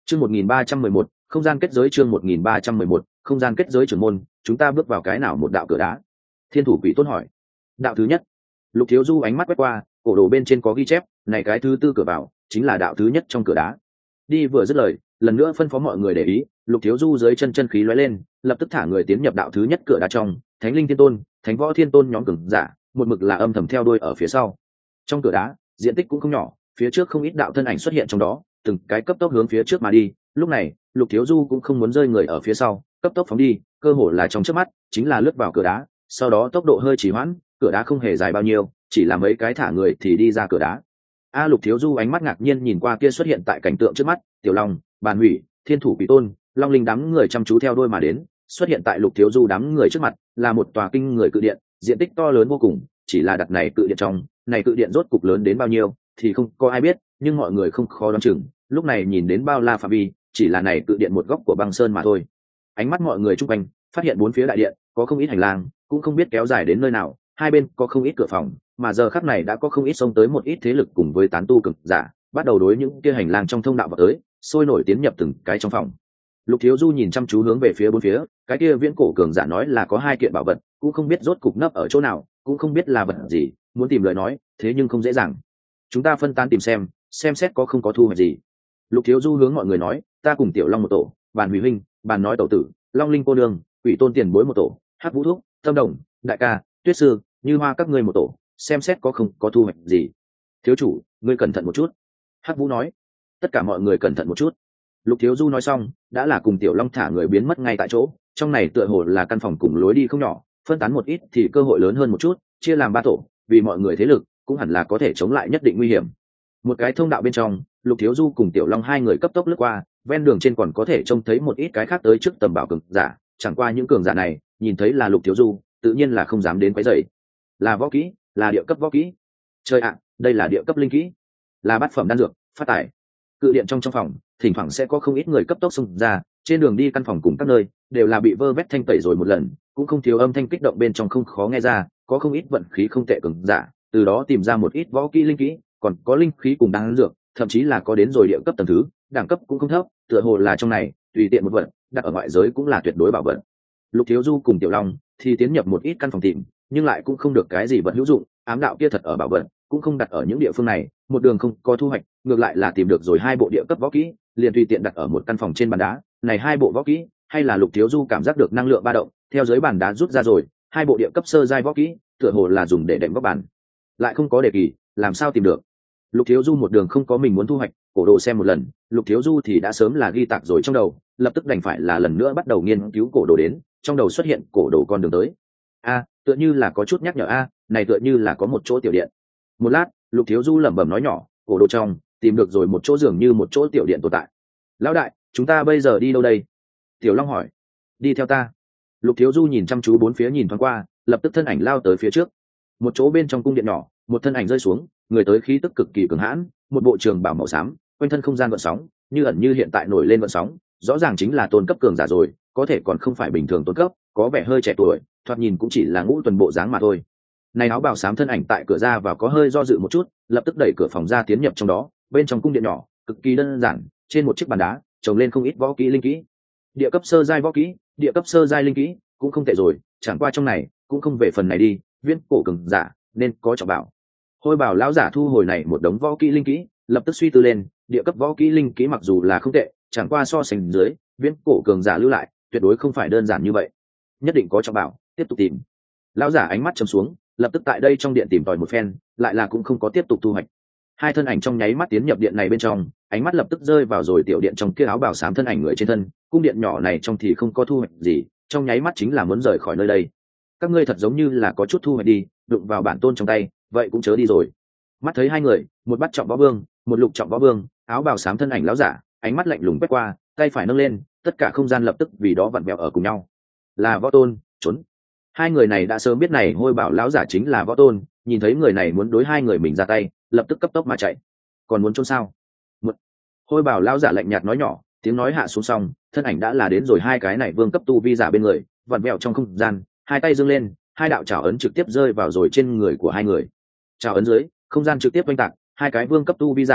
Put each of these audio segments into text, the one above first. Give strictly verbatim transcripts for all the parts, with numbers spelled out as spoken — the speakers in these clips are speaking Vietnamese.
Chương một nghìn ba trăm mười một, không gian kết giới. Chương một nghìn ba trăm mười một, không gian kết giới. Trưởng môn, chúng ta bước vào cái nào một đạo cửa đá? Thiên thủ quỷ tôn hỏi. Đạo thứ nhất. Lục Thiếu Du ánh mắt quét qua, cổ đồ bên trên có ghi chép, này cái thứ tư cửa vào chính là đạo thứ nhất trong cửa đá. Đi vừa dứt lời, lần nữa phân phó mọi người để ý, Lục Thiếu Du dưới chân chân khí lóe lên, lập tức thả người tiến nhập đạo thứ nhất cửa đá trong. Thánh linh thiên tôn, thánh võ thiên tôn nhóm cường giả, một mực là âm thầm theo đuôi ở phía sau. Trong cửa đá, diện tích cũng không nhỏ, phía trước không ít đạo thân ảnh xuất hiện trong đó, từng cái cấp tốc hướng phía trước mà đi. Lúc này, Lục Thiếu Du cũng không muốn rơi người ở phía sau, cấp tốc phóng đi, cơ hồ là trong chớp mắt chính là lướt vào cửa đá, sau đó tốc độ hơi trì hoãn, cửa đá không hề dài bao nhiêu, chỉ là mấy cái thả người thì đi ra cửa đá. A Lục Thiếu Du ánh mắt ngạc nhiên nhìn qua kia xuất hiện tại cảnh tượng trước mắt, Tiểu Long, Bàn Hủy, Thiên Thủ Quỷ Tôn, Long Linh đám người chăm chú theo đuôi mà đến, xuất hiện tại Lục Thiếu Du đám người trước mặt, là một tòa kinh người cự điện, diện tích to lớn vô cùng, chỉ là đặt này cự điện trong, này cự điện rốt cục lớn đến bao nhiêu thì không có ai biết, nhưng mọi người không khó đoán chừng, lúc này nhìn đến bao la phạm vi, chỉ là này cự điện một góc của băng sơn mà thôi. Ánh mắt mọi người chụp quanh, phát hiện bốn phía đại điện có không ít hành lang, cũng không biết kéo dài đến nơi nào, hai bên có không ít cửa phòng, mà giờ khắc này đã có không ít xông tới một ít thế lực cùng với tán tu cường giả, bắt đầu đối những kia hành lang trong thông đạo vào tới, sôi nổi tiến nhập từng cái trong phòng. Lục Thiếu Du nhìn chăm chú hướng về phía bốn phía, cái kia viễn cổ cường giả nói là có hai kiện bảo vật, cũng không biết rốt cục nấp ở chỗ nào, cũng không biết là vật gì, muốn tìm lời nói, thế nhưng không dễ dàng. Chúng ta phân tán tìm xem, xem xét có không có thu hoạch gì. Lục Thiếu Du hướng mọi người nói, ta cùng Tiểu Long một tổ, Bàn Hủy huynh, Bàn nói tẩu tử, Long Linh cô nương, Quỷ Tôn tiền bối một tổ, Hắc Vũ thúc, Tâm Đồng, Đại ca, Tuyết sư, Như Hoa các ngươi một tổ, xem xét có không có thu hoạch gì. Thiếu chủ, ngươi cẩn thận một chút. Hắc Vũ nói. Tất cả mọi người cẩn thận một chút. Lục Thiếu Du nói xong, đã là cùng Tiểu Long thả người biến mất ngay tại chỗ, trong này tựa hồ là căn phòng cùng lối đi không nhỏ, phân tán một ít thì cơ hội lớn hơn một chút, chia làm ba tổ, vì mọi người thế lực cũng hẳn là có thể chống lại nhất định nguy hiểm. Một cái thông đạo bên trong, Lục Thiếu Du cùng Tiểu Long hai người cấp tốc lướt qua, ven đường trên còn có thể trông thấy một ít cái khác tới trước tầm bảo cường giả, chẳng qua những cường giả này nhìn thấy là Lục Thiếu Du, tự nhiên là không dám đến quấy rầy. Là võ kỹ, là địa cấp võ kỹ. Chơi ạ, đây là địa cấp linh kỹ, là bát phẩm đan dược, phát tài. Cự điện trong trong phòng, thỉnh thoảng sẽ có không ít người cấp tốc xông ra, trên đường đi căn phòng cùng các nơi đều là bị vơ vét thanh tẩy rồi một lần, cũng không thiếu âm thanh kích động bên trong không khó nghe ra, có không ít vận khí không tệ cường giả, từ đó tìm ra một ít võ kỹ linh kỹ, còn có linh khí cùng đan dược, thậm chí là có đến rồi địa cấp tầng thứ, đẳng cấp cũng không thấp, tựa hồ là trong này tùy tiện một vật đặt ở ngoại giới cũng là tuyệt đối bảo vật. Lục Thiếu Du cùng Tiểu Long thì tiến nhập một ít căn phòng tìm, nhưng lại cũng không được cái gì vật hữu dụng, ám đạo kia thật ở bảo vật cũng không đặt ở những địa phương này, một đường không có thu hoạch, ngược lại là tìm được rồi hai bộ địa cấp võ kỹ, liền tùy tiện đặt ở một căn phòng trên bàn đá. Này hai bộ võ kỹ, hay là Lục Thiếu Du cảm giác được năng lượng ba động, theo dưới bàn đá rút ra rồi, hai bộ địa cấp sơ giai võ kỹ, tựa hồ là dùng để đệm góc bàn, lại không có đề kỳ, làm sao tìm được? Lục Thiếu Du một đường không có mình muốn thu hoạch, cổ đồ xem một lần, Lục Thiếu Du thì đã sớm là ghi tạc rồi trong đầu, lập tức đành phải là lần nữa bắt đầu nghiên cứu cổ đồ đến, trong đầu xuất hiện cổ đồ con đường tới. A, tựa như là có chút nhắc nhở a, này tựa như là có một chỗ tiểu điện. Một lát, Lục Thiếu Du lẩm bẩm nói nhỏ, cổ đồ trong tìm được rồi một chỗ dường như một chỗ tiểu điện tồn tại. Lão đại, chúng ta bây giờ đi đâu đây? Tiểu Long hỏi. Đi theo ta. Lục Thiếu Du nhìn chăm chú bốn phía nhìn thoáng qua, lập tức thân ảnh lao tới phía trước. Một chỗ bên trong cung điện nhỏ, một thân ảnh rơi xuống, người tới khí tức cực kỳ cường hãn, một bộ trường bào màu xám, quanh thân không gian gợn sóng, như ẩn như hiện tại nổi lên gợn sóng, rõ ràng chính là tôn cấp cường giả rồi, có thể còn không phải bình thường tôn cấp, có vẻ hơi trẻ tuổi, thoạt nhìn cũng chỉ là ngũ tuần bộ dáng mà thôi. Này áo bào xám thân ảnh tại cửa ra vào có hơi do dự một chút, lập tức đẩy cửa phòng ra tiến nhập trong đó, bên trong cung điện nhỏ, cực kỳ đơn giản, trên một chiếc bàn đá, trồng lên không ít võ kỹ linh kỹ. Địa cấp sơ giai võ kỹ, địa cấp sơ giai linh kỹ, cũng không tệ rồi, chẳng qua trong này, cũng không về phần này đi, viên cổ cường giả, nên có trọng bảo. Hôi bảo lão giả thu hồi này một đống võ kỹ linh kỹ, lập tức suy tư lên, địa cấp võ kỹ linh kỹ mặc dù là không tệ, chẳng qua so sánh dưới, viên cổ cường giả lưu lại, tuyệt đối không phải đơn giản như vậy. Nhất định có trọng bảo, tiếp tục tìm. Lão giả ánh mắt trầm xuống, lập tức tại đây trong điện tìm tòi một phen, lại là cũng không có tiếp tục thu hoạch. Hai thân ảnh trong nháy mắt tiến nhập điện này bên trong, ánh mắt lập tức rơi vào rồi tiểu điện trong kia áo bào xám thân ảnh người trên thân, cung điện nhỏ này trong thì không có thu hoạch gì, trong nháy mắt chính là muốn rời khỏi nơi đây. Các ngươi thật giống như là có chút thu hoạch đi, đụng vào bản tôn trong tay, vậy cũng chớ đi rồi. Mắt thấy hai người, một bắt trọng võ vương, một lục trọng võ vương, áo bào xám thân ảnh lão giả, ánh mắt lạnh lùng quét qua, tay phải nâng lên, tất cả không gian lập tức vì đó vặn vẹo ở cùng nhau. Là võ tôn, trốn. Hai người này đã sớm biết này hôi bảo lão giả chính là võ tôn, nhìn thấy người này muốn đối hai người mình ra tay, lập tức cấp tốc mà chạy. Còn muốn trốn sao? Một. Hôi bảo lão giả lạnh nhạt nói nhỏ, tiếng nói hạ xuống xong, thân ảnh đã là đến rồi hai cái này vương cấp tu vi giả bên người, vặn vẹo trong không gian, hai tay giương lên, hai đạo trảo ấn trực tiếp rơi vào rồi trên người của hai người. Trảo ấn dưới, không gian trực tiếp oanh tạc, hai cái vương cấp tu vi giả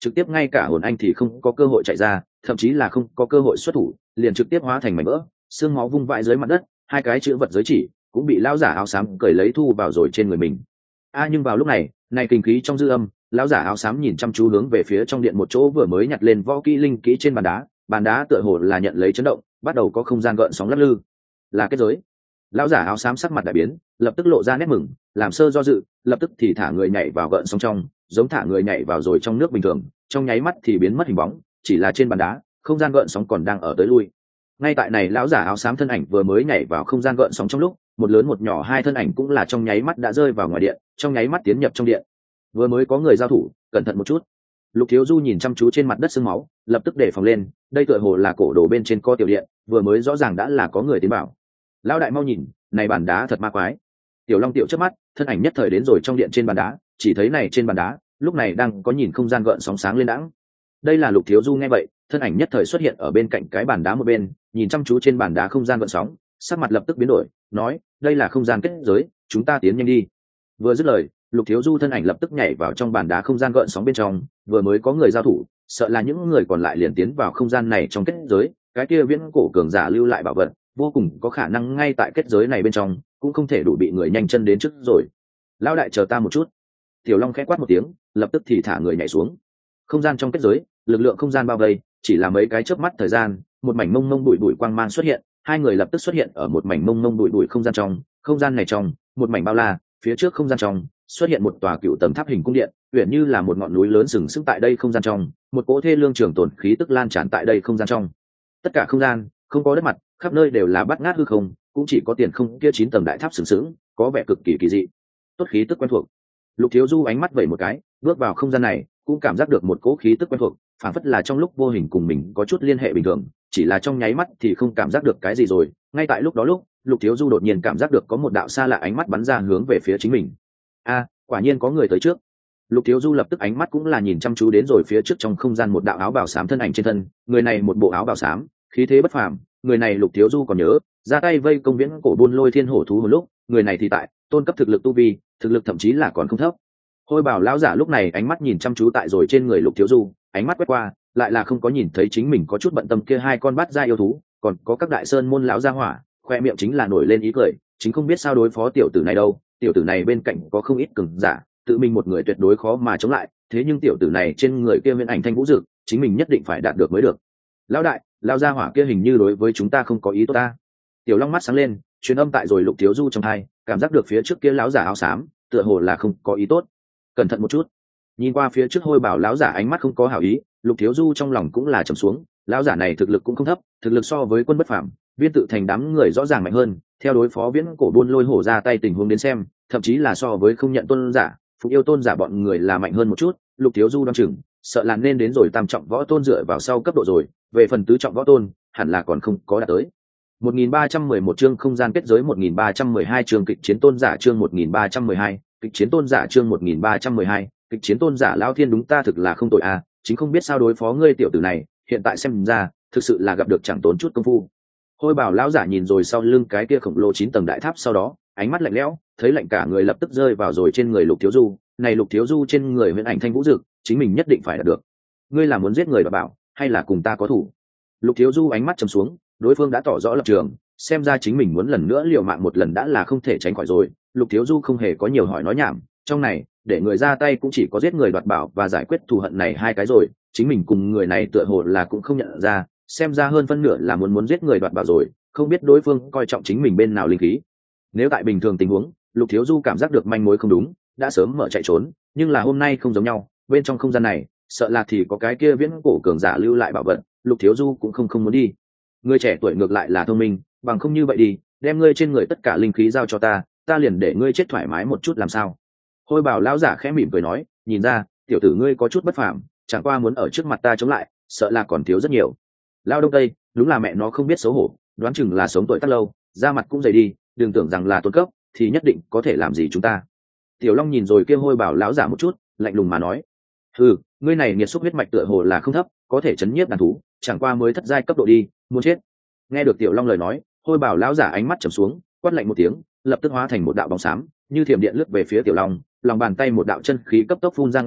trực tiếp ngay cả hồn anh thì không có cơ hội chạy ra, thậm chí là không có cơ hội xuất thủ, liền trực tiếp hóa thành mảnh vỡ, xương máu vung vãi dưới mặt đất, hai cái chữ vật giới chỉ cũng bị lão giả áo xám cởi lấy thu vào rồi trên người mình. A nhưng vào lúc này, này kinh khí trong dư âm, lão giả áo xám nhìn chăm chú hướng về phía trong điện một chỗ vừa mới nhặt lên võ kỹ linh kỹ trên bàn đá, bàn đá tựa hồ là nhận lấy chấn động, bắt đầu có không gian gợn sóng lắc lư. Là kết giới. Lão giả áo xám sắc mặt đại biến, lập tức lộ ra nét mừng, làm sơ do dự, lập tức thì thả người nhảy vào gợn sóng trong, giống thả người nhảy vào rồi trong nước bình thường, trong nháy mắt thì biến mất hình bóng, chỉ là trên bàn đá, không gian gợn sóng còn đang ở tới lui. Ngay tại này lão giả áo xám thân ảnh vừa mới nhảy vào không gian gợn sóng trong lúc, một lớn một nhỏ hai thân ảnh cũng là trong nháy mắt đã rơi vào ngoài điện, trong nháy mắt tiến nhập trong điện. Vừa mới có người giao thủ, cẩn thận một chút. Lục Thiếu Du nhìn chăm chú trên mặt đất sương máu, lập tức để phòng lên, đây tựa hồ là cổ đồ bên trên co tiểu điện, vừa mới rõ ràng đã là có người tiến vào. Lão đại mau nhìn, này bàn đá thật ma quái. Tiểu Long tiểu chớp mắt, thân ảnh nhất thời đến rồi trong điện trên bàn đá, chỉ thấy này trên bàn đá, lúc này đang có nhìn không gian gợn sóng sáng lên đãng. Đây là Lục Thiếu Du nghe vậy, thân ảnh nhất thời xuất hiện ở bên cạnh cái bàn đá một bên, nhìn chăm chú trên bàn đá không gian gợn sóng, sắc mặt lập tức biến đổi, nói, đây là không gian kết giới, chúng ta tiến nhanh đi. Vừa dứt lời, Lục Thiếu Du thân ảnh lập tức nhảy vào trong bàn đá không gian gợn sóng bên trong, vừa mới có người giao thủ, sợ là những người còn lại liền tiến vào không gian này trong kết giới, cái kia viễn cổ cường giả lưu lại bảo vật, vô cùng có khả năng ngay tại kết giới này bên trong, cũng không thể đủ bị người nhanh chân đến trước rồi. Lão đại chờ ta một chút. Tiểu Long khẽ quát một tiếng, lập tức thì thả người nhảy xuống. Không gian trong kết giới, lực lượng không gian bao vây, chỉ là mấy cái chớp mắt thời gian, một mảnh mông mông bụi bụi quang mang xuất hiện, hai người lập tức xuất hiện ở một mảnh mông mông bụi bụi không gian trong, không gian này trong, một mảnh bao la, phía trước không gian trong, xuất hiện một tòa cựu tầng tháp hình cung điện, uyển như là một ngọn núi lớn sừng sững tại đây không gian trong, một cỗ thê lương trường tồn khí tức lan tràn tại đây không gian trong. Tất cả không gian, không có đất mặt, khắp nơi đều là bát ngát hư không, cũng chỉ có tiền không kia chín tầng đại tháp sừng sững, có vẻ cực kỳ kỳ dị. Tốt khí tức quen thuộc. Lục Thiếu Du ánh mắt vẩy một cái, bước vào không gian này, cũng cảm giác được một cỗ khí tức quen thuộc, phản phất là trong lúc vô hình cùng mình có chút liên hệ bình thường, chỉ là trong nháy mắt thì không cảm giác được cái gì rồi. Ngay tại lúc đó lúc, Lục Thiếu Du đột nhiên cảm giác được có một đạo xa lạ ánh mắt bắn ra hướng về phía chính mình. A, quả nhiên có người tới trước. Lục Thiếu Du lập tức ánh mắt cũng là nhìn chăm chú đến rồi phía trước trong không gian một đạo áo bào xám thân ảnh trên thân, người này một bộ áo bào xám, khí thế bất phàm, người này Lục Thiếu Du còn nhớ, ra tay vây công viễn cổ buôn lôi thiên hổ thú một lúc, người này thì tại tôn cấp thực lực tu vi, thực lực thậm chí là còn không thấp. Hôi bảo lão giả lúc này ánh mắt nhìn chăm chú tại rồi trên người Lục Thiếu Du, ánh mắt quét qua, lại là không có nhìn thấy chính mình có chút bận tâm kia hai con bát gia yêu thú, còn có các đại sơn môn lão gia hỏa, khoe miệng chính là nổi lên ý cười, chính không biết sao đối phó tiểu tử này đâu, tiểu tử này bên cạnh có không ít cường giả, tự mình một người tuyệt đối khó mà chống lại, thế nhưng tiểu tử này trên người kia nguyên ảnh thanh vũ dực, chính mình nhất định phải đạt được mới được. Lão đại, lão gia hỏa kia hình như đối với chúng ta không có ý tốt ta. Tiểu Long mắt sáng lên, truyền âm tại rồi Lục Thiếu Du trong tai, cảm giác được phía trước kia lão giả áo xám, tựa hồ là không có ý tốt. Cẩn thận một chút. Nhìn qua phía trước hôi bảo lão giả ánh mắt không có hảo ý, Lục Thiếu Du trong lòng cũng là trầm xuống, lão giả này thực lực cũng không thấp, thực lực so với quân bất phàm, viên tự thành đám người rõ ràng mạnh hơn, theo đối phó viễn cổ buôn lôi hổ ra tay tình huống đến xem, thậm chí là so với không nhận tôn giả, phục yêu tôn giả bọn người là mạnh hơn một chút. Lục Thiếu Du đoán chừng, sợ là nên đến rồi tam trọng võ tôn dựa vào sau cấp độ rồi, về phần tứ trọng võ tôn, hẳn là còn không có đạt tới. một nghìn ba trăm mười một chương không gian kết giới, một nghìn ba trăm mười hai chương kịch chiến tôn giả, chương một nghìn ba trăm mười hai, kịch chiến tôn giả, chương một nghìn ba trăm mười hai, kịch chiến tôn giả. Lão thiên, đúng ta thực là không tội à, chính không biết sao đối phó ngươi tiểu tử này, hiện tại xem ra, thực sự là gặp được chẳng tốn chút công phu. Hôi bảo lão giả nhìn rồi sau lưng cái kia khổng lồ chín tầng đại tháp, sau đó, ánh mắt lạnh lẽo, thấy lạnh cả người lập tức rơi vào rồi trên người Lục Thiếu Du, này Lục Thiếu Du trên người huyền ảnh thanh vũ dực, chính mình nhất định phải đạt được. Ngươi là muốn giết người và bảo, hay là cùng ta có thủ? Lục Thiếu Du ánh mắt trầm xuống, đối phương đã tỏ rõ lập trường, xem ra chính mình muốn lần nữa liều mạng một lần đã là không thể tránh khỏi rồi. Lục Thiếu Du không hề có nhiều hỏi nói nhảm, trong này để người ra tay cũng chỉ có giết người đoạt bảo và giải quyết thù hận này hai cái rồi, chính mình cùng người này tựa hồ là cũng không nhận ra, xem ra hơn phân nửa là muốn muốn giết người đoạt bảo rồi, không biết đối phương coi trọng chính mình bên nào linh khí. Nếu tại bình thường tình huống, Lục Thiếu Du cảm giác được manh mối không đúng, đã sớm mở chạy trốn, nhưng là hôm nay không giống nhau, bên trong không gian này, sợ là thì có cái kia viễn cổ cường giả lưu lại bảo vật, Lục Thiếu Du cũng không không muốn đi. Người trẻ tuổi ngược lại là thông minh, bằng không như vậy đi, đem ngươi trên người tất cả linh khí giao cho ta, ta liền để ngươi chết thoải mái một chút làm sao? Hôi bảo lão giả khẽ mỉm cười nói, nhìn ra, tiểu tử ngươi có chút bất phàm, chẳng qua muốn ở trước mặt ta chống lại, sợ là còn thiếu rất nhiều. Lao Đông Tây, đúng là mẹ nó không biết xấu hổ, đoán chừng là sống tuổi tác lâu, da mặt cũng dày đi, đừng tưởng rằng là tôn cấp, thì nhất định có thể làm gì chúng ta. Tiểu Long nhìn rồi kia hôi bảo lão giả một chút, lạnh lùng mà nói, hừ, ngươi này nghiệt xúc huyết mạch tựa hồ là không thấp, có thể chấn nhiếp đàn thú, chẳng qua mới thất giai cấp độ đi, muốn chết. Nghe được Tiểu Long lời nói, hôi bảo lão giả ánh mắt trầm xuống, quát lạnh một tiếng, lập tức hóa thành một đạo bóng xám, như thiểm điện lướt về phía Tiểu Long, lòng bàn tay một đạo chân khí cấp tốc phun ra ngoài,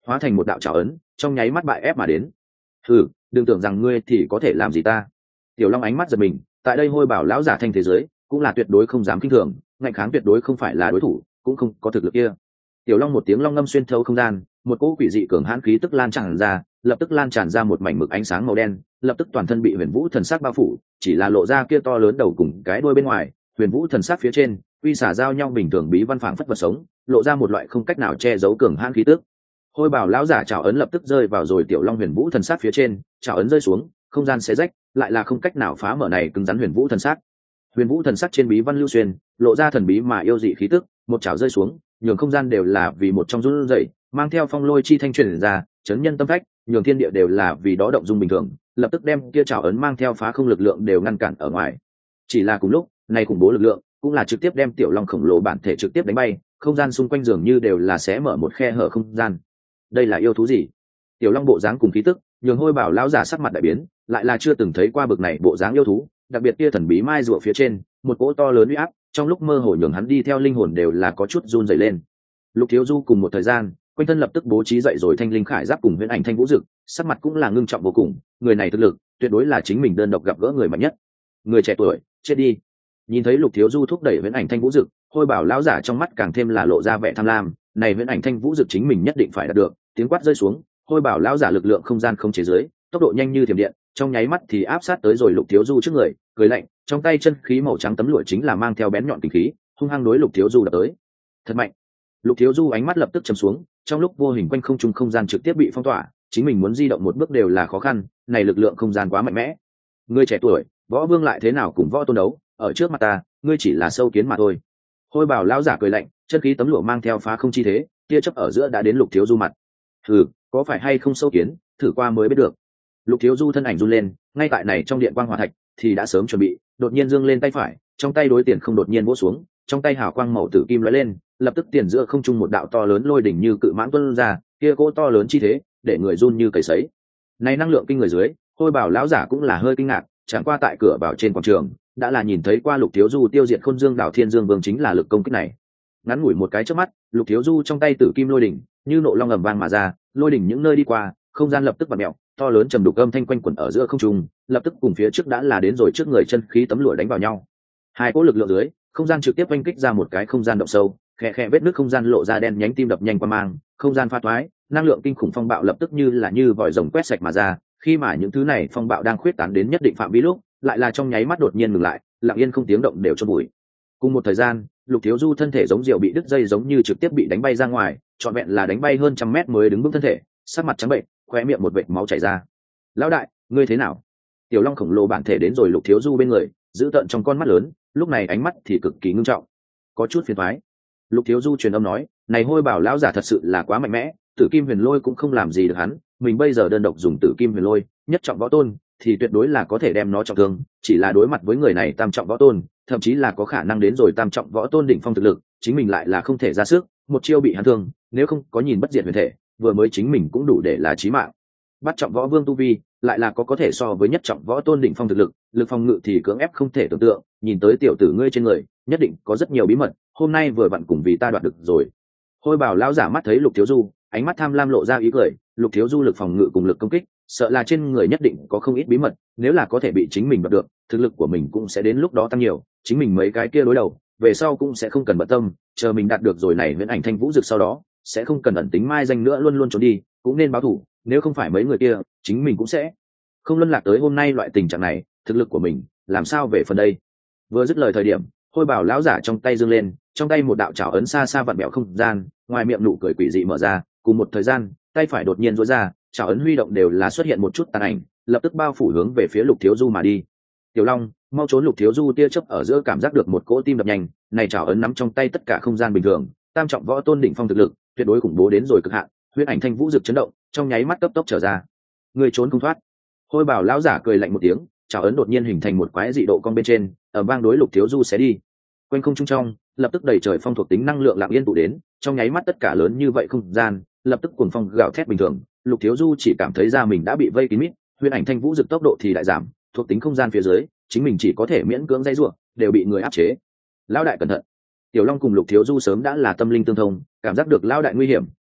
hóa thành một đạo trảo ấn, trong nháy mắt bại ép mà đến. Hừ, đừng tưởng rằng ngươi thì có thể làm gì ta. Tiểu Long ánh mắt giật mình, tại đây hôi bảo lão giả thanh thế giới cũng là tuyệt đối không dám kinh thường, ngạnh kháng tuyệt đối không phải là đối thủ, cũng không có thực lực kia. Tiểu Long một tiếng long ngâm xuyên thấu không gian, một cỗ quỷ dị cường hãn khí tức lan tràn ra, lập tức lan tràn ra một mảnh mực ánh sáng màu đen, lập tức toàn thân bị Huyền Vũ thần sắc bao phủ, chỉ là lộ ra kia to lớn đầu cùng cái đuôi bên ngoài, Huyền Vũ thần sắc phía trên, uy xả giao nhau bình thường bí văn phảng phất vật sống, lộ ra một loại không cách nào che giấu cường hãn khí tức. Hôi bảo lão giả chảo ấn lập tức rơi vào rồi Tiểu Long Huyền Vũ thần sắc phía trên, chảo ấn rơi xuống, không gian xé rách, lại là không cách nào phá mở này cứng rắn Huyền Vũ thần sắc. Huyền Vũ thần sắc trên bí văn lưu xuyên, lộ ra thần bí mà yêu dị khí tức, một chảo rơi xuống, nhường không gian đều là vì một trong run rẩy, mang theo phong lôi chi thanh truyền ra, chấn nhân tâm phách, nhường thiên địa đều là vì đó động dung bình thường, lập tức đem kia chảo ấn mang theo phá không lực lượng đều ngăn cản ở ngoài. Chỉ là cùng lúc, này khủng bố lực lượng cũng là trực tiếp đem Tiểu Long khổng lồ bản thể trực tiếp đánh bay, không gian xung quanh dường như đều là xé mở một khe hở không gian. Đây là yêu thú gì? Tiểu Long bộ dáng cùng khí tức, nhường Hôi bảo lão giả sắc mặt đại biến, lại là chưa từng thấy qua bực này bộ dáng yêu thú, đặc biệt kia thần bí mai rùa phía trên, một cỗ to lớn uy áp, trong lúc mơ hồ nhường hắn đi theo linh hồn đều là có chút run rẩy lên. Lục Thiếu Du cùng một thời gian, quanh thân lập tức bố trí dậy rồi thanh linh khải giáp cùng huyễn ảnh thanh vũ dực, sắc mặt cũng là ngưng trọng vô cùng, người này thực lực tuyệt đối là chính mình đơn độc gặp gỡ người mạnh nhất. Người trẻ tuổi, chết đi. Nhìn thấy Lục Thiếu Du thúc đẩy huyễn ảnh thanh vũ dực, Hôi bảo lão giả trong mắt càng thêm là lộ ra vẻ tham lam, này huyễn ảnh thanh vũ dực chính mình nhất định phải đạt được. Tiếng quát rơi xuống, Hôi bảo lão giả lực lượng không gian không chế giới, tốc độ nhanh như thiểm điện, trong nháy mắt thì áp sát tới rồi Lục Thiếu Du trước người, cười lạnh, trong tay chân khí màu trắng tấm lụa chính là mang theo bén nhọn kình khí, hung hăng đối Lục Thiếu Du đập tới. Thật mạnh. Lục Thiếu Du ánh mắt lập tức trầm xuống, trong lúc vô hình quanh không trung không gian trực tiếp bị phong tỏa, chính mình muốn di động một bước đều là khó khăn, này lực lượng không gian quá mạnh mẽ. Ngươi trẻ tuổi, võ vương lại thế nào cùng võ tôn đấu, ở trước mặt ta, ngươi chỉ là sâu kiến mà thôi. Hôi bảo lão giả cười lạnh, chân khí tấm lụa mang theo phá không chi thế, tia chớp ở giữa đã đến Lục Thiếu Du mặt. Hừ, có phải hay không sâu kiến, thử qua mới biết được. Lục Thiếu Du thân ảnh run lên, ngay tại này trong điện quang hỏa thạch thì đã sớm chuẩn bị, đột nhiên giương lên tay phải, trong tay đối tiền không đột nhiên vỗ xuống, trong tay hào quang màu tử kim lóe lên, lập tức tiền giữa không trung một đạo to lớn lôi đỉnh như cự mãng tuôn ra, kia cỗ to lớn chi thế, để người run như cầy sấy. Này năng lượng kinh người dưới, Hôi bảo lão giả cũng là hơi kinh ngạc, chẳng qua tại cửa vào trên quảng trường, đã là nhìn thấy qua Lục Thiếu Du tiêu diệt Khôn Dương đảo Thiên Dương Vương chính là lực công kích này. Ngắn ngủi một cái chớp mắt, Lục Thiếu Du trong tay tử kim lôi đỉnh, như nộ long ầm vang mà ra, lôi đỉnh những nơi đi qua, không gian lập tức vặn mèo, to lớn trầm đục âm thanh quanh quẩn ở giữa không trung, lập tức cùng phía trước đã là đến rồi trước người chân khí tấm lụa đánh vào nhau. Hai cỗ lực lượng dưới, không gian trực tiếp oanh kích ra một cái không gian động sâu, khẽ khẽ vết nước không gian lộ ra đen nhánh tim đập nhanh qua mang, không gian pha toái, năng lượng kinh khủng phong bạo lập tức như là như vòi rồng quét sạch mà ra, khi mà những thứ này phong bạo đang khuyết tán đến nhất định phạm vi lúc, lại là trong nháy mắt đột nhiên ngừng lại, lặng yên không tiếng động đều chôn bụi. Cùng một thời gian, Lục Thiếu Du thân thể giống diều bị đứt dây giống như trực tiếp bị đánh bay ra ngoài, trọn vẹn là đánh bay hơn trăm mét mới đứng vững thân thể, sắc mặt trắng bệnh, khóe miệng một vệt máu chảy ra. Lão đại, ngươi thế nào? Tiểu Long khổng lồ bản thể đến rồi Lục Thiếu Du bên người, giữ tận trong con mắt lớn, lúc này ánh mắt thì cực kỳ ngưng trọng, có chút phiền toái. Lục Thiếu Du truyền âm nói, này Hôi bảo lão giả thật sự là quá mạnh mẽ, Tử Kim Huyền Lôi cũng không làm gì được hắn, mình bây giờ đơn độc dùng Tử Kim Huyền Lôi, nhất trọng võ tôn, thì tuyệt đối là có thể đem nó trọng thương, chỉ là đối mặt với người này tam trọng võ tôn, thậm chí là có khả năng đến rồi tam trọng võ tôn đỉnh phong thực lực, chính mình lại là không thể ra sức, một chiêu bị hắn thương, nếu không có nhìn bất diệt huyền thể, vừa mới chính mình cũng đủ để là chí mạng. Bắt trọng võ vương tu vi, lại là có có thể so với nhất trọng võ tôn đỉnh phong thực lực, lực phòng ngự thì cưỡng ép không thể tưởng tượng, nhìn tới tiểu tử ngươi trên người, nhất định có rất nhiều bí mật, hôm nay vừa vặn cùng vì ta đoạt được rồi. Hôi bảo lão giả mắt thấy Lục Thiếu Du, ánh mắt tham lam lộ ra ý cười, Lục Thiếu Du lực phòng ngự cùng lực công kích, sợ là trên người nhất định có không ít bí mật, nếu là có thể bị chính mình đoạt được, thực lực của mình cũng sẽ đến lúc đó tăng nhiều, chính mình mấy cái kia đối đầu, về sau cũng sẽ không cần bận tâm, chờ mình đạt được rồi này huyễn ảnh thanh vũ dực sau đó, sẽ không cần ẩn tính mai danh nữa luôn luôn trốn đi, cũng nên báo thủ, nếu không phải mấy người kia, chính mình cũng sẽ không luân lạc tới hôm nay loại tình trạng này, thực lực của mình, làm sao về phần đây. Vừa dứt lời thời điểm, Hôi bảo lão giả trong tay giương lên, trong tay một đạo chảo ấn xa xa vặn bẹo không gian, ngoài miệng nụ cười quỷ dị mở ra, cùng một thời gian, tay phải đột nhiên duỗi ra, chảo ấn huy động đều là xuất hiện một chút tàn ảnh, lập tức bao phủ hướng về phía Lục Thiếu Du mà đi. Tiểu Long, mau trốn! Lục Thiếu Du tia chớp ở giữa cảm giác được một cỗ tim đập nhanh, này chảo ấn nắm trong tay tất cả không gian bình thường, tam trọng võ tôn đỉnh phong thực lực, tuyệt đối khủng bố đến rồi cực hạn, huyễn ảnh thanh vũ dực chấn động, trong nháy mắt cấp tốc trở ra. Người trốn không thoát. Hôi bảo lão giả cười lạnh một tiếng, chảo ấn đột nhiên hình thành một quái dị độ cong bên trên, ở vang đối Lục Thiếu Du sẽ đi. Quanh không trung trong, lập tức đầy trời phong thuộc tính năng lượng lặng yên tụ đến, trong nháy mắt tất cả lớn như vậy không gian, lập tức cuồng phong gào thét bình thường, Lục Thiếu Du chỉ cảm thấy ra mình đã bị vây kín mít, huyền ảnh thanh vũ dực tốc độ thì lại giảm, thuộc tính không gian phía dưới, chính mình chỉ có thể miễn cưỡng dây rủa, đều bị người áp chế. Lão đại cẩn thận! Tiểu Long cùng Lục Thiếu Du sớm đã là tâm linh tương thông, cảm giác được lão đại nguy hiểm,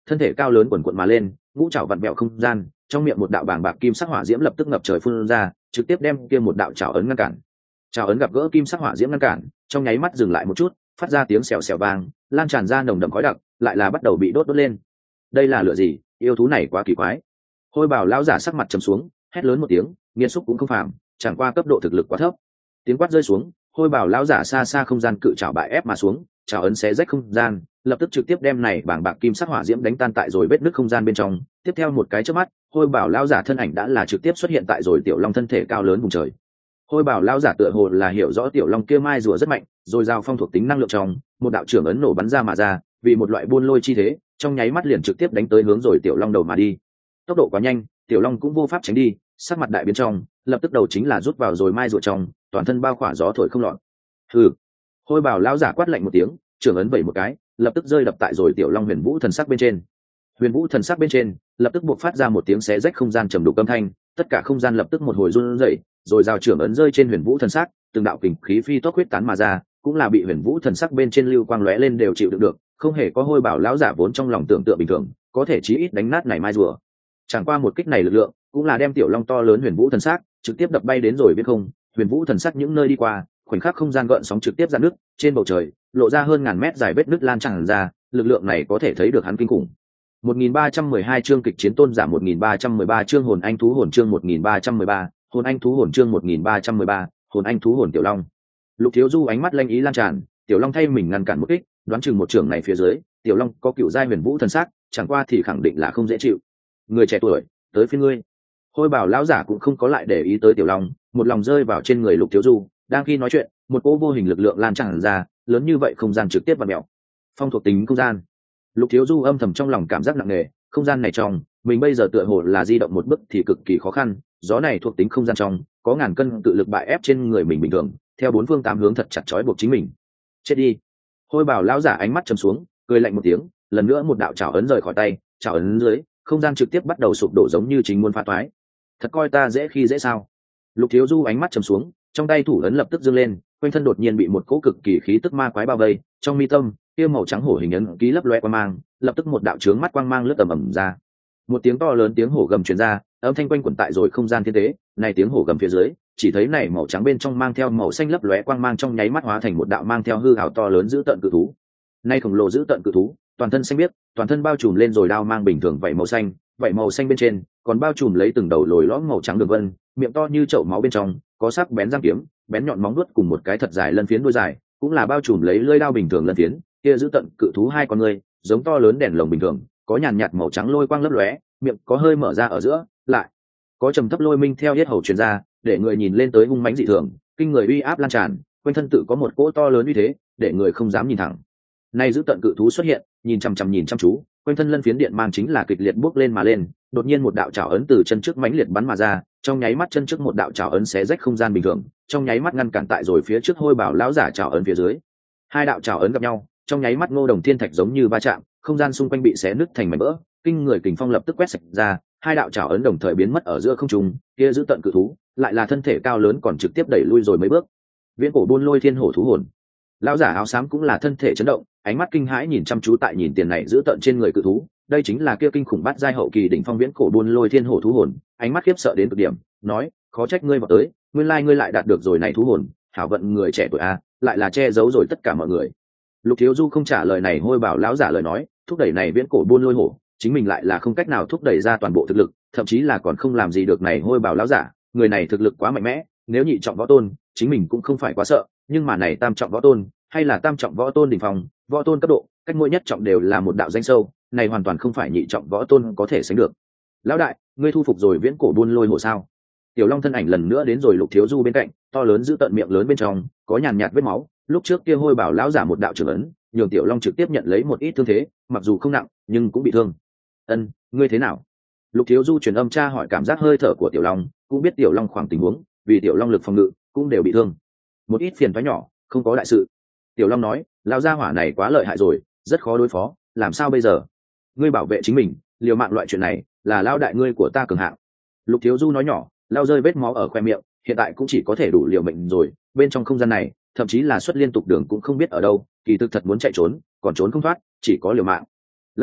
thân thể cao lớn quần quận mà lên, ngũ trảo vặn vẹo không gian, trong miệng một đạo bàng bạc kim sắc hỏa diễm lập tức ngập trời phun ra, trực tiếp đem kia một đạo trảo ấn ngăn cản. Trảo ấn gặp gỡ kim sắc hỏa diễm ngăn cản, trong nháy mắt dừng lại một chút, phát ra tiếng xèo xèo vang, lan tràn ra nồng đậm khói đặc, lại là bắt đầu bị đốt đốt lên. Đây là lửa gì? Yêu thú này quá kỳ quái. Hôi Bảo lão giả sắc mặt trầm xuống, hét lớn một tiếng, nghiên xúc cũng không phàm, chẳng qua cấp độ thực lực quá thấp. Tiếng quát rơi xuống, Hôi Bảo lão giả xa xa không gian cự trảo bại ép mà xuống, trảo ấn xé rách không gian, lập tức trực tiếp đem này bảng bạc kim sắc hỏa diễm đánh tan tại rồi vết nứt không gian bên trong. Tiếp theo một cái chớp mắt, Hôi Bảo lão giả thân ảnh đã là trực tiếp xuất hiện tại rồi tiểu long thân thể cao lớn vùng trời. Hôi Bảo lão giả tựa hồ là hiểu rõ tiểu long kia mai rùa rất mạnh, rồi giao phong thuộc tính năng lượng trong, một đạo trưởng ấn nổ bắn ra mà ra, vì một loại buôn lôi chi thế, trong nháy mắt liền trực tiếp đánh tới hướng rồi tiểu long đầu mà đi. Tốc độ quá nhanh, tiểu long cũng vô pháp tránh đi, sắc mặt đại biến trong, lập tức đầu chính là rút vào rồi mai rùa trong, toàn thân bao khỏa gió thổi không lọt. Hừ. Hôi Bảo lão giả quát lạnh một tiếng, trưởng ấn vẩy một cái, lập tức rơi đập tại rồi tiểu long huyền vũ thần sắc bên trên. Huyền vũ thần sắc bên trên lập tức buộc phát ra một tiếng xé rách không gian trầm đục âm thanh, tất cả không gian lập tức một hồi run rẩy, rồi giao trưởng ấn rơi trên huyền vũ thần sắc, từng đạo kình khí phi tốc huyết tán mà ra, cũng là bị huyền vũ thần sắc bên trên lưu quang lóe lên đều chịu đựng được, không hề có Hôi Bảo lão giả vốn trong lòng tưởng tượng bình thường, có thể chí ít đánh nát này mai rùa. Chẳng qua một kích này lực lượng, cũng là đem tiểu long to lớn huyền vũ thần sắc trực tiếp đập bay đến rồi biết không, huyền vũ thần sắc những nơi đi qua, khoảnh khắc không gian gợn sóng trực tiếp ra nước, trên bầu trời lộ ra hơn ngàn mét dài vết nứt lan tràn ra, lực lượng này có thể thấy được hắn kinh khủng. một nghìn ba trăm mười hai chương kịch chiến tôn giả, một nghìn ba trăm mười ba chương hồn anh thú hồn chương một nghìn ba trăm mười ba, hồn anh thú hồn chương một nghìn ba trăm mười ba, hồn anh thú hồn tiểu long. Lục Thiếu Du ánh mắt lanh ý lan tràn, tiểu long thay mình ngăn cản một kích, đoán chừng một trường này phía dưới, tiểu long có cựu giai huyền vũ thần sắc, chẳng qua thì khẳng định là không dễ chịu. Người trẻ tuổi, tới phiên ngươi. Hôi Bảo lão giả cũng không có lại để ý tới tiểu long, một lòng rơi vào trên người Lục Thiếu Du, đang khi nói chuyện, một cỗ vô hình lực lượng lan tràn ra, lớn như vậy không gian trực tiếp vặn mèo. Phong thuộc tính không gian. Lục Thiếu Du âm thầm trong lòng cảm giác nặng nề, không gian này trong, mình bây giờ tựa hồ là di động một bước thì cực kỳ khó khăn, gió này thuộc tính không gian trong, có ngàn cân tự lực bại ép trên người mình bình thường, theo bốn phương tám hướng thật chặt chói buộc chính mình. Chết đi. Hôi Bảo lão giả ánh mắt trầm xuống, cười lạnh một tiếng, lần nữa một đạo chảo ấn rời khỏi tay, chảo ấn dưới, không gian trực tiếp bắt đầu sụp đổ giống như chính muốn phá toái. Thật coi ta dễ khi dễ sao? Lục Thiếu Du ánh mắt trầm xuống, trong tay thủ ấn lập tức dương lên, quanh thân đột nhiên bị một cỗ cực kỳ khí tức ma quái bao vây, trong mi tâm, kia màu trắng hổ hình ấn ký lấp loe quang mang, lập tức một đạo chướng mắt quang mang lướt tầm ầm ra. Một tiếng to lớn tiếng hổ gầm truyền ra, âm thanh quanh quẩn tại rồi không gian thiên tế, này tiếng hổ gầm phía dưới, chỉ thấy này màu trắng bên trong mang theo màu xanh lấp lóe quang mang trong nháy mắt hóa thành một đạo mang theo hư ảo to lớn dữ tợn cự thú. Nay khổng lồ dữ tợn cự thú, toàn thân xanh biếc, toàn thân bao trùm lên rồi đao mang bình thường vậy màu xanh, vậy màu xanh bên trên còn bao trùm lấy từng đầu lồi lõm màu trắng đường vân, miệng to như chậu máu bên trong có sắc bén răng kiếm, bén nhọn móng vuốt cùng một cái thật dài lân phiến đuôi dài, cũng là bao trùm lấy lưỡi đao bình thường lân phiến. Kia giữ tận cự thú hai con người, giống to lớn đèn lồng bình thường, có nhàn nhạt màu trắng lôi quang lấp lóe, miệng có hơi mở ra ở giữa, lại có trầm thấp lôi minh theo yết hầu truyền ra, để người nhìn lên tới hung mãnh dị thường, kinh người uy áp lan tràn, quanh thân tự có một cỗ to lớn uy thế, để người không dám nhìn thẳng. Nay giữ tận cự thú xuất hiện, nhìn chằm chằm nhìn chăm chú, quanh thân lân phiến điện mang chính là kịch liệt bước lên mà lên, đột nhiên một đạo chảo ấn từ chân trước mãnh liệt bắn mà ra, trong nháy mắt chân trước một đạo chảo ấn xé rách không gian bình thường, trong nháy mắt ngăn cản tại rồi phía trước Hôi Bảo lão giả chảo ấn phía dưới. Hai đạo chảo ấn gặp nhau, trong nháy mắt Ngô Đồng Thiên Thạch giống như va chạm, không gian xung quanh bị xé nứt thành mảnh vỡ, kinh người kình phong lập tức quét sạch ra, hai đạo chảo ấn đồng thời biến mất ở giữa không trung, kia giữ tận cự thú, lại là thân thể cao lớn còn trực tiếp đẩy lui rồi mấy bước. Viễn cổ buôn lôi thiên hổ thú hồn. Lão giả áo xám cũng là thân thể chấn động, ánh mắt kinh hãi nhìn chăm chú tại nhìn tiền này giữ tận trên người cự thú, đây chính là kia kinh khủng bát giai hậu kỳ đỉnh phong viễn cổ buôn lôi thiên hổ thú hồn, ánh mắt khiếp sợ đến cực điểm, nói, khó trách ngươi vào tới, nguyên lai ngươi lại đạt được rồi này thú hồn, hảo vận người trẻ tuổi a, lại là che giấu rồi tất cả mọi người. Lục Thiếu Du không trả lời này Hôi Bảo lão giả lời nói, thúc đẩy này viễn cổ buôn lôi hổ, chính mình lại là không cách nào thúc đẩy ra toàn bộ thực lực, thậm chí là còn không làm gì được này Hôi Bảo lão giả, người này thực lực quá mạnh mẽ, nếu nhị trọng võ tôn, chính mình cũng không phải quá sợ, nhưng mà này tam trọng võ tôn, hay là tam trọng võ tôn đỉnh phong, võ tôn cấp độ, cách mỗi nhất trọng đều là một đạo danh sâu, này hoàn toàn không phải nhị trọng võ tôn có thể sánh được. Lão đại, ngươi thu phục rồi viễn cổ buôn lôi hổ sao? Tiểu Long thân ảnh lần nữa đến rồi Lục Thiếu Du bên cạnh, to lớn giữ tận miệng lớn bên trong có nhàn nhạt vết máu, lúc trước kia Hôi Bảo lão giả một đạo trưởng ấn, nhường Tiểu Long trực tiếp nhận lấy một ít thương thế, mặc dù không nặng, nhưng cũng bị thương. Ân, ngươi thế nào? Lục Thiếu Du truyền âm tra hỏi cảm giác hơi thở của Tiểu Long, cũng biết Tiểu Long khoảng tình huống, vì Tiểu Long lực phòng ngự cũng đều bị thương, một ít phiền toái nhỏ, không có đại sự. Tiểu Long nói, lão gia hỏa này quá lợi hại rồi, rất khó đối phó, làm sao bây giờ? Ngươi bảo vệ chính mình, liều mạng loại chuyện này là lão đại ngươi của ta cường hạng. Lục Thiếu Du nói nhỏ, lao rơi vết máu ở khoe miệng, hiện tại cũng chỉ có thể đủ liều mệnh rồi, bên trong không gian này, thậm chí là xuất liên tục đường cũng không biết ở đâu, kỳ thực thật muốn chạy trốn, còn trốn không thoát, chỉ có liều mạng. Lão đại,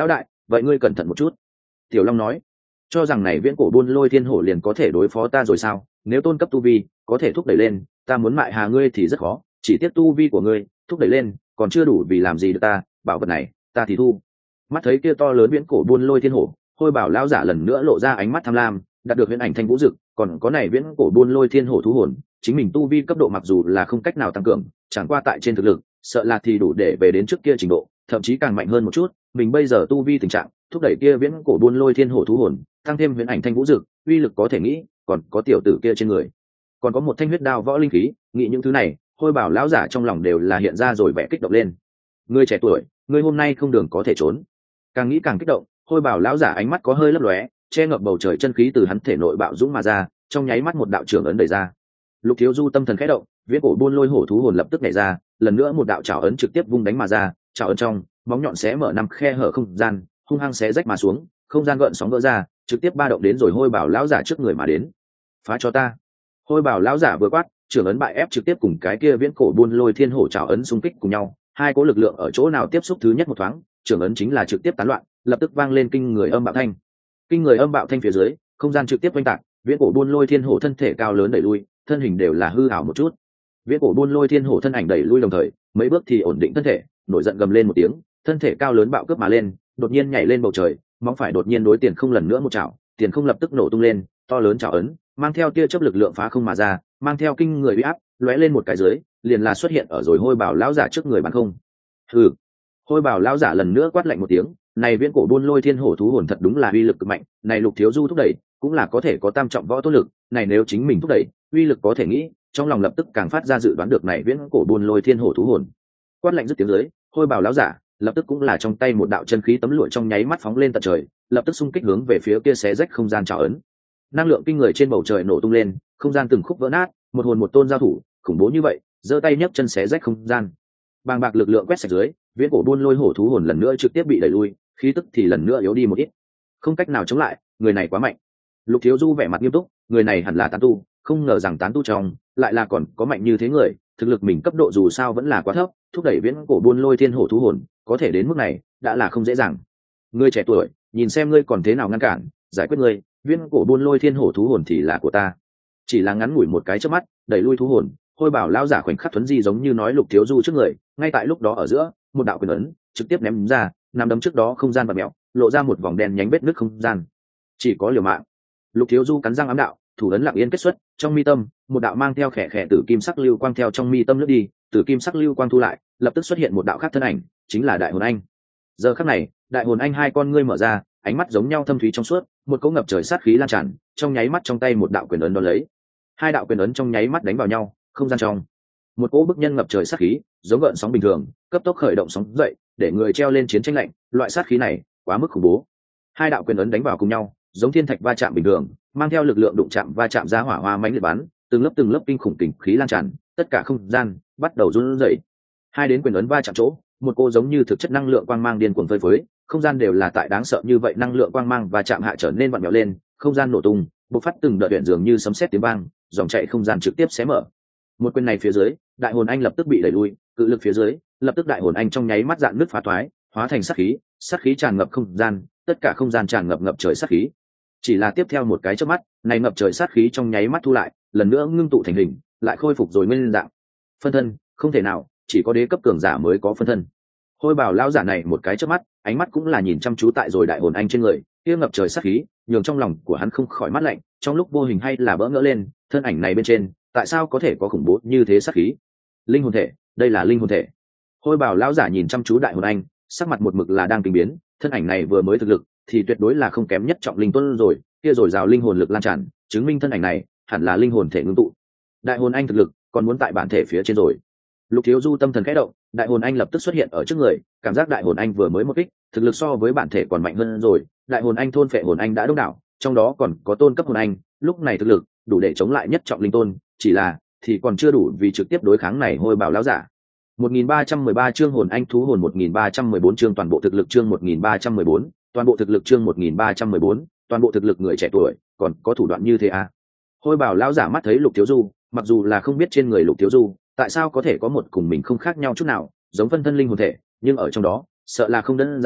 vậy ngươi cẩn thận một chút. Tiểu Long nói, cho rằng này viễn cổ buôn lôi thiên hổ liền có thể đối phó ta rồi sao? Nếu tôn cấp tu vi có thể thúc đẩy lên, ta muốn mại hà ngươi thì rất khó, chỉ tiếc tu vi của ngươi thúc đẩy lên còn chưa đủ vì làm gì được ta, bảo vật này ta thì thu. Mắt thấy kia to lớn viễn cổ buôn lôi thiên hổ, Hôi Bảo lão giả lần nữa lộ ra ánh mắt tham lam, đạt được huyễn ảnh thanh vũ dực, còn có này viễn cổ buôn lôi thiên hổ thú hồn, chính mình tu vi cấp độ mặc dù là không cách nào tăng cường, chẳng qua tại trên thực lực, sợ là thì đủ để về đến trước kia trình độ, thậm chí càng mạnh hơn một chút. Mình bây giờ tu vi tình trạng, thúc đẩy kia viễn cổ buôn lôi thiên hổ thú hồn, tăng thêm huyễn ảnh thanh vũ dực, uy lực có thể nghĩ, còn có tiểu tử kia trên người, còn có một thanh huyết đao võ linh khí, nghĩ những thứ này, Hôi Bảo lão giả trong lòng đều là hiện ra rồi vẻ kích động lên. Ngươi trẻ tuổi, ngươi hôm nay không đường có thể trốn. Càng nghĩ càng kích động, Hôi Bảo lão giả ánh mắt có hơi lấp lóe, che ngập bầu trời chân khí từ hắn thể nội bạo dũng mà ra, trong nháy mắt một đạo trưởng ấn đẩy ra. Lục Thiếu Du tâm thần khẽ động, viễn cổ buôn lôi hổ thú hồn lập tức nhảy ra, lần nữa một đạo trảo ấn trực tiếp vung đánh mà ra, trảo ấn trong, móng nhọn xé mở năm khe hở không gian, hung hăng xé rách mà xuống, không gian gợn sóng vỡ ra, trực tiếp ba động đến rồi Hôi Bảo lão giả trước người mà đến. Phá cho ta! Hôi Bảo lão giả vừa quát, trưởng ấn bại ép trực tiếp cùng cái kia viễn cổ buôn lôi thiên hổ trảo ấn xung kích cùng nhau, hai cỗ lực lượng ở chỗ nào tiếp xúc thứ nhất một thoáng, trưởng ấn chính là trực tiếp tán loạn, lập tức vang lên kinh người âm bạo thanh. Kinh người âm bạo thanh phía dưới, không gian trực tiếp oanh tạc, viễn cổ buôn lôi thiên hổ thân thể cao lớn đẩy lui, thân hình đều là hư ảo một chút. Viễn cổ buôn lôi thiên hổ thân ảnh đẩy lui đồng thời, mấy bước thì ổn định thân thể, nổi giận gầm lên một tiếng, thân thể cao lớn bạo cướp mà lên, đột nhiên nhảy lên bầu trời, móng phải đột nhiên đối tiền không lần nữa một chảo, tiền không lập tức nổ tung lên, to lớn chảo ấn, mang theo tia chớp lực lượng phá không mà ra, mang theo kinh người uy áp, lóe lên một cái dưới, liền là xuất hiện ở rồi Hôi Bảo lão giả trước người bàn không. Hừ. Hôi Bảo lão giả lần nữa quát lạnh một tiếng, này viễn cổ buôn lôi thiên hổ thú hồn thật đúng là uy lực cực mạnh, này Lục Thiếu Du thúc đẩy, cũng là có thể có tam trọng võ tốt lực, này nếu chính mình thúc đẩy, uy lực có thể nghĩ, trong lòng lập tức càng phát ra dự đoán được này viễn cổ buôn lôi thiên hổ thú hồn. Quát lạnh dứt tiếng dưới, Hôi Bảo lão giả lập tức cũng là trong tay một đạo chân khí tấm lụa trong nháy mắt phóng lên tận trời, lập tức xung kích hướng về phía kia xé rách không gian trảo ấn. Năng lượng kinh người trên bầu trời nổ tung lên, không gian từng khúc vỡ nát, một hồn một tôn giao thủ, khủng bố như vậy, giơ tay nhấc chân xé rách không gian. Bàng bạc lực lượng quét sạch dưới, viễn cổ buôn lôi hổ thú hồn lần nữa trực tiếp bị đẩy lui, khí tức thì lần nữa yếu đi một ít. Không cách nào chống lại, người này quá mạnh. Lục Thiếu Du vẻ mặt nghiêm túc, người này hẳn là tán tu, không ngờ rằng tán tu trong lại là còn có mạnh như thế người, thực lực mình cấp độ dù sao vẫn là quá thấp, thúc đẩy viễn cổ buôn lôi thiên hổ thú hồn, có thể đến mức này, đã là không dễ dàng. Ngươi trẻ tuổi, nhìn xem ngươi còn thế nào ngăn cản, giải quyết ngươi, viễn cổ buôn lôi thiên hổ thú hồn thì là của ta. Chỉ là ngắn ngủi một cái chớp mắt, đẩy lui thú hồn, Hôi Bảo lão giả khoảnh khắc thuấn di giống như nói Lục Thiếu Du trước người, ngay tại lúc đó ở giữa, một đạo quyền ấn trực tiếp ném ra, nằm đấm trước đó không gian bật mèo, lộ ra một vòng đen nhánh vết nứt không gian. Chỉ có liều mạng. Lục Thiếu Du cắn răng ám đạo, thủ ấn lặng yên kết xuất, trong mi tâm, một đạo mang theo khẽ khẽ tử kim sắc lưu quang theo trong mi tâm lướt đi, tử kim sắc lưu quang thu lại, lập tức xuất hiện một đạo khác thân ảnh, chính là Đại Hồn Anh. Giờ khắc này, Đại Hồn Anh hai con ngươi mở ra, ánh mắt giống nhau thâm thúy trong suốt, một cỗ ngập trời sát khí lan tràn, trong nháy mắt trong tay một đạo quyền ấn đón lấy. Hai đạo quyền ấn trong nháy mắt đánh vào nhau, không gian trong một cỗ bức nhân ngập trời sát khí, giống gợn sóng bình thường, cấp tốc khởi động sóng dậy, để người treo lên chiến tranh lạnh, loại sát khí này quá mức khủng bố. Hai đạo quyền ấn đánh vào cùng nhau, giống thiên thạch va chạm bình thường, mang theo lực lượng đụng chạm va chạm ra hỏa hoa mãnh liệt bắn, từng lớp từng lớp kinh khủng kình khí lan tràn, tất cả không gian bắt đầu run rẩy. Hai đến quyền ấn va chạm chỗ, một cô giống như thực chất năng lượng quang mang điên cuồng phơi phới, không gian đều là tại đáng sợ như vậy năng lượng quang mang và chạm hạ trở nên vặn vẹo lên, không gian nổ tung, bộc phát từng đợt điện dường như sấm sét tiếng vang, dòng chảy không gian trực tiếp xé mở. Một quyền này phía dưới, Đại Hồn Anh lập tức bị đẩy lui, cự lực phía dưới, lập tức Đại Hồn Anh trong nháy mắt dạn nứt phá toái, hóa thành sát khí, sát khí tràn ngập không gian, tất cả không gian tràn ngập ngập trời sát khí. Chỉ là tiếp theo một cái chớp mắt, này ngập trời sát khí trong nháy mắt thu lại, lần nữa ngưng tụ thành hình, lại khôi phục rồi nguyên dạng. Phân thân, không thể nào, chỉ có đế cấp cường giả mới có phân thân. Hôi Bảo lão giả này một cái chớp mắt, ánh mắt cũng là nhìn chăm chú tại rồi Đại Hồn Anh trên người, kia ngập trời sát khí, nhường trong lòng của hắn không khỏi mát lạnh, trong lúc vô hình hay là bỡ ngỡ lên, thân ảnh này bên trên, tại sao có thể có khủng bố như thế sát khí? Linh hồn thể, đây là linh hồn thể. Hôi Bảo lão giả nhìn chăm chú Đại Hồn Anh, sắc mặt một mực là đang kinh biến, thân ảnh này vừa mới thực lực thì tuyệt đối là không kém nhất trọng linh tuấn rồi, kia rồi rào linh hồn lực lan tràn, chứng minh thân ảnh này hẳn là linh hồn thể ngưng tụ. Đại Hồn Anh thực lực còn muốn tại bản thể phía trên rồi. Lục Thiếu Du tâm thần khẽ động, Đại Hồn Anh lập tức xuất hiện ở trước người, cảm giác Đại Hồn Anh vừa mới một kích, thực lực so với bản thể còn mạnh hơn rồi. Đại Hồn Anh thôn phệ hồn anh đã đông đảo, trong đó còn có tôn cấp hồn anh, lúc này thực lực đủ để chống lại nhất trọng linh tôn, chỉ là thì còn chưa đủ vì trực tiếp đối kháng này Hôi Bảo lão giả. một nghìn ba trăm mười ba chương hồn anh thú hồn, một nghìn ba trăm mười bốn chương toàn bộ thực lực chương một nghìn ba trăm mười bốn, toàn bộ thực lực chương một nghìn ba trăm mười bốn, toàn bộ thực lực người trẻ tuổi, còn có thủ đoạn như thế à? Hôi Bảo lão giả mắt thấy Lục Thiếu Du, mặc dù là không biết trên người Lục Thiếu Du tại sao có thể có một cùng mình không khác nhau chút nào, giống phân thân linh hồn thể, nhưng ở trong đó sợ là không đơn giản,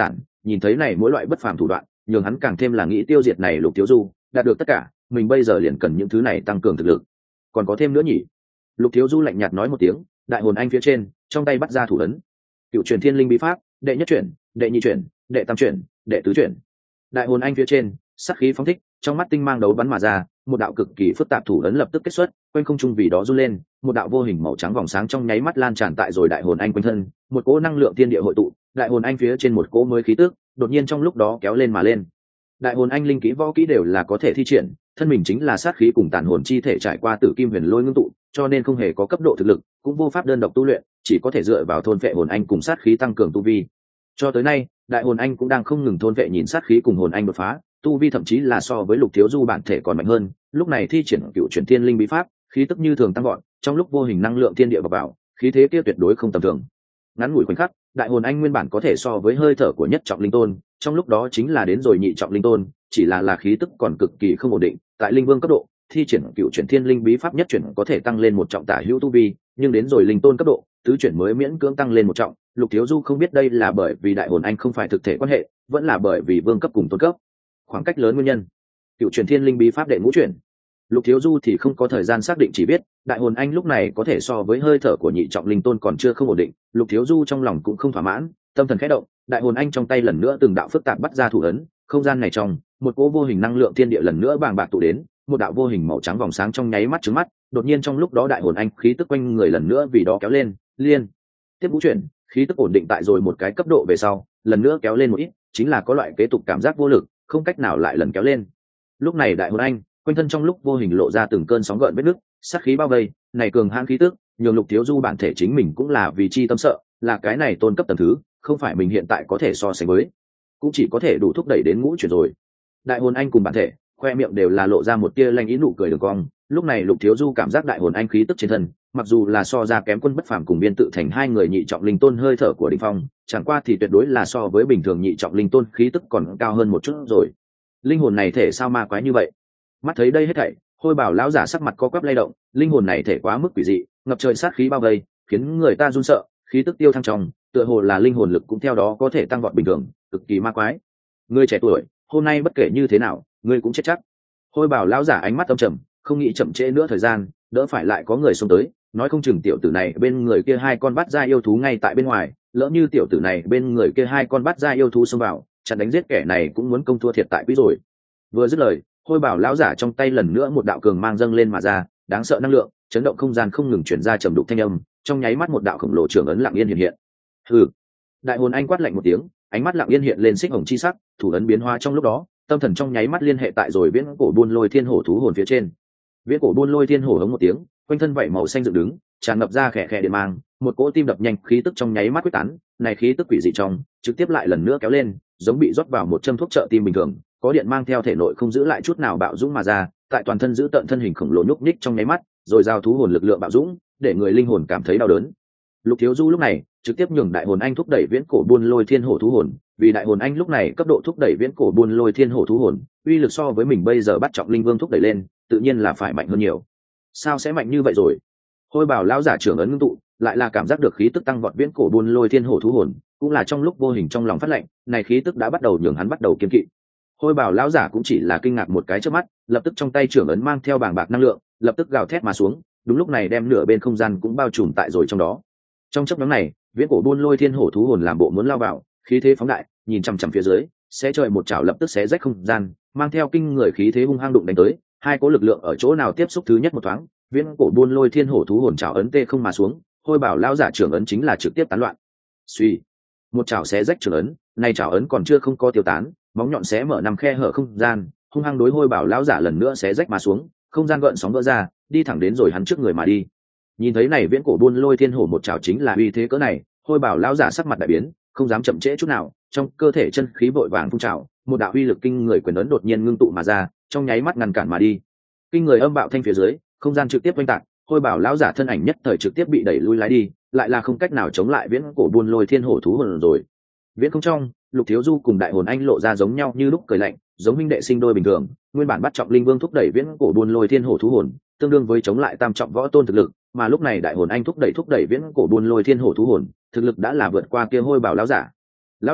nhìn thấy này mỗi loại bất phàm thủ đoạn nhường hắn càng thêm là nghĩ tiêu diệt này Lục Thiếu Du, đạt được tất cả mình bây giờ liền cần những thứ này tăng cường thực lực. Còn có thêm nữa nhỉ? Lục Thiếu Du lạnh nhạt nói một tiếng, đại hồn anh phía trên trong tay bắt ra thủ ấn. Cựu truyền thiên linh bí pháp, đệ nhất chuyển, đệ nhị chuyển, đệ tam chuyển, đệ tứ chuyển. Đại hồn anh phía trên sắc khí phóng thích, trong mắt tinh mang đấu bắn mà ra, một đạo cực kỳ phức tạp thủ ấn lập tức kết xuất, quanh không trung vì đó run lên, một đạo vô hình màu trắng vòng sáng trong nháy mắt lan tràn tại rồi đại hồn anh quanh thân, một cỗ năng lượng thiên địa hội tụ, đại hồn anh phía trên một cỗ mới khí tức, đột nhiên trong lúc đó kéo lên mà lên. Đại hồn anh linh kỹ võ kỹ đều là có thể thi triển, thân mình chính là sát khí cùng tàn hồn chi thể trải qua tử kim huyền lôi ngưng tụ, cho nên không hề có cấp độ thực lực, cũng vô pháp đơn độc tu luyện, chỉ có thể dựa vào thôn vệ hồn anh cùng sát khí tăng cường tu vi. Cho tới nay, đại hồn anh cũng đang không ngừng thôn vệ nhìn sát khí cùng hồn anh đột phá, tu vi thậm chí là so với Lục Thiếu Du bản thể còn mạnh hơn. Lúc này thi triển cựu chuyển thiên linh bí pháp, khí tức như thường tăng vọt, trong lúc vô hình năng lượng thiên địa vào vào, khí thế kia tuyệt đối không tầm thường. Ngắn ngủi khoảnh khắc, đại hồn anh nguyên bản có thể so với hơi thở của nhất trọng linh tôn, trong lúc đó chính là đến rồi nhị trọng linh tôn, chỉ là là khí tức còn cực kỳ không ổn định. Tại linh vương cấp độ, thi triển cựu chuyển thiên linh bí pháp nhất chuyển có thể tăng lên một trọng tả hữu tu vi, nhưng đến rồi linh tôn cấp độ, tứ chuyển mới miễn cưỡng tăng lên một trọng. Lục Thiếu Du không biết đây là bởi vì đại hồn anh không phải thực thể quan hệ, vẫn là bởi vì vương cấp cùng tôn cấp khoảng cách lớn nguyên nhân. Cựu chuyển thiên linh bí pháp đệ ngũ chuyển, Lục Thiếu Du thì không có thời gian xác định, chỉ biết đại hồn anh lúc này có thể so với hơi thở của nhị trọng linh tôn còn chưa không ổn định. Lục Thiếu Du trong lòng cũng không thỏa mãn, tâm thần khẽ động, đại hồn anh trong tay lần nữa từng đạo phức tạp bắt ra thủ ấn, không gian này trong một cỗ vô hình năng lượng thiên địa lần nữa bàng bạc tụ đến, một đạo vô hình màu trắng vòng sáng trong nháy mắt trứng mắt, đột nhiên trong lúc đó đại hồn anh khí tức quanh người lần nữa vì đó kéo lên, liên tiếp vũ chuyển, khí tức ổn định tại rồi một cái cấp độ về sau, lần nữa kéo lên một ít, chính là có loại kế tục cảm giác vô lực, không cách nào lại lần kéo lên. Lúc này đại hồn anh quanh thân trong lúc vô hình lộ ra từng cơn sóng gợn vết nứt, sát khí bao vây, này cường hãn khí tức, nhường Lục Thiếu Du bản thể chính mình cũng là vì chi tâm sợ, là cái này tôn cấp tầng thứ, không phải mình hiện tại có thể so sánh với, cũng chỉ có thể đủ thúc đẩy đến ngũ chuyển rồi. Đại hồn anh cùng bản thể, khoe miệng đều là lộ ra một tia lanh ý nụ cười đường cong. Lúc này Lục Thiếu Du cảm giác đại hồn anh khí tức trên thân, mặc dù là so ra kém Quân Bất Phàm cùng Biên Tự Thành hai người nhị trọng linh tôn hơi thở của đỉnh phong, chẳng qua thì tuyệt đối là so với bình thường nhị trọng linh tôn khí tức còn cao hơn một chút rồi. Linh hồn này thể sao ma quái như vậy? Mắt thấy đây hết thảy, Hôi Bảo lão giả sắc mặt co quắp lay động, linh hồn này thể quá mức quỷ dị, ngập trời sát khí bao vây, khiến người ta run sợ, khí tức tiêu thăng trong, tựa hồ là linh hồn lực cũng theo đó có thể tăng vọt bình thường, cực kỳ ma quái. Ngươi trẻ tuổi, hôm nay bất kể như thế nào, ngươi cũng chết chắc. Hôi Bảo lão giả ánh mắt âm trầm, không nghĩ chậm trễ nữa thời gian, đỡ phải lại có người xông tới, nói không chừng tiểu tử này bên người kia hai con bắt ra yêu thú ngay tại bên ngoài, lỡ như tiểu tử này bên người kia hai con bắt ra yêu thú xông vào, chặn đánh giết kẻ này cũng muốn công thua thiệt tại quý rồi. Vừa dứt lời, Hôi Bảo lão giả trong tay lần nữa một đạo cường mang dâng lên mà ra, đáng sợ năng lượng chấn động không gian không ngừng chuyển ra trầm đục thanh âm, trong nháy mắt một đạo khổng lồ trường ấn lặng yên hiện hiện. Hừ. Đại hồn anh quát lạnh một tiếng, ánh mắt lặng yên hiện lên xích hồng chi sắc, thủ ấn biến hóa trong lúc đó, tâm thần trong nháy mắt liên hệ tại rồi viễn cổ buôn lôi thiên hổ thú hồn phía trên. Viễn cổ buôn lôi thiên hổ hống một tiếng, quanh thân vảy màu xanh dựng đứng, tràn ngập ra khẽ khẽ điện mang, một cỗ tim đập nhanh, khí tức trong nháy mắt quyết tán, này khí tức quỷ dị trong, trực tiếp lại lần nữa kéo lên, giống bị rót vào một châm thuốc trợ tim bình thường, có điện mang theo thể nội không giữ lại chút nào bạo dũng mà ra, tại toàn thân giữ tận thân hình khổng lồ nhúc nhích trong nháy mắt, rồi giao thú hồn lực lượng bạo dũng, để người linh hồn cảm thấy đau đớn. Lục Thiếu Du lúc này trực tiếp nhường đại hồn anh thúc đẩy viễn cổ buôn lôi thiên hổ thú hồn, vì đại hồn anh lúc này cấp độ thúc đẩy viễn cổ buôn lôi thiên hổ thú hồn, uy lực so với mình bây giờ bắt trọng linh vương thúc đẩy lên, tự nhiên là phải mạnh hơn nhiều. Sao sẽ mạnh như vậy rồi? Hôi Bảo lão giả trưởng ấn ngưng tụ, lại là cảm giác được khí tức tăng vọt viễn cổ buôn lôi thiên hổ thú hồn, cũng là trong lúc vô hình trong lòng phát lệnh, này khí tức đã bắt đầu nhường hắn bắt đầu kiêng kỵ. Hôi Bảo lão giả cũng chỉ là kinh ngạc một cái trước mắt, lập tức trong tay trưởng ấn mang theo bàng bạc năng lượng, lập tức gào thét mà xuống, đúng lúc này đem nửa bên không gian cũng bao trùm tại rồi trong đó. Trong chốc ngắn này, viễn cổ buôn lôi thiên hổ thú hồn làm bộ muốn lao vào, khí thế phóng đại, nhìn chằm chằm phía dưới, sẽ trời một chảo lập tức xé rách không gian, mang theo kinh người khí thế hung hăng đụng đánh tới, hai cỗ lực lượng ở chỗ nào tiếp xúc thứ nhất một thoáng, viễn cổ buôn lôi thiên hổ thú hồn chảo ấn tê không mà xuống, Hôi Bảo lão giả trưởng ấn chính là trực tiếp tán loạn. Suy, một chảo xé rách trưởng ấn, này chảo ấn còn chưa không có tiêu tán, móng nhọn xé mở nằm khe hở không gian, hung hăng đối Hôi Bảo lão giả lần nữa xé rách mà xuống, không gian gợn sóng vỡ ra, đi thẳng đến rồi hắn trước người mà đi. Nhìn thấy này viễn cổ buôn lôi thiên hổ một chảo chính là uy thế cỡ này, Hôi Bảo lão giả sắc mặt đại biến, không dám chậm trễ chút nào, trong cơ thể chân khí vội vàng phun trào, một đạo uy lực kinh người quyền ấn đột nhiên ngưng tụ mà ra, trong nháy mắt ngăn cản mà đi. Kinh người âm bạo thanh phía dưới, không gian trực tiếp oanh tạc, Hôi Bảo lão giả thân ảnh nhất thời trực tiếp bị đẩy lui lái đi, lại là không cách nào chống lại viễn cổ buôn lôi thiên hổ thú hồn rồi. Viễn không trong, Lục Thiếu Du cùng đại hồn anh lộ ra giống nhau như lúc cười lạnh, giống huynh đệ sinh đôi bình thường, nguyên bản bắt trọng linh vương thúc đẩy viễn cổ buôn lôi thiên hổ thú hồn, tương đương với chống lại tam trọng võ tôn thực lực, mà lúc này đại hồn anh thúc đẩy thúc đẩy viễn cổ buôn lôi thiên hổ thú hồn, thực lực đã là vượt qua kia Hôi Bảo lão giả. Lão đại,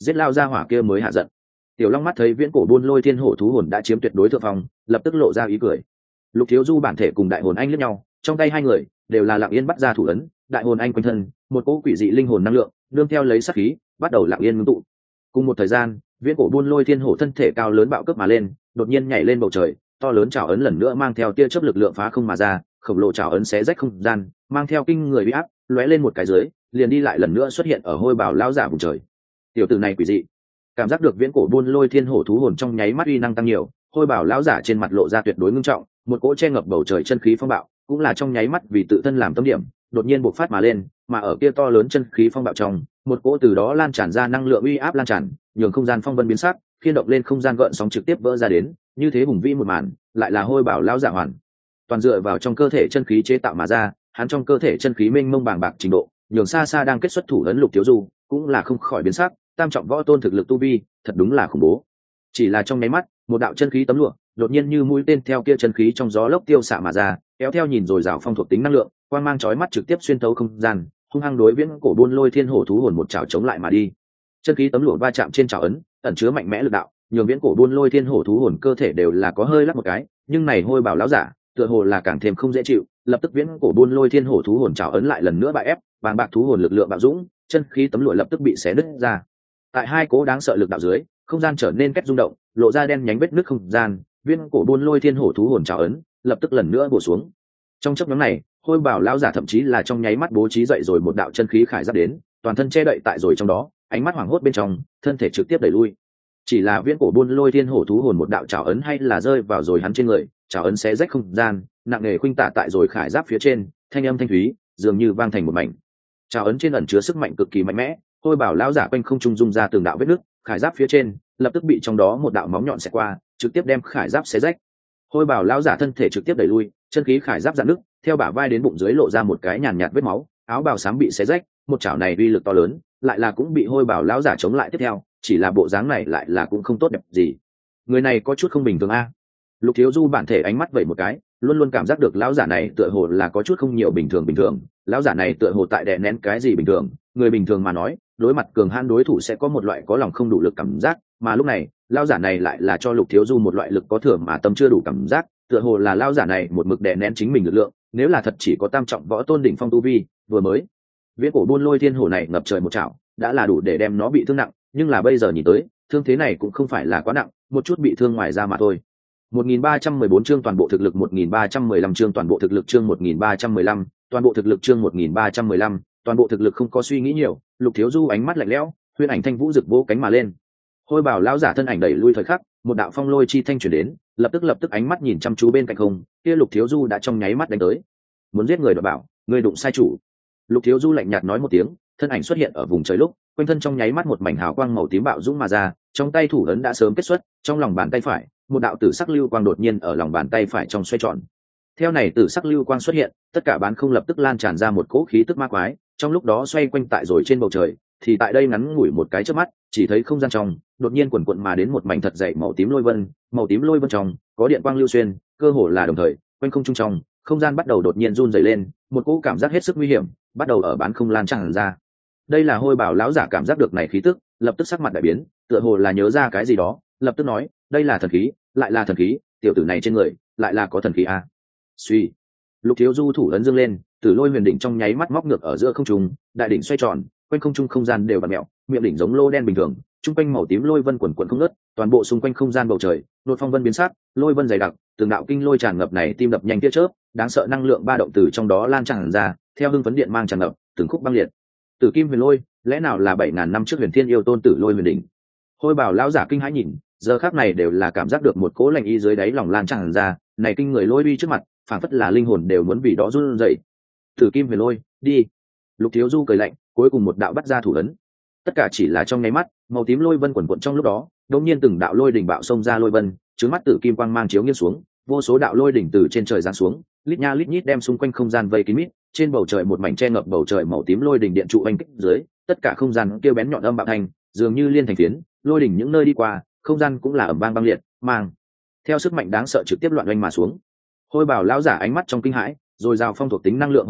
giết lao ra hỏa kia mới hạ giận. Tiểu Long mắt thấy viễn cổ buôn lôi thiên hổ thú hồn đã chiếm tuyệt đối thượng phong, lập tức lộ ra ý cười. Lục Thiếu Du bản thể cùng đại hồn anh liếc nhau, trong tay hai người đều là lặng yên bắt ra thủ ấn, đại hồn anh quanh thân một cỗ quỷ dị linh hồn năng lượng nương theo lấy sát khí bắt đầu lặng yên ngưng tụ. Cùng một thời gian, viễn cổ buôn lôi thiên hổ thân thể cao lớn bạo cấp mà lên, đột nhiên nhảy lên bầu trời, to lớn trảo ấn lần nữa mang theo tia chớp lực lượng phá không mà ra, khổng lồ trảo ấn xé rách không gian, mang theo kinh người uy áp, lóe lên một cái dưới, liền đi lại lần nữa xuất hiện ở hôi bào lão giả vùng trời. Tiểu tử này quỷ dị. Cảm giác được viễn cổ buôn lôi thiên hổ thú hồn trong nháy mắt uy năng tăng nhiều, hôi bào lão giả trên mặt lộ ra tuyệt đối ngưng trọng, một cỗ che ngập bầu trời chân khí phong bạo, cũng là trong nháy mắt vì tự thân làm tâm điểm, đột nhiên bộc phát mà lên, mà ở kia to lớn chân khí phong bạo trong, một cỗ từ đó lan tràn ra năng lượng uy áp lan tràn, nhường không gian phong vân biến sắc, khiên động lên không gian gợn sóng trực tiếp vỡ ra đến, như thế hùng vĩ một màn, lại là hôi bảo lão giả hoàn toàn dựa vào trong cơ thể chân khí chế tạo mà ra, hắn trong cơ thể chân khí mênh mông bàng bạc trình độ, nhường xa xa đang kết xuất thủ ấn Lục Thiếu Du, cũng là không khỏi biến sắc, tam trọng võ tôn thực lực tu vi, thật đúng là khủng bố. Chỉ là trong nháy mắt, một đạo chân khí tấm lụa, đột nhiên như mũi tên theo kia chân khí trong gió lốc tiêu xạ mà ra, kéo theo nhìn rồi rào phong thuộc tính năng lượng, quang mang chói mắt trực tiếp xuyên thấu không gian, hung hăng đối viễn cổ buôn lôi thiên hổ thú hồn một chảo chống lại mà đi. Chân khí tấm lụa va chạm trên chảo ấn, ẩn chứa mạnh mẽ lực đạo, nhường viễn cổ buôn lôi thiên hổ thú hồn cơ thể đều là có hơi lắc một cái, nhưng này hôi bảo lão giả, tựa hồ là càng thêm không dễ chịu, lập tức viễn cổ buôn lôi thiên hổ thú hồn chảo ấn lại lần nữa bại ép, bàng bạc thú hồn lực lượng bạo dũng, chân khí tấm lụa lập tức bị xé nứt ra. Tại hai cố đáng sợ lực đạo dưới, không gian trở nên kết rung động, lộ ra đen nhánh vết nứt không gian, viên cổ buôn lôi thiên hổ thú hồn chảo ấn lập tức lần nữa bổ xuống. Trong chốc ngắn này, hôi bảo lão giả thậm chí là trong nháy mắt bố trí dậy rồi một đạo chân khí khải giáp đến, toàn thân che đậy tại rồi trong đó, ánh mắt hoảng hốt bên trong, thân thể trực tiếp đẩy lui. Chỉ là viễn cổ buôn lôi thiên hổ thú hồn một đạo chảo ấn hay là rơi vào rồi hắn trên người, chảo ấn xé rách không gian, nặng nề khuynh tả tại rồi khải giáp phía trên, thanh âm thanh thúy, dường như vang thành một mảnh. Chảo ấn trên ẩn chứa sức mạnh cực kỳ mạnh mẽ, hôi bảo lão giả quanh không trung dung ra từng đạo vết nứt, khải giáp phía trên lập tức bị trong đó một đạo móng nhọn xẹt qua, trực tiếp đem khải giáp xé rách. Hôi bảo lão giả thân thể trực tiếp đẩy lui, chân khí khải giáp dạn nứt, theo bả vai đến bụng dưới lộ ra một cái nhàn nhạt vết máu, áo bào xám bị xé rách, một chảo này uy lực to lớn, lại là cũng bị hôi bảo lão giả chống lại tiếp theo, chỉ là bộ dáng này lại là cũng không tốt đẹp gì. Người này có chút không bình thường a. Lục Thiếu Du bản thể ánh mắt vậy một cái, luôn luôn cảm giác được lão giả này tựa hồ là có chút không nhiều bình thường bình thường, lão giả này tựa hồ tại đè nén cái gì bình thường, người bình thường mà nói, đối mặt cường hãn đối thủ sẽ có một loại có lòng không đủ lực cảm giác, mà lúc này, lão giả này lại là cho Lục Thiếu Du một loại lực có thừa mà tâm chưa đủ cảm giác, tựa hồ là lão giả này một mực đè nén chính mình lực lượng, nếu là thật chỉ có tam trọng võ tôn đỉnh phong tu vi, vừa mới, viễn cổ buôn lôi thiên hổ này ngập trời một chảo, đã là đủ để đem nó bị thương nặng, nhưng là bây giờ nhìn tới, thương thế này cũng không phải là quá nặng, một chút bị thương ngoài da mà thôi. một nghìn ba trăm mười bốn chương toàn bộ thực lực, một nghìn ba trăm mười lăm chương toàn bộ thực lực, chương một nghìn ba trăm mười lăm, toàn bộ thực lực, chương một nghìn ba trăm mười lăm, toàn bộ thực lực. Không có suy nghĩ nhiều, Lục Thiếu Du ánh mắt lạnh lẽo, huyền ảnh thanh vũ rực vỗ cánh mà lên. Hôi bảo lão giả thân ảnh đẩy lui thời khắc, một đạo phong lôi chi thanh truyền đến, lập tức lập tức ánh mắt nhìn chăm chú bên cạnh không, kia Lục Thiếu Du đã trong nháy mắt đánh tới. Muốn giết người đoạt bảo, ngươi đụng sai chủ. Lục Thiếu Du lạnh nhạt nói một tiếng, thân ảnh xuất hiện ở vùng trời lúc, quanh thân trong nháy mắt một mảnh hào quang màu tím bạo dũng mà ra, trong tay thủ ấn đã sớm kết xuất, trong lòng bàn tay phải, một đạo tử sắc lưu quang đột nhiên ở lòng bàn tay phải trong xoay tròn. Theo này tử sắc lưu quang xuất hiện, tất cả bán không lập tức lan tràn ra một cỗ khí tức ma quái, trong lúc đó xoay quanh tại rồi trên bầu trời, thì tại đây ngắn ngủi một cái chớp mắt, chỉ thấy không gian trong, đột nhiên quần quần mà đến một mảnh thật dày màu tím lôi vân, màu tím lôi vân trong có điện quang lưu xuyên, cơ hồ là đồng thời, quanh không trung trong, không gian bắt đầu đột nhiên run rẩy lên, một cỗ cảm giác hết sức nguy hiểm, bắt đầu ở bán không lan tràn ra. Đây là Hôi bảo lão giả cảm giác được này khí tức, lập tức sắc mặt đại biến, tựa hồ là nhớ ra cái gì đó, lập tức nói, đây là thần khí, lại là thần khí, tiểu tử này trên người lại là có thần khí a. Suy, Lục Thiếu Du thủ ấn dương lên, Tử Lôi Huyền đỉnh trong nháy mắt móc ngược ở giữa không trung, đại đỉnh xoay tròn, quanh không trung không gian đều vặn mèo, miệng đỉnh giống lô đen bình thường, trung quanh màu tím lôi vân quần quần không ngớt, toàn bộ xung quanh không gian bầu trời, đột phong vân biến sắc, lôi vân dày đặc, từng đạo kinh lôi tràn ngập này tim đập nhanh tia chớp, đáng sợ năng lượng ba động từ trong đó lan tràn ra, theo hưng phấn điện mang tràn ngập, từng khúc băng liệt. Tử Kim Huyền Lôi, lẽ nào là bảy ngàn năm trước Huyền Thiên yêu tôn Tử Lôi Huyền đỉnh? Hôi bảo lão giả kinh hãi nhìn, giờ khắc này đều là cảm giác được một cỗ lạnh y dưới đáy lòng lan tràn ra, này kinh người lôi uy trước mặt, phảng phất là linh hồn đều muốn vì đó run rẩy. Tử Kim Huyền Lôi, đi. Lục Thiếu Du cười lạnh, cuối cùng một đạo bắt ra thủ ấn. Tất cả chỉ là trong nháy mắt, màu tím lôi vân quần quần trong lúc đó, đột nhiên từng đạo lôi đỉnh bạo xông ra lôi vân, trướng mắt tử kim quang mang chiếu nghiêng xuống, vô số đạo lôi đỉnh từ trên trời giáng xuống, lít nha lít nhít đem xung quanh không gian vây kín mít, trên bầu trời một mảnh che ngập bầu trời màu tím lôi đỉnh điện trụ anh kích dưới, tất cả không gian kêu bén nhọn âm bạo thành, dường như liên thành phiến, lôi đỉnh những nơi đi qua, không gian cũng là ầm vang băng liệt, mang theo sức mạnh đáng sợ trực tiếp loạn oanh mà xuống. Hôi bảo lão giả ánh mắt trong kinh hãi, rồi rào phong thuộc tính năng lượng hội tụ,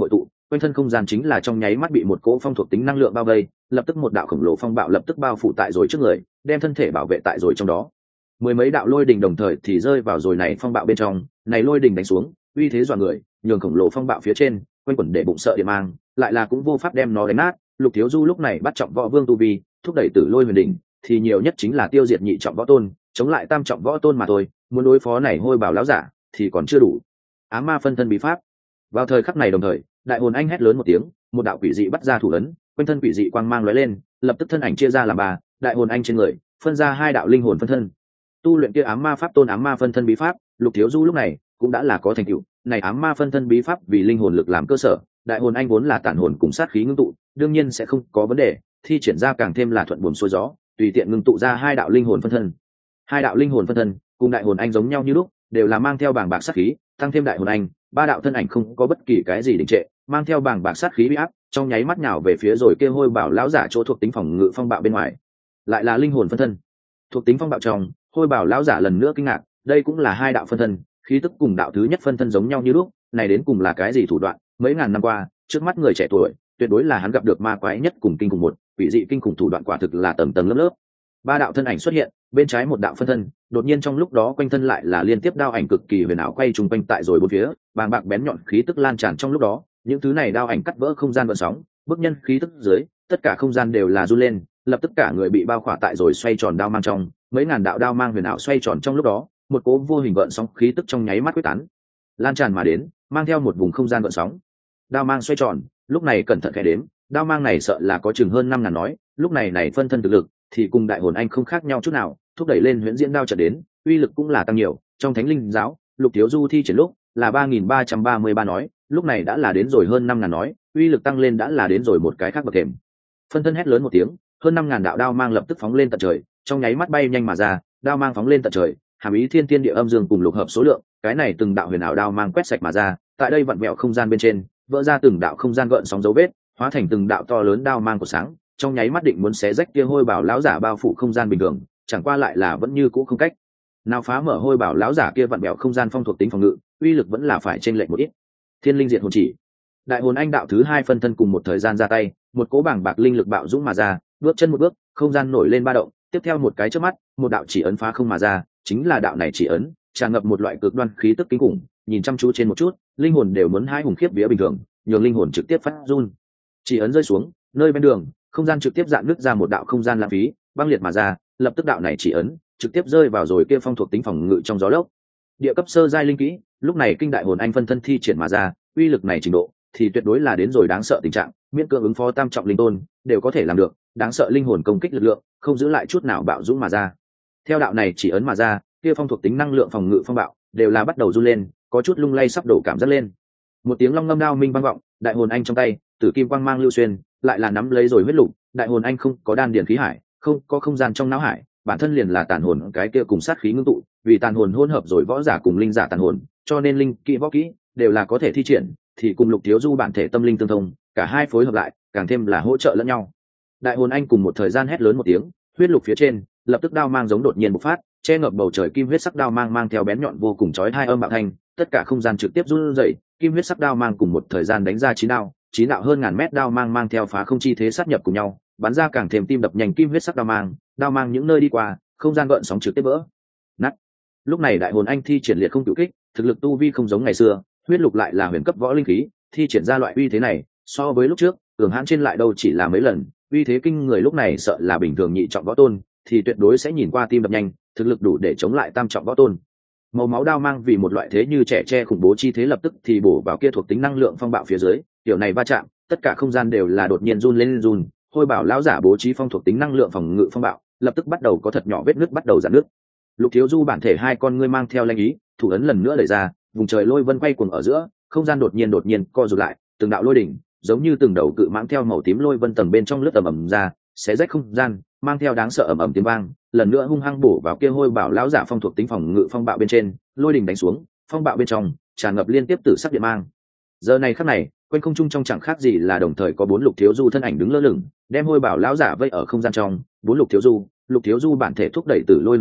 quanh thân không gian chính là trong nháy mắt bị một cỗ phong thuộc tính năng lượng bao vây, lập tức một đạo khổng lồ phong bạo lập tức bao phủ tại rồi trước người, đem thân thể bảo vệ tại rồi trong đó. Mười mấy đạo lôi đình đồng thời thì rơi vào rồi này phong bạo bên trong, này lôi đình đánh xuống, uy thế dọa người, nhường khổng lồ phong bạo phía trên, quanh quẩn để bụng sợ điện mang, lại là cũng vô pháp đem nó đánh nát. Lục Thiếu Du lúc này bắt trọng võ vương tu vi, thúc đẩy tử lôi huyền đỉnh, thì nhiều nhất chính là tiêu diệt nhị trọng võ tôn, chống lại tam trọng võ tôn mà thôi, muốn đối phó này hôi bảo lão giả thì còn chưa đủ. Ám ma phân thân bí pháp. Vào thời khắc này đồng thời, đại hồn anh hét lớn một tiếng, một đạo quỷ dị bắt ra thủ ấn, quanh thân quỷ dị quang mang lóe lên, lập tức thân ảnh chia ra làm ba, đại hồn anh trên người phân ra hai đạo linh hồn phân thân. Tu luyện kia ám ma pháp tôn ám ma phân thân bí pháp, Lục Thiếu Du lúc này cũng đã là có thành tựu. Này ám ma phân thân bí pháp vì linh hồn lực làm cơ sở, đại hồn anh vốn là tản hồn cùng sát khí ngưng tụ, đương nhiên sẽ không có vấn đề, thi triển ra càng thêm là thuận buồm xuôi gió, tùy tiện ngưng tụ ra hai đạo linh hồn phân thân. Hai đạo linh hồn phân thân cùng đại hồn anh giống nhau như lúc, đều là mang theo bảng bạc sát khí, tăng thêm đại hồn anh, ba đạo thân ảnh không có bất kỳ cái gì đình trệ, mang theo bảng bạc sát khí uy áp, trong nháy mắt nhào về phía rồi kia hôi bảo lão giả chỗ thuộc tính phòng ngự phong bạo bên ngoài. Lại là linh hồn phân thân. Thuộc tính phong bạo trong, hôi bảo lão giả lần nữa kinh ngạc, đây cũng là hai đạo phân thân, khí tức cùng đạo thứ nhất phân thân giống nhau như lúc, này đến cùng là cái gì thủ đoạn, mấy ngàn năm qua, trước mắt người trẻ tuổi, tuyệt đối là hắn gặp được ma quái nhất cùng kinh khủng một, quỷ dị kinh khủng thủ đoạn quả thực là tầng tầng lớp lớp. Ba đạo thân ảnh xuất hiện, bên trái một đạo phân thân, đột nhiên trong lúc đó quanh thân lại là liên tiếp đao ảnh cực kỳ huyền ảo quay trùng quanh tại rồi bốn phía, bàng bạc bén nhọn khí tức lan tràn trong lúc đó, những thứ này đao ảnh cắt vỡ không gian gợn sóng, bức nhân khí tức dưới, tất cả không gian đều là run lên, lập tức cả người bị bao khỏa tại rồi xoay tròn đao mang trong, mấy ngàn đạo đao mang huyền ảo xoay tròn trong lúc đó, một cỗ vô hình gợn sóng khí tức trong nháy mắt quyết tán, lan tràn mà đến, mang theo một vùng không gian gợn sóng. Đao mang xoay tròn, lúc này cẩn thận khẽ đếm, đao mang này sợ là có chừng hơn năm ngàn nói, lúc này này phân thân thực lực thì cùng đại hồn anh không khác nhau chút nào, thúc đẩy lên huyễn diễn đao trận đến, uy lực cũng là tăng nhiều. Trong thánh linh giáo, Lục Thiếu Du thi triển lúc là ba nghìn ba trăm ba mươi ba nói, lúc này đã là đến rồi hơn năm ngàn nói, uy lực tăng lên đã là đến rồi một cái khác bậc thềm. Phân thân hét lớn một tiếng, hơn năm ngàn đạo đao mang lập tức phóng lên tận trời, trong nháy mắt bay nhanh mà ra, đao mang phóng lên tận trời, hàm ý thiên thiên địa âm dương cùng lục hợp số lượng, cái này từng đạo huyền ảo đao mang quét sạch mà ra, tại đây vặn vẹo không gian bên trên, vỡ ra từng đạo không gian gợn sóng dấu vết, hóa thành từng đạo to lớn đao mang của sáng, trong nháy mắt định muốn xé rách kia hôi bảo lão giả bao phủ không gian bình thường, chẳng qua lại là vẫn như cũ không cách nào phá mở hôi bảo lão giả kia vặn vẹo không gian phong thuộc tính phòng ngự, uy lực vẫn là phải chênh lệch một ít. Thiên linh diệt hồn chỉ. Đại hồn anh đạo thứ hai phân thân cùng một thời gian ra tay, một cỗ bảng bạc linh lực bạo dũng mà ra, bước chân một bước, không gian nổi lên ba động, tiếp theo một cái chớp mắt, một đạo chỉ ấn phá không mà ra, chính là đạo này chỉ ấn, tràn ngập một loại cực đoan khí tức kinh khủng, nhìn chăm chú trên một chút, linh hồn đều muốn hãi hùng khiếp vía bình thường, nhường linh hồn trực tiếp phát run. Chỉ ấn rơi xuống, nơi bên đường, không gian trực tiếp dạn nứt ra một đạo không gian lãng phí, băng liệt mà ra, lập tức đạo này chỉ ấn trực tiếp rơi vào rồi kia phong thuộc tính phòng ngự trong gió lốc. Địa cấp sơ giai linh kỹ, lúc này kinh đại hồn anh phân thân thi triển mà ra, uy lực này trình độ thì tuyệt đối là đến rồi đáng sợ tình trạng, miễn cưỡng ứng phó tam trọng linh tôn đều có thể làm được, đáng sợ linh hồn công kích lực lượng, không giữ lại chút nào bạo dũng mà ra. Theo đạo này chỉ ấn mà ra, kia phong thuộc tính năng lượng phòng ngự phong bạo đều là bắt đầu run lên, có chút lung lay sắp đổ cảm giác lên. Một tiếng long ngâm đao minh vang vọng, đại hồn anh trong tay, tử kim quang mang lưu xuyên, lại là nắm lấy rồi huyết lục, đại hồn anh không có đan điển khí hải, không có không gian trong não hải, bản thân liền là tàn hồn cái kia cùng sát khí ngưng tụ, vì tàn hồn hỗn hợp rồi võ giả cùng linh giả tàn hồn, cho nên linh kỹ võ kỹ đều là có thể thi triển, thì cùng Lục Thiếu Du bản thể tâm linh tương thông, cả hai phối hợp lại, càng thêm là hỗ trợ lẫn nhau. Đại hồn anh cùng một thời gian hét lớn một tiếng, huyết lục phía trên, lập tức đao mang giống đột nhiên bộc phát, che ngập bầu trời kim huyết sắc đao mang mang theo bén nhọn vô cùng chói hai âm bạo thanh, tất cả không gian trực tiếp run rẩy, kim huyết sắc đao mang cùng một thời gian đánh ra chín đao, chín đạo hơn ngàn mét đao mang mang theo phá không chi thế sát nhập cùng nhau, bắn ra càng thêm tim đập nhanh kim huyết sắc đao mang, đao mang những nơi đi qua, không gian gợn sóng trực tiếp vỡ nát. Lúc này đại hồn anh thi triển liệt không cửu kích, thực lực tu vi không giống ngày xưa, huyết lục lại là huyền cấp võ linh khí, thi triển ra loại uy thế này, so với lúc trước, cường hãn trên lại đâu chỉ là mấy lần, uy thế kinh người lúc này sợ là bình thường nhị trọng võ tôn, thì tuyệt đối sẽ nhìn qua tim đập nhanh, thực lực đủ để chống lại tam trọng võ tôn. Màu máu đao mang vì một loại thế như trẻ tre khủng bố chi thế lập tức thì bổ vào kia thuộc tính năng lượng phong bạo phía dưới, kiểu này va chạm, tất cả không gian đều là đột nhiên run lên run, hôi bảo lão giả bố trí phong thuộc tính năng lượng phòng ngự phong bạo, lập tức bắt đầu có thật nhỏ vết nứt bắt đầu rạn nứt. Lục Thiếu Du bản thể hai con ngươi mang theo lanh ý, thủ ấn lần nữa đẩy ra, vùng trời lôi vân quay cuồng ở giữa, không gian đột nhiên đột nhiên co rụt lại, từng đạo lôi đỉnh, giống như từng đầu cự mãng theo màu tím lôi vân tầng bên trong lướt ầm ầm ra, xé rách không gian, mang theo đáng sợ ầm ầm tiếng vang, lần nữa hung hăng bổ vào kia hôi bảo lão giả phong thuộc tính phòng ngự phong bạo bên trên, lôi đỉnh đánh xuống, phong bạo bên trong tràn ngập liên tiếp tử sắc điện mang. Giờ này khắc này, quanh không trung trong chẳng khác gì là đồng thời có bốn Lục Thiếu Du thân ảnh đứng lơ lửng, đem hôi bảo lão giả vây ở không gian trong, bốn Lục Thiếu Du, Lục Thiếu Du bản thể thúc đẩy tử lôi huyền đỉnh,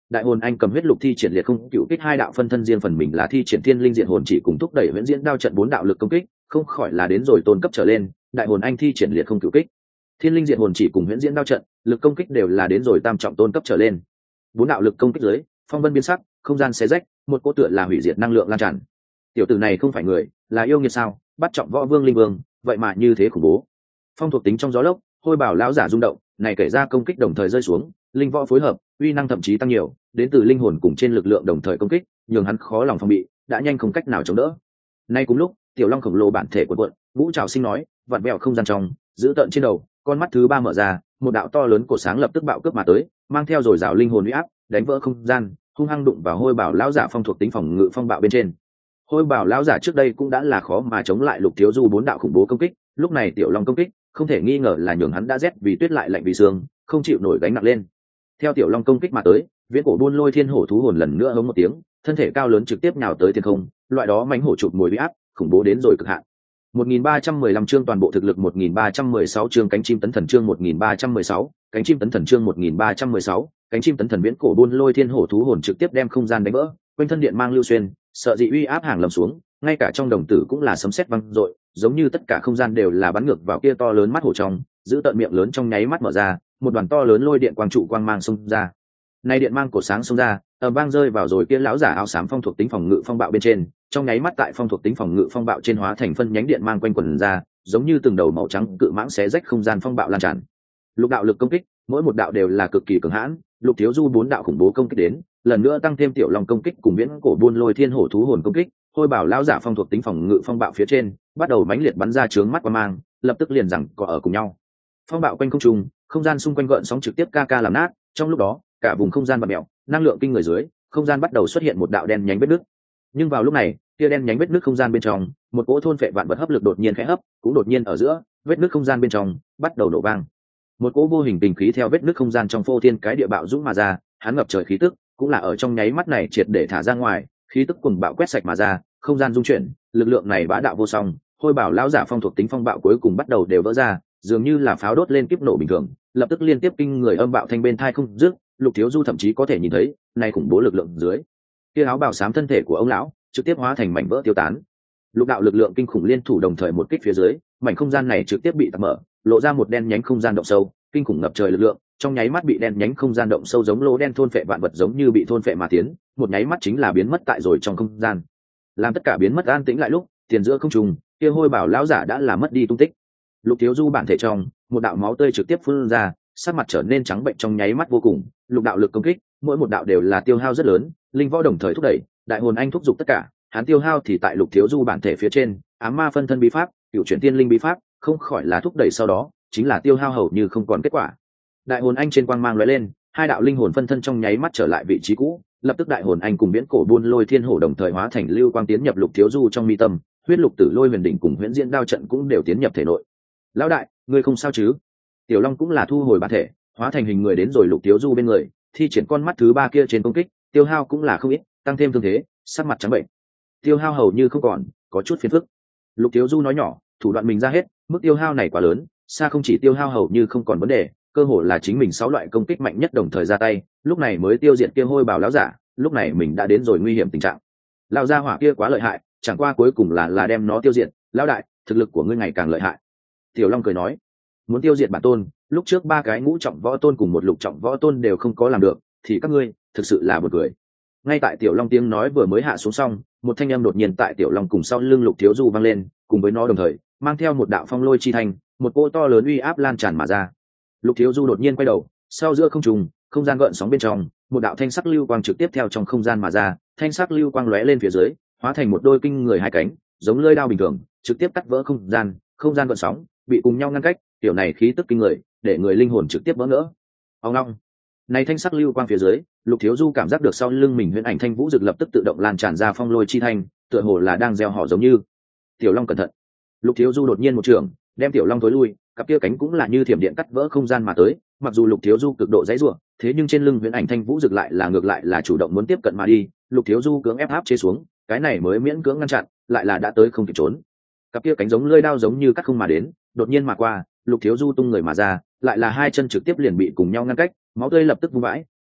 đại hồn anh cầm huyết lục thi triển liệt không cựu kích hai đạo phân thân riêng phần mình là thi triển thiên linh diện hồn chỉ cùng thúc đẩy huyễn diễn đao trận bốn đạo lực công kích, không khỏi là đến rồi tôn cấp trở lên. Đại hồn anh thi triển liệt không cựu kích, thiên linh diện hồn chỉ cùng huyễn diễn đao trận lực công kích đều là đến rồi tam trọng tôn cấp trở lên. Bốn đạo lực công kích dưới, phong vân biến sắc, không gian xé rách, một cỗ tựa là hủy diệt năng lượng lan tràn. Tiểu tử này không phải người, là yêu nghiệt sao? Bắt trọng võ vương linh vương, vậy mà như thế khủng bố. Phong thuộc tính trong gió lốc, hôi bảo lão giả rung động, này kể ra công kích đồng thời rơi xuống, linh võ phối hợp, uy năng thậm chí tăng nhiều, đến từ linh hồn cùng trên lực lượng đồng thời công kích, nhường hắn khó lòng phòng bị, đã nhanh không cách nào chống đỡ. Nay cùng lúc, tiểu long khổng lồ bản thể cuộn cuộn, vũ trảo sinh nói, vặn vẹo không gian trong, giữ tận trên đầu, con mắt thứ ba mở ra, một đạo to lớn cổ sáng lập tức bạo cướp mà tới, mang theo dồi dào linh hồn uy áp, đánh vỡ không gian, hung hăng đụng vào hôi bảo lão giả phong thuộc tính phòng ngự phong bạo bên trên. Hôi bảo lão giả trước đây cũng đã là khó mà chống lại lục thiếu du bốn đạo khủng bố công kích, lúc này tiểu long công kích không thể nghi ngờ là nhường hắn đã rét vì tuyết lại lạnh vì xương, không chịu nổi gánh nặng lên. Theo tiểu long công kích mà tới, viễn cổ buôn lôi thiên hổ thú hồn lần nữa hống một tiếng, thân thể cao lớn trực tiếp nhào tới thiên không, loại đó mãnh hổ chụp mùi uy áp khủng bố đến rồi cực hạn. một nghìn ba trăm mười lăm chương toàn bộ thực lực, một nghìn ba trăm mười sáu chương cánh chim tấn thần, chương một nghìn ba trăm mười sáu cánh chim tấn thần, chương một nghìn ba trăm mười sáu cánh chim tấn thần. Viễn cổ buôn lôi thiên hổ thú hồn trực tiếp đem không gian đánh vỡ, quanh thân điện mang lưu xuyên, sợ dị uy áp hàng lầm xuống, ngay cả trong đồng tử cũng là sấm sét vang dội, giống như tất cả không gian đều là bắn ngược vào kia to lớn mắt hổ trong, giữ tận miệng lớn trong nháy mắt mở ra, một đoàn to lớn lôi điện quang trụ quang mang xông ra. Nay điện mang cổ sáng xông ra, ầm vang rơi vào rồi kia lão giả áo xám phong thuộc tính phòng ngự phong bạo bên trên, trong nháy mắt tại phong thuộc tính phòng ngự phong bạo trên hóa thành phân nhánh điện mang quanh quần ra, giống như từng đầu màu trắng cự mãng xé rách không gian phong bạo lan tràn. Lục đạo lực công kích, mỗi một đạo đều là cực kỳ cường hãn, lục thiếu du bốn đạo khủng bố công kích đến, lần nữa tăng thêm tiểu long công kích cùng viễn cổ buôn lôi thiên hổ thú hồn công kích, hôi bảo lão giả phong thuộc tính phòng ngự phong bạo phía trên, bắt đầu mãnh liệt bắn ra chướng mắt qua mang, lập tức liền rằng có ở cùng nhau. Phong bạo quanh không trung, không gian xung quanh gợn sóng trực tiếp ca ca làm nát, trong lúc đó, cả vùng không gian bạt mèo, năng lượng kinh người dưới, không gian bắt đầu xuất hiện một đạo đen nhánh vết nứt. Nhưng vào lúc này, kia đen nhánh vết nứt không gian bên trong, một cỗ thôn phệ vạn vật hấp lực đột nhiên khẽ hấp, cũng đột nhiên ở giữa, vết nứt không gian bên trong bắt đầu nổ vang. Một cỗ vô hình tình khí theo vết nứt không gian trong phô thiên cái địa bạo dũng mà ra, hắn ngập trời khí tức, cũng là ở trong nháy mắt này triệt để thả ra ngoài, khí tức cuồng bạo quét sạch mà ra, không gian dung chuyển, lực lượng này bá đạo vô song, hôi bảo lão giả phong thuộc tính phong bạo cuối cùng bắt đầu đều vỡ ra, dường như là pháo đốt lên kiếp nổ bình thường, lập tức liên tiếp kinh người âm bạo thanh bên thai không dứt, lục thiếu du thậm chí có thể nhìn thấy, này khủng bố lực lượng dưới, kia áo bào xám thân thể của ông lão trực tiếp hóa thành mảnh vỡ tiêu tán. Lục đạo lực lượng kinh khủng liên thủ đồng thời một kích phía dưới, mảnh không gian này trực tiếp bị tạc mở, lộ ra một đen nhánh không gian động sâu, kinh khủng ngập trời lực lượng, trong nháy mắt bị đen nhánh không gian động sâu giống lỗ đen thôn phệ vạn vật giống như bị thôn phệ mà tiến, một nháy mắt chính là biến mất tại rồi trong không gian. Làm tất cả biến mất an tĩnh lại lúc, tiền giữa không trùng, kia hôi bảo lão giả đã là mất đi tung tích. Lục thiếu du bản thể trong, một đạo máu tươi trực tiếp phun ra, sắc mặt trở nên trắng bệnh trong nháy mắt vô cùng. Lục đạo lực công kích, mỗi một đạo đều là tiêu hao rất lớn, linh võ đồng thời thúc đẩy, đại hồn anh thúc giục tất cả, hắn tiêu hao thì tại lục thiếu du bản thể phía trên, ám ma phân thân bí pháp, cựu chuyển tiên linh bí pháp, không khỏi là thúc đẩy sau đó, chính là tiêu hao hầu như không còn kết quả. Đại hồn anh trên quang mang lóe lên, hai đạo linh hồn phân thân trong nháy mắt trở lại vị trí cũ, lập tức đại hồn anh cùng viễn cổ buôn lôi thiên hổ đồng thời hóa thành lưu quang tiến nhập lục thiếu du trong mi tâm, huyết lục tử lôi huyền đỉnh cùng huyễn diễn đao trận cũng đều tiến nhập thể nội. Lão đại, ngươi không sao chứ? Tiểu long cũng là thu hồi bản thể, hóa thành hình người đến rồi lục thiếu du bên người, thi triển con mắt thứ ba kia trên công kích, tiêu hao cũng là không ít, tăng thêm thương thế, sắc mặt trắng bệnh, tiêu hao hầu như không còn, có chút phiền phức. Lục thiếu du nói nhỏ, thủ đoạn mình ra hết, mức tiêu hao này quá lớn, xa không chỉ tiêu hao hầu như không còn vấn đề, cơ hội là chính mình sáu loại công kích mạnh nhất đồng thời ra tay, lúc này mới tiêu diệt kia hôi bảo lão giả, lúc này mình đã đến rồi nguy hiểm tình trạng. Lão gia hỏa kia quá lợi hại, chẳng qua cuối cùng là là đem nó tiêu diệt, lão đại, thực lực của ngươi ngày càng lợi hại. Tiểu Long cười nói, muốn tiêu diệt bản tôn, lúc trước ba cái ngũ trọng võ tôn cùng một lục trọng võ tôn đều không có làm được, thì các ngươi thực sự là buồn cười. Ngay tại Tiểu Long tiếng nói vừa mới hạ xuống xong, một thanh âm đột nhiên tại Tiểu Long cùng sau lưng Lục Thiếu Du vang lên, cùng với nó đồng thời mang theo một đạo phong lôi chi thành, một cỗ to lớn uy áp lan tràn mà ra. Lục Thiếu Du đột nhiên quay đầu, sau giữa không trung, không gian gợn sóng bên trong, một đạo thanh sắc lưu quang trực tiếp theo trong không gian mà ra, thanh sắc lưu quang lóe lên phía dưới, hóa thành một đôi kinh người hai cánh, giống lưỡi dao bình thường, trực tiếp cắt vỡ không gian, không gian gợn sóng bị cùng nhau ngăn cách, tiểu này khí tức kinh người, để người linh hồn trực tiếp vỡ ngỡ. Ông long, này thanh sắc lưu quang phía dưới, Lục Thiếu Du cảm giác được sau lưng mình huyễn ảnh thanh vũ dực lập tức tự động lan tràn ra phong lôi chi thanh, tựa hồ là đang gieo họ giống như. Tiểu Long cẩn thận. Lục Thiếu Du đột nhiên một trường, đem Tiểu Long tối lui, cặp kia cánh cũng là như thiểm điện cắt vỡ không gian mà tới, mặc dù Lục Thiếu Du cực độ dãy rủa, thế nhưng trên lưng huyễn ảnh thanh vũ dực lại là ngược lại là chủ động muốn tiếp cận mà đi, Lục Thiếu Du cưỡng ép áp chế xuống, cái này mới miễn cưỡng ngăn chặn, lại là đã tới không kịp trốn. Cặp kia cánh giống lưỡi dao giống như cắt không mà đến, đột nhiên mà qua, Lục Thiếu Du tung người mà ra, lại là hai chân trực tiếp liền bị cùng nhau ngăn cách, máu tươi lập tức vung vãi,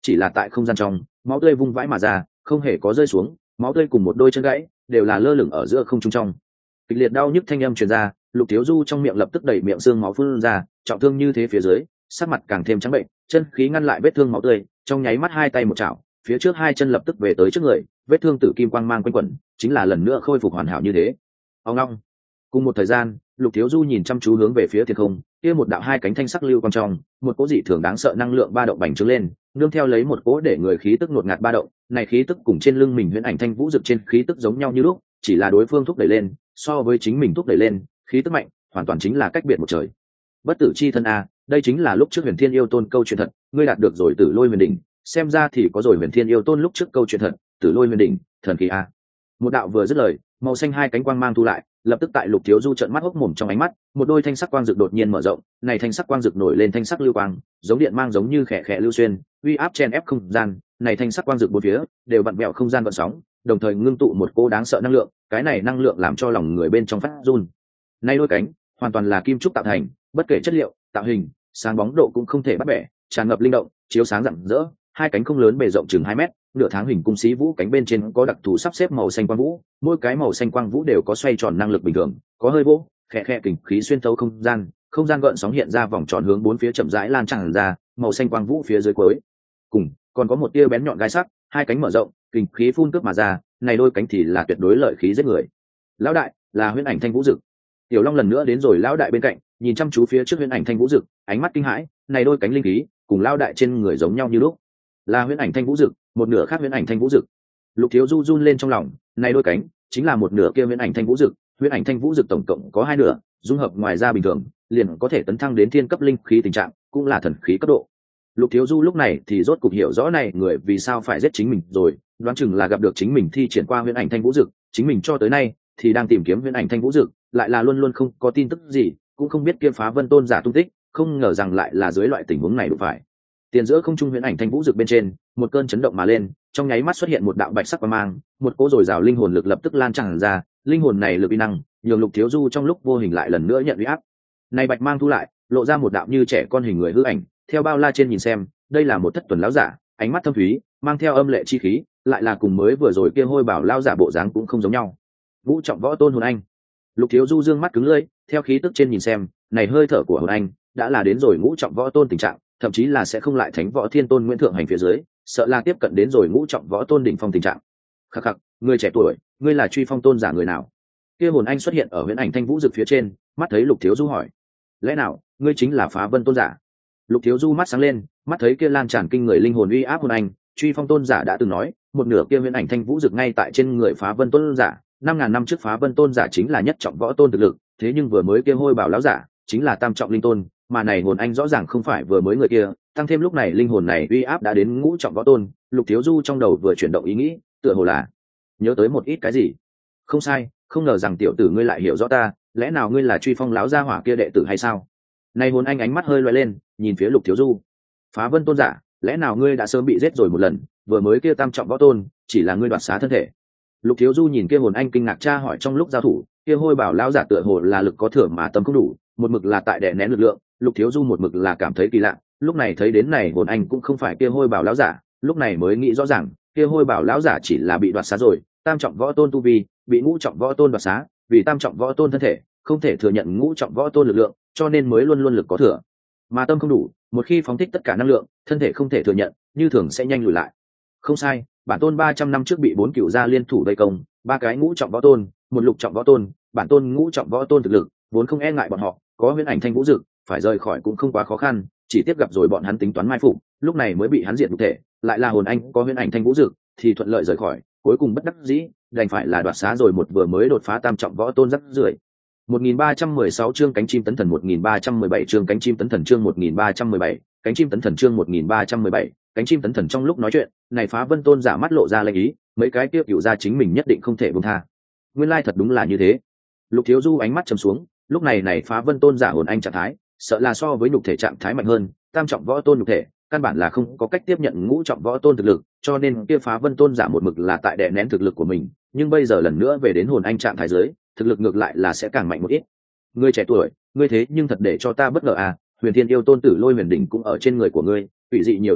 chỉ là tại không gian trong máu tươi vung vãi mà ra, không hề có rơi xuống, máu tươi cùng một đôi chân gãy đều là lơ lửng ở giữa không trung trong. Kịch liệt đau nhức thanh âm truyền ra, Lục Thiếu Du trong miệng lập tức đẩy miệng xương máu phun ra, trọng thương như thế phía dưới, sắc mặt càng thêm trắng bệnh, chân khí ngăn lại vết thương máu tươi, trong nháy mắt hai tay một chảo, phía trước hai chân lập tức về tới trước người, vết thương tử kim quang mang quanh quẩn, chính là lần nữa khôi phục hoàn hảo như thế. Ông long. Cùng một thời gian, Lục Thiếu Du nhìn chăm chú hướng về phía thiên không, kia một đạo hai cánh thanh sắc lưu quang trong, một cỗ dị thường đáng sợ năng lượng ba động bành trướng lên, nương theo lấy một cỗ để người khí tức ngột ngạt ba động, này khí tức cùng trên lưng mình huyễn ảnh thanh vũ dực trên khí tức giống nhau như lúc, chỉ là đối phương thúc đẩy lên, so với chính mình thúc đẩy lên, khí tức mạnh, hoàn toàn chính là cách biệt một trời. Bất tử chi thân a, đây chính là lúc trước Huyền Thiên yêu tôn câu chuyện thật, ngươi đạt được rồi Tử Lôi Huyền đỉnh, xem ra thì có rồi Huyền Thiên yêu tôn lúc trước câu chuyện thật, Tử Lôi Huyền đỉnh, thần kỳ a. Một đạo vừa dứt lời, màu xanh hai cánh quang mang thu lại, lập tức tại Lục Thiếu Du trợn mắt hốc mồm trong ánh mắt, một đôi thanh sắc quang dực đột nhiên mở rộng, này thanh sắc quang dực nổi lên thanh sắc lưu quang, giống điện mang giống như khẽ khẽ lưu xuyên, uy áp chen ép không gian, này thanh sắc quang dực bốn phía đều vặn vẹo không gian vận sóng, đồng thời ngưng tụ một cỗ đáng sợ năng lượng, cái này năng lượng làm cho lòng người bên trong phát run. Này đôi cánh, hoàn toàn là kim trúc tạo thành, bất kể chất liệu, tạo hình, sáng bóng độ cũng không thể bắt bẻ, tràn ngập linh động, chiếu sáng rạng rỡ, hai cánh không lớn bề rộng chừng hai mét, nửa tháng hình cung xí vũ cánh bên trên có đặc thù sắp xếp màu xanh quang vũ, mỗi cái màu xanh quang vũ đều có xoay tròn năng lực bình thường, có hơi vỗ, khẽ khẽ kình khí xuyên thấu không gian, không gian gợn sóng hiện ra vòng tròn hướng bốn phía chậm rãi lan tràn ra, màu xanh quang vũ phía dưới cuối cùng còn có một tia bén nhọn gai sắc, hai cánh mở rộng, kình khí phun cướp mà ra, này đôi cánh thì là tuyệt đối lợi khí giết người. Lão đại, là huyễn ảnh thanh vũ dực. Tiểu Long lần nữa đến rồi lão đại bên cạnh, nhìn chăm chú phía trước huyễn ảnh thanh vũ dực, ánh mắt kinh hãi, này đôi cánh linh khí cùng lão đại trên người giống nhau như lúc. Là huyễn ảnh thanh vũ dực, một nửa khác huyễn ảnh thanh vũ dực. Lục Thiếu Du run lên trong lòng, này đôi cánh chính là một nửa kia huyễn ảnh thanh vũ dực, huyễn ảnh thanh vũ dực tổng cộng có hai nửa, dung hợp ngoài ra bình thường, liền có thể tấn thăng đến thiên cấp linh khí tình trạng, cũng là thần khí cấp độ. Lục Thiếu Du lúc này thì rốt cục hiểu rõ này người vì sao phải giết chính mình rồi, đoán chừng là gặp được chính mình thi triển qua huyễn ảnh thanh vũ dực, chính mình cho tới nay thì đang tìm kiếm huyễn ảnh thanh vũ dực, lại là luôn luôn không có tin tức gì, cũng không biết kia Phá Vân Tôn giả tung tích, không ngờ rằng lại là dưới loại tình huống này đụng phải. Tiền giữa không trung huyễn ảnh thanh vũ dực bên trên, một cơn chấn động mà lên, trong nháy mắt xuất hiện một đạo bạch sắc quang mang, một cỗ dồi dào linh hồn lực lập tức lan tràn ra, linh hồn này lực uy năng, nhường Lục Thiếu Du trong lúc vô hình lại lần nữa nhận uy áp. Này bạch mang thu lại, lộ ra một đạo như trẻ con hình người hư ảnh, theo bao la trên nhìn xem, đây là một thất tuần lão giả, ánh mắt thâm thúy, mang theo âm lệ chi khí, lại là cùng mới vừa rồi kia hôi bảo lão giả bộ dáng cũng không giống nhau. Vũ trọng võ tôn hồn anh. Lục Thiếu Du dương mắt cứng lưỡi, theo khí tức trên nhìn xem, này hơi thở của hồn anh đã là đến rồi ngũ trọng võ tôn tình trạng, thậm chí là sẽ không lại thánh võ thiên tôn Nguyễn Thượng Hành phía dưới, sợ là tiếp cận đến rồi ngũ trọng võ tôn đỉnh phong tình trạng. Khắc khắc, người trẻ tuổi, ngươi là truy phong tôn giả người nào? Kia hồn anh xuất hiện ở huyễn ảnh thanh vũ dực phía trên, mắt thấy Lục Thiếu Du hỏi, lẽ nào ngươi chính là Phá Vân tôn giả? Lục Thiếu Du mắt sáng lên, mắt thấy kia lan tràn kinh người linh hồn uy áp hồn anh, truy phong tôn giả đã từng nói, một nửa kia huyễn ảnh thanh vũ dực ngay tại trên người Phá Vân tôn giả, năm ngàn năm trước Phá Vân tôn giả chính là nhất trọng võ tôn thực lực, thế nhưng vừa mới kia hôi bảo lão giả chính là tam trọng linh tôn, mà này hồn anh rõ ràng không phải vừa mới người kia, tăng thêm lúc này linh hồn này uy áp đã đến ngũ trọng võ tôn. Lục Thiếu Du trong đầu vừa chuyển động ý nghĩ, tựa hồ là nhớ tới một ít cái gì. Không sai, không ngờ rằng tiểu tử ngươi lại hiểu rõ ta, lẽ nào ngươi là truy phong lão gia hỏa kia đệ tử hay sao? Này hồn anh ánh mắt hơi loay lên, nhìn phía Lục Thiếu Du. Phá Vân tôn giả, lẽ nào ngươi đã sớm bị giết rồi một lần, vừa mới kia tam trọng võ tôn chỉ là ngươi đoạt xá thân thể? Lục Thiếu Du nhìn kia hồn anh kinh ngạc tra hỏi, trong lúc giao thủ kia hôi bảo lão giả tựa hồ là lực có thừa mà tâm không đủ, một mực là tại đè nén lực lượng. Lục Thiếu Du một mực là cảm thấy kỳ lạ, lúc này thấy đến này hồn anh cũng không phải kia hôi bảo lão giả, lúc này mới nghĩ rõ ràng, kia hôi bảo lão giả chỉ là bị đoạt xá rồi, tam trọng võ tôn tu vi, bị ngũ trọng võ tôn đoạt xá, vì tam trọng võ tôn thân thể không thể thừa nhận ngũ trọng võ tôn lực lượng, cho nên mới luôn luôn lực có thừa, mà tâm không đủ, một khi phóng thích tất cả năng lượng, thân thể không thể thừa nhận, như thường sẽ nhanh lùi lại. Không sai, bản tôn ba trăm năm trước bị bốn cựu gia liên thủ vây công, ba cái ngũ trọng võ tôn, một lục trọng võ tôn, bản tôn ngũ trọng võ tôn thực lực vốn không e ngại bọn họ, có huyễn ảnh thanh vũ dực, phải rời khỏi cũng không quá khó khăn, chỉ tiếp gặp rồi bọn hắn tính toán mai phục, lúc này mới bị hắn diệt nhục thể, lại là hồn anh có huyễn ảnh thanh vũ dực thì thuận lợi rời khỏi, cuối cùng bất đắc dĩ đành phải là đoạt xá rồi một vừa mới đột phá tam trọng võ tôn rất rưởi. một nghìn ba trăm mười sáu chương cánh chim tấn thần, một nghìn ba trăm mười bảy chương cánh chim tấn thần, chương một nghìn ba trăm mười bảy cánh chim tấn thần, chương một nghìn ba trăm mười bảy cánh chim tấn thần. Trong lúc nói chuyện này, Phá Vân tôn giả mắt lộ ra lệnh ý, mấy cái kia cựu ra chính mình nhất định không thể buông tha. Nguyên lai thật đúng là như thế. Lục Thiếu Du ánh mắt trầm xuống, lúc này này Phá Vân tôn giả hồn anh trạng thái sợ là so với nhục thể trạng thái mạnh hơn, tam trọng võ tôn nhục thể căn bản là không có cách tiếp nhận ngũ trọng võ tôn thực lực, cho nên kia Phá Vân tôn giả một mực là tại đè nén thực lực của mình, nhưng bây giờ lần nữa về đến hồn anh trạng thái dưới, thực lực ngược lại là sẽ càng mạnh một ít. Ngươi trẻ tuổi, ngươi thế nhưng thật để cho ta bất ngờ à, Huyền Thiên yêu tôn Tử Lôi Huyền đỉnh cũng ở trên người của ngươi, quỷ dị nhiều thủ đoạn,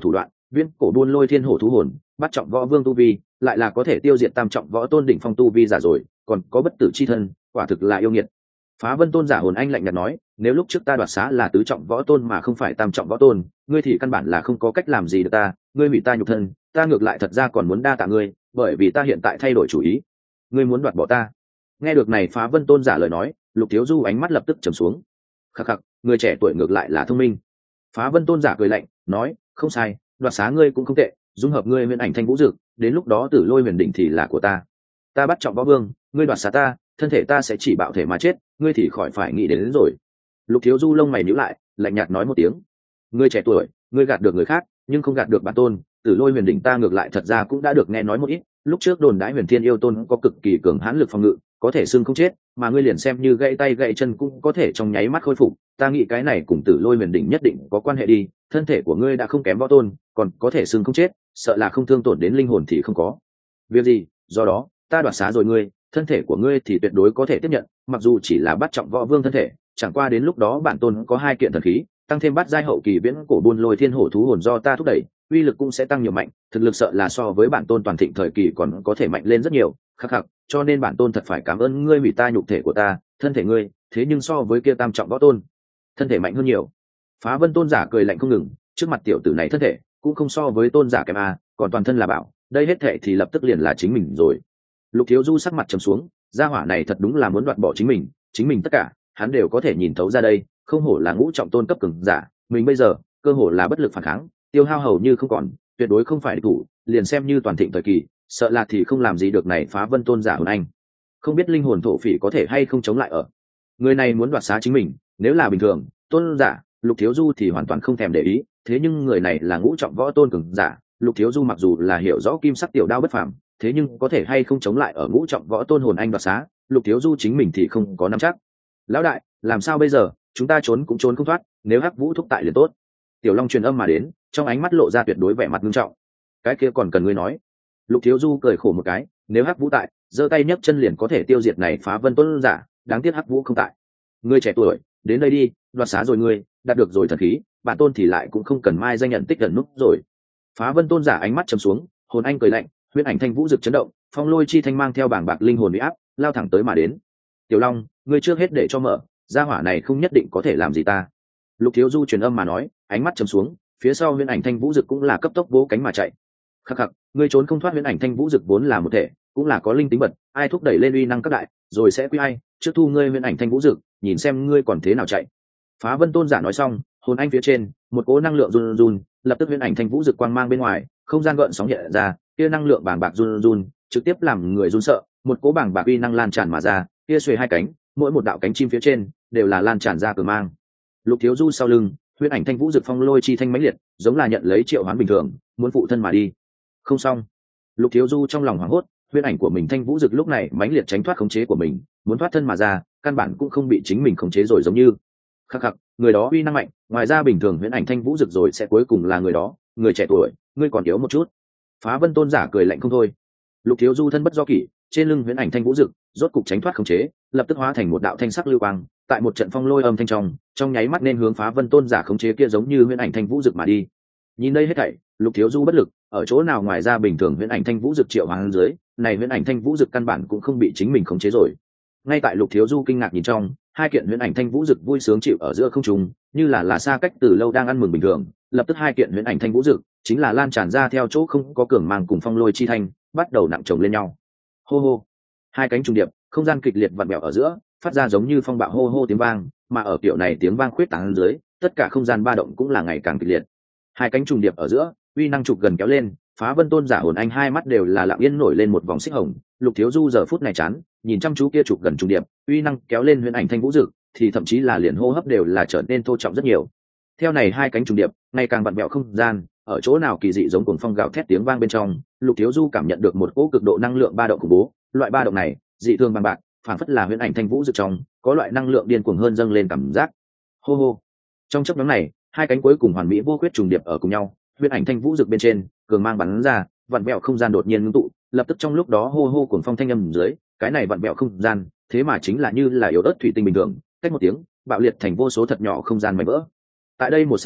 viễn cổ buôn lôi thiên hổ thú hồn, bắt trọng võ vương tu vi, lại là có thể tiêu diệt tam trọng võ tôn đỉnh phong tu vi giả rồi, còn có bất tử chi thân, quả thực là yêu nghiệt. Phá Vân Tôn giả hồn anh lạnh nhạt nói, nếu lúc trước ta đoạt xá là tứ trọng võ tôn mà không phải tam trọng võ tôn, ngươi thì căn bản là không có cách làm gì được ta, ngươi hủy ta nhục thân, ta ngược lại thật ra còn muốn đa tạ ngươi, bởi vì ta hiện tại thay đổi chủ ý, ngươi muốn đoạt bỏ ta. Nghe được này Phá Vân Tôn giả lời nói, Lục Thiếu Du ánh mắt lập tức trầm xuống. Khắc khắc, người trẻ tuổi ngược lại là thông minh. Phá Vân Tôn giả cười lạnh, nói, không sai, đoạt xá ngươi cũng không tệ, dung hợp ngươi Huyền Ảnh Thanh Vũ Dực, đến lúc đó Tử Lôi Huyền Đỉnh thì là của ta. Ta bắt trọng võ vương, ngươi đoạt xá ta, thân thể ta sẽ chỉ bạo thể mà chết, ngươi thì khỏi phải nghĩ đến, đến rồi. Lục Thiếu Du lông mày nhíu lại, lạnh nhạt nói một tiếng. Ngươi trẻ tuổi, ngươi gạt được người khác, nhưng không gạt được bản tôn. Tử Lôi Huyền Đỉnh ta ngược lại thật ra cũng đã được nghe nói một ít, lúc trước đồn đãi Huyền Thiên Yêu Tôn có cực kỳ cường hãn lực phòng ngự, có thể xương không chết, mà ngươi liền xem như gãy tay gãy chân cũng có thể trong nháy mắt khôi phục. Ta nghĩ cái này cùng Tử Lôi Huyền Đỉnh nhất định có quan hệ đi, thân thể của ngươi đã không kém võ tôn, còn có thể xương không chết, sợ là không thương tổn đến linh hồn thì không có việc gì. Do đó ta đoạt xá rồi ngươi, thân thể của ngươi thì tuyệt đối có thể tiếp nhận, mặc dù chỉ là bắt trọng võ vương thân thể, chẳng qua đến lúc đó bản tôn có hai kiện thần khí, tăng thêm bắt giai hậu kỳ viễn cổ buôn lôi thiên hổ thú hồn do ta thúc đẩy, uy lực cũng sẽ tăng nhiều mạnh, thực lực sợ là so với bản tôn toàn thịnh thời kỳ còn có thể mạnh lên rất nhiều. Khắc khắc, cho nên bản tôn thật phải cảm ơn ngươi hủy ta nhục thể của ta, thân thể ngươi, thế nhưng so với kia tam trọng võ tôn, thân thể mạnh hơn nhiều. Phá Vân Tôn giả cười lạnh không ngừng, trước mặt tiểu tử này thân thể cũng không so với tôn giả kém a, còn toàn thân là bảo, đây hết thệ thì lập tức liền là chính mình rồi. Lục Thiếu Du sắc mặt trầm xuống, gia hỏa này thật đúng là muốn đoạt bỏ chính mình, chính mình tất cả, hắn đều có thể nhìn thấu ra đây, không hổ là ngũ trọng tôn cấp cường giả, mình bây giờ cơ hồ là bất lực phản kháng, tiêu hao hầu như không còn, tuyệt đối không phải địch thủ, liền xem như toàn thịnh thời kỳ, sợ là thì không làm gì được này Phá Vân Tôn giả hồn anh. Không biết linh hồn thổ phỉ có thể hay không chống lại ở. Người này muốn đoạt xá chính mình, nếu là bình thường, tôn giả, Lục Thiếu Du thì hoàn toàn không thèm để ý, thế nhưng người này là ngũ trọng võ tôn cường giả, Lục Thiếu Du mặc dù là hiểu rõ kim sắc tiểu đao bất phàm, thế nhưng có thể hay không chống lại ở ngũ trọng võ tôn hồn anh đoạt xá, Lục Thiếu Du chính mình thì không có nắm chắc. Lão đại, làm sao bây giờ, chúng ta trốn cũng trốn không thoát, nếu Hắc Vũ thúc tại liền tốt. Tiểu Long truyền âm mà đến, trong ánh mắt lộ ra tuyệt đối vẻ mặt nghiêm trọng. Cái kia còn cần ngươi nói. Lục Thiếu Du cười khổ một cái, nếu Hắc Vũ tại, giơ tay nhấc chân liền có thể tiêu diệt này Phá Vân Tôn giả, đáng tiếc Hắc Vũ không tại. Ngươi trẻ tuổi, đến đây đi, đoạt xá rồi ngươi, đạt được rồi thần khí, bản tôn thì lại cũng không cần mai danh nhận tích gần nút rồi. Phá Vân Tôn giả ánh mắt trầm xuống, hồn anh cười lạnh, Huyền Ảnh Thanh Vũ Dực chấn động, phong lôi chi thanh mang theo bảng bạc linh hồn uy áp, lao thẳng tới mà đến. Tiểu Long, ngươi trước hết để cho mở, gia hỏa này không nhất định có thể làm gì ta. Lục Thiếu Du truyền âm mà nói, ánh mắt trầm xuống, phía sau Huyền Ảnh Thanh Vũ Dực cũng là cấp tốc vỗ cánh mà chạy. Khắc khắc, ngươi trốn không thoát. Huyền Ảnh Thanh Vũ Dực vốn là một thể, cũng là có linh tính bật, ai thúc đẩy lên uy năng các đại, rồi sẽ quy ai, trước thu ngươi Huyền Ảnh Thanh Vũ Dực, nhìn xem ngươi còn thế nào chạy. Phá Vân Tôn giả nói xong, hồn anh phía trên, một cỗ năng lượng run run, lập tức Huyền Ảnh Thanh Vũ Dực quang mang bên ngoài, không gian gợn sóng hiện ra, kia năng lượng bàng bạc run run, trực tiếp làm người run sợ, một cỗ bàng bạc uy năng lan tràn mà ra, kia xuề hai cánh, mỗi một đạo cánh chim phía trên đều là lan tràn ra cường mang. Lục Thiếu Du sau lưng, Huyền Ảnh Thanh Vũ Dực phong lôi chi thanh mãnh liệt, giống là nhận lấy triệu hoán bình thường, muốn phụ thân mà đi. Không xong. Lục Thiếu Du trong lòng hoảng hốt, Huyền Ảnh của mình Thanh Vũ Dực lúc này mãnh liệt tránh thoát khống chế của mình, muốn thoát thân mà ra, căn bản cũng không bị chính mình khống chế rồi giống như. Khắc khắc, người đó uy năng mạnh, ngoài ra bình thường Huyền Ảnh Thanh Vũ Dực rồi sẽ cuối cùng là người đó, người trẻ tuổi, ngươi còn yếu một chút. Phá Vân Tôn giả cười lạnh không thôi. Lục Thiếu Du thân bất do kỷ, trên lưng Huyền Ảnh Thanh Vũ Dực rốt cục tránh thoát khống chế, lập tức hóa thành một đạo thanh sắc lưu quang, tại một trận phong lôi âm thanh trong, trong nháy mắt nên hướng Phá Vân Tôn giả khống chế kia giống như Huyền Ảnh Thanh Vũ Dực mà đi. Nhìn đây hết thảy, Lục Thiếu Du bất lực, ở chỗ nào ngoài ra bình thường Huyền Ảnh Thanh Vũ Dực triệu hoán dưới, này Huyền Ảnh Thanh Vũ Dực căn bản cũng không bị chính mình khống chế rồi. Ngay tại Lục Thiếu Du kinh ngạc nhìn trong, hai kiện Huyền Ảnh Thanh Vũ Dực vui sướng chịu ở giữa không trung, như là là xa cách từ lâu đang ăn mừng bình thường, lập tức hai kiện Huyền Ảnh Thanh Vũ Dực chính là lan tràn ra theo chỗ không có cường mang cùng phong lôi chi thanh, bắt đầu nặng chồng lên nhau. Hô hô, hai cánh trùng điệp, không gian kịch liệt vặn vẹo ở giữa, phát ra giống như phong bạo hô hô tiếng vang, mà ở kiểu này tiếng vang khuyết tán dưới, tất cả không gian ba động cũng là ngày càng kịch liệt. Hai cánh trùng điệp ở giữa, uy năng trục gần kéo lên, Phá Vân Tôn giả hồn anh hai mắt đều là lặng yên nổi lên một vòng xích hồng. Lục Thiếu Du giờ phút này chán, nhìn chăm chú kia trục gần trùng điệp, uy năng kéo lên Huyền Ảnh Thanh Vũ Dực, thì thậm chí là liền hô hấp đều là trở nên thô trọng rất nhiều. Theo này hai cánh trùng điệp, ngày càng vặn vẹo không gian, ở chỗ nào kỳ dị giống cuồng phong gào thét tiếng vang bên trong, Lục Thiếu Du cảm nhận được một cỗ cực độ năng lượng ba động khủng bố, loại ba động này, dị thường bằng bạc, phản phất là Huyền Ảnh Thanh Vũ Dực trong, có loại năng lượng điên cuồng hơn dâng lên cảm giác. Hô hô. Trong chốc ngắn này, hai cánh cuối cùng hoàn mỹ vô khuyết trùng điệp ở cùng nhau, Huyền Ảnh Thanh Vũ Dực bên trên, cường mang bắn ra, vặn vẹo không gian đột nhiên ngưng tụ, lập tức trong lúc đó hô hô cuồng phong thanh âm dưới, cái này vặn vẹo không gian, thế mà chính là như là yếu ớt thủy tinh bình thường, cách một tiếng, bạo liệt thành vô số thật nhỏ không gian mảnh vỡ. Tại đây một sát na,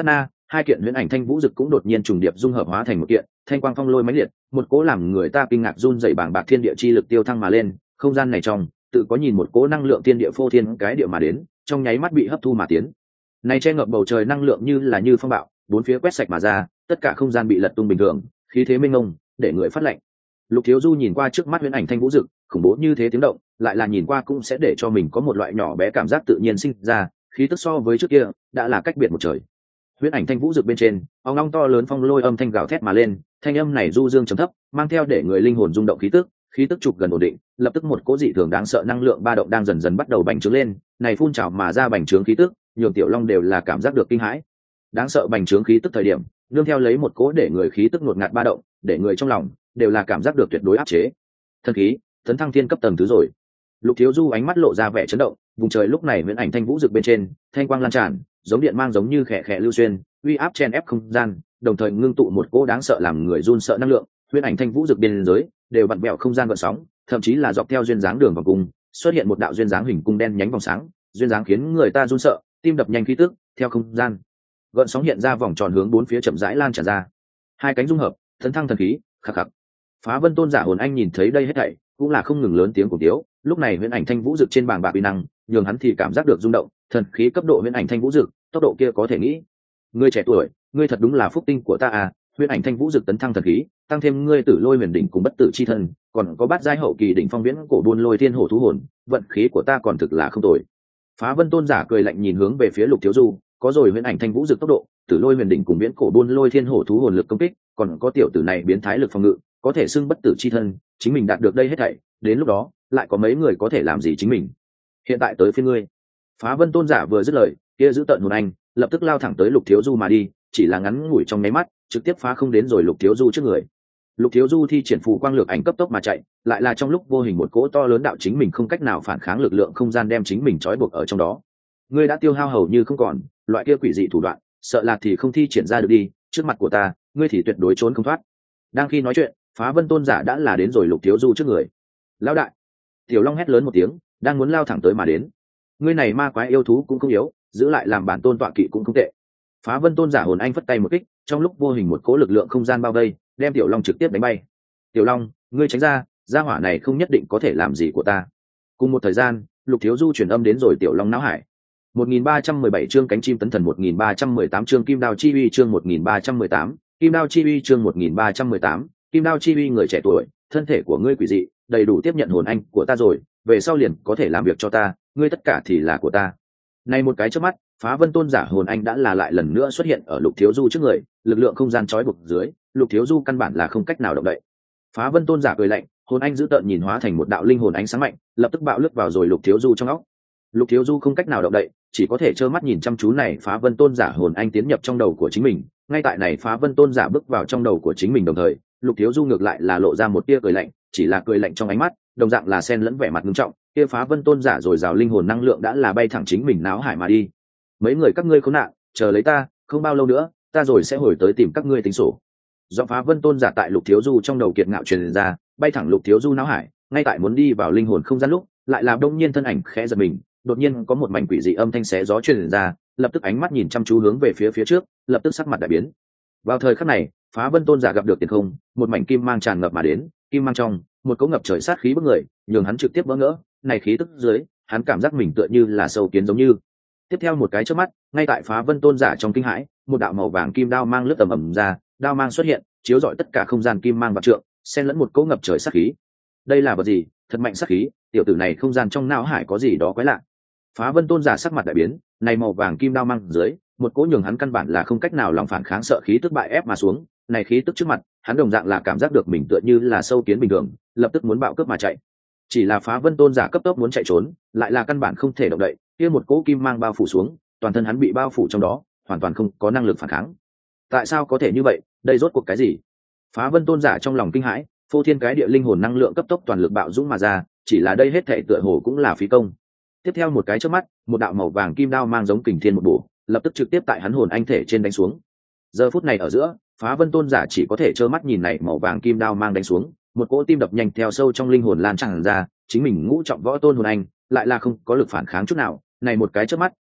hai kiện huyễn ảnh thanh vũ dực cũng đột nhiên trùng điệp dung hợp hóa thành một kiện thanh quang phong lôi mãnh liệt, một cỗ làm người ta kinh ngạc run rẩy bàng bạc thiên địa chi lực tiêu thăng mà lên. Không gian này trong tự có nhìn một cỗ năng lượng thiên địa phô thiên cái địa mà đến, trong nháy mắt bị hấp thu mà tiến. Này che ngập bầu trời năng lượng như là như phong bạo, bốn phía quét sạch mà ra, tất cả không gian bị lật tung bình thường, khí thế mênh mông, để người phát lạnh. Lục Thiếu Du nhìn qua trước mắt huyễn ảnh thanh vũ dực, khủng bố như thế tiếng động, lại là nhìn qua cũng sẽ để cho mình có một loại nhỏ bé cảm giác tự nhiên sinh ra, khí tức so với trước kia đã là cách biệt một trời. Huyễn ảnh thanh vũ dực bên trên, ong ong to lớn phong lôi âm thanh gào thét mà lên, thanh âm này du dương trầm thấp, mang theo để người linh hồn rung động khí tức, khí tức trục gần ổn định, lập tức một cỗ dị thường đáng sợ năng lượng ba động đang dần dần bắt đầu bành trướng lên, này phun trào mà ra bành trướng khí tức, nhường Tiểu Long đều là cảm giác được kinh hãi. Đáng sợ bành trướng khí tức thời điểm, nương theo lấy một cỗ để người khí tức ngột ngạt ba động, để người trong lòng đều là cảm giác được tuyệt đối áp chế. Thần khí, tấn thăng thiên cấp tầng thứ rồi. Lục Thiếu Du ánh mắt lộ ra vẻ chấn động, vùng trời lúc này huyễn ảnh thanh vũ dực bên trên, thanh quang lan tràn, giống điện mang giống như khẽ khẽ lưu xuyên, uy áp chen ép không gian, đồng thời ngưng tụ một cỗ đáng sợ làm người run sợ năng lượng. Huyễn ảnh thanh vũ dực biên giới đều vặn vẹo không gian gợn sóng, thậm chí là dọc theo duyên dáng đường vòng cung, xuất hiện một đạo duyên dáng hình cung đen nhánh vòng sáng, duyên dáng khiến người ta run sợ, tim đập nhanh khí tức, theo không gian gợn sóng hiện ra vòng tròn hướng bốn phía chậm rãi lan tràn ra. Hai cánh dung hợp, tấn thăng thần khí, khắc khắc. Phá Vân Tôn giả hồn anh nhìn thấy đây hết thảy, cũng là không ngừng lớn tiếng cùng tiếu. Lúc này huyễn ảnh thanh vũ dực trên bảng bạc uy năng, nhường hắn thì cảm giác được rung động, thần khí cấp độ huyễn ảnh thanh vũ dực, tốc độ kia có thể nghĩ. Ngươi trẻ tuổi, ngươi thật đúng là phúc tinh của ta à, huyễn ảnh thanh vũ dực tấn thăng thần khí, tăng thêm ngươi tử lôi huyền đỉnh cùng bất tử chi thân, còn có bát giai hậu kỳ đỉnh phong viễn cổ buôn lôi thiên hổ thú hồn, vận khí của ta còn thực là không tồi. Phá Vân Tôn giả cười lạnh nhìn hướng về phía Lục Thiếu Du, có rồi huyễn ảnh thanh vũ dực tốc độ, tử lôi huyền đỉnh cùng viễn cổ buôn lôi thiên hổ thú hồn lực công kích, còn có tiểu tử này biến thái lực phòng ngự, có thể xưng bất tử chi thân, chính mình đạt được đây hết thảy, đến lúc đó lại có mấy người có thể làm gì chính mình. Hiện tại tới phiên ngươi. Phá Vân Tôn giả vừa dứt lời, kia giữ tận hồn anh lập tức lao thẳng tới Lục Thiếu Du mà đi, chỉ là ngắn ngủi trong nháy mắt, trực tiếp phá không đến rồi Lục Thiếu Du trước người. Lục Thiếu Du thi triển phù quang lược ảnh cấp tốc mà chạy, lại là trong lúc vô hình một cỗ to lớn đạo chính mình không cách nào phản kháng lực lượng không gian đem chính mình trói buộc ở trong đó. Ngươi đã tiêu hao hầu như không còn, loại kia quỷ dị thủ đoạn, sợ là thì không thi triển ra được đi, trước mặt của ta, ngươi thì tuyệt đối trốn không thoát. Đang khi nói chuyện, Phá Vân Tôn giả đã là đến rồi Lục Thiếu Du trước người. Lão đại! Tiểu Long hét lớn một tiếng, đang muốn lao thẳng tới mà đến. Ngươi này ma quái yêu thú cũng không yếu, giữ lại làm bản tôn tọa kỵ cũng không tệ. Phá Vân Tôn giả hồn anh phất tay một kích, trong lúc vô hình một cỗ lực lượng không gian bao vây, đem Tiểu Long trực tiếp đánh bay. Tiểu Long, ngươi tránh ra, gia hỏa này không nhất định có thể làm gì của ta. Cùng một thời gian, Lục Thiếu Du truyền âm đến rồi Tiểu Long não hải. một nghìn ba trăm mười bảy chương cánh chim tấn thần, một nghìn ba trăm mười tám chương kim đao chi uy, chương một nghìn ba trăm mười tám, kim đao chi uy, chương một nghìn ba trăm mười tám, kim đao chi uy. Người trẻ tuổi, thân thể của ngươi quỷ dị, đầy đủ tiếp nhận hồn anh của ta rồi, về sau liền có thể làm việc cho ta, ngươi tất cả thì là của ta. Này một cái chớp mắt, Phá Vân Tôn giả hồn anh đã là lại lần nữa xuất hiện ở Lục Thiếu Du trước người, lực lượng không gian trói buộc dưới, Lục Thiếu Du căn bản là không cách nào động đậy. Phá Vân Tôn giả cười lạnh, hồn anh giữ tợn nhìn hóa thành một đạo linh hồn ánh sáng mạnh, lập tức bạo lướt vào rồi Lục Thiếu Du trong óc. Lục Thiếu Du không cách nào động đậy, chỉ có thể trơ mắt nhìn chăm chú này Phá Vân Tôn giả hồn anh tiến nhập trong đầu của chính mình. Ngay tại này Phá Vân Tôn giả bước vào trong đầu của chính mình đồng thời, Lục Thiếu Du ngược lại là lộ ra một tia cười lạnh, chỉ là cười lạnh trong ánh mắt, đồng dạng là xen lẫn vẻ mặt nghiêm trọng. Kia Phá Vân Tôn giả rồi rào linh hồn năng lượng đã là bay thẳng chính mình náo hải mà đi. Mấy người các ngươi khốn nạn, chờ lấy ta, không bao lâu nữa, ta rồi sẽ hồi tới tìm các ngươi tính sổ. Do Phá Vân Tôn giả tại Lục Thiếu Du trong đầu kiệt ngạo truyền ra, bay thẳng Lục Thiếu Du náo hải, ngay tại muốn đi vào linh hồn không gian lúc, lại là đông nhiên thân ảnh khẽ giật mình, đột nhiên có một mảnh quỷ dị âm thanh xé gió truyền ra, lập tức ánh mắt nhìn chăm chú hướng về phía phía trước, lập tức sắc mặt đại biến. Vào thời khắc này, Phá Vân Tôn giả gặp được tiền không, một mảnh kim mang tràn ngập mà đến, kim mang trong, một cỗ ngập trời sát khí bức người, nhường hắn trực tiếp vỡ ngỡ, này khí tức dưới, hắn cảm giác mình tựa như là sâu kiến giống như. Tiếp theo một cái chớp mắt, ngay tại Phá Vân Tôn giả trong kinh hãi, một đạo màu vàng kim đao mang lướt tầm ầm ra, đao mang xuất hiện, chiếu rọi tất cả không gian kim mang vạn trượng, xen lẫn một cỗ ngập trời sát khí. Đây là vật gì? Thật mạnh sát khí, tiểu tử này không gian trong não hải có gì đó quái lạ. Phá Vân Tôn giả sắc mặt đại biến, này màu vàng kim đao mang dưới, một cỗ nhường hắn căn bản là không cách nào lòng phản kháng sợ khí tức bại ép mà xuống, này khí tức trước mặt, hắn đồng dạng là cảm giác được mình tựa như là sâu kiến bình thường, lập tức muốn bạo cướp mà chạy. Chỉ là Phá Vân Tôn giả cấp tốc muốn chạy trốn, lại là căn bản không thể động đậy, kia một cỗ kim mang bao phủ xuống, toàn thân hắn bị bao phủ trong đó, hoàn toàn không có năng lực phản kháng. Tại sao có thể như vậy? Đây rốt cuộc cái gì? Phá Vân Tôn giả trong lòng kinh hãi, phô thiên cái địa linh hồn năng lượng cấp tốc toàn lực bạo dũng mà ra, chỉ là đây hết thảy tựa hồ cũng là phí công. Tiếp theo một cái chớp mắt, một đạo màu vàng kim đao mang giống kình thiên một bổ, lập tức trực tiếp tại hắn hồn anh thể trên đánh xuống. Giờ phút này ở giữa, Phá Vân Tôn giả chỉ có thể trơ mắt nhìn này màu vàng kim đao mang đánh xuống, một cỗ tim đập nhanh theo sâu trong linh hồn lan tràn ra, chính mình ngũ trọng võ tôn hồn anh lại là không có lực phản kháng chút nào. Này một cái chớp mắt,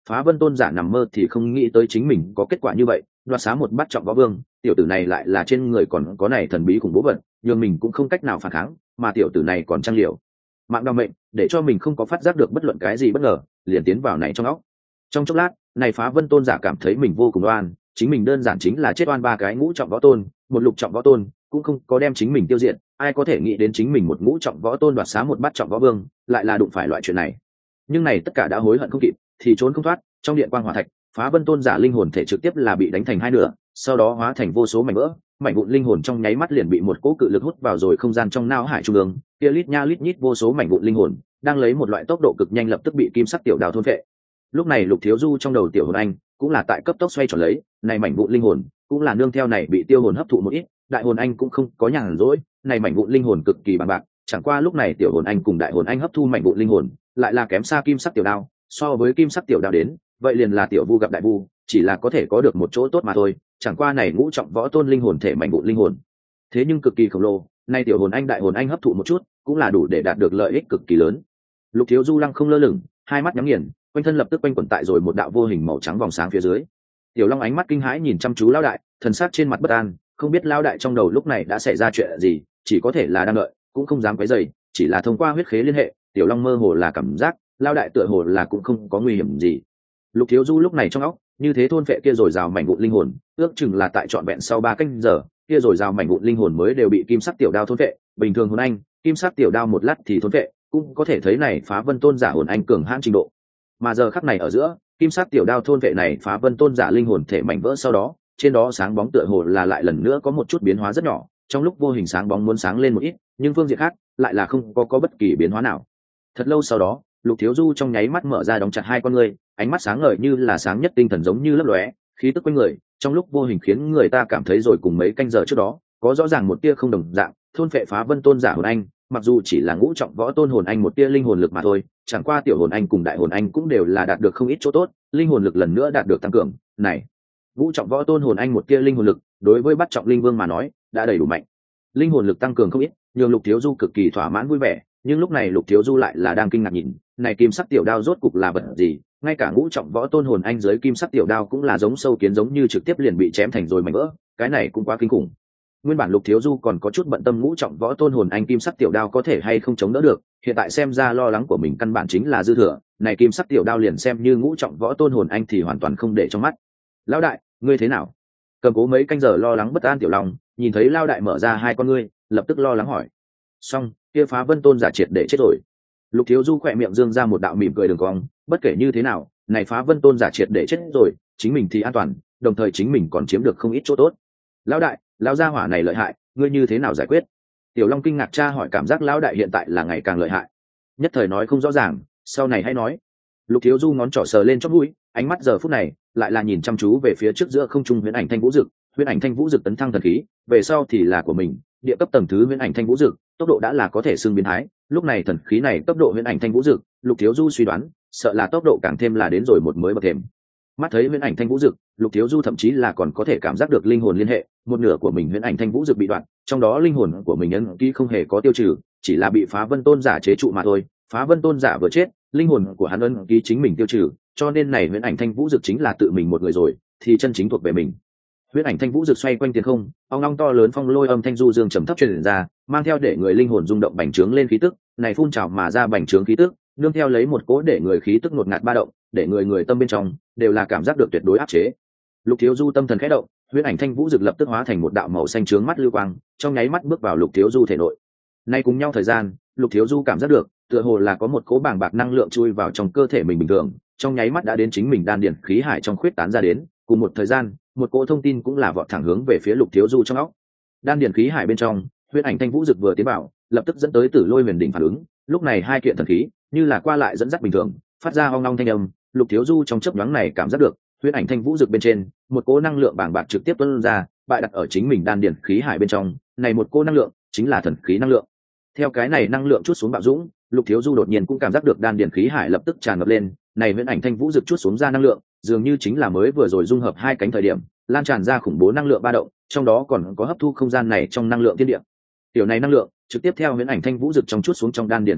Phá Vân Tôn giả nằm mơ thì không nghĩ tới chính mình có kết quả như vậy, đoạt xá một bát trọng võ vương, tiểu tử này lại là trên người còn có này thần bí khủng bố vật, nhưng mình cũng không cách nào phản kháng, mà tiểu tử này còn trang liều mạng đau mệnh, để cho mình không có phát giác được bất luận cái gì bất ngờ, liền tiến vào này trong óc. Trong chốc lát, này Phá Vân Tôn giả cảm thấy mình vô cùng oan, chính mình đơn giản chính là chết oan ba cái ngũ trọng võ tôn, một lục trọng võ tôn, cũng không có đem chính mình tiêu diệt, ai có thể nghĩ đến chính mình một ngũ trọng võ tôn đoạt xá một bát trọng võ vương, lại là đụng phải loại chuyện này. Nhưng này tất cả đã hối hận không kịp, thì trốn không thoát, trong điện quang hỏa thạch, Phá Vân Tôn giả linh hồn thể trực tiếp là bị đánh thành hai nửa, sau đó hóa thành vô số mảnh vỡ, mảnh vụn linh hồn trong nháy mắt liền bị một cỗ cự lực hút vào rồi không gian trong não hải trung ương, kia lít nha lít nhít vô số mảnh vụn linh hồn, đang lấy một loại tốc độ cực nhanh lập tức bị kim sắc tiểu đao thôn phệ. Lúc này Lục Thiếu Du trong đầu tiểu hồn anh cũng là tại cấp tốc xoay tròn lấy, này mảnh vụn linh hồn cũng là nương theo này bị tiêu hồn hấp thụ một ít, đại hồn anh cũng không có nhàn rỗi, này mảnh vụn linh hồn cực kỳ bằng bạc, chẳng qua lúc này tiểu hồn anh cùng đại hồn anh hấp thu mảnh vụn linh hồn, lại là kém xa kim sắc tiểu đao, so với kim sắc tiểu đao đến, vậy liền là tiểu vu gặp đại vu, chỉ là có thể có được một chỗ tốt mà thôi, chẳng qua này ngũ trọng võ tôn linh hồn thể mảnh vụn linh hồn, thế nhưng cực kỳ khổng lồ, nay tiểu hồn anh đại hồn anh hấp thụ một chút, cũng là đủ để đạt được lợi ích cực kỳ lớn. Lục Thiếu Du lăng không lơ lửng, hai mắt nhắm nghiền, quanh thân lập tức quanh quẩn tại rồi một đạo vô hình màu trắng vòng sáng phía dưới. Tiểu Long ánh mắt kinh hãi nhìn chăm chú lão đại, thần sắc trên mặt bất an, không biết lão đại trong đầu lúc này đã xảy ra chuyện gì, chỉ có thể là đang đợi, cũng không dám quấy rầy, chỉ là thông qua huyết khế liên hệ, Tiểu Long mơ hồ là cảm giác, lão đại tựa hồ là cũng không có nguy hiểm gì. Lục Thiếu Du lúc này trong óc, như thế thôn phệ kia rồi rào mảnh vụn linh hồn, ước chừng là tại trọn vẹn sau ba canh giờ, kia rồi rào mảnh vụn linh hồn mới đều bị kim sắc tiểu đao thôn phệ, bình thường hồn anh, kim sắc tiểu đao một lát thì thôn phệ, cũng có thể thấy này Phá Vân Tôn giả hồn anh cường hãn trình độ. Mà giờ khắc này ở giữa, kim sắc tiểu đao thôn vệ này Phá Vân Tôn giả linh hồn thể mảnh vỡ sau đó, trên đó sáng bóng tựa hồ là lại lần nữa có một chút biến hóa rất nhỏ, trong lúc vô hình sáng bóng muốn sáng lên một ít, nhưng phương diện khác lại là không có có bất kỳ biến hóa nào. Thật lâu sau đó, Lục Thiếu Du trong nháy mắt mở ra đóng chặt hai con ngươi, ánh mắt sáng ngời như là sáng nhất tinh thần giống như lấp lóe, khí tức quanh người, trong lúc vô hình khiến người ta cảm thấy rồi cùng mấy canh giờ trước đó, có rõ ràng một tia không đồng dạng, thôn vệ Phá Vân Tôn giả hồn anh, mặc dù chỉ là ngũ trọng võ tôn hồn anh một tia linh hồn lực mà thôi, chẳng qua tiểu hồn anh cùng đại hồn anh cũng đều là đạt được không ít chỗ tốt, linh hồn lực lần nữa đạt được tăng cường. Này, ngũ trọng võ tôn hồn anh một tia linh hồn lực, đối với bắt trọng linh vương mà nói, đã đầy đủ mạnh. Linh hồn lực tăng cường không ít, nhường Lục Thiếu Du cực kỳ thỏa mãn vui vẻ, nhưng lúc này Lục Thiếu Du lại là đang kinh ngạc nhìn, này kim sắc tiểu đao rốt cục là vật gì? Ngay cả ngũ trọng võ tôn hồn anh dưới kim sắc tiểu đao cũng là giống sâu kiến giống như trực tiếp liền bị chém thành rồi mảnh vỡ, cái này cũng quá kinh khủng. Nguyên bản Lục Thiếu Du còn có chút bận tâm ngũ trọng võ tôn hồn anh kim sắc tiểu đao có thể hay không chống đỡ được, hiện tại xem ra lo lắng của mình căn bản chính là dư thừa, này kim sắc tiểu đao liền xem như ngũ trọng võ tôn hồn anh thì hoàn toàn không để trong mắt. Lão đại, ngươi thế nào? Cầm cố mấy canh giờ lo lắng bất an Tiểu Long, nhìn thấy Lão đại mở ra hai con ngươi, lập tức lo lắng hỏi. Xong, kia Phá Vân Tôn giả triệt để chết rồi. Lục Thiếu Du khỏe miệng dương ra một đạo mỉm cười đường cong, bất kể như thế nào, này Phá Vân Tôn giả triệt để chết rồi, chính mình thì an toàn, đồng thời chính mình còn chiếm được không ít chỗ tốt. Lão đại, lão gia hỏa này lợi hại, ngươi như thế nào giải quyết? Tiểu Long kinh ngạc tra hỏi, cảm giác lão đại hiện tại là ngày càng lợi hại, nhất thời nói không rõ ràng, sau này hãy nói. Lục Thiếu Du ngón trỏ sờ lên chóp mũi, ánh mắt giờ phút này lại là nhìn chăm chú về phía trước giữa không trung huyễn ảnh thanh vũ dực, huyễn ảnh thanh vũ dực tấn thăng thần khí, về sau thì là của mình, địa cấp tầng thứ huyễn ảnh thanh vũ dực, tốc độ đã là có thể xưng biến thái, lúc này thần khí này tốc độ huyễn ảnh thanh vũ dực, Lục Thiếu Du suy đoán, sợ là tốc độ càng thêm là đến rồi một mới bậc thềm. Mắt thấy huyễn ảnh thanh vũ dực, Lục Thiếu Du thậm chí là còn có thể cảm giác được linh hồn liên hệ, một nửa của mình huyễn ảnh thanh vũ dực bị đoạn, trong đó linh hồn của mình ấn ký không hề có tiêu trừ, chỉ là bị Phá Vân Tôn giả chế trụ mà thôi. Phá Vân Tôn giả vừa chết, linh hồn của hắn ấn ký chính mình tiêu trừ, cho nên này huyễn ảnh thanh vũ dực chính là tự mình một người rồi, thì chân chính thuộc về mình. Huyễn ảnh thanh vũ dực xoay quanh tiền không, ong ong to lớn phong lôi âm thanh du dương trầm thấp truyền ra, mang theo để người linh hồn rung động bành trướng lên khí tức, này phun trào mà ra bành trướng khí tức, nương theo lấy một cỗ để người khí tức ngột ngạt ba động, để người người tâm bên trong đều là cảm giác được tuyệt đối áp chế. Lục Thiếu Du tâm thần khẽ động, huyễn ảnh thanh vũ dực lập tức hóa thành một đạo màu xanh trướng mắt lưu quang, trong nháy mắt bước vào Lục Thiếu Du thể nội. Nay cùng nhau thời gian, Lục Thiếu Du cảm giác được, tựa hồ là có một cỗ bàng bạc năng lượng chui vào trong cơ thể mình bình thường, trong nháy mắt đã đến chính mình đan điền khí hải trong khuyết tán ra đến, cùng một thời gian, một cỗ thông tin cũng là vọt thẳng hướng về phía Lục Thiếu Du trong óc. Đan điền khí hải bên trong, huyễn ảnh thanh vũ dực vừa tiến vào, lập tức dẫn tới Tử Lôi Huyền đỉnh phản ứng, lúc này hai kiện thần khí như là qua lại dẫn dắt bình thường, phát ra ong ong thanh âm, Lục Thiếu Du trong chớp nhoáng này cảm giác được, huyễn ảnh thanh vũ dực bên trên, một cỗ năng lượng bàng bạc trực tiếp tuôn ra, bại đặt ở chính mình đan điền khí hải bên trong, này một cỗ năng lượng chính là thần khí năng lượng. Theo cái này năng lượng chút xuống bạo dũng, Lục Thiếu Du đột nhiên cũng cảm giác được đan điền khí hải lập tức tràn ngập lên, này huyễn ảnh thanh vũ dực chút xuống ra năng lượng, dường như chính là mới vừa rồi dung hợp hai cánh thời điểm, lan tràn ra khủng bố năng lượng ba động, trong đó còn có hấp thu không gian này trong năng lượng thiên địa. Tiểu này năng lượng trực tiếp theo huyễn ảnh thanh vũ dực trong chút xuống trong đan điền khí hải,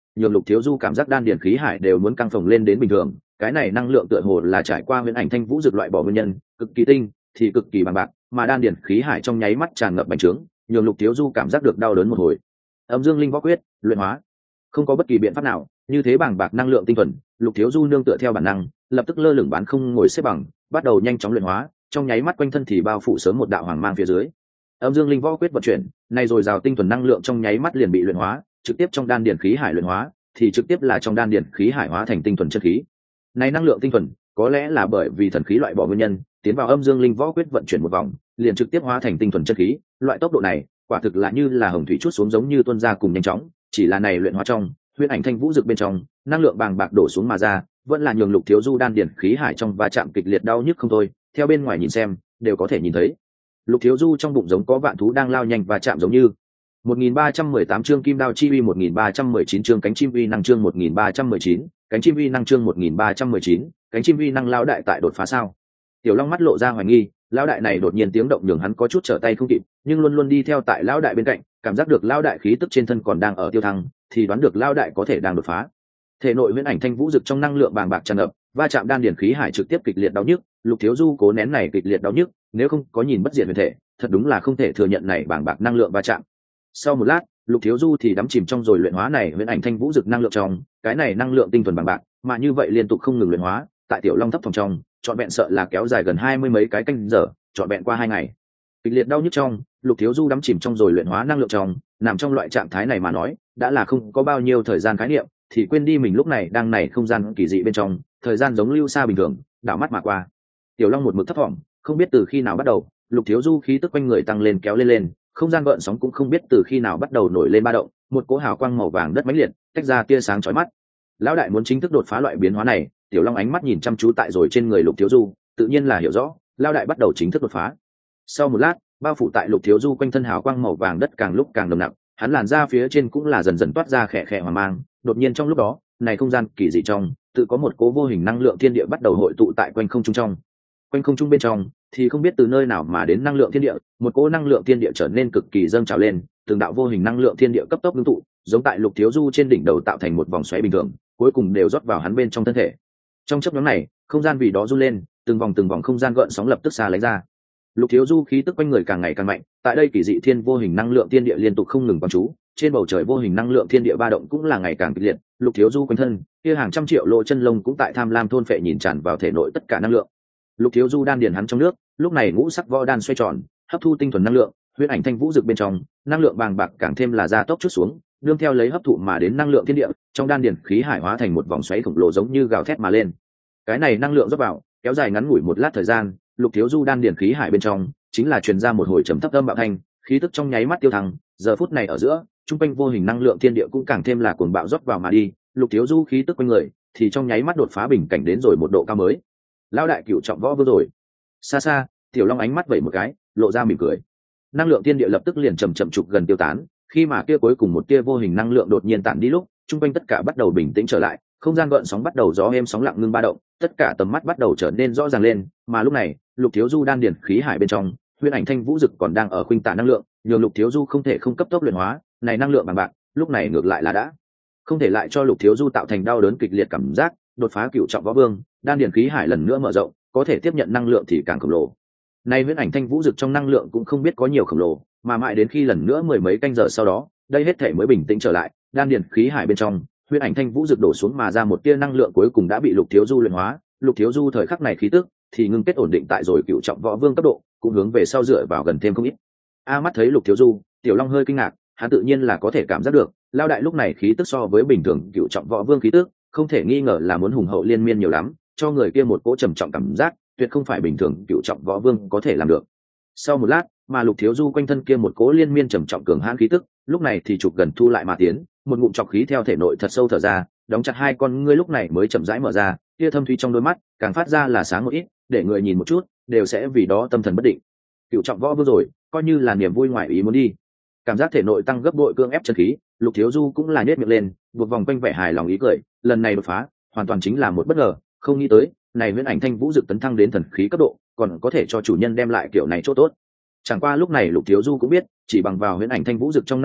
nhường Lục Thiếu Du cảm giác đan điền khí hải đều muốn căng phồng lên đến bình thường. Cái này năng lượng tựa hồ là trải qua huyễn ảnh thanh vũ dược loại bỏ nguyên nhân, cực kỳ tinh thì cực kỳ bằng bạc, mà đan điền khí hải trong nháy mắt tràn ngập bành trướng, nhường Lục Thiếu Du cảm giác được đau đớn một hồi. Âm Dương Linh Võ Quyết, luyện hóa. Không có bất kỳ biện pháp nào, như thế bàng bạc năng lượng tinh thuần, Lục Thiếu Du nương tựa theo bản năng, lập tức lơ lửng bán không ngồi xếp bằng, bắt đầu nhanh chóng luyện hóa, trong nháy mắt quanh thân thì bao phủ sớm một đạo hoàng mang phía dưới. Âm Dương Linh Võ Quyết vận chuyển, này rồi rào tinh thuần năng lượng trong nháy mắt liền bị luyện hóa, trực tiếp trong đan điền khí hải luyện hóa, thì trực tiếp là trong đan điền khí hải hóa thành tinh thuần chân khí. Này năng lượng tinh thuần, có lẽ là bởi vì thần khí loại bỏ nguyên nhân, tiến vào Âm Dương Linh Võ Quyết vận chuyển một vòng, liền trực tiếp hóa thành tinh thuần chân khí, loại tốc độ này, quả thực là như là hồng thủy chút xuống giống như tuôn ra cùng nhanh chóng, chỉ là này luyện hóa trong, huyễn ảnh thanh vũ dực bên trong, năng lượng bàng bạc đổ xuống mà ra, vẫn là nhường Lục Thiếu Du đan điền khí hải trong va chạm kịch liệt đau nhức không thôi, theo bên ngoài nhìn xem, đều có thể nhìn thấy. Lục Thiếu Du trong bụng giống có vạn thú đang lao nhanh và chạm giống như. một nghìn ba trăm mười tám chương kim đao chi uy, một nghìn ba trăm mười chín chương cánh chim uy năng, chương một nghìn ba trăm mười chín, cánh chim uy năng, chương một nghìn ba trăm mười chín, cánh chim uy năng. Lão đại tại đột phá sao? Tiểu Long mắt lộ ra hoài nghi, lão đại này đột nhiên tiếng động nhường hắn có chút trở tay không kịp, nhưng luôn luôn đi theo tại lão đại bên cạnh, cảm giác được lão đại khí tức trên thân còn đang ở tiêu thăng, thì đoán được lão đại có thể đang đột phá. Thể nội huyễn ảnh thanh vũ dực trong năng lượng bàng bạc tràn ngập, va chạm đan điển khí hải trực tiếp kịch liệt đau nhức, Lục Thiếu Du cố nén này kịch liệt đau nhức, nếu không có nhìn bất diệt huyền thể, thật đúng là không thể thừa nhận này bàng bạc năng lượng va chạm. Sau một lát, Lục Thiếu Du thì đắm chìm trong rồi luyện hóa này huyễn ảnh thanh vũ dực năng lượng trong, cái này năng lượng tinh thuần bàng bạc, mà như vậy liên tục không ngừng luyện hóa, tại Tiểu Long thấp phòng trong, trọn vẹn sợ là kéo dài gần hai mươi mấy cái canh giờ, trọn vẹn qua hai ngày. Kịch liệt đau nhức trong, Lục Thiếu Du đắm chìm trong rồi luyện hóa năng lượng trong, nằm trong loại trạng thái này mà nói, đã là không có bao nhiêu thời gian khái niệm, thì quên đi mình lúc này đang này không gian kỳ dị bên trong, thời gian giống lưu xa bình thường, đảo mắt mà qua. Tiểu Long một mực thấp thỏm, không biết từ khi nào bắt đầu, Lục Thiếu Du khí tức quanh người tăng lên kéo lên lên, không gian gợn sóng cũng không biết từ khi nào bắt đầu nổi lên ba động, một cỗ hào quang màu vàng đất mãnh liệt, tách ra tia sáng chói mắt. Lão đại muốn chính thức đột phá loại biến hóa này, Tiểu Long ánh mắt nhìn chăm chú tại rồi trên người Lục Thiếu Du, tự nhiên là hiểu rõ, lão đại bắt đầu chính thức đột phá. Sau một lát, bao phủ tại Lục Thiếu Du quanh thân hào quang màu vàng đất càng lúc càng nồng nặc, hắn làn ra phía trên cũng là dần dần toát ra khẽ khẽ hoàng mang, đột nhiên trong lúc đó, này không gian kỳ dị trong, tự có một cố vô hình năng lượng thiên địa bắt đầu hội tụ tại quanh không trung trong. Quanh không trung bên trong thì không biết từ nơi nào mà đến năng lượng thiên địa, một cỗ năng lượng thiên địa trở nên cực kỳ dâng trào lên, từng đạo vô hình năng lượng thiên địa cấp tốc ngưng tụ, giống tại Lục Thiếu Du trên đỉnh đầu tạo thành một vòng xoáy bình thường, cuối cùng đều rót vào hắn bên trong thân thể. Trong chớp nhoáng này, không gian vì đó run lên, từng vòng từng vòng không gian gợn sóng lập tức xa lấy ra. Lục Thiếu Du khí tức quanh người càng ngày càng mạnh, tại đây kỳ dị thiên vô hình năng lượng thiên địa liên tục không ngừng quán chú, trên bầu trời vô hình năng lượng thiên địa ba động cũng là ngày càng kịch liệt. Lục Thiếu Du quanh thân, kia hàng trăm triệu lỗ chân lông cũng tại tham lam thôn phệ nhìn tràn vào thể nội tất cả năng lượng. Lục Thiếu Du đan điền hắn trong nước, lúc này ngũ sắc võ đan xoay tròn, hấp thu tinh thuần năng lượng, huyễn ảnh thanh vũ dực bên trong, năng lượng bàng bạc càng thêm là gia tốc chút xuống, đương theo lấy hấp thụ mà đến năng lượng thiên địa, trong đan điền khí hải hóa thành một vòng xoáy khổng lồ giống như gào thét mà lên. Cái này năng lượng rót vào, kéo dài ngắn ngủi một lát thời gian, Lục Thiếu Du đan điền khí hải bên trong, chính là truyền ra một hồi trầm thấp âm bạo thanh, khí tức trong nháy mắt tiêu thăng, giờ phút này ở giữa, trung quanh vô hình năng lượng thiên địa cũng càng thêm là cuồng bạo rót vào mà đi, Lục Thiếu Du khí tức quanh người, thì trong nháy mắt đột phá bình cảnh đến rồi một độ cao mới. Lão đại cửu trọng võ vương rồi. Xa xa, Tiểu Long ánh mắt vẩy một cái, lộ ra mỉm cười. Năng lượng thiên địa lập tức liền chậm chậm trục gần tiêu tán, khi mà kia cuối cùng một tia vô hình năng lượng đột nhiên tản đi lúc, trung quanh tất cả bắt đầu bình tĩnh trở lại, không gian gợn sóng bắt đầu gió êm sóng lặng ngưng ba động, tất cả tầm mắt bắt đầu trở nên rõ ràng lên, mà lúc này, Lục Thiếu Du đan điền khí hải bên trong, huyễn ảnh thanh vũ dực còn đang ở khuynh tả năng lượng, nhường Lục Thiếu Du không thể không cấp tốc luyện hóa, này năng lượng bằng bạc, lúc này ngược lại là đã không thể lại cho Lục Thiếu Du tạo thành đau đớn kịch liệt cảm giác, đột phá cửu trọng võ vương, đan điền khí hải lần nữa mở rộng, có thể tiếp nhận năng lượng thì càng khổng lồ. Nay huyễn ảnh thanh vũ dực trong năng lượng cũng không biết có nhiều khổng lồ, mà mãi đến khi lần nữa mười mấy canh giờ sau đó, đây hết thể mới bình tĩnh trở lại, đan điền khí hải bên trong, huyễn ảnh thanh vũ dực đổ xuống mà ra một tia năng lượng cuối cùng đã bị Lục Thiếu Du luyện hóa, Lục Thiếu Du thời khắc này khí tức thì ngưng kết ổn định tại rồi cửu trọng võ vương cấp độ, cũng hướng về sau dựa vào gần thêm không ít. A mắt thấy Lục Thiếu Du, Tiểu Long hơi kinh ngạc, hắn tự nhiên là có thể cảm giác được, lao đại lúc này khí tức so với bình thường cửu trọng võ vương khí tức, không thể nghi ngờ là muốn hùng hậu liên miên nhiều lắm, cho người kia một cỗ trầm trọng cảm giác, tuyệt không phải bình thường cửu trọng võ vương có thể làm được. Sau một lát, mà Lục Thiếu Du quanh thân kia một cỗ liên miên trầm trọng cường hãn khí tức, lúc này thì trục gần thu lại mà tiến, một ngụm trọc khí theo thể nội thật sâu thở ra, đóng chặt hai con ngươi lúc này mới chậm rãi mở ra, kia thâm thúy trong đôi mắt càng phát ra là sáng một ít, để người nhìn một chút đều sẽ vì đó tâm thần bất định. Cửu trọng võ vương rồi, coi như là niềm vui ngoài ý muốn đi. Cảm giác thể nội tăng gấp bội cương ép chân khí, Lục Thiếu Du cũng là nhếch miệng lên, buộc vòng quanh vẻ hài lòng ý cười, lần này đột phá, hoàn toàn chính là một bất ngờ, không nghĩ tới, này huyễn ảnh thanh vũ dực tấn thăng đến thần khí cấp độ, còn có thể cho chủ nhân đem lại kiểu này chỗ tốt. Chẳng qua lúc này Lục Thiếu Du cũng biết, chỉ bằng vào huyễn ảnh thanh vũ dực trong năng lượng,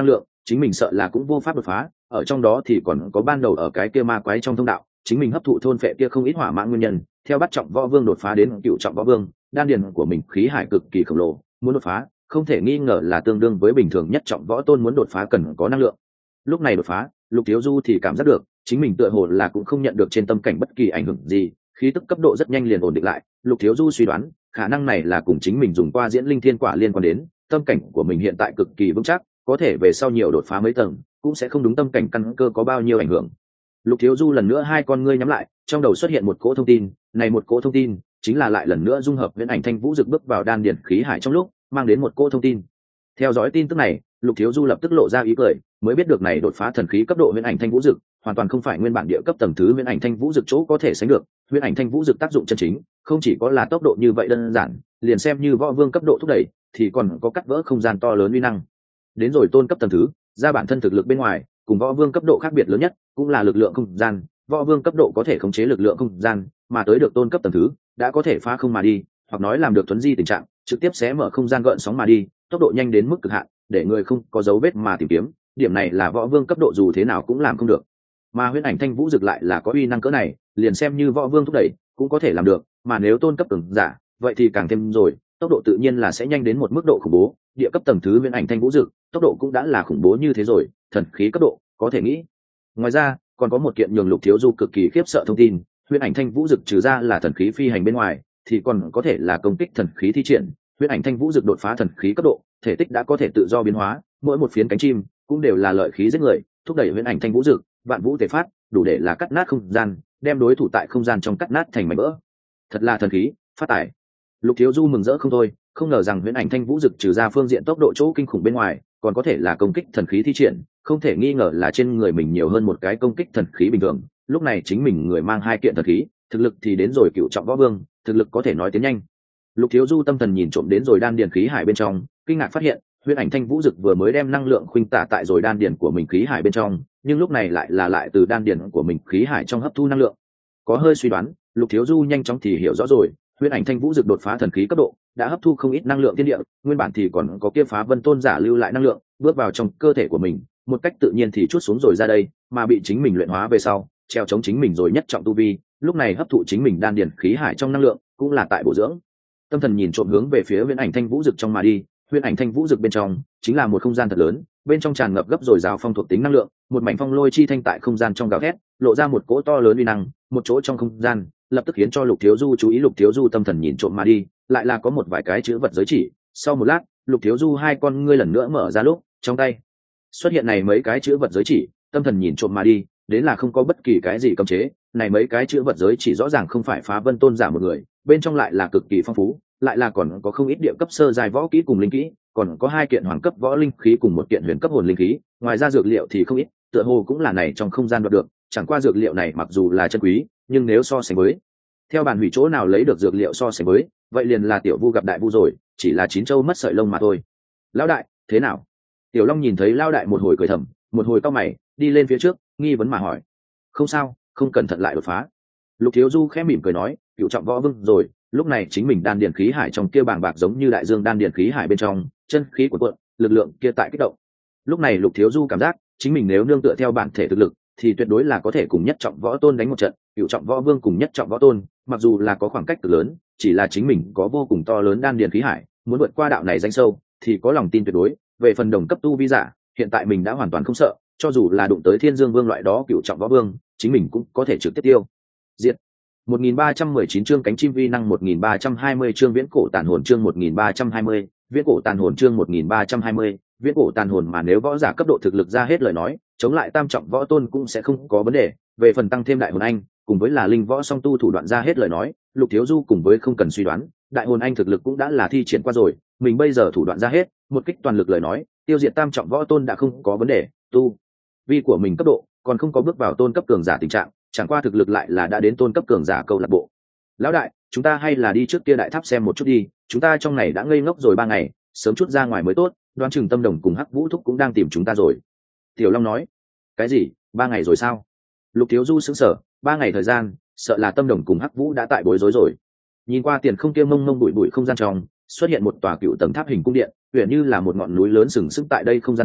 chính mình sợ là cũng vô pháp đột phá, ở trong đó thì còn có ban đầu ở cái kia ma quái trong thông đạo chính mình hấp thụ thôn phệ kia không ít hỏa mãng nguyên nhân, theo bắt trọng võ vương đột phá đến cựu trọng võ vương, đan điền của mình khí hải cực kỳ khổng lồ, muốn đột phá không thể nghi ngờ là tương đương với bình thường nhất trọng võ tôn muốn đột phá cần có năng lượng. Lúc này đột phá, Lục Thiếu Du thì cảm giác được chính mình tựa hồ là cũng không nhận được trên tâm cảnh bất kỳ ảnh hưởng gì, khí tức cấp độ rất nhanh liền ổn định lại. Lục Thiếu Du suy đoán khả năng này là cùng chính mình dùng qua diễn linh thiên quả liên quan đến, tâm cảnh của mình hiện tại cực kỳ vững chắc, có thể về sau nhiều đột phá mấy tầng cũng sẽ không đúng tâm cảnh căn cơ có bao nhiêu ảnh hưởng. Lục Thiếu Du lần nữa hai con ngươi nhắm lại, trong đầu xuất hiện một cỗ thông tin, này một cỗ thông tin chính là lại lần nữa dung hợp Viễn Ảnh Thanh Vũ Dực bước vào đan điển khí hải trong lúc mang đến một cỗ thông tin. Theo dõi tin tức này, Lục Thiếu Du lập tức lộ ra ý cười, mới biết được này đột phá thần khí cấp độ Viễn Ảnh Thanh Vũ Dực hoàn toàn không phải nguyên bản địa cấp tầng thứ Viễn Ảnh Thanh Vũ Dực chỗ có thể sánh được. Viễn Ảnh Thanh Vũ Dực tác dụng chân chính không chỉ có là tốc độ như vậy đơn giản, liền xem như võ vương cấp độ thúc đẩy thì còn có cắt vỡ không gian to lớn uy năng. Đến rồi tôn cấp tầng thứ, ra bản thân thực lực bên ngoài cùng võ vương cấp độ khác biệt lớn nhất cũng là lực lượng không gian. Võ vương cấp độ có thể khống chế lực lượng không gian, mà tới được tôn cấp tầng thứ đã có thể phá không mà đi, hoặc nói làm được thuấn di tình trạng, trực tiếp xé mở không gian gợn sóng mà đi, tốc độ nhanh đến mức cực hạn, để người không có dấu vết mà tìm kiếm. Điểm này là võ vương cấp độ dù thế nào cũng làm không được, mà Huyễn Ảnh Thanh Vũ Dực lại là có uy năng cỡ này, liền xem như võ vương thúc đẩy cũng có thể làm được, mà nếu tôn cấp cường giả vậy thì càng thêm rồi, tốc độ tự nhiên là sẽ nhanh đến một mức độ khủng bố. Địa cấp tầng thứ Huyễn Ảnh Thanh Vũ Dực tốc độ cũng đã là khủng bố như thế rồi, thần khí cấp độ có thể nghĩ. Ngoài ra còn có một kiện nhường Lục Thiếu Du cực kỳ khiếp sợ thông tin, Huyễn Ảnh Thanh Vũ Dực trừ ra là thần khí phi hành bên ngoài thì còn có thể là công kích thần khí thi triển. Huyễn Ảnh Thanh Vũ Dực đột phá thần khí cấp độ, thể tích đã có thể tự do biến hóa, mỗi một phiến cánh chim cũng đều là lợi khí giết người, thúc đẩy Huyễn Ảnh Thanh Vũ Dực vạn vũ thể phát, đủ để là cắt nát không gian, đem đối thủ tại không gian trong cắt nát thành mảnh vỡ. Thật là thần khí, phát tài. Lục Thiếu Du mừng rỡ không thôi, không ngờ rằng Huyễn Ảnh Thanh Vũ Dực trừ ra phương diện tốc độ chỗ kinh khủng bên ngoài, còn có thể là công kích thần khí thi triển, không thể nghi ngờ là trên người mình nhiều hơn một cái công kích thần khí bình thường. Lúc này chính mình người mang hai kiện thần khí, thực lực thì đến rồi cựu trọng võ vương, thực lực có thể nói tiến nhanh. Lục Thiếu Du tâm thần nhìn trộm đến rồi đan điền khí hải bên trong, kinh ngạc phát hiện Huyễn Ảnh Thanh Vũ Dực vừa mới đem năng lượng khuynh tả tại rồi đan điền của mình khí hải bên trong, nhưng lúc này lại là lại từ đan điền của mình khí hải trong hấp thu năng lượng. Có hơi suy đoán, Lục Thiếu Du nhanh chóng thì hiểu rõ rồi, Huyễn Ảnh Thanh Vũ Dực đột phá thần khí cấp độ, đã hấp thu không ít năng lượng thiên địa, nguyên bản thì còn có kia phá vân tôn giả lưu lại năng lượng, bước vào trong cơ thể của mình, một cách tự nhiên thì chút xuống rồi ra đây, mà bị chính mình luyện hóa về sau, treo chống chính mình rồi nhất trọng tu vi, lúc này hấp thụ chính mình đan điền khí hải trong năng lượng, cũng là tại bổ dưỡng. Tâm thần nhìn trộm hướng về phía Huyễn Ảnh Thanh Vũ Dực trong mà đi, Huyễn Ảnh Thanh Vũ Dực bên trong chính là một không gian thật lớn, bên trong tràn ngập gấp rồi rào phong thuộc tính năng lượng, một mảnh phong lôi chi thanh tại không gian trong gào thét, lộ ra một cỗ to lớn uy năng, một chỗ trong không gian, lập tức khiến cho Lục Thiếu Du chú ý. Lục Thiếu Du tâm thần nhìn trộm mà đi, lại là có một vài cái chữ vật giới chỉ. Sau một lát, Lục Thiếu Du hai con ngươi lần nữa mở ra, lúc trong tay xuất hiện này mấy cái chữ vật giới chỉ, tâm thần nhìn trộm mà đi, đến là không có bất kỳ cái gì cấm chế, này mấy cái chữ vật giới chỉ rõ ràng không phải phá vân tôn giả một người, bên trong lại là cực kỳ phong phú, lại là còn có không ít địa cấp sơ giai võ kỹ cùng linh kỹ, còn có hai kiện hoàng cấp võ linh khí cùng một kiện huyền cấp hồn linh khí, ngoài ra dược liệu thì không ít, tựa hồ cũng là này trong không gian đoạt được, chẳng qua dược liệu này mặc dù là chân quý, nhưng nếu so sánh với theo bản hủy chỗ nào lấy được dược liệu so sánh với, vậy liền là tiểu vu gặp đại vu rồi, chỉ là chín châu mất sợi lông mà thôi. Lão đại, thế nào? Tiểu Long nhìn thấy Lão đại một hồi cười thầm, một hồi cau mày, đi lên phía trước, nghi vấn mà hỏi. Không sao, không cẩn thận lại đột phá. Lục Thiếu Du khẽ mỉm cười nói, cửu trọng võ vương rồi, lúc này chính mình đan điền khí hải trong kia bàng bạc giống như đại dương đan điền khí hải bên trong, chân khí của cuộn, lực lượng kia tại kích động. Lúc này Lục Thiếu Du cảm giác, chính mình nếu nương tựa theo bản thể thực lực, thì tuyệt đối là có thể cùng nhất trọng võ tôn đánh một trận. Cửu trọng võ vương cùng nhất trọng võ tôn, mặc dù là có khoảng cách cực lớn, chỉ là chính mình có vô cùng to lớn đan điền khí hải, muốn vượt qua đạo này danh sâu, thì có lòng tin tuyệt đối. Về phần đồng cấp tu vi giả, hiện tại mình đã hoàn toàn không sợ, cho dù là đụng tới Thiên Dương Vương loại đó cửu trọng võ vương, chính mình cũng có thể trực tiếp tiêu diệt. một nghìn ba trăm mười chín chương cánh chim vi năng, một nghìn ba trăm hai mươi chương viễn cổ tàn hồn, chương một nghìn ba trăm hai mươi, viễn cổ tàn hồn, chương một nghìn ba trăm hai mươi, viễn cổ tàn hồn. Mà nếu võ giả cấp độ thực lực ra hết lời nói, chống lại tam trọng võ tôn cũng sẽ không có vấn đề. Về phần tăng thêm đại hồn anh, cùng với là linh võ song tu thủ đoạn ra hết lời nói, Lục Thiếu Du cùng với không cần suy đoán, đại hồn anh thực lực cũng đã là thi triển qua rồi, mình bây giờ thủ đoạn ra hết, một kích toàn lực lời nói, tiêu diệt tam trọng võ tôn đã không có vấn đề. Tu vi của mình cấp độ còn không có bước vào tôn cấp cường giả tình trạng, chẳng qua thực lực lại là đã đến tôn cấp cường giả câu lạc bộ. Lão đại, chúng ta hay là đi trước kia đại tháp xem một chút đi, chúng ta trong này đã ngây ngốc rồi ba ngày, sớm chút ra ngoài mới tốt, đoán chừng Tâm Đồng cùng Hắc Vũ Thúc cũng đang tìm chúng ta rồi. Tiểu Long nói. Cái gì, ba ngày rồi sao? Lục Thiếu Du sững sờ, ba ngày thời gian, sợ là Tâm Đồng cùng Hắc Vũ đã tại bối rối rồi. Nhìn qua tiền không kia mông mông bụi bụi không gian trong, xuất hiện một tòa cựu tầng tháp hình cung điện, huyền như là một ngọn núi lớn sừng sững tại đây không gian trong,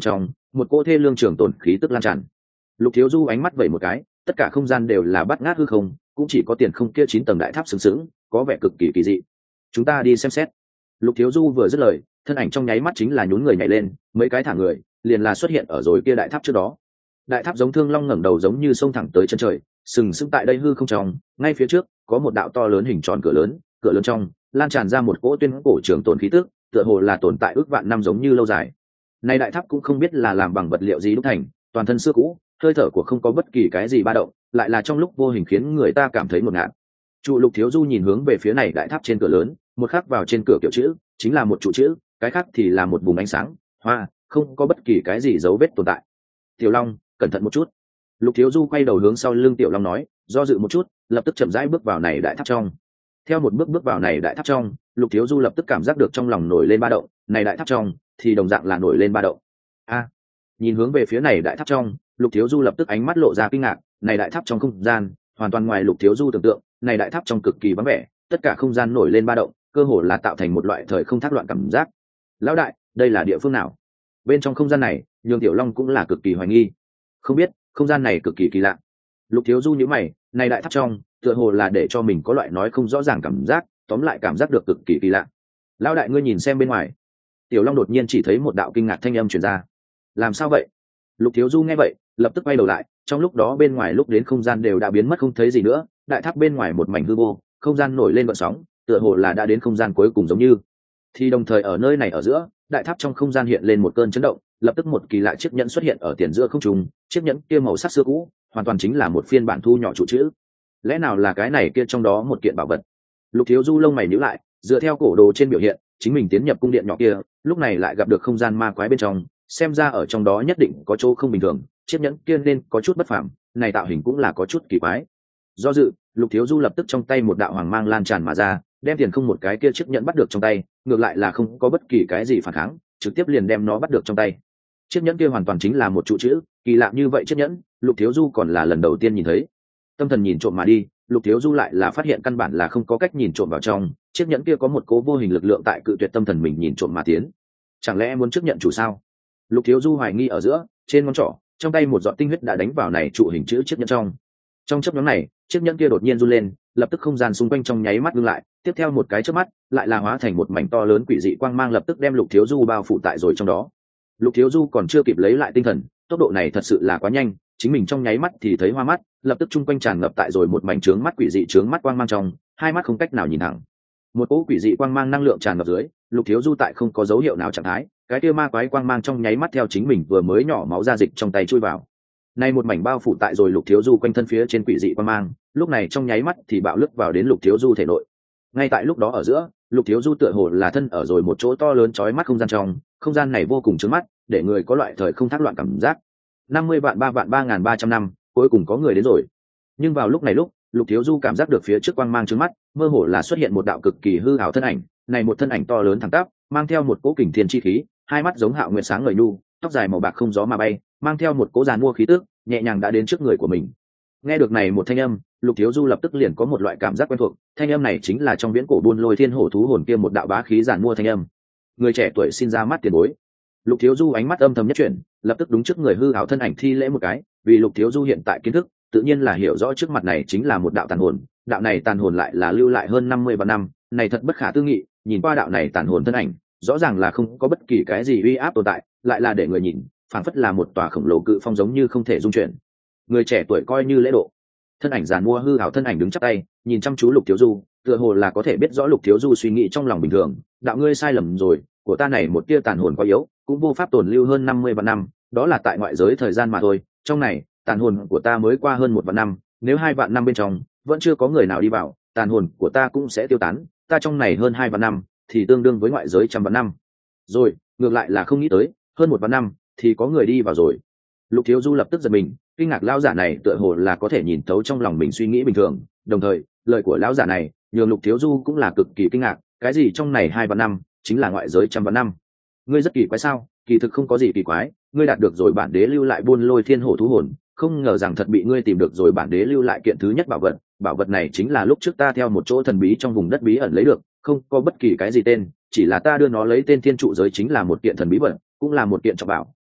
một cỗ thê lương trường tồn khí tức lan tràn. Lục Thiếu Du ánh mắt vẩy một cái, tất cả không gian đều là bắt ngát hư không, cũng chỉ có tiền không kia chín tầng đại tháp sừng sững, có vẻ cực kỳ kỳ dị. Chúng ta đi xem xét. Lục Thiếu Du vừa dứt lời, thân ảnh trong nháy mắt chính là nhún người nhảy lên, mấy cái thả người liền là xuất hiện ở rồi kia đại tháp trước đó. Đại tháp giống thương long ngẩng đầu giống như sông thẳng tới chân trời, sừng sững tại đây hư không trong, ngay phía trước có một đạo to lớn hình tròn cửa lớn, cửa lớn trong lan tràn ra một cỗ tuyên cổ trường tồn khí tức, tựa hồ là tồn tại ước vạn năm giống như lâu dài. Này đại tháp cũng không biết là làm bằng vật liệu gì đúc thành, toàn thân xưa cũ, hơi thở của không có bất kỳ cái gì ba động, lại là trong lúc vô hình khiến người ta cảm thấy ngột ngạt. Trụ Lục Thiếu Du nhìn hướng về phía này đại tháp trên cửa lớn, một khắc vào trên cửa kiểu chữ, chính là một trụ chữ, cái khác thì là một vùng ánh sáng, hoa, không có bất kỳ cái gì dấu vết tồn tại. Tiểu Long, cẩn thận một chút. Lục Thiếu Du quay đầu hướng sau lưng Tiểu Long nói, do dự một chút, lập tức chậm rãi bước vào này đại tháp trong. Theo một bước bước vào này đại tháp trong, Lục Thiếu Du lập tức cảm giác được trong lòng nổi lên ba động, này đại tháp trong thì đồng dạng là nổi lên ba động. A, nhìn hướng về phía này đại tháp trong, Lục Thiếu Du lập tức ánh mắt lộ ra kinh ngạc, này đại tháp trong không gian hoàn toàn ngoài Lục Thiếu Du tưởng tượng, này đại tháp trong cực kỳ vắng vẻ, tất cả không gian nổi lên ba động, cơ hồ là tạo thành một loại thời không thác loạn cảm giác. Lão đại, đây là địa phương nào? Bên trong không gian này, nhường Tiểu Long cũng là cực kỳ hoài nghi. Không biết, không gian này cực kỳ kỳ lạ. Lục Thiếu Du nhíu mày, này đại tháp trong, tựa hồ là để cho mình có loại nói không rõ ràng cảm giác, tóm lại cảm giác được cực kỳ kỳ lạ. Lão đại, ngươi nhìn xem bên ngoài. Tiểu Long đột nhiên chỉ thấy một đạo kinh ngạc thanh âm truyền ra. Làm sao vậy? Lục Thiếu Du nghe vậy, lập tức quay đầu lại, trong lúc đó bên ngoài lúc đến không gian đều đã biến mất không thấy gì nữa, đại tháp bên ngoài một mảnh hư vô, không gian nổi lên gợn sóng, tựa hồ là đã đến không gian cuối cùng giống như. Thì đồng thời ở nơi này ở giữa, đại tháp trong không gian hiện lên một cơn chấn động, lập tức một kỳ lạ chiếc nhẫn xuất hiện ở tiền giữa không trung, chiếc nhẫn kia màu sắc xưa cũ, hoàn toàn chính là một phiên bản thu nhỏ trụ chữ. Lẽ nào là cái này kia trong đó một kiện bảo vật? Lục Thiếu Du lông mày nhíu lại, dựa theo cổ đồ trên biểu hiện, chính mình tiến nhập cung điện nhỏ kia, lúc này lại gặp được không gian ma quái bên trong, xem ra ở trong đó nhất định có chỗ không bình thường, chiếc nhẫn kia nên có chút bất phàm, này tạo hình cũng là có chút kỳ quái. Do dự, Lục Thiếu Du lập tức trong tay một đạo hoàng mang lan tràn mà ra, đem tiền không một cái kia chiếc nhẫn bắt được trong tay, ngược lại là không có bất kỳ cái gì phản kháng, trực tiếp liền đem nó bắt được trong tay. Chiếc nhẫn kia hoàn toàn chính là một trụ chữ, kỳ lạ như vậy chiếc nhẫn, Lục Thiếu Du còn là lần đầu tiên nhìn thấy. Tâm thần nhìn trộm mà đi, Lục Thiếu Du lại là phát hiện căn bản là không có cách nhìn trộm vào trong, chiếc nhẫn kia có một cố vô hình lực lượng tại cự tuyệt tâm thần mình nhìn trộm mà tiến. Chẳng lẽ muốn trước nhận chủ sao? Lục Thiếu Du hoài nghi ở giữa, trên ngón trỏ, trong tay một giọt tinh huyết đã đánh vào này trụ hình chữ chiếc nhẫn trong. Trong chớp nhoáng này, chiếc nhẫn kia đột nhiên run lên, lập tức không gian xung quanh trong nháy mắt ngưng lại, tiếp theo một cái chớp mắt, lại là hóa thành một mảnh to lớn quỷ dị quang mang lập tức đem Lục Thiếu Du bao phủ tại rồi trong đó. Lục Thiếu Du còn chưa kịp lấy lại tinh thần, tốc độ này thật sự là quá nhanh, chính mình trong nháy mắt thì thấy hoa mắt, lập tức chung quanh tràn ngập tại rồi một mảnh trướng mắt quỷ dị trướng mắt quang mang trong, hai mắt không cách nào nhìn thẳng. Một cỗ quỷ dị quang mang năng lượng tràn ngập dưới, Lục Thiếu Du tại không có dấu hiệu nào trạng thái, cái kia ma quái quang mang trong nháy mắt theo chính mình vừa mới nhỏ máu ra dịch trong tay chui vào. Nay một mảnh bao phủ tại rồi Lục Thiếu Du quanh thân phía trên quỷ dị quang mang, lúc này trong nháy mắt thì bạo lướt vào đến Lục Thiếu Du thể nội. Ngay tại lúc đó ở giữa, Lục Thiếu Du tựa hồ là thân ở rồi một chỗ to lớn chói mắt không gian trong, không gian này vô cùng chói mắt, để người có loại thời không thác loạn cảm giác. năm mươi vạn ba vạn ba ngàn ba trăm năm, cuối cùng có người đến rồi. Nhưng vào lúc này lúc, Lục Thiếu Du cảm giác được phía trước quang mang chói mắt, mơ hồ là xuất hiện một đạo cực kỳ hư ảo thân ảnh, này một thân ảnh to lớn thẳng tắp, mang theo một cỗ kình thiên chi khí, hai mắt giống hạo nguyệt sáng ngời nhu, tóc dài màu bạc không gió mà bay, mang theo một cỗ giàn mua khí tức, nhẹ nhàng đã đến trước người của mình. Nghe được này một thanh âm, Lục Thiếu Du lập tức liền có một loại cảm giác quen thuộc, thanh âm này chính là trong viễn cổ buôn lôi thiên hổ thú hồn kia một đạo bá khí giàn mua thanh âm. Người trẻ tuổi xin ra mắt tiền bối. Lục Thiếu Du ánh mắt âm thầm nhất chuyển, lập tức đúng trước người hư ảo thân ảnh thi lễ một cái, vì Lục Thiếu Du hiện tại kiến thức, tự nhiên là hiểu rõ trước mặt này chính là một đạo tàn hồn, đạo này tàn hồn lại là lưu lại hơn năm mươi vạn năm, này thật bất khả tư nghị, nhìn qua đạo này tàn hồn thân ảnh, rõ ràng là không có bất kỳ cái gì uy áp tồn tại, lại là để người nhìn, phảng phất là một tòa khổng lồ cự phong giống như không thể dung chuyển. Người trẻ tuổi coi như lễ độ. Thân ảnh giàn mua hư ảo thân ảnh đứng chắp tay, nhìn chăm chú Lục Thiếu Du, tựa hồ là có thể biết rõ Lục Thiếu Du suy nghĩ trong lòng bình thường, đạo ngươi sai lầm rồi, của ta này một tia tàn hồn quá yếu, cũng vô pháp tồn lưu hơn năm mươi vạn năm, đó là tại ngoại giới thời gian mà thôi, trong này, tàn hồn của ta mới qua hơn một vạn năm, nếu hai vạn năm bên trong vẫn chưa có người nào đi vào, tàn hồn của ta cũng sẽ tiêu tán, ta trong này hơn hai vạn năm thì tương đương với ngoại giới trăm vạn năm. Rồi, ngược lại là không nghĩ tới, hơn một vạn năm thì có người đi vào rồi. Lục Thiếu Du lập tức giật mình, kinh ngạc lão giả này tựa hồ là có thể nhìn thấu trong lòng mình suy nghĩ bình thường, đồng thời, lời của lão giả này, nhường Lục Thiếu Du cũng là cực kỳ kinh ngạc, cái gì trong này hai vạn năm, chính là ngoại giới trăm vạn năm. Ngươi rất kỳ quái sao? Kỳ thực không có gì kỳ quái, ngươi đạt được rồi bản đế lưu lại buôn lôi thiên hổ thú hồn, không ngờ rằng thật bị ngươi tìm được rồi bản đế lưu lại kiện thứ nhất bảo vật, bảo vật này chính là lúc trước ta theo một chỗ thần bí trong vùng đất bí ẩn lấy được, không có bất kỳ cái gì tên, chỉ là ta đưa nó lấy tên thiên trụ giới chính là một kiện thần bí vật, cũng là một kiện trọng bảo,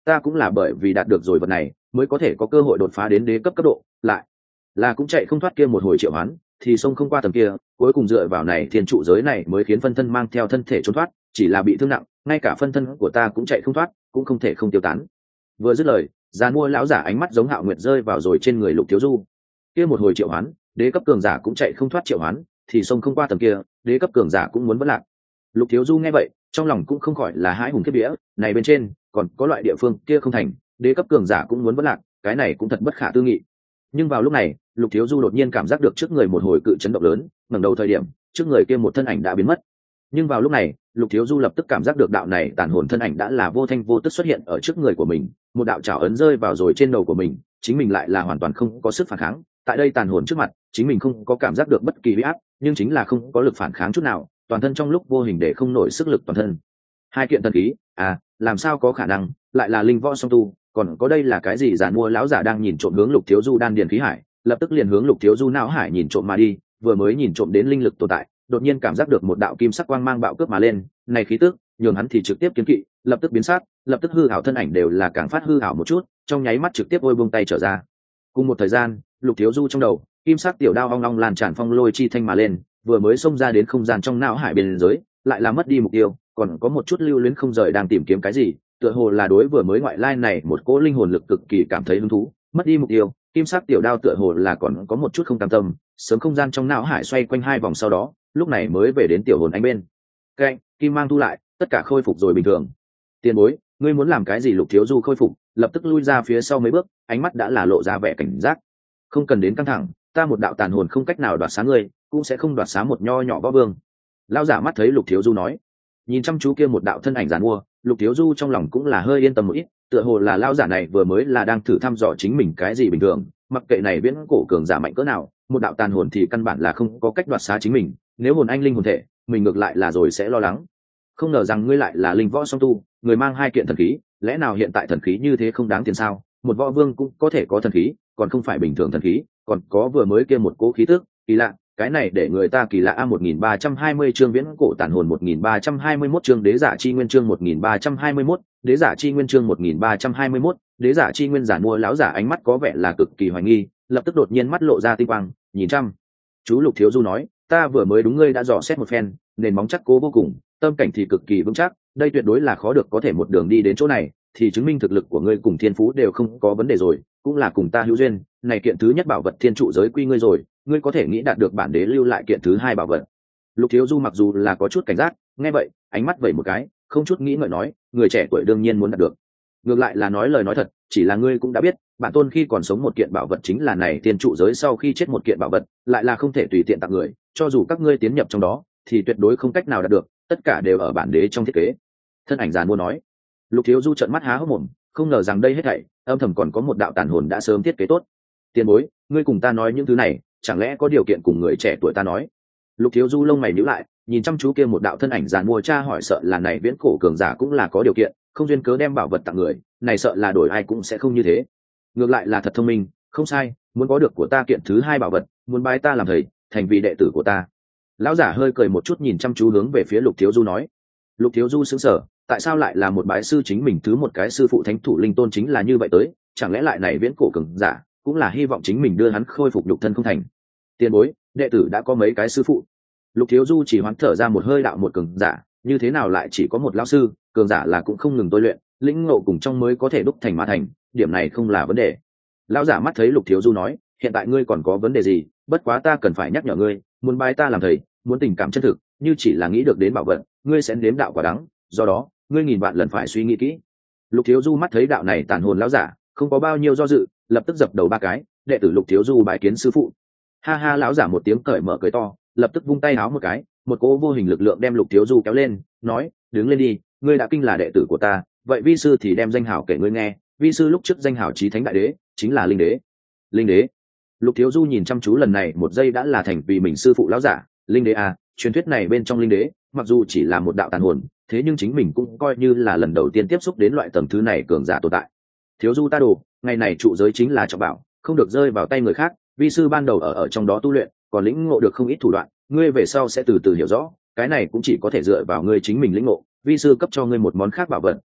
ta cũng là bởi vì đạt được rồi vật này mới có thể có cơ hội đột phá đến đế cấp cấp độ, lại là cũng chạy không thoát kia một hồi triệu hoán thì xông không qua tầng kia, cuối cùng dựa vào này thiên trụ giới này mới khiến phân thân mang theo thân thể trốn thoát, chỉ là bị thương nặng, ngay cả phân thân của ta cũng chạy không thoát, cũng không thể không tiêu tán. Vừa dứt lời, giàn mua lão giả ánh mắt giống Hạo Nguyệt rơi vào rồi trên người Lục Thiếu Du. Kia một hồi triệu hoán, đế cấp cường giả cũng chạy không thoát triệu hoán, thì xông không qua tầng kia, đế cấp cường giả cũng muốn vẫn lạc. Lục Thiếu Du nghe vậy, trong lòng cũng không khỏi là hãi hùng kiếp vía, này bên trên còn có loại địa phương kia không thành, đế cấp cường giả cũng muốn vẫn lạc, cái này cũng thật bất khả tư nghị. Nhưng vào lúc này, Lục Thiếu Du đột nhiên cảm giác được trước người một hồi cự chấn động lớn, ngẩng đầu thời điểm, trước người kia một thân ảnh đã biến mất. Nhưng vào lúc này, Lục Thiếu Du lập tức cảm giác được đạo này tàn hồn thân ảnh đã là vô thanh vô tức xuất hiện ở trước người của mình, một đạo trảo ấn rơi vào rồi trên đầu của mình, chính mình lại là hoàn toàn không có sức phản kháng. Tại đây tàn hồn trước mặt, chính mình không có cảm giác được bất kỳ uy áp, nhưng chính là không có lực phản kháng chút nào, toàn thân trong lúc vô hình để không nổi sức lực toàn thân. Hai kiện thần khí, à, làm sao có khả năng, lại là linh võ song tu, còn có đây là cái gì? Giàn mua lão giả đang nhìn trộm hướng Lục Thiếu Du đan điền khí hải, lập tức liền hướng Lục Thiếu Du não hải nhìn trộm mà đi, vừa mới nhìn trộm đến linh lực tồn tại, đột nhiên cảm giác được một đạo kim sắc quang mang bạo cướp mà lên, này khí tức, nhường hắn thì trực tiếp kiến kỵ, lập tức biến sát, lập tức hư ảo thân ảnh đều là càng phát hư ảo một chút, trong nháy mắt trực tiếp ôi buông tay trở ra. Cùng một thời gian, Lục Thiếu Du trong đầu, kim sắc tiểu đao ong ong lan tràn phong lôi chi thanh mà lên, vừa mới xông ra đến không gian trong não hải biên giới, lại là mất đi mục tiêu, còn có một chút lưu luyến không rời đang tìm kiếm cái gì, tựa hồ là đối vừa mới ngoại lai này một cỗ linh hồn lực cực kỳ cảm thấy hứng thú, mất đi mục tiêu, kim sắc tiểu đao tựa hồ là còn có một chút không cam tâm, sớm không gian trong não hải xoay quanh hai vòng sau đó, lúc này mới về đến tiểu hồn anh bên cạnh, kim mang thu lại, tất cả khôi phục rồi bình thường. Tiền bối, ngươi muốn làm cái gì? Lục Thiếu Du khôi phục, lập tức lui ra phía sau mấy bước, ánh mắt đã là lộ ra vẻ cảnh giác. Không cần đến căng thẳng, ta một đạo tàn hồn không cách nào đoạt xá ngươi, cũng sẽ không đoạt xá một nho nhỏ võ vương. Lão giả mắt thấy Lục Thiếu Du nói, nhìn chăm chú kia một đạo thân ảnh giàn mua, Lục Thiếu Du trong lòng cũng là hơi yên tâm một ít, tựa hồ là lão giả này vừa mới là đang thử thăm dò chính mình cái gì bình thường, mặc kệ này viễn cổ cường giả mạnh cỡ nào, một đạo tàn hồn thì căn bản là không có cách đoạt xá chính mình, nếu hồn anh linh hồn thể, mình ngược lại là rồi sẽ lo lắng. Không ngờ rằng ngươi lại là linh võ song tu, người mang hai kiện thần khí, lẽ nào hiện tại thần khí như thế không đáng tiền sao? Một võ vương cũng có thể có thần khí, còn không phải bình thường thần khí, còn có vừa mới kia một cỗ khí tức kỳ lạ, cái này để người ta kỳ lạ. A một nghìn ba trăm hai mươi chương viễn cổ tàn hồn, một nghìn ba trăm hai mươi mốt chương đế giả chi nguyên, chương một nghìn ba trăm hai mươi mốt đế giả chi nguyên, chương một nghìn ba trăm hai mươi mốt đế giả chi nguyên. Giản mua lão giả ánh mắt có vẻ là cực kỳ hoài nghi, lập tức đột nhiên mắt lộ ra tinh quang, nhìn chăm chú Lục Thiếu Du nói, ta vừa mới đúng ngươi đã dò xét một phen, nền móng chắc cố vô cùng, tâm cảnh thì cực kỳ vững chắc, đây tuyệt đối là khó được có thể một đường đi đến chỗ này, thì chứng minh thực lực của ngươi cùng thiên phú đều không có vấn đề rồi, cũng là cùng ta hữu duyên. Này kiện thứ nhất bảo vật thiên trụ giới quy ngươi rồi, ngươi có thể nghĩ đạt được bản đế lưu lại kiện thứ hai bảo vật. Lục Thiếu Du mặc dù là có chút cảnh giác, nghe vậy ánh mắt vẩy một cái, không chút nghĩ ngợi nói, người trẻ tuổi đương nhiên muốn đạt được, ngược lại là nói lời nói thật, chỉ là ngươi cũng đã biết, bản tôn khi còn sống một kiện bảo vật chính là này thiên trụ giới sau khi chết một kiện bảo vật, lại là không thể tùy tiện tặng người, cho dù các ngươi tiến nhập trong đó thì tuyệt đối không cách nào đạt được, tất cả đều ở bản đế trong thiết kế. Thân ảnh giàn mua nói. Lục Thiếu Du trợn mắt há hốc mồm, không ngờ rằng đây hết thảy âm thầm còn có một đạo tàn hồn đã sớm thiết kế tốt. Tiền bối, ngươi cùng ta nói những thứ này, chẳng lẽ có điều kiện cùng người trẻ tuổi ta nói? Lục Thiếu Du lông mày nhíu lại, nhìn chăm chú kia một đạo thân ảnh giàn mua, cha hỏi sợ là này viễn cổ cường giả cũng là có điều kiện, không duyên cớ đem bảo vật tặng người, này sợ là đổi ai cũng sẽ không như thế. Ngược lại là thật thông minh, không sai, muốn có được của ta kiện thứ hai bảo vật, muốn bái ta làm thầy, thành vị đệ tử của ta. Lão giả hơi cười một chút, nhìn chăm chú hướng về phía Lục Thiếu Du nói. Lục Thiếu Du sững sờ, tại sao lại là một bái sư chính mình thứ một cái sư phụ thánh thủ linh tôn chính là như vậy tới, chẳng lẽ lại này viễn cổ cường giả cũng là hy vọng chính mình đưa hắn khôi phục nhục thân không thành? Tiền bối, đệ tử đã có mấy cái sư phụ. Lục Thiếu Du chỉ hoán thở ra một hơi, đạo một cường giả như thế nào lại chỉ có một lão sư, cường giả là cũng không ngừng tôi luyện, lĩnh ngộ cùng trong mới có thể đúc thành mà thành, điểm này không là vấn đề. Lão giả mắt thấy Lục Thiếu Du nói, hiện tại ngươi còn có vấn đề gì? Bất quá ta cần phải nhắc nhở ngươi, muốn bái ta làm thầy, muốn tình cảm chân thực, như chỉ là nghĩ được đến bảo vật, ngươi sẽ nếm đạo quả đắng, do đó ngươi nghìn vạn lần phải suy nghĩ kỹ. Lục Thiếu Du mắt thấy đạo này tàn hồn lão giả không có bao nhiêu do dự, lập tức dập đầu ba cái, đệ tử Lục Thiếu Du bái kiến sư phụ. Ha ha, lão giả một tiếng cởi mở cười to, lập tức vung tay áo một cái, một cỗ vô hình lực lượng đem Lục Thiếu Du kéo lên, nói, đứng lên đi, ngươi đã kinh là đệ tử của ta, vậy vi sư thì đem danh hào kể ngươi nghe, vi sư lúc trước danh hào chí thánh đại đế, chính là linh đế. Linh đế? Lục Thiếu Du nhìn chăm chú lần này một giây đã là thành vì mình sư phụ lão giả. Linh đế à, truyền thuyết này bên trong linh đế, mặc dù chỉ là một đạo tàn hồn, thế nhưng chính mình cũng coi như là lần đầu tiên tiếp xúc đến loại tầng thứ này cường giả tồn tại. Thiếu Du ta đồ, ngày này trụ giới chính là trọng bảo, không được rơi vào tay người khác, vi sư ban đầu ở ở trong đó tu luyện, còn lĩnh ngộ được không ít thủ đoạn, ngươi về sau sẽ từ từ hiểu rõ, cái này cũng chỉ có thể dựa vào ngươi chính mình lĩnh ngộ, vi sư cấp cho ngươi một món khác bảo vật,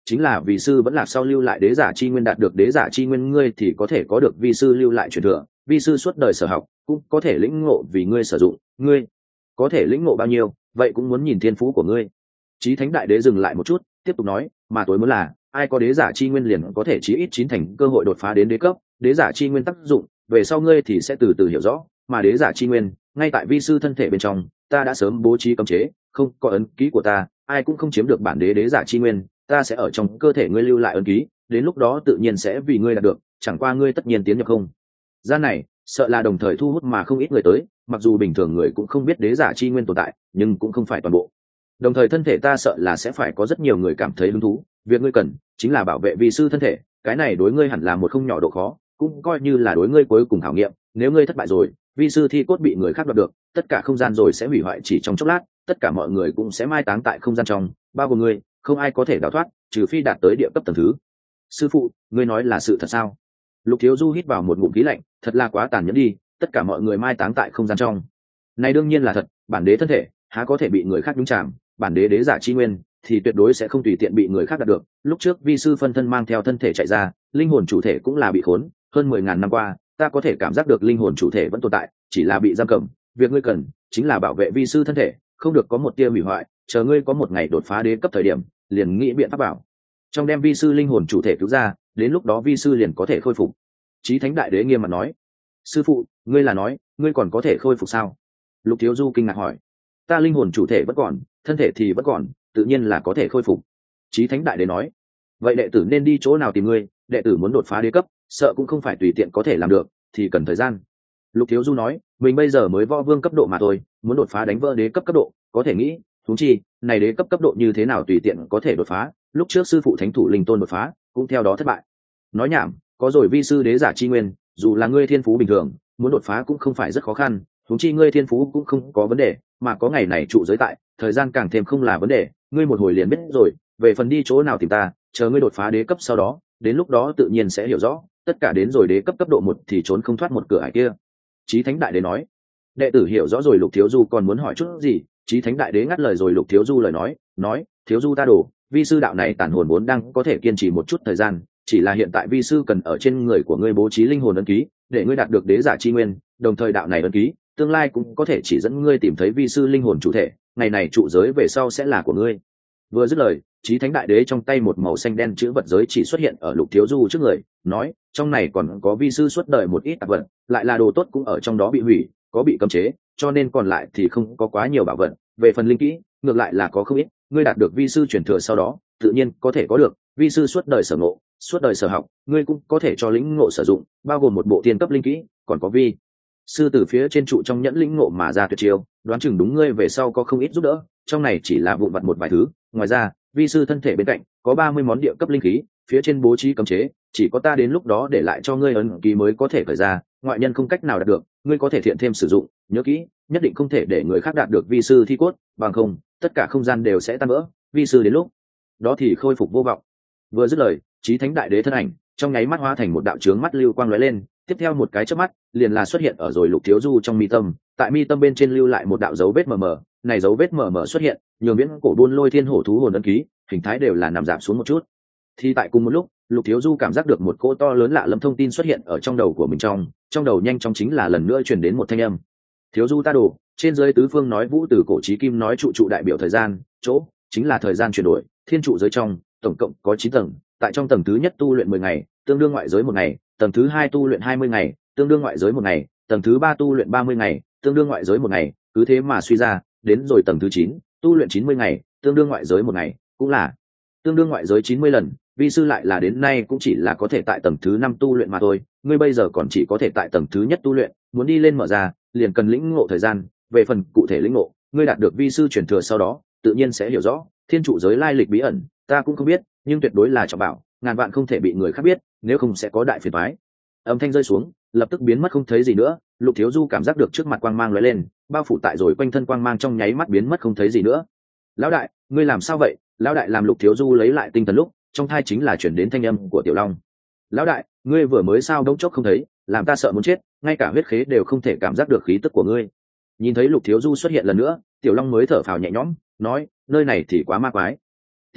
chính là vì sư vẫn lạc sau lưu lại đế giả chi nguyên, đạt được đế giả chi nguyên ngươi thì có thể có được vi sư lưu lại truyền thừa, vi sư suốt đời sở học cũng có thể lĩnh ngộ vì ngươi sử dụng, ngươi có thể lĩnh ngộ bao nhiêu vậy cũng muốn nhìn thiên phú của ngươi. Chí Thánh Đại Đế dừng lại một chút, tiếp tục nói, mà tối muốn là ai có đế giả chi nguyên liền có thể chí ít chín thành cơ hội đột phá đến đế cấp, đế giả chi nguyên tác dụng về sau ngươi thì sẽ từ từ hiểu rõ, mà đế giả chi nguyên ngay tại vi sư thân thể bên trong, ta đã sớm bố trí cấm chế, không có ấn ký của ta ai cũng không chiếm được bản đế đế giả chi nguyên, ta sẽ ở trong cơ thể ngươi lưu lại ấn ký, đến lúc đó tự nhiên sẽ vì ngươi đạt được, chẳng qua ngươi tất nhiên tiến nhập không gian này, sợ là đồng thời thu hút mà không ít người tới, mặc dù bình thường người cũng không biết đế giả chi nguyên tồn tại, nhưng cũng không phải toàn bộ. Đồng thời thân thể ta sợ là sẽ phải có rất nhiều người cảm thấy hứng thú, việc ngươi cần chính là bảo vệ vi sư thân thể, cái này đối ngươi hẳn là một không nhỏ độ khó, cũng coi như là đối ngươi cuối cùng khảo nghiệm, nếu ngươi thất bại rồi, vi sư thi cốt bị người khác đoạt được, tất cả không gian rồi sẽ hủy hoại chỉ trong chốc lát, tất cả mọi người cũng sẽ mai táng tại không gian trong, bao gồm ngươi, không ai có thể đào thoát, trừ phi đạt tới địa cấp tầng thứ. Sư phụ, ngươi nói là sự thật sao? Lục Thiếu Du hít vào một ngụm khí lạnh, thật là quá tàn nhẫn đi, tất cả mọi người mai táng tại không gian trong. Này đương nhiên là thật, bản đế thân thể há có thể bị người khác nhúng chạm, bản đế đế giả chi nguyên thì tuyệt đối sẽ không tùy tiện bị người khác đạt được. Lúc trước vi sư phân thân mang theo thân thể chạy ra, linh hồn chủ thể cũng là bị khốn, hơn mười ngàn năm qua, ta có thể cảm giác được linh hồn chủ thể vẫn tồn tại, chỉ là bị giam cầm, việc ngươi cần chính là bảo vệ vi sư thân thể, không được có một tia hủy hoại, chờ ngươi có một ngày đột phá đế cấp thời điểm, liền nghĩ biện pháp bảo trong đem vi sư linh hồn chủ thể cứu ra, đến lúc đó vi sư liền có thể khôi phục. Chí Thánh Đại Đế nghiêm mặt nói. Sư phụ, ngươi là nói ngươi còn có thể khôi phục sao? Lục Thiếu Du kinh ngạc hỏi. Ta linh hồn chủ thể vẫn còn, thân thể thì vẫn còn, tự nhiên là có thể khôi phục. Chí Thánh Đại Đế nói. Vậy đệ tử nên đi chỗ nào tìm ngươi? Đệ tử muốn đột phá đế cấp, sợ cũng không phải tùy tiện có thể làm được, thì cần thời gian. Lục Thiếu Du nói, mình bây giờ mới võ vương cấp độ mà thôi, muốn đột phá đánh vỡ đế cấp cấp độ, có thể nghĩ, huống chi, này đế cấp cấp độ như thế nào tùy tiện có thể đột phá, lúc trước sư phụ Thánh Thủ Linh Tôn đột phá, cũng theo đó thất bại. Nói nhảm, có rồi vi sư đế giả chi nguyên, dù là ngươi thiên phú bình thường, muốn đột phá cũng không phải rất khó khăn, huống chi ngươi thiên phú cũng không có vấn đề, mà có ngày này trụ giới tại, thời gian càng thêm không là vấn đề, ngươi một hồi liền biết rồi, về phần đi chỗ nào tìm ta, chờ ngươi đột phá đế cấp sau đó, đến lúc đó tự nhiên sẽ hiểu rõ, tất cả đến rồi đế cấp cấp độ một thì trốn không thoát một cửa ải kia. Chí Thánh Đại Đế nói. Đệ tử hiểu rõ rồi. Lục Thiếu Du còn muốn hỏi chút gì, Chí Thánh Đại Đế ngắt lời rồi Lục Thiếu Du lời nói, nói, Thiếu Du ta đổ, vi sư đạo này tàn hồn vốn đang có thể kiên trì một chút thời gian, chỉ là hiện tại vi sư cần ở trên người của ngươi bố trí linh hồn ấn ký, để ngươi đạt được đế giả chi nguyên, đồng thời đạo này ấn ký, tương lai cũng có thể chỉ dẫn ngươi tìm thấy vi sư linh hồn chủ thể, ngày này trụ giới về sau sẽ là của ngươi. Vừa dứt lời, Chí Thánh Đại Đế trong tay một màu xanh đen chữ vật giới chỉ xuất hiện ở Lục Thiếu Du trước người, nói, trong này còn có vi sư suốt đời một ít tạp vật, lại là đồ tốt cũng ở trong đó bị hủy, có bị cấm chế, cho nên còn lại thì không có quá nhiều bảo vật, về phần linh kỹ, ngược lại là có không ít, ngươi đạt được vi sư truyền thừa sau đó, tự nhiên có thể có được, vi sư suốt đời sở ngộ, suốt đời sở học, ngươi cũng có thể cho lĩnh ngộ sử dụng, bao gồm một bộ tiên cấp linh kỹ, còn có vi sư từ phía trên trụ trong nhẫn lĩnh ngộ mà ra tuyệt chiêu, đoán chừng đúng ngươi về sau có không ít giúp đỡ, trong này chỉ là vụn vặt một vài thứ, ngoài ra, vi sư thân thể bên cạnh có ba mươi món địa cấp linh khí, phía trên bố trí cấm chế, chỉ có ta đến lúc đó để lại cho ngươi ấn ký mới có thể khởi ra, ngoại nhân không cách nào đạt được, ngươi có thể thiện thêm sử dụng, nhớ kỹ, nhất định không thể để người khác đạt được vi sư thi cốt, bằng không, tất cả không gian đều sẽ tan vỡ, vi sư đến lúc đó thì khôi phục vô vọng. Vừa dứt lời, Chí Thánh Đại Đế thân ảnh trong nháy mắt hóa thành một đạo chướng mắt lưu quang lóe lên, tiếp theo một cái chớp mắt, liền là xuất hiện ở rồi Lục Thiếu Du trong mi tâm, tại mi tâm bên trên lưu lại một đạo dấu vết mờ mờ, này dấu vết mờ mờ xuất hiện, nhường viễn cổ buôn lôi thiên hổ thú hồn ấn ký, hình thái đều là nằm giảm xuống một chút. Thì tại cùng một lúc, Lục Thiếu Du cảm giác được một cỗ to lớn lạ lẫm thông tin xuất hiện ở trong đầu của mình trong, trong đầu nhanh chóng chính là lần nữa truyền đến một thanh âm. Thiếu Du ta đổ, trên dưới tứ phương nói vũ từ cổ chí kim nói trụ trụ đại biểu thời gian, chỗ chính là thời gian chuyển đổi, thiên trụ giới trong, tổng cộng có chín tầng, tại trong tầng thứ nhất tu luyện mười ngày, tương đương ngoại giới một ngày, tầng thứ hai tu luyện hai mươi ngày, tương đương ngoại giới một ngày, tầng thứ ba tu luyện ba mươi ngày, tương đương ngoại giới một ngày, cứ thế mà suy ra, đến rồi tầng thứ chín, tu luyện chín mươi ngày, tương đương ngoại giới một ngày, cũng là tương đương ngoại giới chín mươi lần, vi sư lại là đến nay cũng chỉ là có thể tại tầng thứ năm tu luyện mà thôi, ngươi bây giờ còn chỉ có thể tại tầng thứ nhất tu luyện, muốn đi lên mở ra, liền cần lĩnh ngộ thời gian, về phần cụ thể lĩnh ngộ, ngươi đạt được vi sư truyền thừa sau đó, tự nhiên sẽ hiểu rõ, thiên trụ giới lai lịch bí ẩn, ta cũng không biết, nhưng tuyệt đối là trọng bảo, ngàn vạn không thể bị người khác biết, nếu không sẽ có đại phiền toái. Âm thanh rơi xuống, lập tức biến mất không thấy gì nữa, Lục Thiếu Du cảm giác được trước mặt quang mang lóe lên, bao phủ tại rồi quanh thân quang mang trong nháy mắt biến mất không thấy gì nữa. Lão đại, ngươi làm sao vậy? Lão đại làm Lục Thiếu Du lấy lại tinh thần lúc, trong thai chính là chuyển đến thanh âm của Tiểu Long. Lão đại, ngươi vừa mới sao đống chốc không thấy, làm ta sợ muốn chết, ngay cả huyết khế đều không thể cảm giác được khí tức của ngươi. Nhìn thấy Lục Thiếu Du xuất hiện lần nữa, Tiểu Long mới thở phào nhẹ nhõm, nói, nơi này thì quá ma quái. Tiểu Long,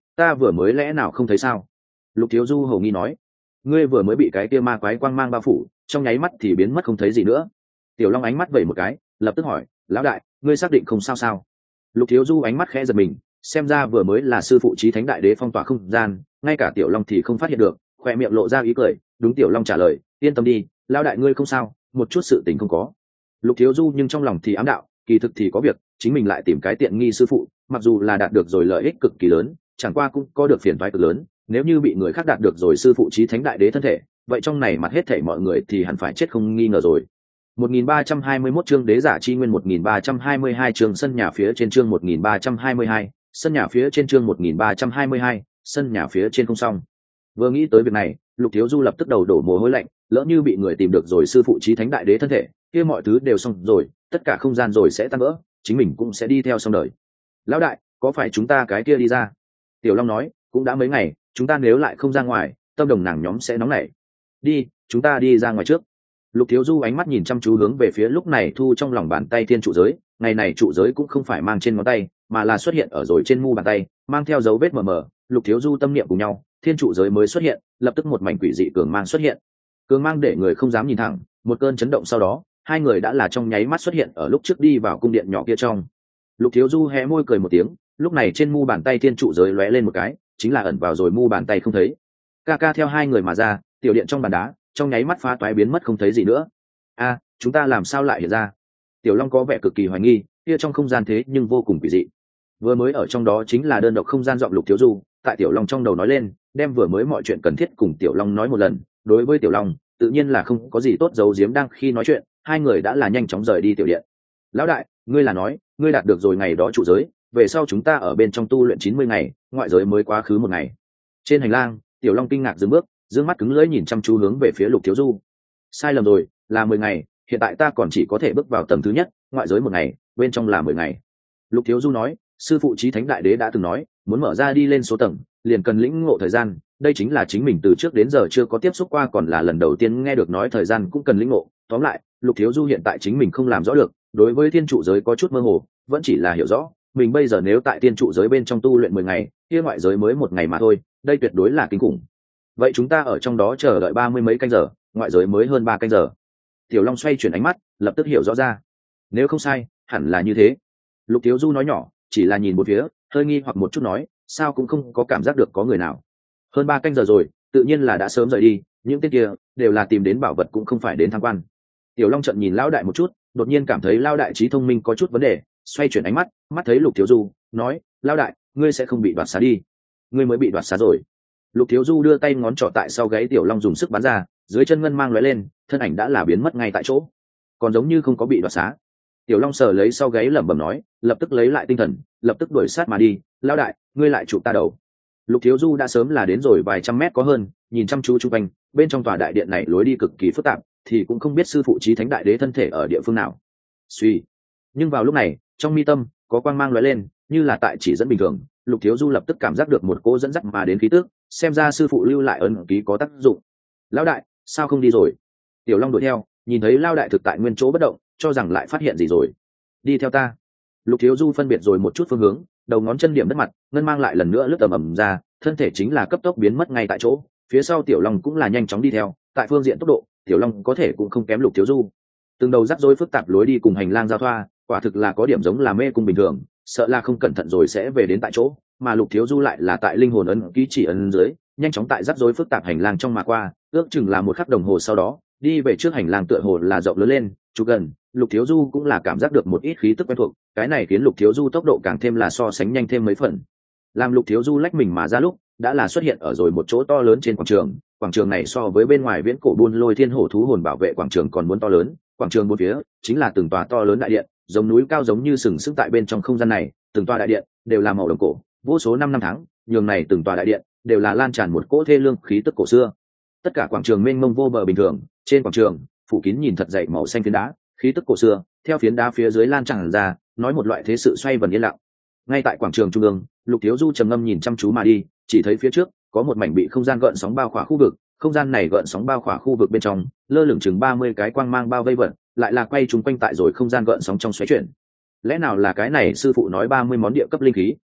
ta vừa mới lẽ nào không thấy sao? Lục Thiếu Du hầu nghi nói. Ngươi vừa mới bị cái kia ma quái quang mang bao phủ, trong nháy mắt thì biến mất không thấy gì nữa. Tiểu Long ánh mắt vẩy một cái, lập tức hỏi, lão đại, ngươi xác định không sao sao? Lục Thiếu Du ánh mắt khẽ giật mình, xem ra vừa mới là sư phụ Chí Thánh Đại Đế phong tỏa không gian, ngay cả Tiểu Long thì không phát hiện được, khoe miệng lộ ra ý cười. Đúng, Tiểu Long trả lời, yên tâm đi, lão đại ngươi không sao, một chút sự tình không có. Lục Thiếu Du nhưng trong lòng thì ám đạo, kỳ thực thì có việc, chính mình lại tìm cái tiện nghi sư phụ, mặc dù là đạt được rồi lợi ích cực kỳ lớn, chẳng qua cũng có được phiền toái cực lớn. Nếu như bị người khác đạt được rồi sư phụ Chí Thánh Đại Đế thân thể, vậy trong này mặt hết thảy mọi người thì hẳn phải chết không nghi ngờ rồi. một nghìn ba trăm hai mươi mốt chương Đế giả chi nguyên, một nghìn ba trăm hai mươi hai chương sân nhà phía trên, chương một nghìn ba trăm hai mươi hai, sân nhà phía trên, chương một nghìn ba trăm hai mươi hai, sân nhà phía trên không xong. Vừa nghĩ tới việc này, Lục Thiếu Du lập tức đầu đổ mồ hôi lạnh, lỡ như bị người tìm được rồi sư phụ Chí Thánh Đại Đế thân thể, kia mọi thứ đều xong rồi, tất cả không gian rồi sẽ tan vỡ, chính mình cũng sẽ đi theo xong đời. Lão đại, có phải chúng ta cái kia đi ra? Tiểu Long nói, cũng đã mấy ngày, chúng ta nếu lại không ra ngoài, tâm đồng nàng nhóm sẽ nóng nảy. Đi, chúng ta đi ra ngoài trước. Lục Thiếu Du ánh mắt nhìn chăm chú hướng về phía lúc này thu trong lòng bàn tay thiên trụ giới, ngày này trụ giới cũng không phải mang trên ngón tay, mà là xuất hiện ở rồi trên mu bàn tay, mang theo dấu vết mờ mờ. Lục Thiếu Du tâm niệm cùng nhau, thiên trụ giới mới xuất hiện, lập tức một mảnh quỷ dị cường mang xuất hiện. Cường mang để người không dám nhìn thẳng, một cơn chấn động sau đó, hai người đã là trong nháy mắt xuất hiện ở lúc trước đi vào cung điện nhỏ kia trong. Lục Thiếu Du hé môi cười một tiếng, lúc này trên mu bàn tay thiên trụ giới lóe lên một cái, chính là ẩn vào rồi mu bàn tay không thấy. Ca ca theo hai người mà ra, tiểu điện trong bàn đá, trong nháy mắt phá toái biến mất không thấy gì nữa. A, chúng ta làm sao lại hiện ra? Tiểu Long có vẻ cực kỳ hoài nghi, kia trong không gian thế nhưng vô cùng quỷ dị. Vừa mới ở trong đó chính là đơn độc không gian giọng Lục Thiếu Du, tại Tiểu Long trong đầu nói lên, đem vừa mới mọi chuyện cần thiết cùng Tiểu Long nói một lần. Đối với Tiểu Long, tự nhiên là không có gì tốt giấu giếm, đang khi nói chuyện, hai người đã là nhanh chóng rời đi tiểu điện. Lão đại, ngươi là nói, ngươi đạt được rồi ngày đó trụ giới, về sau chúng ta ở bên trong tu luyện chín mươi ngày, ngoại giới mới quá khứ một ngày. Trên hành lang, Tiểu Long kinh ngạc dừng bước, dương mắt cứng lưỡi nhìn chăm chú hướng về phía Lục Thiếu Du. Sai lầm rồi, là mười ngày, hiện tại ta còn chỉ có thể bước vào tầng thứ nhất, ngoại giới một ngày, bên trong là mười ngày. Lục Thiếu Du nói, sư phụ Chí Thánh Đại Đế đã từng nói, muốn mở ra đi lên số tầng, liền cần lĩnh ngộ thời gian, đây chính là chính mình từ trước đến giờ chưa có tiếp xúc qua, còn là lần đầu tiên nghe được nói thời gian cũng cần lĩnh ngộ. Tóm lại, Lục Thiếu Du hiện tại chính mình không làm rõ được, đối với thiên trụ giới có chút mơ hồ, vẫn chỉ là hiểu rõ, mình bây giờ nếu tại thiên trụ giới bên trong tu luyện mười ngày, kia ngoại giới mới một ngày mà thôi, đây tuyệt đối là kinh khủng. Vậy chúng ta ở trong đó chờ đợi ba mươi mấy canh giờ, ngoại giới mới hơn ba canh giờ. Tiểu Long xoay chuyển ánh mắt, lập tức hiểu rõ ra. Nếu không sai, hẳn là như thế. Lục Thiếu Du nói nhỏ, chỉ là nhìn một phía, hơi nghi hoặc một chút nói, sao cũng không có cảm giác được có người nào. Hơn ba canh giờ rồi, tự nhiên là đã sớm rời đi, những tên kia đều là tìm đến bảo vật cũng không phải đến tham quan. Tiểu Long trợn nhìn lão đại một chút, đột nhiên cảm thấy lão đại trí thông minh có chút vấn đề, xoay chuyển ánh mắt, mắt thấy Lục Thiếu Du, nói, lão đại, ngươi sẽ không bị đoạt xá đi? Ngươi mới bị đoạt xá rồi. Lục Thiếu Du đưa tay ngón trỏ tại sau gáy Tiểu Long dùng sức bắn ra, dưới chân ngân mang lóe lên, thân ảnh đã là biến mất ngay tại chỗ, còn giống như không có bị đoạt xá. Tiểu Long sờ lấy sau gáy lẩm bẩm nói, lập tức lấy lại tinh thần, lập tức đuổi sát mà đi. Lão đại, ngươi lại chụp ta đầu. Lục Thiếu Du đã sớm là đến rồi vài trăm mét có hơn, nhìn chăm chú chung quanh, bên trong tòa đại điện này lối đi cực kỳ phức tạp, thì cũng không biết sư phụ Chí Thánh Đại Đế thân thể ở địa phương nào. Suy. Nhưng vào lúc này, trong mi tâm có quang mang lóe lên, như là tại chỉ dẫn bình thường. Lục Thiếu Du lập tức cảm giác được một cỗ dẫn dắt mà đến khí tức, xem ra sư phụ lưu lại ấn ký có tác dụng. Lão đại, sao không đi rồi? Tiểu Long đuổi theo, nhìn thấy Lão đại thực tại nguyên chỗ bất động, cho rằng lại phát hiện gì rồi. Đi theo ta. Lục Thiếu Du phân biệt rồi một chút phương hướng, đầu ngón chân điểm đất mặt, ngân mang lại lần nữa lướt ầm ầm ra, thân thể chính là cấp tốc biến mất ngay tại chỗ. Phía sau Tiểu Long cũng là nhanh chóng đi theo, tại phương diện tốc độ, Tiểu Long có thể cũng không kém Lục Thiếu Du. Từng đầu rắc rối phức tạp lối đi cùng hành lang giao thoa, quả thực là có điểm giống là mê cung bình thường, sợ là không cẩn thận rồi sẽ về đến tại chỗ, mà Lục Thiếu Du lại là tại linh hồn ấn ký chỉ ấn dưới, nhanh chóng tại rắc rối phức tạp hành lang trong mà qua, ước chừng là một khắc đồng hồ sau đó, đi về trước hành lang tựa hồ là rộng lớn lên, chú gần, Lục Thiếu Du cũng là cảm giác được một ít khí tức quen thuộc, cái này khiến Lục Thiếu Du tốc độ càng thêm là so sánh nhanh thêm mấy phần. Làm Lục Thiếu Du lách mình mà ra lúc, đã là xuất hiện ở rồi một chỗ to lớn trên quảng trường, quảng trường này so với bên ngoài viễn cổ buôn lôi thiên hổ thú hồn bảo vệ quảng trường còn muốn to lớn, quảng trường bốn phía chính là từng tòa to lớn đại điện, giống núi cao giống như sừng sững tại bên trong không gian này, từng tòa đại điện đều là màu đồng cổ, vô số năm năm tháng, nhường này từng tòa đại điện đều là lan tràn một cỗ thê lương khí tức cổ xưa. Tất cả quảng trường mênh mông vô bờ bình thường, trên quảng trường phủ kín nhìn thật dày màu xanh phiến đá, khí tức cổ xưa theo phiến đá phía dưới lan tràn ra, nói một loại thế sự xoay vần yên lặng. Ngay tại quảng trường trung ương, Lục Thiếu Du trầm ngâm nhìn chăm chú mà đi, chỉ thấy phía trước có một mảnh bị không gian gợn sóng bao khỏa khu vực, không gian này gợn sóng bao khỏa khu vực bên trong lơ lửng chừng ba mươi cái quang mang bao vây vận, lại là quay trúng quanh tại rồi không gian gợn sóng trong xoáy chuyển. Lẽ nào là cái này sư phụ nói ba mươi món địa cấp linh khí?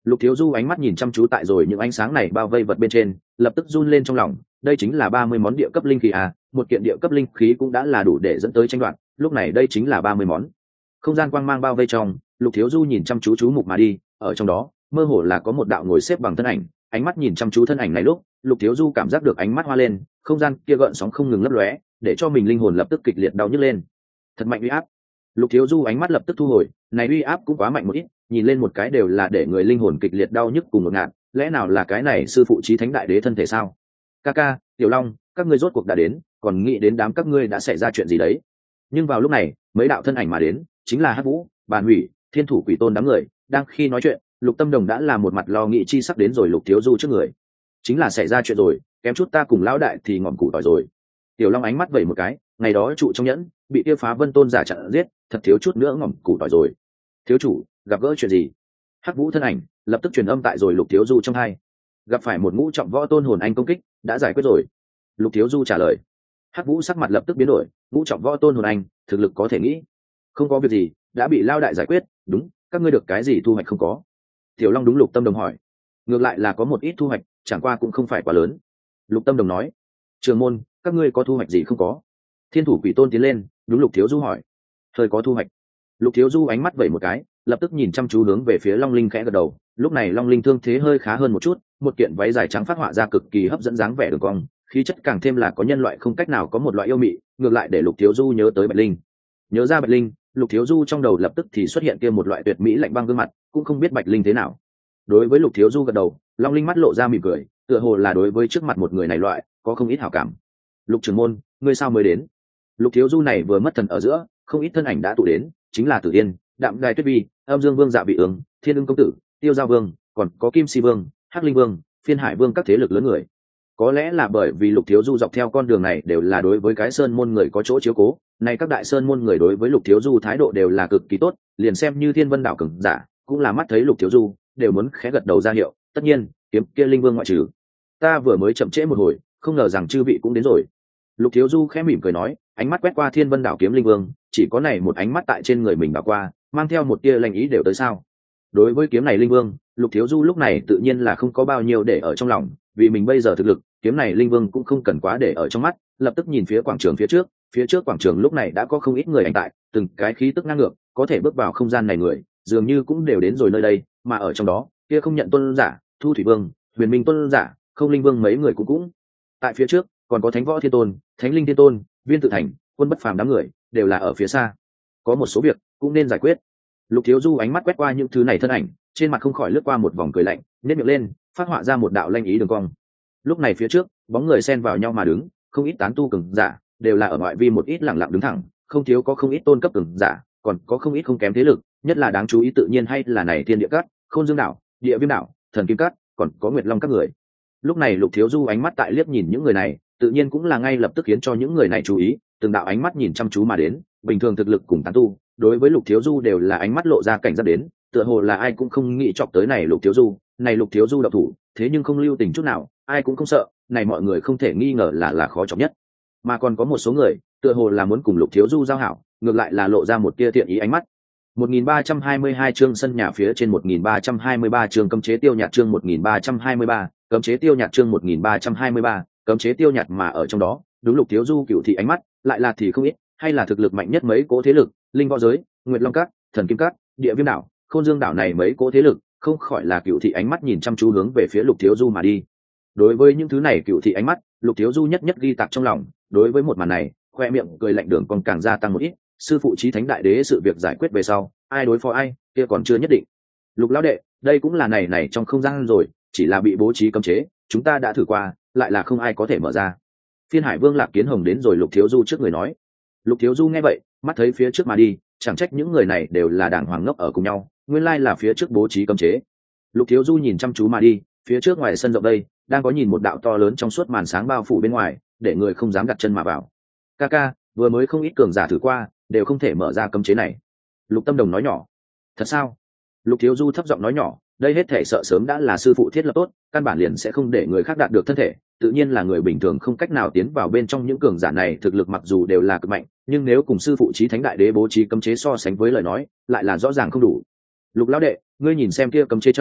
Lục Thiếu Du ánh mắt nhìn chăm chú tại rồi những ánh sáng này bao vây vật bên trên, lập tức run lên trong lòng. Đây chính là ba mươi món địa cấp linh khí à? Một kiện địa cấp linh khí cũng đã là đủ để dẫn tới tranh đoạt, lúc này đây chính là ba mươi món. Không gian quang mang bao vây trong, Lục Thiếu Du nhìn chăm chú chú mục mà đi, ở trong đó mơ hồ là có một đạo ngồi xếp bằng thân ảnh. Ánh mắt nhìn chăm chú thân ảnh này lúc, Lục Thiếu Du cảm giác được ánh mắt hoa lên, không gian kia gợn sóng không ngừng lấp lóe, để cho mình linh hồn lập tức kịch liệt đau nhức lên. Thật mạnh uy áp. Lục Thiếu Du ánh mắt lập tức thu hồi, này uy áp cũng quá mạnh một ít, nhìn lên một cái đều là để người linh hồn kịch liệt đau nhức cùng một ngạt, lẽ nào là cái này sư phụ chí thánh đại đế thân thể sao? Ca ca, Tiểu Long, các ngươi rốt cuộc đã đến, còn nghĩ đến đám các ngươi đã xảy ra chuyện gì đấy? Nhưng vào lúc này, mấy đạo thân ảnh mà đến, chính là Hắc Vũ, Bàn Hủy, Thiên Thủ Quỷ Tôn đám người, đang khi nói chuyện, Lục Tâm Đồng đã là một mặt lo nghĩ chi sắc đến rồi Lục Thiếu Du trước người. Chính là xảy ra chuyện rồi, kém chút ta cùng lão đại thì ngọn củ tỏi rồi. Tiểu Long ánh mắt vẩy một cái, ngày đó trụ trong nhẫn, bị kia phá Vân Tôn giả chặn giết, thật thiếu chút nữa ngọn củ tỏi rồi. Thiếu chủ, gặp gỡ chuyện gì? Hắc Vũ thân ảnh lập tức truyền âm tại rồi Lục Thiếu Du trong hai. Gặp phải một ngũ trọng võ tôn hồn anh công kích, đã giải quyết rồi. Lục Thiếu Du trả lời. Hắc Vũ sắc mặt lập tức biến đổi, ngũ trọng võ tôn hồn anh, thực lực có thể nghĩ. Không có việc gì, đã bị lao đại giải quyết, đúng, các ngươi được cái gì thu hoạch không có? Tiểu Long đúng Lục Tâm Đồng hỏi. Ngược lại là có một ít thu hoạch, chẳng qua cũng không phải quá lớn. Lục Tâm Đồng nói. Trường môn, các ngươi có thu hoạch gì không có? Thiên Thủ Quỷ Tôn tiến lên, đúng Lục Thiếu Du hỏi. Hơi có thu hoạch. Lục Thiếu Du ánh mắt vẩy một cái, lập tức nhìn chăm chú hướng về phía Long Linh khẽ gật đầu. Lúc này Long Linh thương thế hơi khá hơn một chút, một kiện váy dài trắng phát họa ra cực kỳ hấp dẫn dáng vẻ đường cong, khí chất càng thêm là có nhân loại không cách nào có một loại yêu mị, ngược lại để Lục Thiếu Du nhớ tới Bạch Linh. Nhớ ra Bạch Linh, Lục Thiếu Du trong đầu lập tức thì xuất hiện kia một loại tuyệt mỹ lạnh băng gương mặt, cũng không biết Bạch Linh thế nào. Đối với Lục Thiếu Du gật đầu, Long Linh mắt lộ ra mỉm cười, tựa hồ là đối với trước mặt một người này loại có không ít hảo cảm. Lục trưởng môn, ngươi sao mới đến? Lục Thiếu Du này vừa mất thần ở giữa, không ít thân ảnh đã tụ đến, chính là Tử Yên, Đạm Đài Tuyết Vi, Âm Dương Vương Dạ Vị Ương, Thiên Ưng công tử, Tiêu Giao Vương, còn có Kim Si Vương, Hắc Linh Vương, Phiên Hải Vương các thế lực lớn người. Có lẽ là bởi vì Lục Thiếu Du dọc theo con đường này đều là đối với cái sơn môn người có chỗ chiếu cố, nay các đại sơn môn người đối với Lục Thiếu Du thái độ đều là cực kỳ tốt, liền xem như Thiên Vân đảo cường giả, cũng là mắt thấy Lục Thiếu Du, đều muốn khẽ gật đầu ra hiệu, tất nhiên, kiếm kia Linh Vương ngoại trừ. Ta vừa mới chậm trễ một hồi, không ngờ rằng chư vị cũng đến rồi. Lục Thiếu Du khẽ mỉm cười nói, ánh mắt quét qua Thiên Vân đảo kiếm Linh Vương, chỉ có này một ánh mắt tại trên người mình đảo qua, mang theo một tia lanh ý đều tới sao. Đối với kiếm này Linh Vương, Lục Thiếu Du lúc này tự nhiên là không có bao nhiêu để ở trong lòng, vì mình bây giờ thực lực, kiếm này Linh Vương cũng không cần quá để ở trong mắt, lập tức nhìn phía quảng trường phía trước, phía trước quảng trường lúc này đã có không ít người ảnh tại, từng cái khí tức ngang ngược, có thể bước vào không gian này người, dường như cũng đều đến rồi nơi đây, mà ở trong đó, kia không nhận tôn giả, Thu Thủy Vương, Huyền Minh tôn giả, Không Linh Vương mấy người cũng cũng. Tại phía trước, còn có Thánh Võ Thiên Tôn, Thánh Linh Thiên Tôn, Viên Tự Thành, Quân Bất Phàm đám người, đều là ở phía xa. Có một số việc cũng nên giải quyết. Lục Thiếu Du ánh mắt quét qua những thứ này thân ảnh, trên mặt không khỏi lướt qua một vòng cười lạnh, nhếch miệng lên, phát họa ra một đạo lanh ý đường cong. Lúc này phía trước, bóng người xen vào nhau mà đứng, không ít tán tu cường giả, đều là ở ngoại vi một ít lẳng lặng đứng thẳng, không thiếu có không ít tôn cấp cường giả, còn có không ít không kém thế lực, nhất là đáng chú ý tự nhiên hay là này Thiên Địa Cát, Khôn Dương đảo, Địa Viêm đảo, Thần Kim Cát, còn có Nguyệt Long các người. Lúc này Lục Thiếu Du ánh mắt tại liếc nhìn những người này, tự nhiên cũng là ngay lập tức khiến cho những người này chú ý, từng đạo ánh mắt nhìn chăm chú mà đến, bình thường thực lực cùng tán tu, đối với Lục Thiếu Du đều là ánh mắt lộ ra cảnh giác đến, tựa hồ là ai cũng không nghĩ chọc tới này Lục Thiếu Du, này Lục Thiếu Du độc thủ, thế nhưng không lưu tình chút nào, ai cũng không sợ, này mọi người không thể nghi ngờ là là khó chọc nhất. Mà còn có một số người, tựa hồ là muốn cùng Lục Thiếu Du giao hảo, ngược lại là lộ ra một tia thiện ý ánh mắt. một nghìn ba trăm hai mươi hai chương sân nhà phía trên một nghìn ba trăm hai mươi ba chương cấm chế tiêu nhạt chương một nghìn ba trăm hai mươi ba, cấm chế tiêu nhạt chương một nghìn ba trăm hai mươi ba, cấm chế tiêu nhạt mà ở trong đó, đúng Lục Thiếu Du cựu thị ánh mắt, lại là thì không ít, hay là thực lực mạnh nhất mấy cỗ thế lực, Linh Võ giới, Nguyệt Long Các, Thần Kim Các, Địa Viêm đảo, Khôn Dương đảo này mấy cỗ thế lực, không khỏi là cựu thị ánh mắt nhìn chăm chú hướng về phía Lục Thiếu Du mà đi. Đối với những thứ này cựu thị ánh mắt, Lục Thiếu Du nhất nhất ghi tạc trong lòng, đối với một màn này, khoe miệng cười lạnh đường còn càng gia tăng một ít, sư phụ chí thánh đại đế sự việc giải quyết về sau, ai đối phó ai, kia còn chưa nhất định. Lục lão đệ, đây cũng là này này trong không gian rồi, chỉ là bị bố trí cấm chế, chúng ta đã thử qua, lại là không ai có thể mở ra. Phiên Hải Vương Lạc Kiến Hồng đến rồi Lục Thiếu Du trước người nói. Lục Thiếu Du nghe vậy, mắt thấy phía trước mà đi, chẳng trách những người này đều là đảng hoàng ngốc ở cùng nhau, nguyên lai là phía trước bố trí cấm chế. Lục Thiếu Du nhìn chăm chú mà đi, phía trước ngoài sân rộng đây, đang có nhìn một đạo to lớn trong suốt màn sáng bao phủ bên ngoài, để người không dám đặt chân mà vào. Ca ca, vừa mới không ít cường giả thử qua, đều không thể mở ra cấm chế này. Lục Tâm Đồng nói nhỏ. Thật sao? Lục Thiếu Du thấp giọng nói nhỏ, đây hết thể sợ sớm đã là sư phụ thiết lập tốt, căn bản liền sẽ không để người khác đạt được thân thể, tự nhiên là người bình thường không cách nào tiến vào bên trong những cường giả này, thực lực mặc dù đều là cực mạnh, nhưng nếu cùng sư phụ chí thánh đại đế bố trí cấm chế so sánh với lời nói, lại là rõ ràng không đủ. Lục lão đệ, ngươi nhìn xem kia cấm chế trong,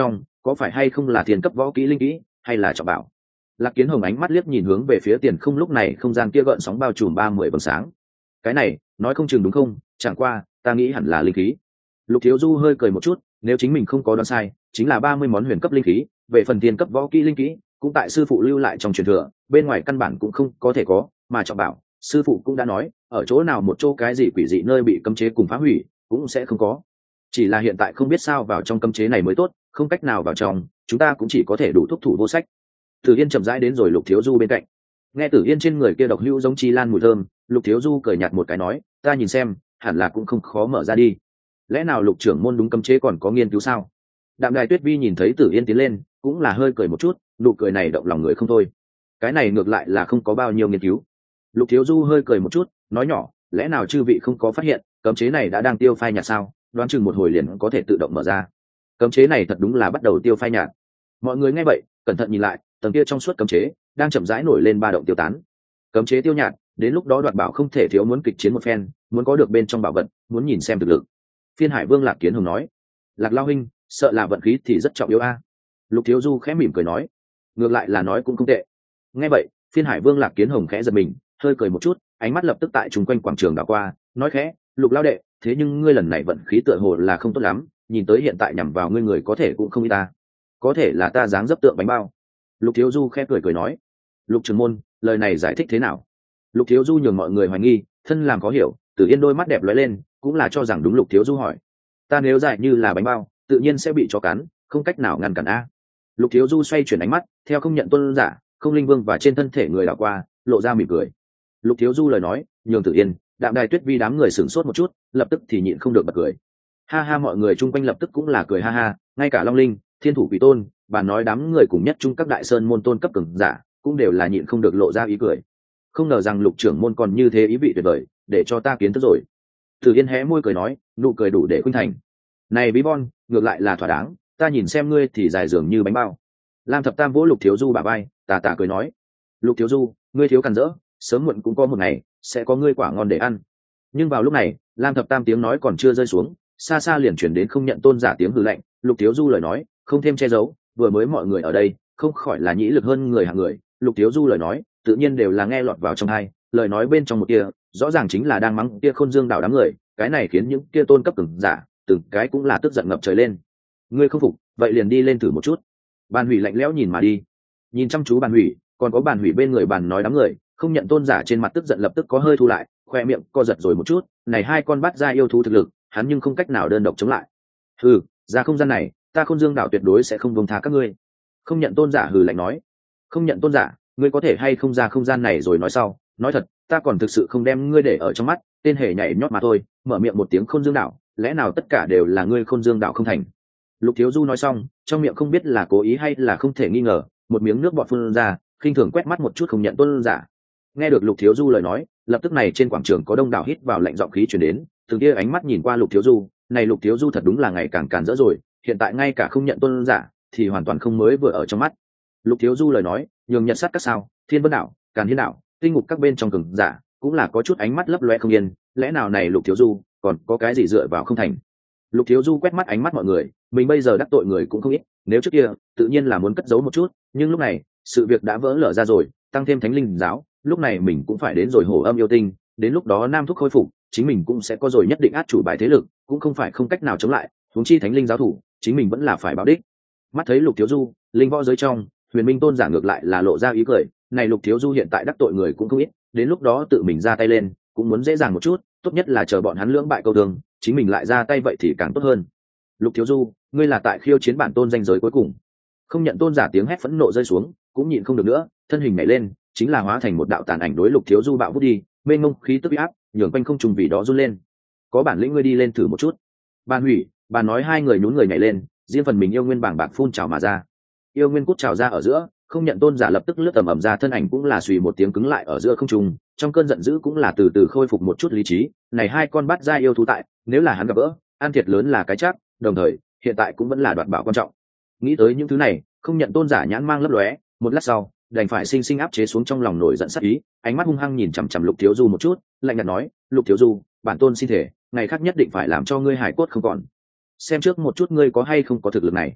có phải hay không là thiên cấp võ kỹ linh kỹ hay là trọng bảo? Lạc Kiến Hồng ánh mắt liếc nhìn hướng về phía tiền không, lúc này không gian kia gợn sóng bao trùm ba mươi vầng sáng. Cái này nói không chừng đúng không, chẳng qua ta nghĩ hẳn là linh khí. Lục Thiếu Du hơi cười một chút, nếu chính mình không có đoán sai, chính là ba mươi món huyền cấp linh khí. Về phần tiền cấp võ kỹ linh kỹ cũng tại sư phụ lưu lại trong truyền thừa, bên ngoài căn bản cũng không có thể có, mà trọng bảo sư phụ cũng đã nói ở chỗ nào một chỗ cái gì quỷ dị nơi bị cấm chế cùng phá hủy cũng sẽ không có, chỉ là hiện tại không biết sao vào trong cấm chế này mới tốt, không cách nào vào trong, chúng ta cũng chỉ có thể đủ thúc thủ vô sách. Tử Yên chậm rãi đến rồi Lục Thiếu Du bên cạnh, nghe Tử Yên trên người kia độc hữu giống chi lan mùi thơm, Lục Thiếu Du cười nhạt một cái nói, ta nhìn xem hẳn là cũng không khó mở ra đi. Lẽ nào Lục trưởng môn đúng cấm chế còn có nghiên cứu sao? Đạm Đài Tuyết Vi nhìn thấy Tử Yên tiến lên cũng là hơi cười một chút, nụ cười này động lòng người không thôi. Cái này ngược lại là không có bao nhiêu nghiên cứu. Lục Thiếu Du hơi cười một chút nói nhỏ, lẽ nào chư vị không có phát hiện cấm chế này đã đang tiêu phai nhạt sao? Đoán chừng một hồi liền có thể tự động mở ra. Cấm chế này thật đúng là bắt đầu tiêu phai nhạt. Mọi người nghe vậy cẩn thận nhìn lại, tầng kia trong suốt cấm chế đang chậm rãi nổi lên ba động tiêu tán. Cấm chế tiêu nhạt, đến lúc đó đoạt bảo không thể thiếu muốn kịch chiến một phen, muốn có được bên trong bảo vật, muốn nhìn xem thực lực. Phiên Hải Vương Lạc Kiến Hồng nói, Lạc Lao huynh, sợ là vận khí thì rất trọng yếu a. Lục Thiếu Du khẽ mỉm cười nói, ngược lại là nói cũng không tệ. Nghe vậy Phiên Hải Vương Lạc Kiến Hồng khẽ giật mình, hơi cười một chút, ánh mắt lập tức tại chung quanh quảng trường đảo qua, nói khẽ, Lục Lao đệ, thế nhưng ngươi lần này vận khí tựa hồ là không tốt lắm, nhìn tới hiện tại nhằm vào ngươi người có thể cũng không ít ta. Có thể là ta dáng dấp tượng bánh bao. Lục Thiếu Du khẽ cười cười nói, Lục trưởng môn, lời này giải thích thế nào? Lục Thiếu Du nhường mọi người hoài nghi, thân làm khó hiểu, Tử Yên đôi mắt đẹp lóe lên, cũng là cho rằng đúng. Lục Thiếu Du hỏi, ta nếu dài như là bánh bao tự nhiên sẽ bị chó cắn, không cách nào ngăn cản a. Lục Thiếu Du xoay chuyển ánh mắt theo không nhận tuân giả không linh vương và trên thân thể người đảo qua, lộ ra mỉm cười. Lục Thiếu Du lời nói nhường Tử Yên, Đạm Đài Tuyết Vi đám người sửng sốt một chút, lập tức thì nhịn không được bật cười. Ha ha, mọi người chung quanh lập tức cũng là cười ha ha, ngay cả Long Linh, Thiên Thủ Quỷ Tôn, bà nói đám người cùng nhất chung các đại sơn môn tôn cấp cường giả cũng đều là nhịn không được lộ ra ý cười. Không ngờ rằng Lục trưởng môn còn như thế ý vị tuyệt vời, để cho ta kiến thức rồi. Tử Yên hé môi cười nói, nụ cười đủ để khuynh thành. Này Bí Bon, ngược lại là thỏa đáng, ta nhìn xem ngươi thì dài dường như bánh bao. Lam Thập Tam vỗ Lục Thiếu Du bả vai, tà tà cười nói, Lục Thiếu Du, ngươi thiếu cằn rỡ, sớm muộn cũng có một ngày sẽ có ngươi quả ngon để ăn. Nhưng vào lúc này Lam Thập Tam tiếng nói còn chưa rơi xuống, xa xa liền chuyển đến không nhận tôn giả tiếng hừ lạnh. Lục Thiếu Du lời nói không thêm che giấu, vừa mới mọi người ở đây không khỏi là nhĩ lực hơn người hạng người. Lục Thiếu Du lời nói tự nhiên đều là nghe lọt vào trong tai, lời nói bên trong một kia rõ ràng chính là đang mắng kia Khôn Dương đảo đám người, cái này khiến những kia tôn cấp cường giả từng cái cũng là tức giận ngập trời lên. Ngươi không phục, vậy liền đi lên thử một chút. Bàn Hủy lạnh lẽo nhìn mà đi, nhìn chăm chú Bàn Hủy, còn có Bàn Hủy bên người Bàn nói đám người, không nhận tôn giả trên mặt tức giận lập tức có hơi thu lại, khoe miệng co giật rồi một chút. Này hai con bắt ra yêu thú thực lực, hắn nhưng không cách nào đơn độc chống lại. Hừ, ra không gian này, ta Khôn Dương đảo tuyệt đối sẽ không buông tha các ngươi. Không nhận tôn giả hừ lạnh nói. Không nhận tôn giả, ngươi có thể hay không ra không gian này rồi nói sau. Nói thật, ta còn thực sự không đem ngươi để ở trong mắt, tên hề nhảy nhót mà thôi. Mở miệng một tiếng Khôn Dương đảo, lẽ nào tất cả đều là ngươi Khôn Dương đảo không thành? Lục Thiếu Du nói xong, trong miệng không biết là cố ý hay là không thể nghi ngờ, một miếng nước bọt phun ra, khinh thường quét mắt một chút không nhận tôn giả. Nghe được Lục Thiếu Du lời nói, lập tức này trên quảng trường có đông đảo hít vào lạnh giọng khí truyền đến, từng kia ánh mắt nhìn qua Lục Thiếu Du, này Lục Thiếu Du thật đúng là ngày càng càn rỡ rồi, hiện tại ngay cả không nhận tôn giả thì hoàn toàn không mới vừa ở trong mắt. Lục Thiếu Du lời nói nhường Nhật Sát các sao, Thiên Vân đảo, Càn Hiên đảo, tinh ngục các bên trong cường giả cũng là có chút ánh mắt lấp loe không yên, lẽ nào này Lục Thiếu Du còn có cái gì dựa vào không thành? Lục Thiếu Du quét mắt ánh mắt mọi người, mình bây giờ đắc tội người cũng không ít, nếu trước kia tự nhiên là muốn cất giấu một chút, nhưng lúc này sự việc đã vỡ lở ra rồi, tăng thêm Thánh Linh giáo, lúc này mình cũng phải đến rồi Hổ Âm yêu tinh, đến lúc đó Nam Thúc khôi phục, chính mình cũng sẽ có rồi nhất định át chủ bài thế lực, cũng không phải không cách nào chống lại, huống chi Thánh Linh giáo thủ, chính mình vẫn là phải báo đích. Mắt thấy Lục Thiếu Du, linh võ giới trong, Huyền Minh tôn giả ngược lại là lộ ra ý cười, này Lục Thiếu Du hiện tại đắc tội người cũng không ít, đến lúc đó tự mình ra tay lên, cũng muốn dễ dàng một chút, tốt nhất là chờ bọn hắn lưỡng bại câu thương, chính mình lại ra tay vậy thì càng tốt hơn. Lục Thiếu Du, ngươi là tại khiêu chiến bản tôn danh giới cuối cùng. Không nhận tôn giả tiếng hét phẫn nộ rơi xuống, cũng nhịn không được nữa, thân hình nhảy lên, chính là hóa thành một đạo tàn ảnh đối Lục Thiếu Du bạo vút đi, mênh mông khí tức uy áp, nhường quanh không trùng vì đó run lên. Có bản lĩnh ngươi đi lên thử một chút. Bàn Hủy, bà nói hai người nhún người nhảy lên, riêng phần mình yêu nguyên bảng bạc phun trào mà ra. Yêu nguyên cút trào ra ở giữa, không nhận tôn giả lập tức lướt tầm ầm ra, thân ảnh cũng là xùy một tiếng cứng lại ở giữa không trung, trong cơn giận dữ cũng là từ từ khôi phục một chút lý trí. Này hai con bắt ra yêu thú tại, nếu là hắn gặp gỡ, an thiệt lớn là cái chắc, đồng thời hiện tại cũng vẫn là đoạt bảo quan trọng. Nghĩ tới những thứ này, không nhận tôn giả nhãn mang lấp lóe, một lát sau đành phải sinh sinh áp chế xuống trong lòng nổi giận sát ý, ánh mắt hung hăng nhìn chằm chằm Lục Thiếu Du một chút, lạnh nhạt nói, Lục Thiếu Du, bản tôn xin thể ngày khác nhất định phải làm cho ngươi hải cốt không còn, xem trước một chút ngươi có hay không có thực lực này.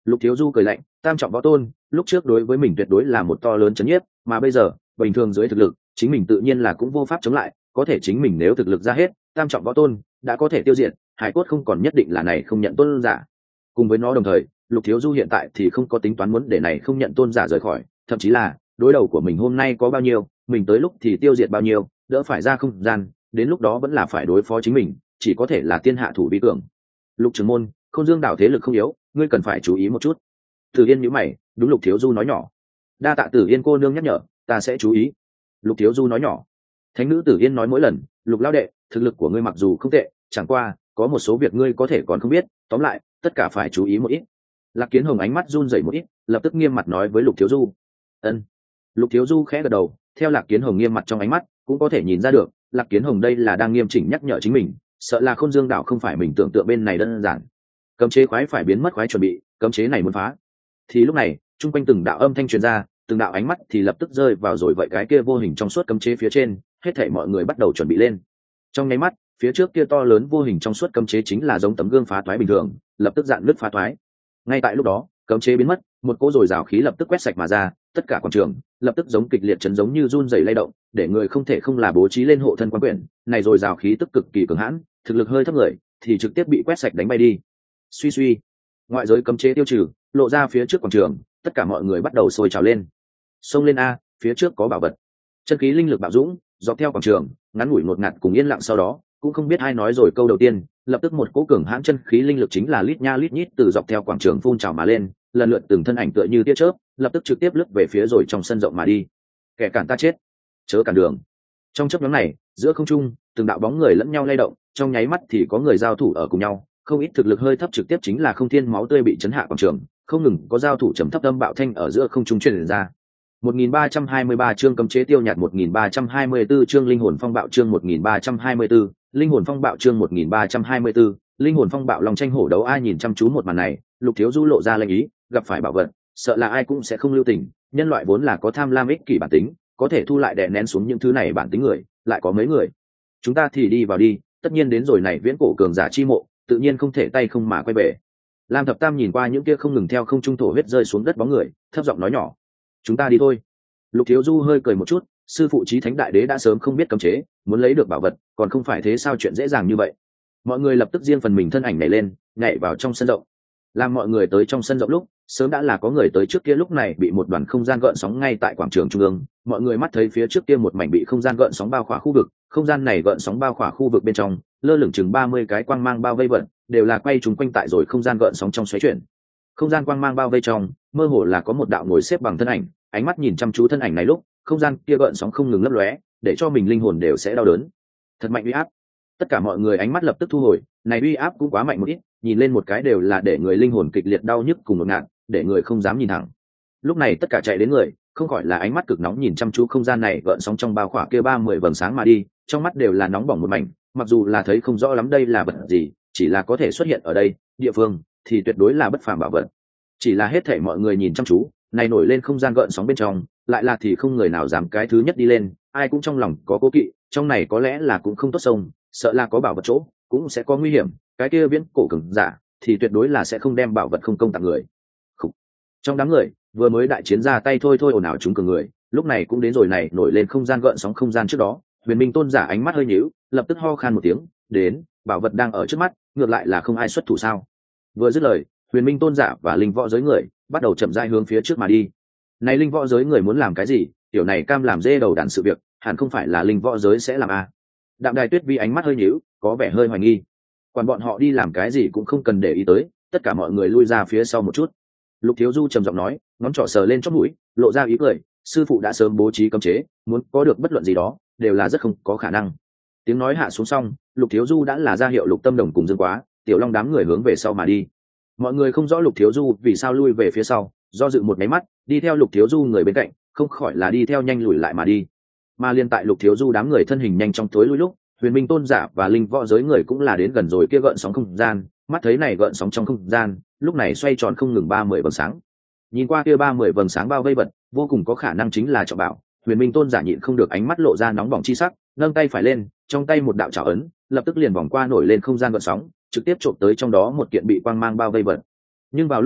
Lục Thiếu Du cười lạnh, tam trọng võ tôn lúc trước đối với mình tuyệt đối là một to lớn chấn nhiếp, mà bây giờ bình thường dưới thực lực chính mình tự nhiên là cũng vô pháp chống lại, có thể chính mình nếu thực lực ra hết tam trọng võ tôn đã có thể tiêu diệt hải cốt, không còn nhất định là này không nhận tôn giả. Cùng với nó đồng thời, Lục Thiếu Du hiện tại thì không có tính toán muốn để này không nhận tôn giả rời khỏi, thậm chí là đối đầu của mình hôm nay có bao nhiêu mình tới lúc thì tiêu diệt bao nhiêu, đỡ phải ra không gian, đến lúc đó vẫn là phải đối phó chính mình, chỉ có thể là tiên hạ thủ vi cường. Lục trưởng môn, Khôn Dương đảo thế lực không yếu, ngươi cần phải chú ý một chút. Tử Yên nhíu mày, đúng Lục Thiếu Du nói nhỏ. Đa tạ Tử Yên cô nương nhắc nhở, ta sẽ chú ý. Lục Thiếu Du nói nhỏ. Thánh nữ Tử Yên nói mỗi lần, Lục lão đệ, thực lực của ngươi mặc dù không tệ, chẳng qua có một số việc ngươi có thể còn không biết, tóm lại tất cả phải chú ý một ít. Lạc Kiến Hồng ánh mắt run rẩy một ít, lập tức nghiêm mặt nói với Lục Thiếu Du. Ân. Lục Thiếu Du khẽ gật đầu, theo Lạc Kiến Hồng nghiêm mặt trong ánh mắt cũng có thể nhìn ra được Lạc Kiến Hồng đây là đang nghiêm chỉnh nhắc nhở chính mình, sợ là Khôn Dương đảo không phải mình tưởng tượng bên này đơn giản. Cấm chế khoái phải biến mất, khoái chuẩn bị, cấm chế này muốn phá. Thì lúc này trung quanh từng đạo âm thanh truyền ra, từng đạo ánh mắt thì lập tức rơi vào rồi vậy cái kia vô hình trong suốt cấm chế phía trên, hết thảy mọi người bắt đầu chuẩn bị lên. Trong nháy mắt, phía trước kia to lớn vô hình trong suốt cấm chế chính là giống tấm gương phá toái bình thường, lập tức dạn nứt phá toái. Ngay tại lúc đó, cấm chế biến mất, một cỗ dồi dào khí lập tức quét sạch mà ra, tất cả quảng trường lập tức giống kịch liệt chấn giống như run rẩy lay động, để người không thể không là bố trí lên hộ thân quan quyển, này dồi dào khí tức cực kỳ cường hãn, thực lực hơi thấp người thì trực tiếp bị quét sạch đánh bay đi. Suy suy, ngoại giới cấm chế tiêu trừ, lộ ra phía trước quảng trường, tất cả mọi người bắt đầu sôi trào lên. Xông lên a, phía trước có bảo vật. Chân khí linh lực bạo dũng, dọc theo quảng trường, ngắn ngủi ngột ngạt cùng yên lặng, sau đó cũng không biết ai nói rồi câu đầu tiên, lập tức một cỗ cường hãn chân khí linh lực chính là lít nha lít nhít từ dọc theo quảng trường phun trào mà lên, lần lượt từng thân ảnh tựa như tia chớp, lập tức trực tiếp lướt về phía rồi trong sân rộng mà đi. Kẻ cản ta chết, chớ cản đường. Trong chớp nhoáng này, giữa không trung, từng đạo bóng người lẫn nhau lay động, trong nháy mắt thì có người giao thủ ở cùng nhau, không ít thực lực hơi thấp trực tiếp chính là không thiên máu tươi bị chấn hạ quảng trường, không ngừng có giao thủ trầm thấp âm bạo thanh ở giữa không trung truyền ra. một nghìn ba trăm hai mươi ba chương cấm chế tiêu nhạt, một nghìn ba trăm hai mươi tư chương linh hồn phong bạo, chương một nghìn ba trăm hai mươi tư linh hồn phong bạo, chương một nghìn ba trăm hai mươi tư linh hồn phong bạo. Lòng tranh hổ đấu, ai nhìn chăm chú một màn này, Lục Thiếu Du lộ ra lệnh ý, gặp phải bảo vật, sợ là ai cũng sẽ không lưu tình, nhân loại vốn là có tham lam ích kỷ bản tính, có thể thu lại đè nén xuống những thứ này bản tính người, lại có mấy người. Chúng ta thì đi vào đi, tất nhiên đến rồi này viễn cổ cường giả chi mộ, tự nhiên không thể tay không mà quay về. Lam Thập Tam nhìn qua những kia không ngừng theo không trung thổ huyết rơi xuống đất bóng người, thấp giọng nói nhỏ. Chúng ta đi thôi. Lục Thiếu Du hơi cười một chút, sư phụ Chí Thánh Đại Đế đã sớm không biết cấm chế, muốn lấy được bảo vật, còn không phải thế sao chuyện dễ dàng như vậy. Mọi người lập tức riêng phần mình thân ảnh nhảy lên, nhảy vào trong sân rộng. Làm mọi người tới trong sân rộng lúc, sớm đã là có người tới trước kia, lúc này bị một đoàn không gian gợn sóng ngay tại quảng trường trung ương, mọi người mắt thấy phía trước kia một mảnh bị không gian gợn sóng bao khỏa khu vực, không gian này gợn sóng bao khỏa khu vực bên trong, lơ lửng chừng ba mươi cái quang mang bao vây vận, đều là quay trúng quanh tại rồi không gian gợn sóng trong xoáy chuyển. Không gian quang mang bao vây trong, mơ hồ là có một đạo ngồi xếp bằng thân ảnh, ánh mắt nhìn chăm chú thân ảnh này lúc, không gian kia gợn sóng không ngừng lấp lóe, để cho mình linh hồn đều sẽ đau đớn. Thật mạnh uy áp. Tất cả mọi người ánh mắt lập tức thu hồi, này uy áp cũng quá mạnh một ít, nhìn lên một cái đều là để người linh hồn kịch liệt đau nhức cùng một ngạt, để người không dám nhìn thẳng. Lúc này tất cả chạy đến người, không khỏi là ánh mắt cực nóng nhìn chăm chú không gian này gợn sóng trong bao khỏa kia ba mươi vầng sáng mà đi, trong mắt đều là nóng bỏng một mảnh, mặc dù là thấy không rõ lắm đây là vật gì, chỉ là có thể xuất hiện ở đây, địa phương thì tuyệt đối là bất phàm bảo vật. Chỉ là hết thảy mọi người nhìn chăm chú, này nổi lên không gian gợn sóng bên trong, lại là thì không người nào dám cái thứ nhất đi lên, ai cũng trong lòng có cố kỵ, trong này có lẽ là cũng không tốt sông, sợ là có bảo vật chỗ, cũng sẽ có nguy hiểm, cái kia viễn cổ cường giả thì tuyệt đối là sẽ không đem bảo vật không công tặng người. Khủ. Trong đám người, vừa mới đại chiến ra tay thôi thôi ồn ào chúng cường người, lúc này cũng đến rồi này nổi lên không gian gợn sóng không gian trước đó, Huyền Minh Tôn giả ánh mắt hơi nhíu, lập tức ho khan một tiếng, đến, bảo vật đang ở trước mắt, ngược lại là không ai xuất thủ sao? Vừa dứt lời, Huyền Minh Tôn giả và linh võ giới người bắt đầu chậm rãi hướng phía trước mà đi. Này linh võ giới người muốn làm cái gì? Tiểu này cam làm dê đầu đàn sự việc, hẳn không phải là linh võ giới sẽ làm a. À. Đạm Đài Tuyết Vi ánh mắt hơi nhíu, có vẻ hơi hoài nghi. Quản bọn họ đi làm cái gì cũng không cần để ý tới, tất cả mọi người lui ra phía sau một chút. Lục Thiếu Du trầm giọng nói, ngón trỏ sờ lên chóp mũi, lộ ra ý cười, sư phụ đã sớm bố trí cấm chế, muốn có được bất luận gì đó, đều là rất không có khả năng. Tiếng nói hạ xuống xong, Lục Thiếu Du đã là ra hiệu Lục Tâm Đồng cùng Dương Quá, Tiểu Long đám người hướng về sau mà đi. Mọi người không rõ Lục Thiếu Du vì sao lui về phía sau, do dự một máy mắt, đi theo Lục Thiếu Du người bên cạnh, không khỏi là đi theo nhanh lùi lại mà đi. Mà liên tại Lục Thiếu Du đám người thân hình nhanh trong tối lui lúc, Huyền Minh Tôn giả và linh võ giới người cũng là đến gần rồi kia gợn sóng không gian, mắt thấy này gợn sóng trong không gian, lúc này xoay tròn không ngừng ba mươi vầng sáng. Nhìn qua kia ba mươi vầng sáng bao vây vật, vô cùng có khả năng chính là trọng bảo. Huyền Minh Tôn giả nhịn không được ánh mắt lộ ra nóng bỏng chi sắc, nâng tay phải lên, trong tay một đạo trảo ấn, lập tức liền vòng qua nổi lên không gian gợn sóng, trực tiếp chộp tới trong đó một kiện bị quang mang bao vây vật. Nhưng vào lúc này,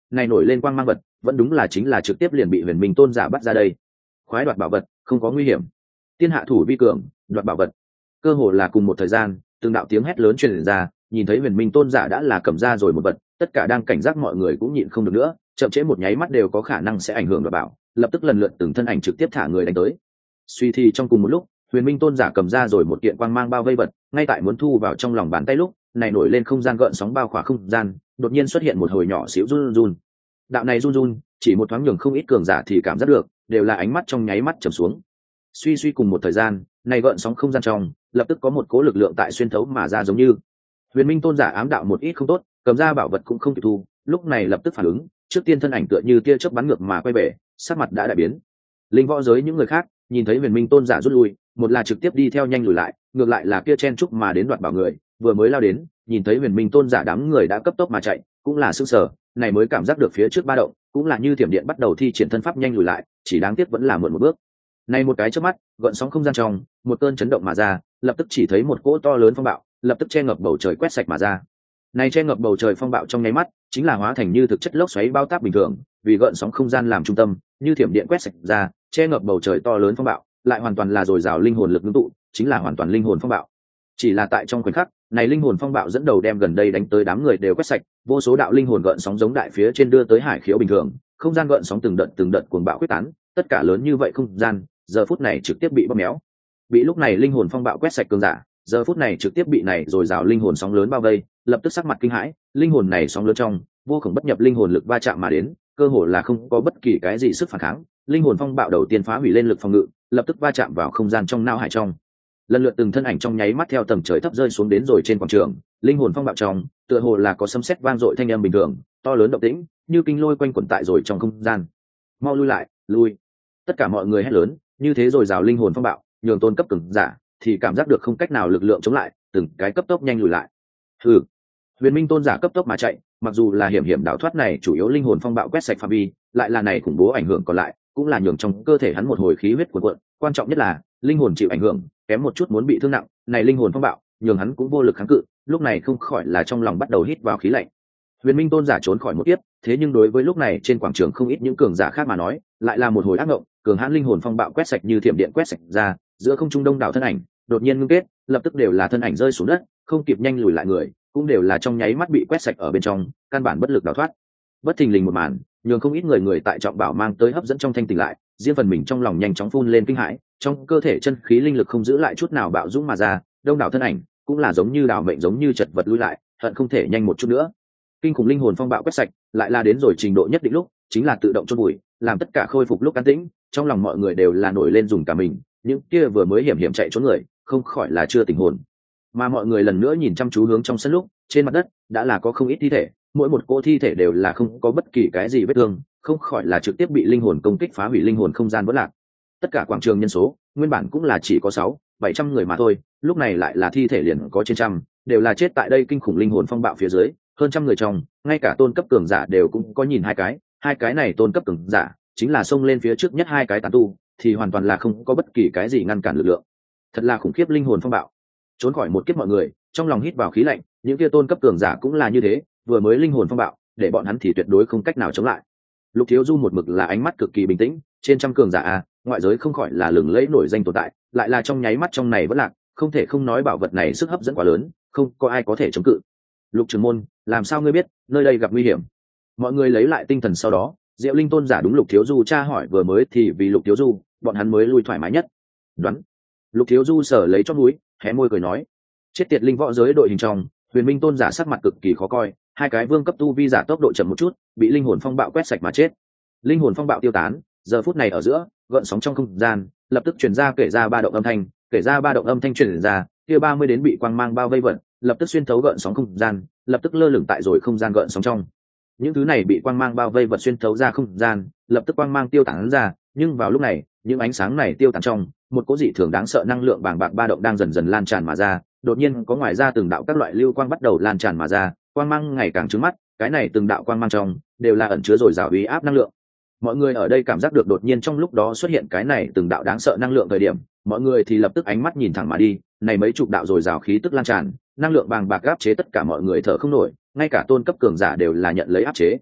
này nổi lên quang mang vật vẫn đúng là chính là trực tiếp liền bị huyền minh tôn giả bắt ra đây. Khoái đoạt bảo vật không có nguy hiểm, tiên hạ thủ vi cường, đoạt bảo vật. Cơ hồ là cùng một thời gian, từng đạo tiếng hét lớn truyền ra, nhìn thấy huyền minh tôn giả đã là cầm ra rồi một vật, tất cả đang cảnh giác mọi người cũng nhịn không được nữa, chậm trễ một nháy mắt đều có khả năng sẽ ảnh hưởng đoạt bảo, lập tức lần lượt từng thân ảnh trực tiếp thả người đánh tới. Suy thì trong cùng một lúc, huyền minh tôn giả cầm ra rồi một kiện quang mang bao vây vật, ngay tại muốn thu vào trong lòng bàn tay lúc này nổi lên không gian gợn sóng bao khỏa không gian, đột nhiên xuất hiện một hồi nhỏ xíu run run. Đạo này run run chỉ một thoáng nhường không ít cường giả thì cảm giác được, đều là ánh mắt trong nháy mắt trầm xuống. Suy suy cùng một thời gian, này gợn sóng không gian trong lập tức có một cố lực lượng tại xuyên thấu mà ra, giống như huyền minh tôn giả ám đạo một ít không tốt, cầm ra bảo vật cũng không kịp thu, lúc này lập tức phản ứng, trước tiên thân ảnh tựa như tia chớp bắn ngược mà quay về, sắc mặt đã đại biến. Linh võ giới những người khác nhìn thấy huyền minh tôn giả rút lui, một là trực tiếp đi theo nhanh lùi lại, ngược lại là kia chen chúc mà đến đoạt bảo người vừa mới lao đến, nhìn thấy huyền minh tôn giả đám người đã cấp tốc mà chạy, cũng là sững sờ, này mới cảm giác được phía trước ba động, cũng là như thiểm điện bắt đầu thi triển thân pháp nhanh lùi lại, chỉ đáng tiếc vẫn là muộn một bước. Này một cái chớp mắt, gợn sóng không gian trong một cơn chấn động mà ra, lập tức chỉ thấy một cỗ to lớn phong bạo lập tức che ngập bầu trời quét sạch mà ra. Này che ngập bầu trời phong bạo trong nháy mắt chính là hóa thành như thực chất lốc xoáy bao táp bình thường, vì gợn sóng không gian làm trung tâm, như thiểm điện quét sạch ra, che ngập bầu trời to lớn phong bạo lại hoàn toàn là dồi dào linh hồn lực ngưng tụ, chính là hoàn toàn linh hồn phong bạo. Chỉ là tại trong khoảnh khắc này, linh hồn phong bạo dẫn đầu đem gần đây đánh tới đám người đều quét sạch, vô số đạo linh hồn gợn sóng giống đại phía trên đưa tới hải khiếu bình thường, không gian gợn sóng từng đợt từng đợt cuồng bạo quyết tán, tất cả lớn như vậy không gian giờ phút này trực tiếp bị bóp méo. Bị lúc này linh hồn phong bạo quét sạch cường giả giờ phút này trực tiếp bị này rồi rào linh hồn sóng lớn bao vây, lập tức sắc mặt kinh hãi. Linh hồn này sóng lớn trong vô cùng bất nhập linh hồn lực va chạm mà đến, cơ hồ là không có bất kỳ cái gì sức phản kháng. Linh hồn phong bạo đầu tiên phá hủy lên lực phòng ngự, lập tức va chạm vào không gian trong não hải trong, lần lượt từng thân ảnh trong nháy mắt theo tầng trời thấp rơi xuống đến rồi trên quảng trường. Linh hồn phong bạo trong tựa hồ là có sấm sét vang dội thanh âm bình thường, to lớn động tĩnh như kinh lôi quanh quẩn tại rồi trong không gian. Mau lui lại, lui! Tất cả mọi người hét lớn, như thế rồi rào linh hồn phong bạo nhường tôn cấp cường giả thì cảm giác được không cách nào lực lượng chống lại, từng cái cấp tốc nhanh lùi lại. Hừ, huyền minh tôn giả cấp tốc mà chạy, mặc dù là hiểm hiểm đảo thoát này chủ yếu linh hồn phong bạo quét sạch phạm vi, lại là này khủng bố ảnh hưởng còn lại cũng là nhường trong cơ thể hắn một hồi khí huyết cuồn cuộn, quan trọng nhất là linh hồn chịu ảnh hưởng, kém một chút muốn bị thương nặng. Này linh hồn phong bạo nhường hắn cũng vô lực kháng cự, lúc này không khỏi là trong lòng bắt đầu hít vào khí lạnh. Huyền minh tôn giả trốn khỏi một kiếp, thế nhưng đối với lúc này trên quảng trường không ít những cường giả khác mà nói lại là một hồi ác mộng. Cường hãn linh hồn phong bạo quét sạch như thiểm điện quét sạch ra, giữa không trung đông đảo thân ảnh đột nhiên ngưng kết, lập tức đều là thân ảnh rơi xuống đất, không kịp nhanh lùi lại người cũng đều là trong nháy mắt bị quét sạch ở bên trong, căn bản bất lực đào thoát. Bất thình lình một màn nhường không ít người người tại trọng bảo mang tới hấp dẫn trong thanh tỉnh lại, riêng phần mình trong lòng nhanh chóng phun lên kinh hãi, trong cơ thể chân khí linh lực không giữ lại chút nào bạo dũng mà ra, đông đảo thân ảnh cũng là giống như đảo mệnh giống như chật vật lui lại, hận không thể nhanh một chút nữa. Kinh khủng linh hồn phong bạo quét sạch lại là đến rồi trình độ nhất định lúc chính là tự động chôn bụi, làm tất cả khôi phục lúc an tĩnh, trong lòng mọi người đều là nổi lên dùng cả mình. Những kia vừa mới hiểm hiểm chạy trốn người không khỏi là chưa tỉnh hồn, mà mọi người lần nữa nhìn chăm chú hướng trong sân lúc trên mặt đất đã là có không ít thi thể, mỗi một cỗ thi thể đều là không có bất kỳ cái gì vết thương, không khỏi là trực tiếp bị linh hồn công kích phá hủy linh hồn không gian vỡ lạc. Tất cả quảng trường nhân số nguyên bản cũng là chỉ có sáu bảy trăm người mà thôi, lúc này lại là thi thể liền có trên trăm, đều là chết tại đây kinh khủng linh hồn phong bạo phía dưới. Hơn trăm người trong ngay cả tôn cấp cường giả đều cũng có nhìn hai cái, hai cái này tôn cấp cường giả chính là xông lên phía trước nhất hai cái tán tu thì hoàn toàn là không có bất kỳ cái gì ngăn cản lực lượng. Thật là khủng khiếp linh hồn phong bạo. Trốn khỏi một kiếp mọi người trong lòng hít vào khí lạnh, những kia tôn cấp cường giả cũng là như thế, vừa mới linh hồn phong bạo để bọn hắn thì tuyệt đối không cách nào chống lại. Lục Thiếu Du một mực là ánh mắt cực kỳ bình tĩnh, trên trăm cường giả à, ngoại giới không khỏi là lừng lẫy nổi danh tồn tại, lại là trong nháy mắt trong này vẫn lạc, không thể không nói bảo vật này sức hấp dẫn quá lớn, không có ai có thể chống cự. Lục trưởng môn, làm sao ngươi biết nơi đây gặp nguy hiểm? Mọi người lấy lại tinh thần sau đó, Diệu Linh tôn giả đúng Lục Thiếu Du tra hỏi vừa mới thì vì Lục Thiếu Du bọn hắn mới lui thoải mái nhất. Đoán. Lục Thiếu Du sở lấy chót mũi, hé môi cười nói, chết tiệt linh võ giới đội hình trong, Huyền Minh tôn giả sắc mặt cực kỳ khó coi, hai cái vương cấp tu vi giả tốc độ chậm một chút, bị linh hồn phong bạo quét sạch mà chết. Linh hồn phong bạo tiêu tán, giờ phút này ở giữa gợn sóng trong không gian lập tức truyền ra kể ra ba động âm thanh, kể ra ba động âm thanh truyền ra, kia ba mươi đến bị quang mang bao vây vận, lập tức xuyên thấu gợn sóng không gian, lập tức lơ lửng tại rồi không gian gợn sóng trong. Những thứ này bị quang mang bao vây vật xuyên thấu ra không gian, lập tức quang mang tiêu tán ra, nhưng vào lúc này, những ánh sáng này tiêu tán trong, một cỗ dị thường đáng sợ năng lượng bàng bạc ba động đang dần dần lan tràn mà ra, đột nhiên có ngoài ra từng đạo các loại lưu quang bắt đầu lan tràn mà ra, quang mang ngày càng chói mắt, cái này từng đạo quang mang trong đều là ẩn chứa rồi rào uy áp năng lượng. Mọi người ở đây cảm giác được đột nhiên trong lúc đó xuất hiện cái này từng đạo đáng sợ năng lượng thời điểm, mọi người thì lập tức ánh mắt nhìn thẳng mà đi, này mấy chục đạo rồi rào khí tức lan tràn, năng lượng bàng bạc áp chế tất cả mọi người thở không nổi, ngay cả tôn cấp cường giả đều là nhận lấy áp chế.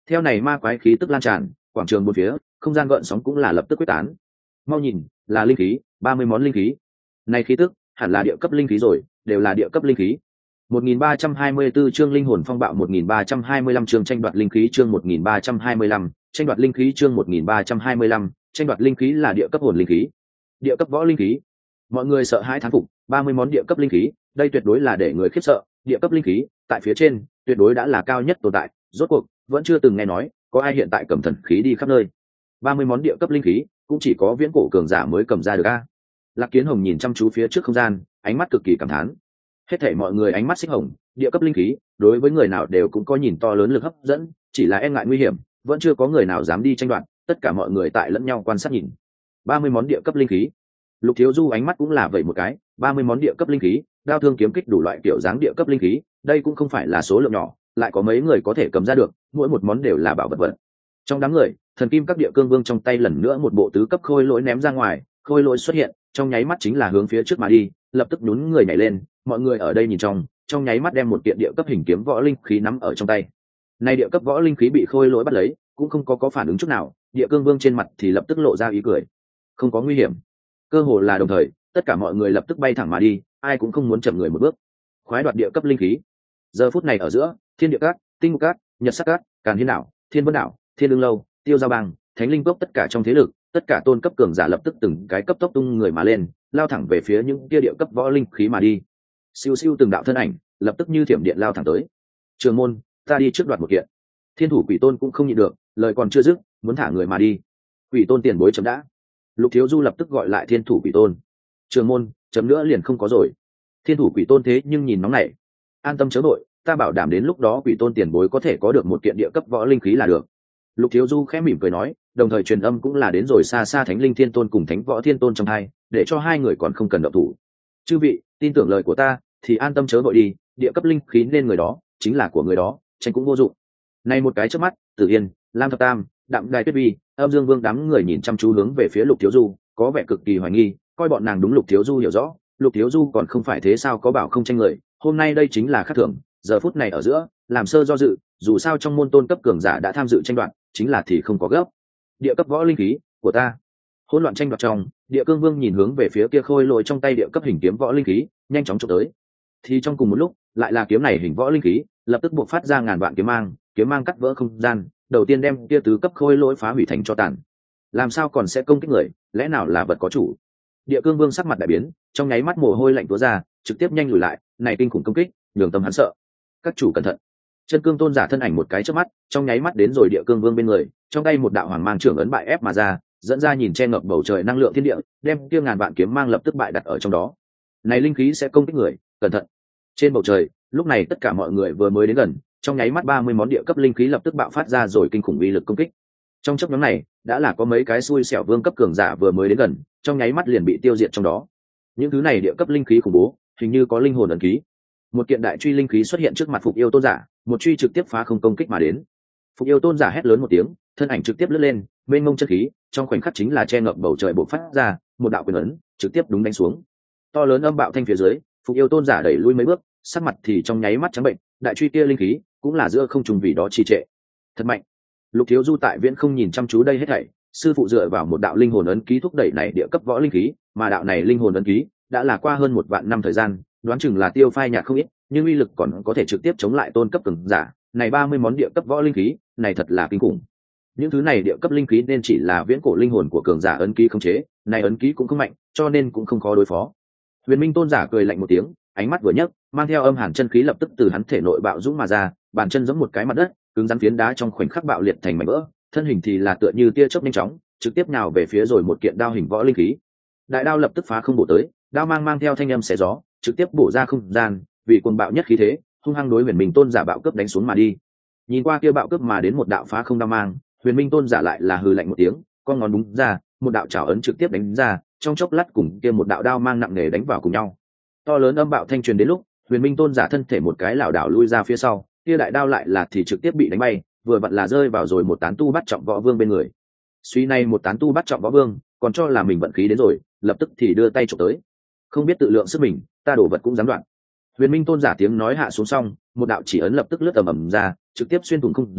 Theo này ma quái khí tức lan tràn, quảng trường bốn phía không gian gợn sóng cũng là lập tức quyết tán. Mau nhìn, là linh khí, ba mươi món linh khí. Này khí tức hẳn là địa cấp linh khí rồi, đều là địa cấp linh khí. một nghìn ba trăm hai mươi tư chương linh hồn phong bạo, một nghìn ba trăm hai mươi lăm chương tranh đoạt linh khí, chương một nghìn ba trăm hai mươi lăm tranh đoạt linh khí, chương một nghìn ba trăm hai mươi lăm tranh đoạt linh khí là địa cấp hồn linh khí, địa cấp võ linh khí. Mọi người sợ hãi thán phục, ba mươi món địa cấp linh khí, đây tuyệt đối là để người khiếp sợ. Địa cấp linh khí tại phía trên tuyệt đối đã là cao nhất tồn tại, rốt cuộc vẫn chưa từng nghe nói có ai hiện tại cầm thần khí đi khắp nơi. ba mươi món địa cấp linh khí cũng chỉ có viễn cổ cường giả mới cầm ra được a. Lạc Kiến Hồng nhìn chăm chú phía trước không gian, ánh mắt cực kỳ cảm thán. Hết thảy mọi người ánh mắt xích hồng, địa cấp linh khí đối với người nào đều cũng có nhìn to lớn lực hấp dẫn, chỉ là e ngại nguy hiểm, vẫn chưa có người nào dám đi tranh đoạt, tất cả mọi người tại lẫn nhau quan sát nhìn. ba mươi món địa cấp linh khí. Lục Thiếu Du ánh mắt cũng là vậy một cái, ba mươi món địa cấp linh khí, đao thương kiếm kích đủ loại kiểu dáng địa cấp linh khí, đây cũng không phải là số lượng nhỏ, lại có mấy người có thể cầm ra được, mỗi một món đều là bảo vật vật. Trong đám người, thần kim các địa cương vương trong tay lần nữa một bộ tứ cấp khôi lỗi ném ra ngoài, khôi lỗi xuất hiện, trong nháy mắt chính là hướng phía trước mà đi, lập tức nhún người nhảy lên, mọi người ở đây nhìn trong, trong nháy mắt đem một kiện địa cấp hình kiếm võ linh khí nắm ở trong tay. Này địa cấp võ linh khí bị khôi lỗi bắt lấy, cũng không có có phản ứng chút nào, địa cương vương trên mặt thì lập tức lộ ra ý cười. Không có nguy hiểm. Cơ hồ là đồng thời, tất cả mọi người lập tức bay thẳng mà đi, ai cũng không muốn chậm người một bước. Khoái đoạt địa cấp linh khí. Giờ phút này ở giữa, Thiên Địa Các, Tinh Ngục Các, Nhật Sắc Các, Càn Hiên Đảo, Thiên Vân Đảo, Thiên Đương Lâu, Tiêu Giao Bang, Thánh Linh Cốc, tất cả trong thế lực, tất cả tôn cấp cường giả lập tức từng cái cấp tốc tung người mà lên, lao thẳng về phía những kia địa cấp võ linh khí mà đi. Siêu siêu từng đạo thân ảnh, lập tức như thiểm điện lao thẳng tới. Trường môn, ta đi trước đoạt một kiện. Thiên thủ Quỷ Tôn cũng không nhịn được, lời còn chưa dứt, muốn thả người mà đi. Quỷ Tôn tiền bối chấm đã. Lục Thiếu Du lập tức gọi lại Thiên thủ Quỷ Tôn. Trường môn, chấm nữa liền không có rồi. Thiên thủ Quỷ Tôn thế nhưng nhìn nóng nảy. An tâm chớ đội, ta bảo đảm đến lúc đó Quỷ Tôn tiền bối có thể có được một kiện địa cấp võ linh khí là được. Lục Thiếu Du khẽ mỉm cười nói, đồng thời truyền âm cũng là đến rồi xa xa Thánh Linh Thiên Tôn cùng Thánh Võ Thiên Tôn trong hai, để cho hai người còn không cần động thủ. Chư vị, tin tưởng lời của ta, thì an tâm chớ vội đi, địa cấp linh khí nên người đó, chính là của người đó, tranh cũng vô dụng. Này một cái chớp mắt, Tử Yên, Lam Thập Tam, Đạm Đài Tuyết Vi, Âm Dương Vương đám người nhìn chăm chú hướng về phía Lục Thiếu Du, có vẻ cực kỳ hoài nghi, coi bọn nàng đúng Lục Thiếu Du hiểu rõ, Lục Thiếu Du còn không phải thế sao có bảo không tranh người, hôm nay đây chính là khác thường, giờ phút này ở giữa, làm sơ do dự, dù sao trong môn tôn cấp cường giả đã tham dự tranh đoạt, chính là thì không có gấp. Địa cấp võ linh khí của ta. Hỗn loạn tranh đoạt trong, Địa Cương Vương nhìn hướng về phía kia khôi lỗi trong tay địa cấp hình kiếm võ linh khí, nhanh chóng chụp tới. Thì trong cùng một lúc, lại là kiếm này hình võ linh khí, lập tức buộc phát ra ngàn vạn kiếm mang, kiếm mang cắt vỡ không gian, đầu tiên đem kia tứ cấp khôi lỗi phá hủy thành cho tàn. Làm sao còn sẽ công kích người, lẽ nào là vật có chủ? Địa Cương Vương sắc mặt đại biến, trong nháy mắt mồ hôi lạnh túa ra, trực tiếp nhanh lùi lại, này kinh khủng công kích, nhường tâm hắn sợ. Các chủ cẩn thận. Chân cương tôn giả thân ảnh một cái chớp mắt, trong nháy mắt đến rồi Địa Cương Vương bên người, trong tay một đạo hoàng mang trưởng ấn bại ép mà ra, dẫn ra nhìn che ngập bầu trời năng lượng thiên địa, đem kia ngàn vạn kiếm mang lập tức bại đặt ở trong đó. Này linh khí sẽ công kích người, cẩn thận. Trên bầu trời, lúc này tất cả mọi người vừa mới đến gần, trong nháy mắt ba mươi món địa cấp linh khí lập tức bạo phát ra rồi kinh khủng uy lực công kích. Trong chốc ngắn này, đã là có mấy cái xui xẻo vương cấp cường giả vừa mới đến gần, trong nháy mắt liền bị tiêu diệt trong đó. Những thứ này địa cấp linh khí khủng bố, hình như có linh hồn ấn ký. Một kiện đại truy linh khí xuất hiện trước mặt Phục Yêu Tôn giả, một truy trực tiếp phá không công kích mà đến. Phục Yêu Tôn giả hét lớn một tiếng, thân ảnh trực tiếp lướt lên, mênh mông chất khí, trong khoảnh khắc chính là che ngập bầu trời bộc phát ra, một đạo quyền ấn, trực tiếp đúng đánh xuống. To lớn âm bạo thanh phía dưới, Phục Yêu Tôn giả đẩy lui mấy bước, sắc mặt thì trong nháy mắt trắng bệnh, đại truy kia linh khí, cũng là giữa không trùng vì đó trì trệ. Thật mạnh. Lục Thiếu Du tại viễn không nhìn chăm chú đây hết thảy, sư phụ dựa vào một đạo linh hồn ấn ký thúc đẩy này địa cấp võ linh khí, mà đạo này linh hồn ấn ký đã là qua hơn một vạn năm thời gian, đoán chừng là tiêu phai nhạt không ít, nhưng uy lực còn có thể trực tiếp chống lại tôn cấp cường giả, này ba mươi món địa cấp võ linh khí, này thật là kinh khủng. Những thứ này địa cấp linh khí nên chỉ là viễn cổ linh hồn của cường giả ấn ký khống chế, này ấn ký cũng không mạnh, cho nên cũng không khó đối phó. Huyền Minh Tôn giả cười lạnh một tiếng, ánh mắt vừa nhấc, mang theo âm hàn chân khí lập tức từ hắn thể nội bạo dũng mà ra, bàn chân giống một cái mặt đất, cứng rắn phiến đá trong khoảnh khắc bạo liệt thành mảnh vỡ, thân hình thì là tựa như tia chớp nhanh chóng, trực tiếp nhào về phía rồi một kiện đao hình võ linh khí. Đại đao lập tức phá không bổ tới, đao mang mang theo thanh âm xé gió, trực tiếp bổ ra không gian, vì cuồng bạo nhất khí thế, hung hăng đối Huyền Minh Tôn giả bạo cướp đánh xuống mà đi. Nhìn qua kia bạo cướp mà đến một đạo phá không đao mang, Huyền Minh Tôn giả lại là hừ lạnh một tiếng, con ngón đúng ra, một đạo chảo ấn trực tiếp đánh ra, trong chốc lát cùng kia một đạo đao mang nặng nề đánh vào cùng nhau. To lớn âm bạo thanh truyền đến lúc, Huyền Minh Tôn giả thân thể một cái lảo đảo lui ra phía sau, kia đại đao lại là thì trực tiếp bị đánh bay, vừa vặn là rơi vào rồi một tán tu bắt trọng võ vương bên người. Suy này một tán tu bắt trọng võ vương, còn cho là mình vận khí đến rồi, lập tức thì đưa tay chụp tới. Không biết tự lượng sức mình, ta đổ vật cũng dám đoạn. Huyền Minh Tôn giả tiếng nói hạ xuống xong, một đạo chỉ ấn lập tức lướt ầm ầm ra, trực tiếp xuyên thủng không gian,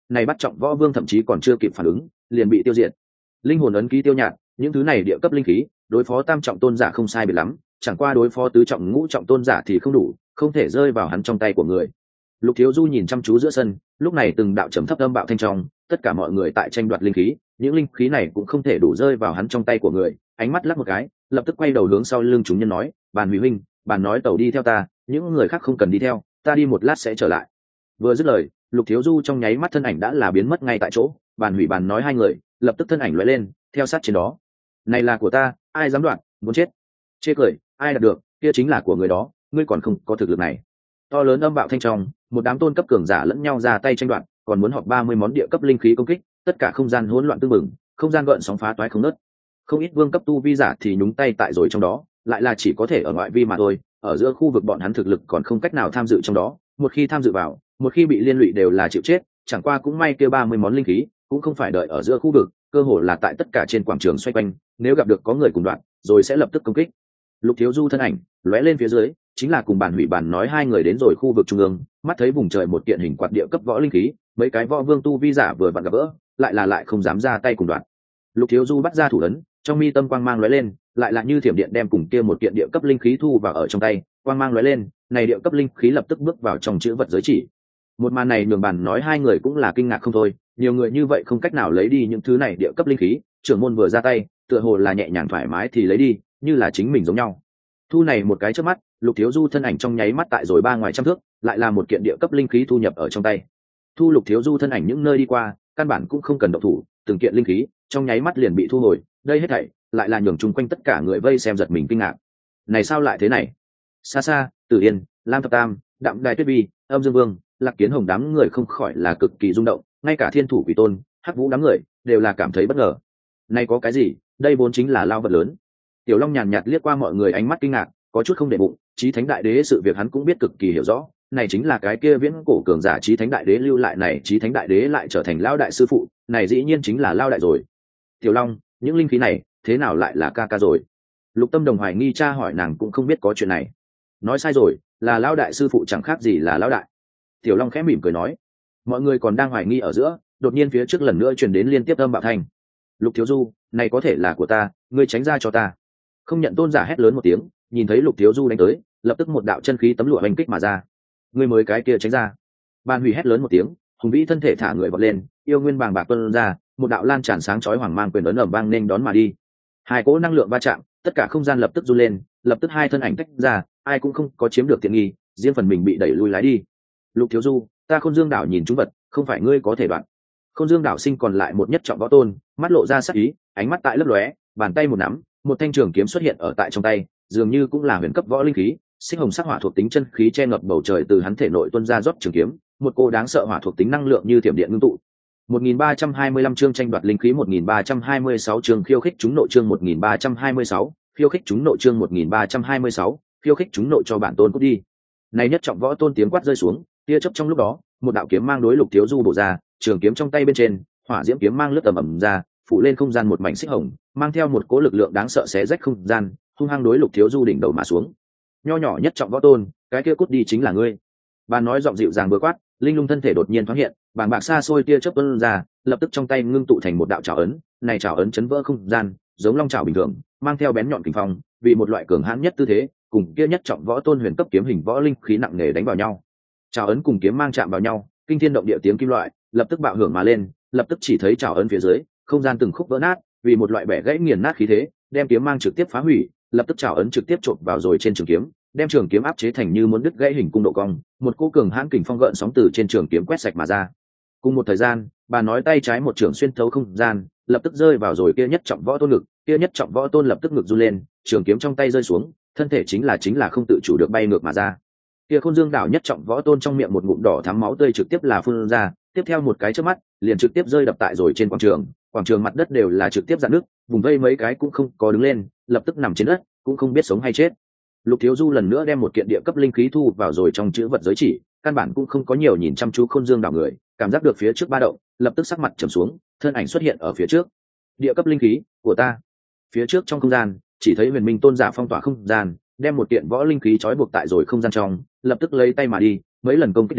này bắt trọng võ vương thậm chí còn chưa kịp phản ứng liền bị tiêu diệt. Linh hồn ấn ký tiêu nhạt, những thứ này địa cấp linh khí đối phó tam trọng tôn giả không sai biệt lắm, chẳng qua đối phó tứ trọng ngũ trọng tôn giả thì không đủ, không thể rơi vào hắn trong tay của người. Lục Thiếu Du nhìn chăm chú giữa sân, lúc này từng đạo trầm thấp âm bạo thanh trong, tất cả mọi người tại tranh đoạt linh khí, những linh khí này cũng không thể đủ rơi vào hắn trong tay của người. Ánh mắt lắc một cái, lập tức quay đầu hướng sau lưng chúng nhân nói, "Bàn Hủy huynh, bàn nói tàu đi theo ta, những người khác không cần đi theo, ta đi một lát sẽ trở lại." Vừa dứt lời, Lục Thiếu Du trong nháy mắt thân ảnh đã là biến mất ngay tại chỗ. Bàn Hủy bàn nói hai người, lập tức thân ảnh lóe lên, theo sát trên đó. "Này là của ta, ai dám đoạt, muốn chết." Chê cười, "Ai đạt được, kia chính là của người đó, ngươi còn không có thực lực này." To lớn âm bạo thanh trong, một đám tôn cấp cường giả lẫn nhau ra tay tranh đoạt, còn muốn họp ba mươi món địa cấp linh khí công kích, tất cả không gian hỗn loạn tương mừng, không gian gợn sóng phá toái không nứt. Không ít vương cấp tu vi giả thì nhúng tay tại rồi trong đó, lại là chỉ có thể ở ngoại vi mà thôi, ở giữa khu vực bọn hắn thực lực còn không cách nào tham dự trong đó, một khi tham dự vào, một khi bị liên lụy đều là chịu chết, chẳng qua cũng may kia ba mươi món linh khí, cũng không phải đợi ở giữa khu vực, cơ hội là tại tất cả trên quảng trường xoay quanh, nếu gặp được có người cùng đoạn, rồi sẽ lập tức công kích. Lục Thiếu Du thân ảnh lóe lên phía dưới, chính là cùng Bàn Hủy bàn nói hai người đến rồi khu vực trung ương, mắt thấy vùng trời một kiện hình quạt địa cấp võ linh khí, mấy cái võ vương tu vi giả vừa vặn gặp gỡ, lại là lại không dám ra tay cùng đoạn. Lục Thiếu Du bắt ra thủ ấn, trong mi tâm quang mang lóe lên, lại là như thiểm điện đem cùng kia một kiện địa cấp linh khí thu vào ở trong tay, quang mang lóe lên, này địa cấp linh khí lập tức bước vào trong chữ vật giới chỉ. Một màn này nhường Bàn nói hai người cũng là kinh ngạc không thôi, nhiều người như vậy không cách nào lấy đi những thứ này địa cấp linh khí, trưởng môn vừa ra tay, tựa hồ là nhẹ nhàng thoải mái thì lấy đi, như là chính mình giống nhau. Thu này một cái chớp mắt, Lục Thiếu Du thân ảnh trong nháy mắt tại rồi ba ngoài trăm thước, lại là một kiện địa cấp linh khí thu nhập ở trong tay. Thu Lục Thiếu Du thân ảnh những nơi đi qua, căn bản cũng không cần động thủ, từng kiện linh khí trong nháy mắt liền bị thu hồi, đây hết thảy lại là nhường chung quanh tất cả người vây xem giật mình kinh ngạc. Này sao lại thế này? Xa xa, Tử Yên, Lam Thập Tam, Đạm Đài Tuyết Vi, Âm Dương Vương, Lạc Kiến Hồng đám người không khỏi là cực kỳ rung động, ngay cả Thiên Thủ Quỷ Tôn, Hắc Vũ đám người đều là cảm thấy bất ngờ. Này có cái gì? Đây vốn chính là lao vật lớn. Tiểu Long nhàn nhạt liếc qua mọi người ánh mắt kinh ngạc, có chút không để bụng, Chí Thánh Đại Đế sự việc hắn cũng biết cực kỳ hiểu rõ, này chính là cái kia viễn cổ cường giả Chí Thánh Đại Đế lưu lại, này Chí Thánh Đại Đế lại trở thành lao đại sư phụ, này dĩ nhiên chính là lao đại rồi. Tiểu Long, những linh khí này, thế nào lại là ca ca rồi? Lục Tâm Đồng hoài nghi cha hỏi nàng cũng không biết có chuyện này. Nói sai rồi, là lao đại sư phụ chẳng khác gì là lao đại. Tiểu Long khẽ mỉm cười nói. Mọi người còn đang hoài nghi ở giữa, đột nhiên phía trước lần nữa truyền đến liên tiếp âm bạo thanh. Lục Thiếu Du, này có thể là của ta, ngươi tránh ra cho ta. Không nhận tôn giả hét lớn một tiếng, nhìn thấy Lục Thiếu Du đánh tới, lập tức một đạo chân khí tấm lụa hành kích mà ra. Ngươi mới cái kia tránh ra. Ban Hủy hét lớn một tiếng, hùng vĩ thân thể thả người vọt lên, yêu nguyên bàng bạc tuôn ra, một đạo lan tràn sáng chói hoàng mang quyền ấn ầm vang nên đón mà đi. Hai cỗ năng lượng va chạm, tất cả không gian lập tức run lên, lập tức hai thân ảnh tách ra, ai cũng không có chiếm được tiện nghi, riêng phần mình bị đẩy lui lái đi. Lục Thiếu Du, ta Khôn Dương đảo nhìn chúng vật, không phải ngươi có thể đoạn. Khôn Dương đảo sinh còn lại một nhất trọng võ tôn, mắt lộ ra sắc ý, ánh mắt tại lấp lóe, bàn tay một nắm, một thanh trường kiếm xuất hiện ở tại trong tay, dường như cũng là huyền cấp võ linh khí, xích hồng sắc hỏa thuộc tính chân khí che ngập bầu trời, từ hắn thể nội tuôn ra rót trường kiếm, một cô đáng sợ hỏa thuộc tính năng lượng như thiểm điện ngưng tụ. một nghìn ba trăm hai mươi lăm chương tranh đoạt linh khí, một nghìn ba trăm hai mươi sáu chương khiêu khích chúng nội, chương một nghìn ba trăm hai mươi sáu, khiêu khích chúng nội, chương một nghìn ba trăm hai mươi sáu, khiêu khích chúng nội cho bản tôn cút đi. Này nhất trọng võ tôn tiếng quát rơi xuống, tia chớp trong lúc đó, một đạo kiếm mang đối Lục Thiếu Du bổ ra, trường kiếm trong tay bên trên, hỏa diễm kiếm mang lướt ầm ầm ra, phủ lên không gian một mảnh xích hồng, mang theo một cỗ lực lượng đáng sợ xé rách không gian, hung hăng đối Lục Thiếu Du đỉnh đầu mà xuống. Nho nhỏ nhất trọng võ tôn, cái kia cút đi chính là ngươi. Bàn nói giọng dịu dàng vừa quát, linh lung thân thể đột nhiên thoáng hiện, bàng bạc xa xôi tia chớp tuôn ra, lập tức trong tay ngưng tụ thành một đạo trảo ấn, này trảo ấn chấn vỡ không gian, giống long trảo bình thường, mang theo bén nhọn kình phong, vì một loại cường hãn nhất tư thế, cùng kia nhất trọng võ tôn huyền cấp kiếm hình võ linh khí nặng nề đánh vào nhau. Trảo ấn cùng kiếm mang chạm vào nhau, kinh thiên động địa tiếng kim loại lập tức bạo hưởng mà lên, lập tức chỉ thấy trảo ấn phía dưới, không gian từng khúc vỡ nát, vì một loại bẻ gãy nghiền nát khí thế, đem kiếm mang trực tiếp phá hủy, lập tức trảo ấn trực tiếp chộp vào rồi trên trường kiếm, đem trường kiếm áp chế thành như muốn đứt gãy hình cung độ cong, một cỗ cường hãn kình phong gợn sóng từ trên trường kiếm quét sạch mà ra. Cùng một thời gian, bà nói tay trái một trường xuyên thấu không gian, lập tức rơi vào rồi kia nhất trọng võ tôn ngực, kia nhất trọng võ tôn lập tức ngực run lên, trường kiếm trong tay rơi xuống, thân thể chính là chính là không tự chủ được bay ngược mà ra. Kia Khôn Dương đảo nhất trọng võ tôn trong miệng một ngụm đỏ thắm máu tươi trực tiếp là phun ra, tiếp theo một cái chớp mắt, liền trực tiếp rơi đập tại rồi trên quảng trường, quảng trường mặt đất đều là trực tiếp rạn nước, vùng vây mấy cái cũng không có đứng lên, lập tức nằm trên đất, cũng không biết sống hay chết. Lục Thiếu Du lần nữa đem một kiện địa cấp linh khí thu vào rồi trong chữ vật giới chỉ, căn bản cũng không có nhiều nhìn chăm chú Khôn Dương đảo người, cảm giác được phía trước ba động, lập tức sắc mặt trầm xuống, thân ảnh xuất hiện ở phía trước. Địa cấp linh khí của ta. Phía trước trong không gian, chỉ thấy Huyền Minh tôn giả phong tỏa không gian, đem một kiện võ linh khí trói buộc tại rồi không gian trong, lập tức lấy tay mà đi, mấy lần công kích đến,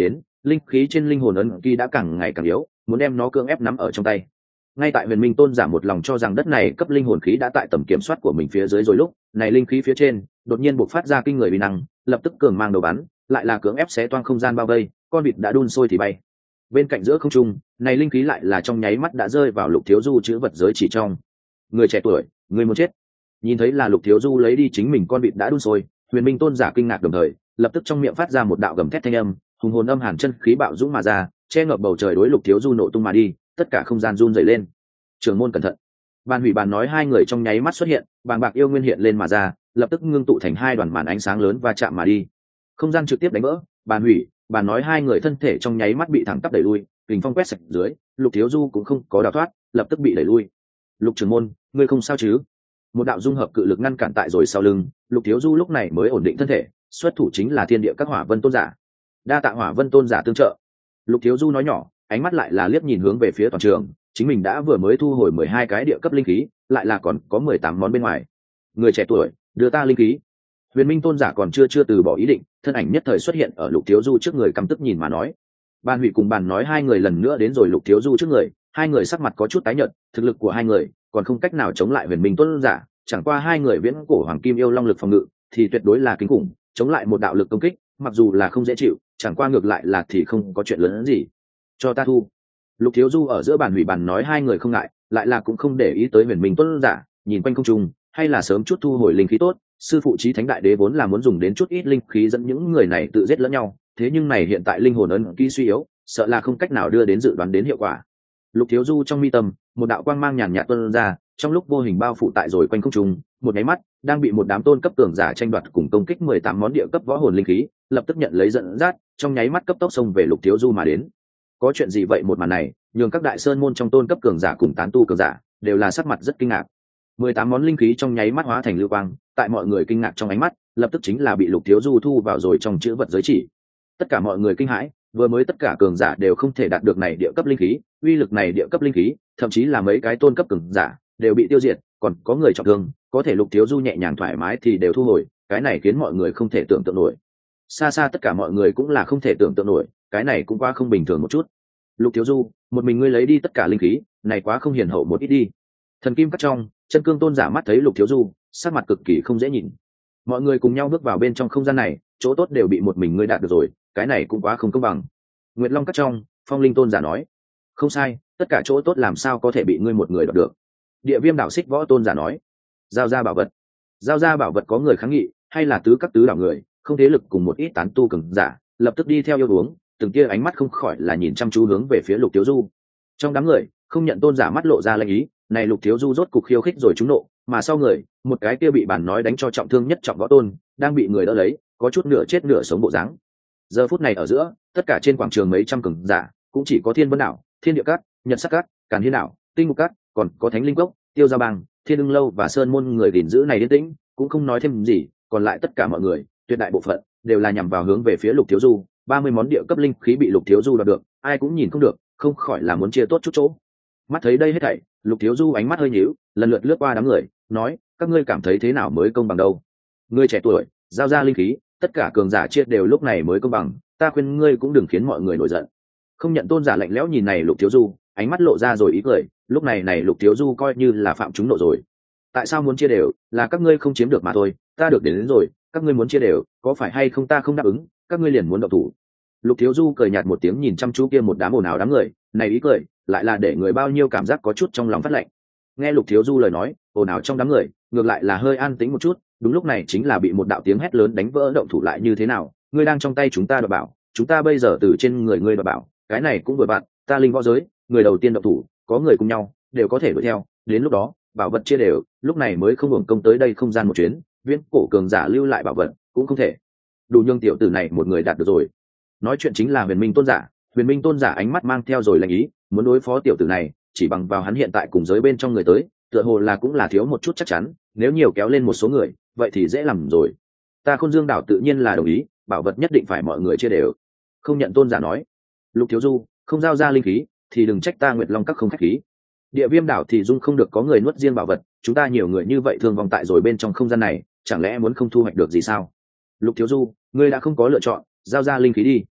linh khí trên linh hồn ấn ký đã càng ngày càng yếu, muốn đem nó cưỡng ép nắm ở trong tay. Ngay tại huyền minh tôn giả một lòng cho rằng đất này cấp linh hồn khí đã tại tầm kiểm soát của mình phía dưới rồi lúc này linh khí phía trên đột nhiên bộc phát ra kinh người uy năng, lập tức cường mang đầu bắn, lại là cưỡng ép xé toang không gian bao vây, con vịt đã đun sôi thì bay. Bên cạnh giữa không trung này linh khí lại là trong nháy mắt đã rơi vào Lục Thiếu Du chữ vật giới chỉ trong. Người trẻ tuổi, người muốn chết. Nhìn thấy là Lục Thiếu Du lấy đi chính mình con vịt đã đun sôi, huyền minh tôn giả kinh ngạc đồng thời lập tức trong miệng phát ra một đạo gầm thét thanh âm, hùng hồn âm hàn chân khí bạo dũng mà ra, che ngập bầu trời đối Lục Thiếu Du nổ tung mà đi, tất cả không gian run rẩy lên. Trưởng môn cẩn thận. Bàn hủy bàn nói hai người trong nháy mắt xuất hiện, bàng bạc yêu nguyên hiện lên mà ra, lập tức ngưng tụ thành hai đoàn màn ánh sáng lớn và chạm mà đi. Không gian trực tiếp đánh vỡ, bàn hủy, bàn nói hai người thân thể trong nháy mắt bị thẳng tắp đẩy lui, kình phong quét sạch dưới, Lục Thiếu Du cũng không có đào thoát, lập tức bị đẩy lui. Lục trưởng môn, ngươi không sao chứ? Một đạo dung hợp cự lực ngăn cản tại rồi sau lưng, Lục Thiếu Du lúc này mới ổn định thân thể, xuất thủ chính là thiên địa các hỏa vân tôn giả. Đa tạ hỏa vân tôn giả tương trợ. Lục Thiếu Du nói nhỏ, ánh mắt lại là liếc nhìn hướng về phía toàn trường, chính mình đã vừa mới thu hồi mười hai cái địa cấp linh khí, lại là còn có mười tám món bên ngoài. Người trẻ tuổi, đưa ta linh khí. Huyền minh tôn giả còn chưa chưa từ bỏ ý định, thân ảnh nhất thời xuất hiện ở Lục Thiếu Du trước người, căm tức nhìn mà nói. Ban hủy cùng bàn nói hai người lần nữa đến rồi Lục Thiếu Du trước người, hai người sắc mặt có chút tái nhợt, thực lực của hai người còn không cách nào chống lại huyền minh tôn giả, chẳng qua hai người viễn cổ hoàng kim yêu long lực phòng ngự thì tuyệt đối là kinh khủng, chống lại một đạo lực công kích mặc dù là không dễ chịu, chẳng qua ngược lại là thì không có chuyện lớn hơn gì. Cho ta thu. Lục Thiếu Du ở giữa bàn hủy bàn nói hai người không ngại, lại là cũng không để ý tới huyền minh tôn giả, nhìn quanh không trung, hay là sớm chút thu hồi linh khí tốt. Sư phụ chí thánh đại đế vốn là muốn dùng đến chút ít linh khí dẫn những người này tự giết lẫn nhau, thế nhưng này hiện tại linh hồn ấn ký suy yếu, sợ là không cách nào đưa đến dự đoán đến hiệu quả. Lục Thiếu Du trong mi tâm một đạo quang mang nhàn nhạt tuôn ra, trong lúc vô hình bao phủ tại rồi quanh không trung, một nháy mắt đang bị một đám tôn cấp cường giả tranh đoạt cùng công kích mười tám món địa cấp võ hồn linh khí, lập tức nhận lấy dẫn dắt, trong nháy mắt cấp tốc xông về Lục Thiếu Du mà đến. Có chuyện gì vậy? Một màn này nhường các đại sơn môn trong tôn cấp cường giả cùng tán tu cường giả đều là sắc mặt rất kinh ngạc. Mười tám món linh khí trong nháy mắt hóa thành lưu quang, tại mọi người kinh ngạc trong ánh mắt, lập tức chính là bị Lục Thiếu Du thu vào rồi trong chữ vật giới chỉ. Tất cả mọi người kinh hãi, vừa mới tất cả cường giả đều không thể đạt được này địa cấp linh khí, uy lực này địa cấp linh khí, thậm chí là mấy cái tôn cấp cường giả đều bị tiêu diệt, còn có người trọng thương, có thể Lục Thiếu Du nhẹ nhàng thoải mái thì đều thu hồi, cái này khiến mọi người không thể tưởng tượng nổi. Xa xa tất cả mọi người cũng là không thể tưởng tượng nổi, cái này cũng quá không bình thường một chút. Lục Thiếu Du, một mình ngươi lấy đi tất cả linh khí, này quá không hiền hậu một ít đi. Thần kim cắt trong, chân cương tôn giả mắt thấy Lục Thiếu Du, sắc mặt cực kỳ không dễ nhìn. Mọi người cùng nhau bước vào bên trong không gian này, chỗ tốt đều bị một mình ngươi đạt được rồi, cái này cũng quá không công bằng. Nguyệt Long cắt trong, Phong Linh tôn giả nói, không sai, tất cả chỗ tốt làm sao có thể bị ngươi một người đoạt được. Địa Viêm đảo Xích Võ tôn giả nói, giao ra bảo vật. Giao ra bảo vật có người kháng nghị, hay là tứ các tứ đảo người, không thế lực cùng một ít tán tu cường giả, lập tức đi theo yêu uống, từng kia ánh mắt không khỏi là nhìn chăm chú hướng về phía Lục Thiếu Du. Trong đám người, không nhận tôn giả mắt lộ ra lệnh ý, này Lục Thiếu Du rốt cục khiêu khích rồi trúng nộ, mà sau người, một cái kia bị bản nói đánh cho trọng thương nhất trọng võ tôn, đang bị người đỡ lấy, có chút nửa chết nửa sống bộ dáng. Giờ phút này ở giữa, tất cả trên quảng trường mấy trăm cường giả, cũng chỉ có Thiên Vân đảo, Thiên Địa Các, Nhật Sắc Các, Càn Hiên đảo, Tinh Ngục Các, còn có Thánh Linh Cốc, Tiêu Gia Bang, Thiên Ưng lâu và Sơn môn người gìn giữ này yên tĩnh, cũng không nói thêm gì, còn lại tất cả mọi người, tuyệt đại bộ phận đều là nhằm vào hướng về phía Lục Thiếu Du, ba mươi món địa cấp linh khí bị Lục Thiếu Du đoạt được, ai cũng nhìn không được, không khỏi là muốn chia tốt chút chỗ. Mắt thấy đây hết thảy, Lục Thiếu Du ánh mắt hơi nhíu, lần lượt lướt qua đám người, nói, các ngươi cảm thấy thế nào mới công bằng đâu? Ngươi trẻ tuổi, giao ra linh khí, tất cả cường giả chia đều lúc này mới công bằng, ta khuyên ngươi cũng đừng khiến mọi người nổi giận. Không nhận tôn giả lạnh lẽo nhìn này Lục Thiếu Du, ánh mắt lộ ra rồi ý cười, lúc này này Lục Thiếu Du coi như là phạm chúng nộ rồi. Tại sao muốn chia đều, là các ngươi không chiếm được mà thôi, ta được đến, đến rồi, các ngươi muốn chia đều, có phải hay không ta không đáp ứng, các ngươi liền muốn động thủ. Lục Thiếu Du cười nhạt một tiếng nhìn chăm chú kia một đám ồn ào đám người, này ý cười, lại là để người bao nhiêu cảm giác có chút trong lòng phát lạnh. Nghe Lục Thiếu Du lời nói, ồn ào trong đám người, ngược lại là hơi an tĩnh một chút, đúng lúc này chính là bị một đạo tiếng hét lớn đánh vỡ. Động thủ lại như thế nào, ngươi đang trong tay chúng ta đoạt bảo, chúng ta bây giờ từ trên người ngươi đoạt bảo, cái này cũng vừa bạn, ta linh võ giới, người đầu tiên động thủ, có người cùng nhau, đều có thể đuổi theo, đến lúc đó, bảo vật chia đều, lúc này mới không hưởng công tới đây không gian một chuyến, viễn cổ cường giả lưu lại bảo vật, cũng không thể. Đủ nhường tiểu tử này một người đạt được rồi. Nói chuyện chính là Huyền Minh tôn giả, Huyền Minh tôn giả ánh mắt mang theo rồi lệnh ý, muốn đối phó tiểu tử này, chỉ bằng vào hắn hiện tại cùng giới bên trong người tới, tựa hồ là cũng là thiếu một chút chắc chắn, nếu nhiều kéo lên một số người, vậy thì dễ làm rồi. Ta Khôn Dương đảo tự nhiên là đồng ý, bảo vật nhất định phải mọi người chia đều. Không nhận tôn giả nói, Lục Thiếu Du, không giao ra linh khí, thì đừng trách ta Nguyệt Long các không khách khí. Địa Viêm đảo thì dung không được có người nuốt riêng bảo vật, chúng ta nhiều người như vậy thương vong tại rồi bên trong không gian này, chẳng lẽ muốn không thu hoạch được gì sao? Lục Thiếu Du, ngươi đã không có lựa chọn, giao ra linh khí đi.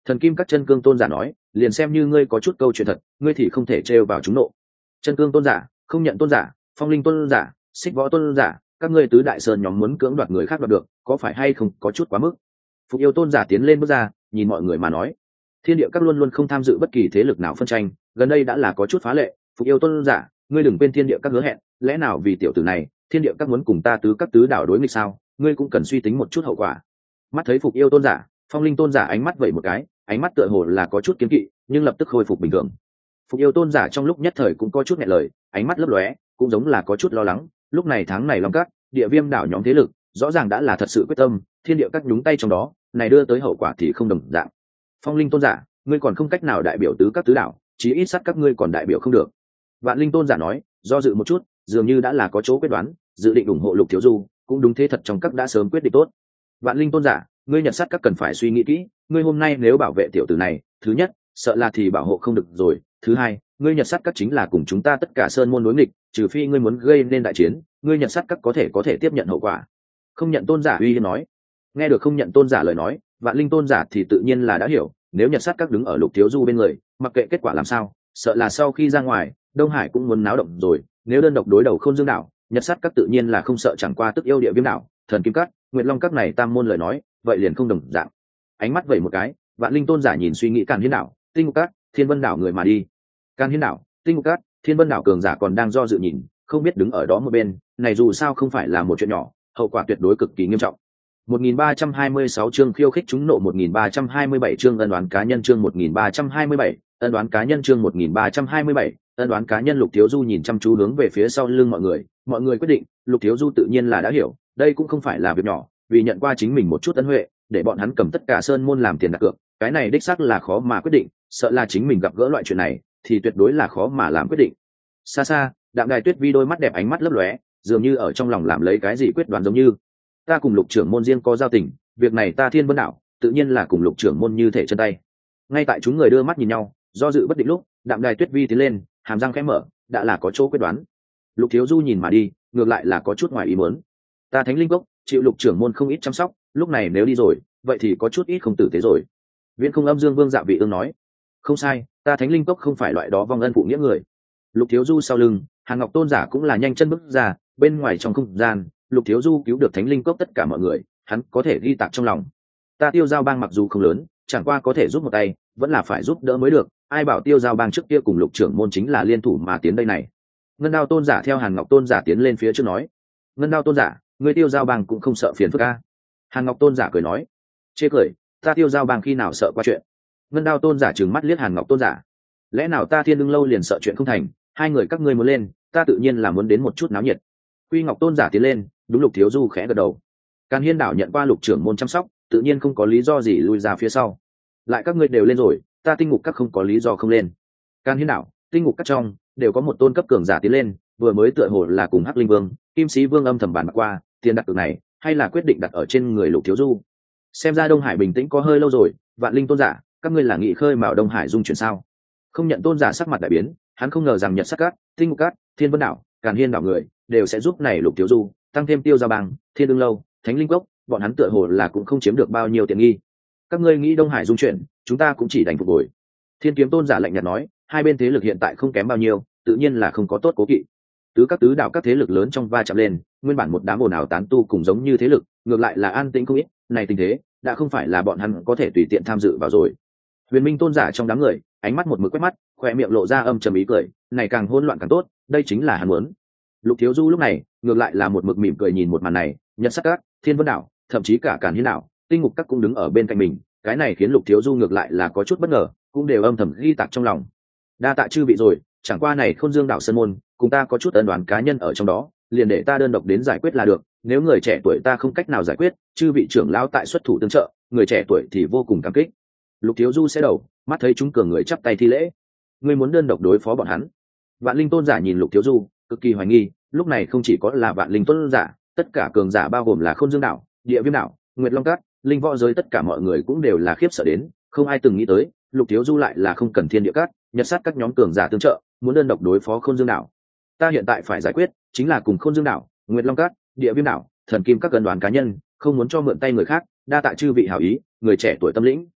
Thần kim các chân cương tôn giả nói, liền xem như ngươi có chút câu chuyện thật, ngươi thì không thể trêu vào chúng nộ. Chân cương tôn giả, không nhận tôn giả, phong linh tôn giả, xích võ tôn giả, các ngươi tứ đại sơn nhóm muốn cưỡng đoạt người khác đoạt được, có phải hay không có chút quá mức? Phục yêu tôn giả tiến lên bước ra, nhìn mọi người mà nói, thiên địa các luôn luôn không tham dự bất kỳ thế lực nào phân tranh, gần đây đã là có chút phá lệ. Phục yêu tôn giả, ngươi đừng quên thiên địa các hứa hẹn, lẽ nào vì tiểu tử này, thiên địa các muốn cùng ta tứ các tứ đảo đối nghịch sao? Ngươi cũng cần suy tính một chút hậu quả. Mắt thấy phục yêu tôn giả, phong linh tôn giả ánh mắt vẩy một cái, ánh mắt tựa hồ là có chút kiên kỵ, nhưng lập tức khôi phục bình thường. Phục yêu tôn giả trong lúc nhất thời cũng có chút nghẹn lời, ánh mắt lấp lóe, cũng giống là có chút lo lắng. Lúc này tháng này long cát, địa viêm đảo nhóm thế lực rõ ràng đã là thật sự quyết tâm, thiên địa các nhúng tay trong đó, này đưa tới hậu quả thì không đồng dạng. Phong linh tôn giả, ngươi còn không cách nào đại biểu tứ các tứ đảo, chí ít sát các ngươi còn đại biểu không được. Vạn linh tôn giả nói, do dự một chút, dường như đã là có chỗ quyết đoán, dự định ủng hộ Lục thiếu du, cũng đúng thế thật trong các đã sớm quyết định tốt. Vạn linh tôn giả, ngươi nhận sát các cần phải suy nghĩ kỹ, ngươi hôm nay nếu bảo vệ tiểu tử này, thứ nhất, sợ là thì bảo hộ không được rồi, thứ hai, ngươi nhận sát các chính là cùng chúng ta tất cả sơn môn đối nghịch, trừ phi ngươi muốn gây nên đại chiến, ngươi nhận sát các có thể có thể tiếp nhận hậu quả. Không nhận tôn giả uy hiếp nói. Nghe được không nhận tôn giả lời nói, vạn linh tôn giả thì tự nhiên là đã hiểu, nếu nhận sát các đứng ở Lục thiếu du bên người, mặc kệ kết quả làm sao, sợ là sau khi ra ngoài, Đông Hải cũng muốn náo động rồi. Nếu đơn độc đối đầu Khôn Dương đảo, nhật sát các tự nhiên là không sợ, chẳng qua tức yêu địa viêm đảo, thần kim các, nguyệt long các này tam môn lời nói, vậy liền không đồng dạng. Ánh mắt vẩy một cái, vạn linh tôn giả nhìn suy nghĩ Càn Hiên đảo, tinh ngục các, thiên vân đảo người mà đi. Càn Hiên đảo, tinh ngục các, thiên vân đảo cường giả còn đang do dự nhìn, không biết đứng ở đó một bên, này dù sao không phải là một chuyện nhỏ, hậu quả tuyệt đối cực kỳ nghiêm trọng. một nghìn ba trăm hai mươi sáu chương khiêu khích chúng nộ, một nghìn ba trăm hai mươi bảy chương ân đoán cá nhân, chương một nghìn ba trăm hai mươi bảy ân đoán cá nhân, chương một nghìn ba trăm hai mươi bảy ân đoán cá nhân. Lục thiếu du nhìn chăm chú hướng về phía sau lưng mọi người, mọi người quyết định, Lục thiếu du tự nhiên là đã hiểu, đây cũng không phải là việc nhỏ, vì nhận qua chính mình một chút ân huệ, để bọn hắn cầm tất cả sơn môn làm tiền đặt cược, cái này đích xác là khó mà quyết định, sợ là chính mình gặp gỡ loại chuyện này thì tuyệt đối là khó mà làm quyết định. Xa xa, Đạm Đài Tuyết Vi đôi mắt đẹp ánh mắt lấp lóe, dường như ở trong lòng làm lấy cái gì quyết đoán, giống như ta cùng Lục trưởng môn riêng có giao tình, việc này ta Thiên Vân đảo tự nhiên là cùng Lục trưởng môn như thể chân tay. Ngay tại chúng người đưa mắt nhìn nhau, do dự bất định lúc, Đạm Đài Tuyết Vi tiến lên, hàm răng khẽ mở, đã là có chỗ quyết đoán. Lục thiếu du nhìn mà đi, ngược lại là có chút ngoài ý muốn. Ta Thánh Linh Cốc chịu Lục trưởng môn không ít chăm sóc, lúc này nếu đi rồi, vậy thì có chút ít không tử tế rồi. Viễn Không Âm Dương Vương Dạ Vị Ương nói, không sai, ta Thánh Linh Cốc không phải loại đó vong ân phụ nghĩa người. Lục thiếu du sau lưng, Hàn Ngọc tôn giả cũng là nhanh chân bước ra, bên ngoài trong không gian, Lục thiếu du cứu được Thánh Linh Cốc tất cả mọi người, hắn có thể ghi tạc trong lòng. Ta Tiêu Giao bang mặc dù không lớn, chẳng qua có thể giúp một tay, vẫn là phải giúp đỡ mới được. Ai bảo Tiêu Giao bang trước kia cùng Lục trưởng môn chính là liên thủ mà tiến đây này. Ngân Đao tôn giả theo Hàn Ngọc tôn giả tiến lên phía trước nói, Ngân Đao tôn giả, người Tiêu Giao bang cũng không sợ phiền phức a? Hàn Ngọc tôn giả cười nói, chê cười, ta Tiêu Giao bang khi nào sợ qua chuyện? Ngân Đao tôn giả trừng mắt liếc Hàn Ngọc tôn giả, lẽ nào ta Thiên Đương lâu liền sợ chuyện không thành? Hai người các ngươi muốn lên, ta tự nhiên là muốn đến một chút náo nhiệt. Quy Ngọc tôn giả tiến lên, đúng Lục thiếu du khẽ gật đầu. Càn Hiên đảo nhận qua Lục trưởng môn chăm sóc, tự nhiên không có lý do gì lui ra phía sau. Lại các ngươi đều lên rồi, ta Tinh Ngục các không có lý do không lên. Càn Hiên đảo, Tinh Ngục các trong đều có một tôn cấp cường giả tiến lên, vừa mới tựa hồ là cùng Hắc Linh Vương, Kim Sĩ Vương âm thầm bàn bạc qua, tiền đặt cược này hay là quyết định đặt ở trên người Lục thiếu du. Xem ra Đông Hải bình tĩnh có hơi lâu rồi, Vạn Linh tôn giả, các ngươi là nghị khơi mào Đông Hải dung chuyển sao? Không nhận tôn giả sắc mặt đại biến, hắn không ngờ rằng Nhật Sắc Các, Tinh Ngục Các, Thiên Vân đảo, Càn Hiên đảo người đều sẽ giúp này Lục thiếu du, tăng thêm Tiêu Giao bang, Thiên Đương lâu, Thánh Linh Cốc, bọn hắn tựa hồ là cũng không chiếm được bao nhiêu tiện nghi. Các ngươi nghĩ Đông Hải dung chuyển, chúng ta cũng chỉ đành phục hồi. Thiên Kiếm tôn giả lạnh nhạt nói, hai bên thế lực hiện tại không kém bao nhiêu, tự nhiên là không có tốt cố kỵ. Tứ các tứ đạo các thế lực lớn trong va chạm lên, nguyên bản một đám ồn ào tán tu cùng giống như thế lực, ngược lại là an tĩnh không ít, này tình thế đã không phải là bọn hắn có thể tùy tiện tham dự vào rồi. Huyền Minh tôn giả trong đám người, ánh mắt một mực quét mắt, khóe miệng lộ ra âm trầm ý cười, này càng hỗn loạn càng tốt, đây chính là hắn muốn. Lục thiếu du lúc này, ngược lại là một mực mỉm cười nhìn một màn này, Nhật Sắc Các, Thiên Vân đảo, thậm chí cả Càn Hiên đảo, Tinh Ngục các cũng đứng ở bên cạnh mình, cái này khiến Lục thiếu du ngược lại là có chút bất ngờ, cũng đều âm thầm ghi tạc trong lòng. Đa tạ chư vị rồi, chẳng qua này Khôn Dương đảo sơn môn, cùng ta có chút ân đoán cá nhân ở trong đó, liền để ta đơn độc đến giải quyết là được, nếu người trẻ tuổi ta không cách nào giải quyết, chư vị trưởng lão tại xuất thủ tương trợ, người trẻ tuổi thì vô cùng cảm kích. Lục thiếu du sẽ đầu, mắt thấy chúng cường người chắp tay thi lễ, ngươi muốn đơn độc đối phó bọn hắn? Vạn Linh tôn giả nhìn Lục thiếu du, cực kỳ hoài nghi, lúc này không chỉ có là Vạn Linh tôn giả, tất cả cường giả bao gồm là Khôn Dương đảo, Địa Viêm đảo, Nguyệt Long các, linh võ giới tất cả mọi người cũng đều là khiếp sợ đến, không ai từng nghĩ tới, Lục thiếu du lại là không cần Thiên Địa các, Nhật sát các nhóm cường giả tương trợ, muốn đơn độc đối phó Khôn Dương đảo. Ta hiện tại phải giải quyết chính là cùng Khôn Dương đảo, Nguyệt Long các, Địa Viêm đảo, Thần Kim các cân đoán cá nhân, không muốn cho mượn tay người khác, đa tạ chư vị hảo ý, người trẻ tuổi tâm lĩnh.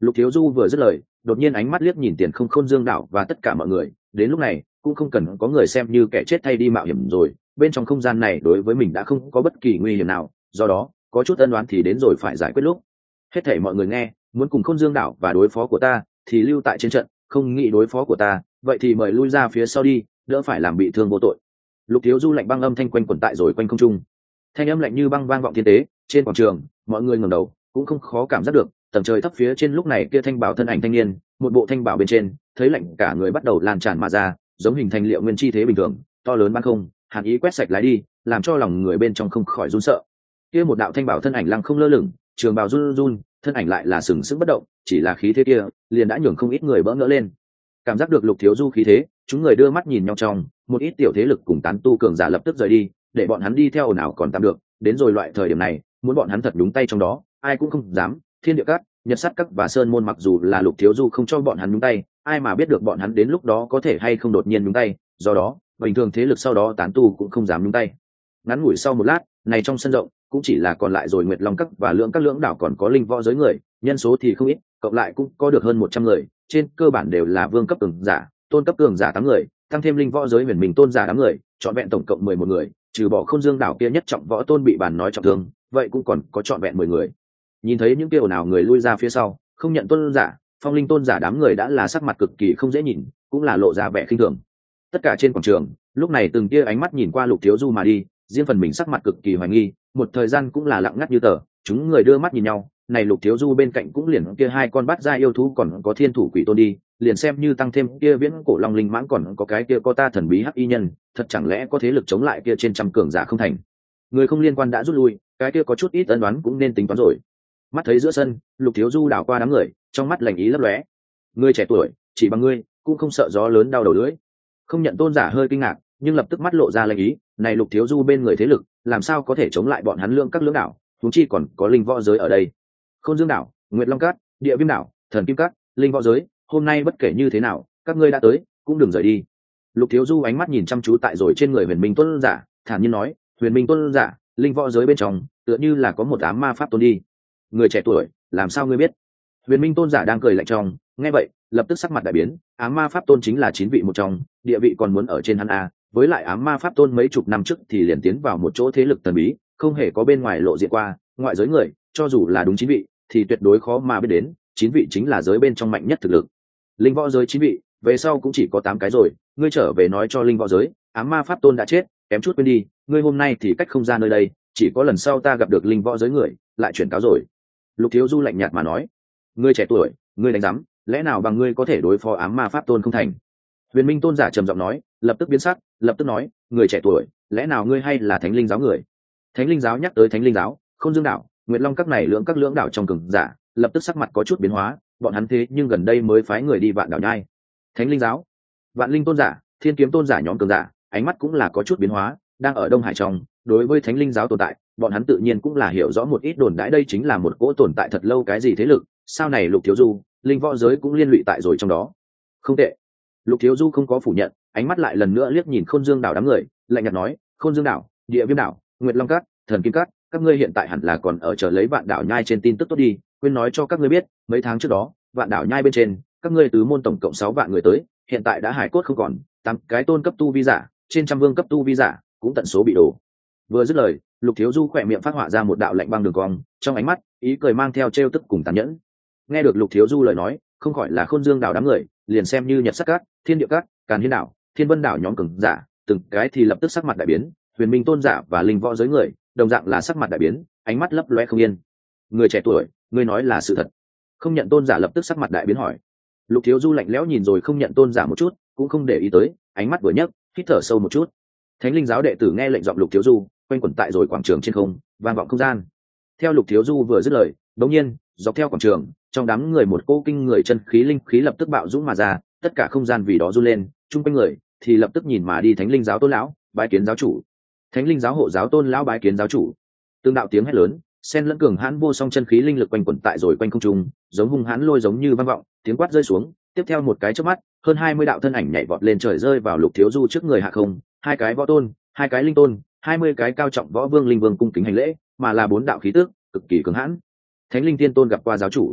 Lục Thiếu Du vừa dứt lời, đột nhiên ánh mắt liếc nhìn Tiền Không Khôn Dương đảo và tất cả mọi người, đến lúc này cũng không cần có người xem như kẻ chết thay đi mạo hiểm rồi, bên trong không gian này đối với mình đã không có bất kỳ nguy hiểm nào, do đó có chút ân oán thì đến rồi phải giải quyết lúc. Hết thảy mọi người nghe, muốn cùng Khôn Dương đảo và đối phó của ta thì lưu tại trên trận, không nghĩ đối phó của ta, vậy thì mời lui ra phía sau đi, đỡ phải làm bị thương vô tội. Lục Thiếu Du lạnh băng âm thanh quanh quẩn tại rồi quanh không trung, thanh âm lạnh như băng vang vọng thiên tế. Trên quảng trường, mọi người ngẩng đầu cũng không khó cảm giác được tầng trời thấp phía trên lúc này kia thanh bảo thân ảnh thanh niên, một bộ thanh bảo bên trên thấy lạnh cả người bắt đầu lan tràn mà ra, giống hình thành liệu nguyên chi thế bình thường, to lớn ban không, hàn ý quét sạch lái đi, làm cho lòng người bên trong không khỏi run sợ. Kia một đạo thanh bảo thân ảnh lăng không lơ lửng, trường bào run run, thân ảnh lại là sừng sững bất động, chỉ là khí thế kia liền đã nhường không ít người bỡ ngỡ lên. Cảm giác được Lục Thiếu Du khí thế, chúng người đưa mắt nhìn nhau, trong một ít tiểu thế lực cùng tán tu cường giả lập tức rời đi, để bọn hắn đi theo ồn ào còn tạm được, đến rồi loại thời điểm này muốn bọn hắn thật đúng tay trong đó ai cũng không dám. Thiên Địa Các, Nhật Sát Các và Sơn Môn mặc dù là Lục Thiếu Du không cho bọn hắn nhúng tay, ai mà biết được bọn hắn đến lúc đó có thể hay không đột nhiên nhúng tay, do đó bình thường thế lực sau đó tán tu cũng không dám nhúng tay. Ngắn ngủi sau một lát này, trong sân rộng cũng chỉ là còn lại rồi Nguyệt Long Các và Lượng Các lưỡng đảo còn có linh võ giới người, nhân số thì không ít, cộng lại cũng có được hơn một trăm người, trên cơ bản đều là vương cấp cường giả, tôn cấp cường giả tám người, tăng thêm linh võ giới huyền mình tôn giả tám người, trọn vẹn tổng cộng mười một người, trừ bỏ Khôn Dương đảo kia nhất trọng võ tôn bị bàn nói trọng thương, vậy cũng còn có trọn vẹn mười người. Nhìn thấy những kiểu nào người lui ra phía sau, không nhận tôn giả, phong linh tôn giả đám người đã là sắc mặt cực kỳ không dễ nhìn, cũng là lộ ra vẻ khinh thường. Tất cả trên quảng trường lúc này từng tia ánh mắt nhìn qua Lục Thiếu Du mà đi, riêng phần mình sắc mặt cực kỳ hoài nghi, một thời gian cũng là lặng ngắt như tờ. Chúng người đưa mắt nhìn nhau, này Lục Thiếu Du bên cạnh cũng liền kia hai con bắt ra yêu thú, còn có thiên thủ quỷ tôn đi, liền xem như tăng thêm kia viễn cổ long linh mãng, còn có cái kia có ta thần bí hắc y nhân, thật chẳng lẽ có thế lực chống lại kia trên trăm cường giả không thành. Người không liên quan đã rút lui, cái kia có chút ít ân đoán cũng nên tính toán rồi. Mắt thấy giữa sân, Lục Thiếu Du đảo qua đám người, trong mắt lạnh ý lấp lóe. Ngươi trẻ tuổi, chỉ bằng ngươi cũng không sợ gió lớn đau đầu lưỡi. Không nhận tôn giả hơi kinh ngạc, nhưng lập tức mắt lộ ra lạnh ý, này Lục Thiếu Du bên người thế lực làm sao có thể chống lại bọn hắn Lượng Các lưỡng đảo, huống chi còn có linh võ giới ở đây. Khôn Dương đảo, Nguyệt Long Các, Địa Viêm đảo, Thần Kim Các, linh võ giới, hôm nay bất kể như thế nào các ngươi đã tới cũng đừng rời đi. Lục Thiếu Du ánh mắt nhìn chăm chú tại rồi trên người huyền minh tôn giả, thản nhiên nói, huyền minh tôn giả, linh võ giới bên trong tựa như là có một ám ma pháp tôn đi. Người trẻ tuổi, làm sao ngươi biết? Huyền minh tôn giả đang cười lạnh trong, nghe vậy lập tức sắc mặt đại biến, ám ma pháp tôn chính là chín vị một trong, địa vị còn muốn ở trên hắn a, với lại ám ma pháp tôn mấy chục năm trước thì liền tiến vào một chỗ thế lực thần bí, không hề có bên ngoài lộ diện qua, ngoại giới người cho dù là đúng chín vị thì tuyệt đối khó mà biết đến, chín vị chính là giới bên trong mạnh nhất thực lực. Linh võ giới chín vị, về sau cũng chỉ có tám cái rồi, ngươi trở về nói cho linh võ giới, ám ma pháp tôn đã chết, kém chút quên đi, ngươi hôm nay thì cách không ra nơi đây, chỉ có lần sau ta gặp được linh võ giới người lại chuyển cáo rồi. Lục Thiếu Du lạnh nhạt mà nói, ngươi trẻ tuổi, ngươi đánh rắm, lẽ nào bằng ngươi có thể đối phó ám ma pháp tôn không thành? Huyền minh tôn giả trầm giọng nói, lập tức biến sắc, lập tức nói, người trẻ tuổi, lẽ nào ngươi hay là thánh linh giáo người? Thánh linh giáo? Nhắc tới thánh linh giáo, Khôn Dương đảo, Nguyệt Long Các này lưỡng các lưỡng đảo trong cường giả lập tức sắc mặt có chút biến hóa, bọn hắn thế nhưng gần đây mới phái người đi Vạn đảo nhai. Thánh linh giáo, Vạn linh tôn giả, Thiên kiếm tôn giả nhóm cường giả ánh mắt cũng là có chút biến hóa, đang ở Đông Hải trong, đối với thánh linh giáo tồn tại bọn hắn tự nhiên cũng là hiểu rõ một ít đồn đãi, đây chính là một cỗ tồn tại thật lâu cái gì thế lực, sao này Lục Thiếu Du, linh võ giới cũng liên lụy tại rồi trong đó. Không tệ. Lục Thiếu Du không có phủ nhận, ánh mắt lại lần nữa liếc nhìn Khôn Dương đảo đám người, lạnh nhạt nói, Khôn Dương đảo, Địa Viêm đảo, Nguyệt Long Các, Thần Kim Các, các ngươi hiện tại hẳn là còn ở chờ lấy Vạn đảo nhai trên tin tức tốt đi, quên nói cho các ngươi biết, mấy tháng trước đó Vạn đảo nhai bên trên các ngươi tứ môn tổng cộng sáu vạn người tới, hiện tại đã hải cốt không còn, tám cái tôn cấp tu vi giả, trên trăm vương cấp tu vi giả cũng tận số bị đổ. Vừa dứt lời, Lục Thiếu Du khỏe miệng phát họa ra một đạo lạnh băng đường cong, trong ánh mắt ý cười mang theo trêu tức cùng tàn nhẫn. Nghe được Lục Thiếu Du lời nói, không khỏi là Khôn Dương đảo đám người liền xem như Nhật Sát Các, Thiên Địa Các, Càn Hiên đảo, Thiên Vân đảo nhóm cường giả từng cái thì lập tức sắc mặt đại biến, huyền minh tôn giả và linh võ giới người đồng dạng là sắc mặt đại biến, ánh mắt lấp loe không yên. Người trẻ tuổi, ngươi nói là sự thật? Không nhận tôn giả lập tức sắc mặt đại biến hỏi. Lục Thiếu Du lạnh lẽo nhìn rồi không nhận tôn giả một chút, cũng không để ý tới, ánh mắt vừa nhấc, hít thở sâu một chút. Thánh linh giáo đệ tử nghe lệnh giọng Lục Thiếu Du quanh quẩn tại rồi quảng trường trên không, vang vọng không gian. Theo Lục Thiếu Du vừa dứt lời, đột nhiên dọc theo quảng trường, trong đám người một cô kinh người chân khí linh khí lập tức bạo dũng mà ra, tất cả không gian vì đó run lên, chung quanh người thì lập tức nhìn mà đi. Thánh linh giáo tôn lão bái kiến giáo chủ. Thánh linh giáo hộ giáo tôn lão bái kiến giáo chủ. Tương đạo tiếng hét lớn, sen lẫn cường hãn vô song chân khí linh lực quanh quẩn tại rồi quanh không trung, giống hung hãn lôi giống như vang vọng, tiếng quát rơi xuống, tiếp theo một cái chớp mắt, hơn hai mươi đạo thân ảnh nhảy vọt lên trời rơi vào Lục Thiếu Du trước người hạ không, hai cái võ tôn, hai cái linh tôn, hai mươi cái cao trọng võ vương linh vương cung kính hành lễ, mà là bốn đạo khí tức cực kỳ cường hãn. Thánh linh tiên tôn gặp qua giáo chủ.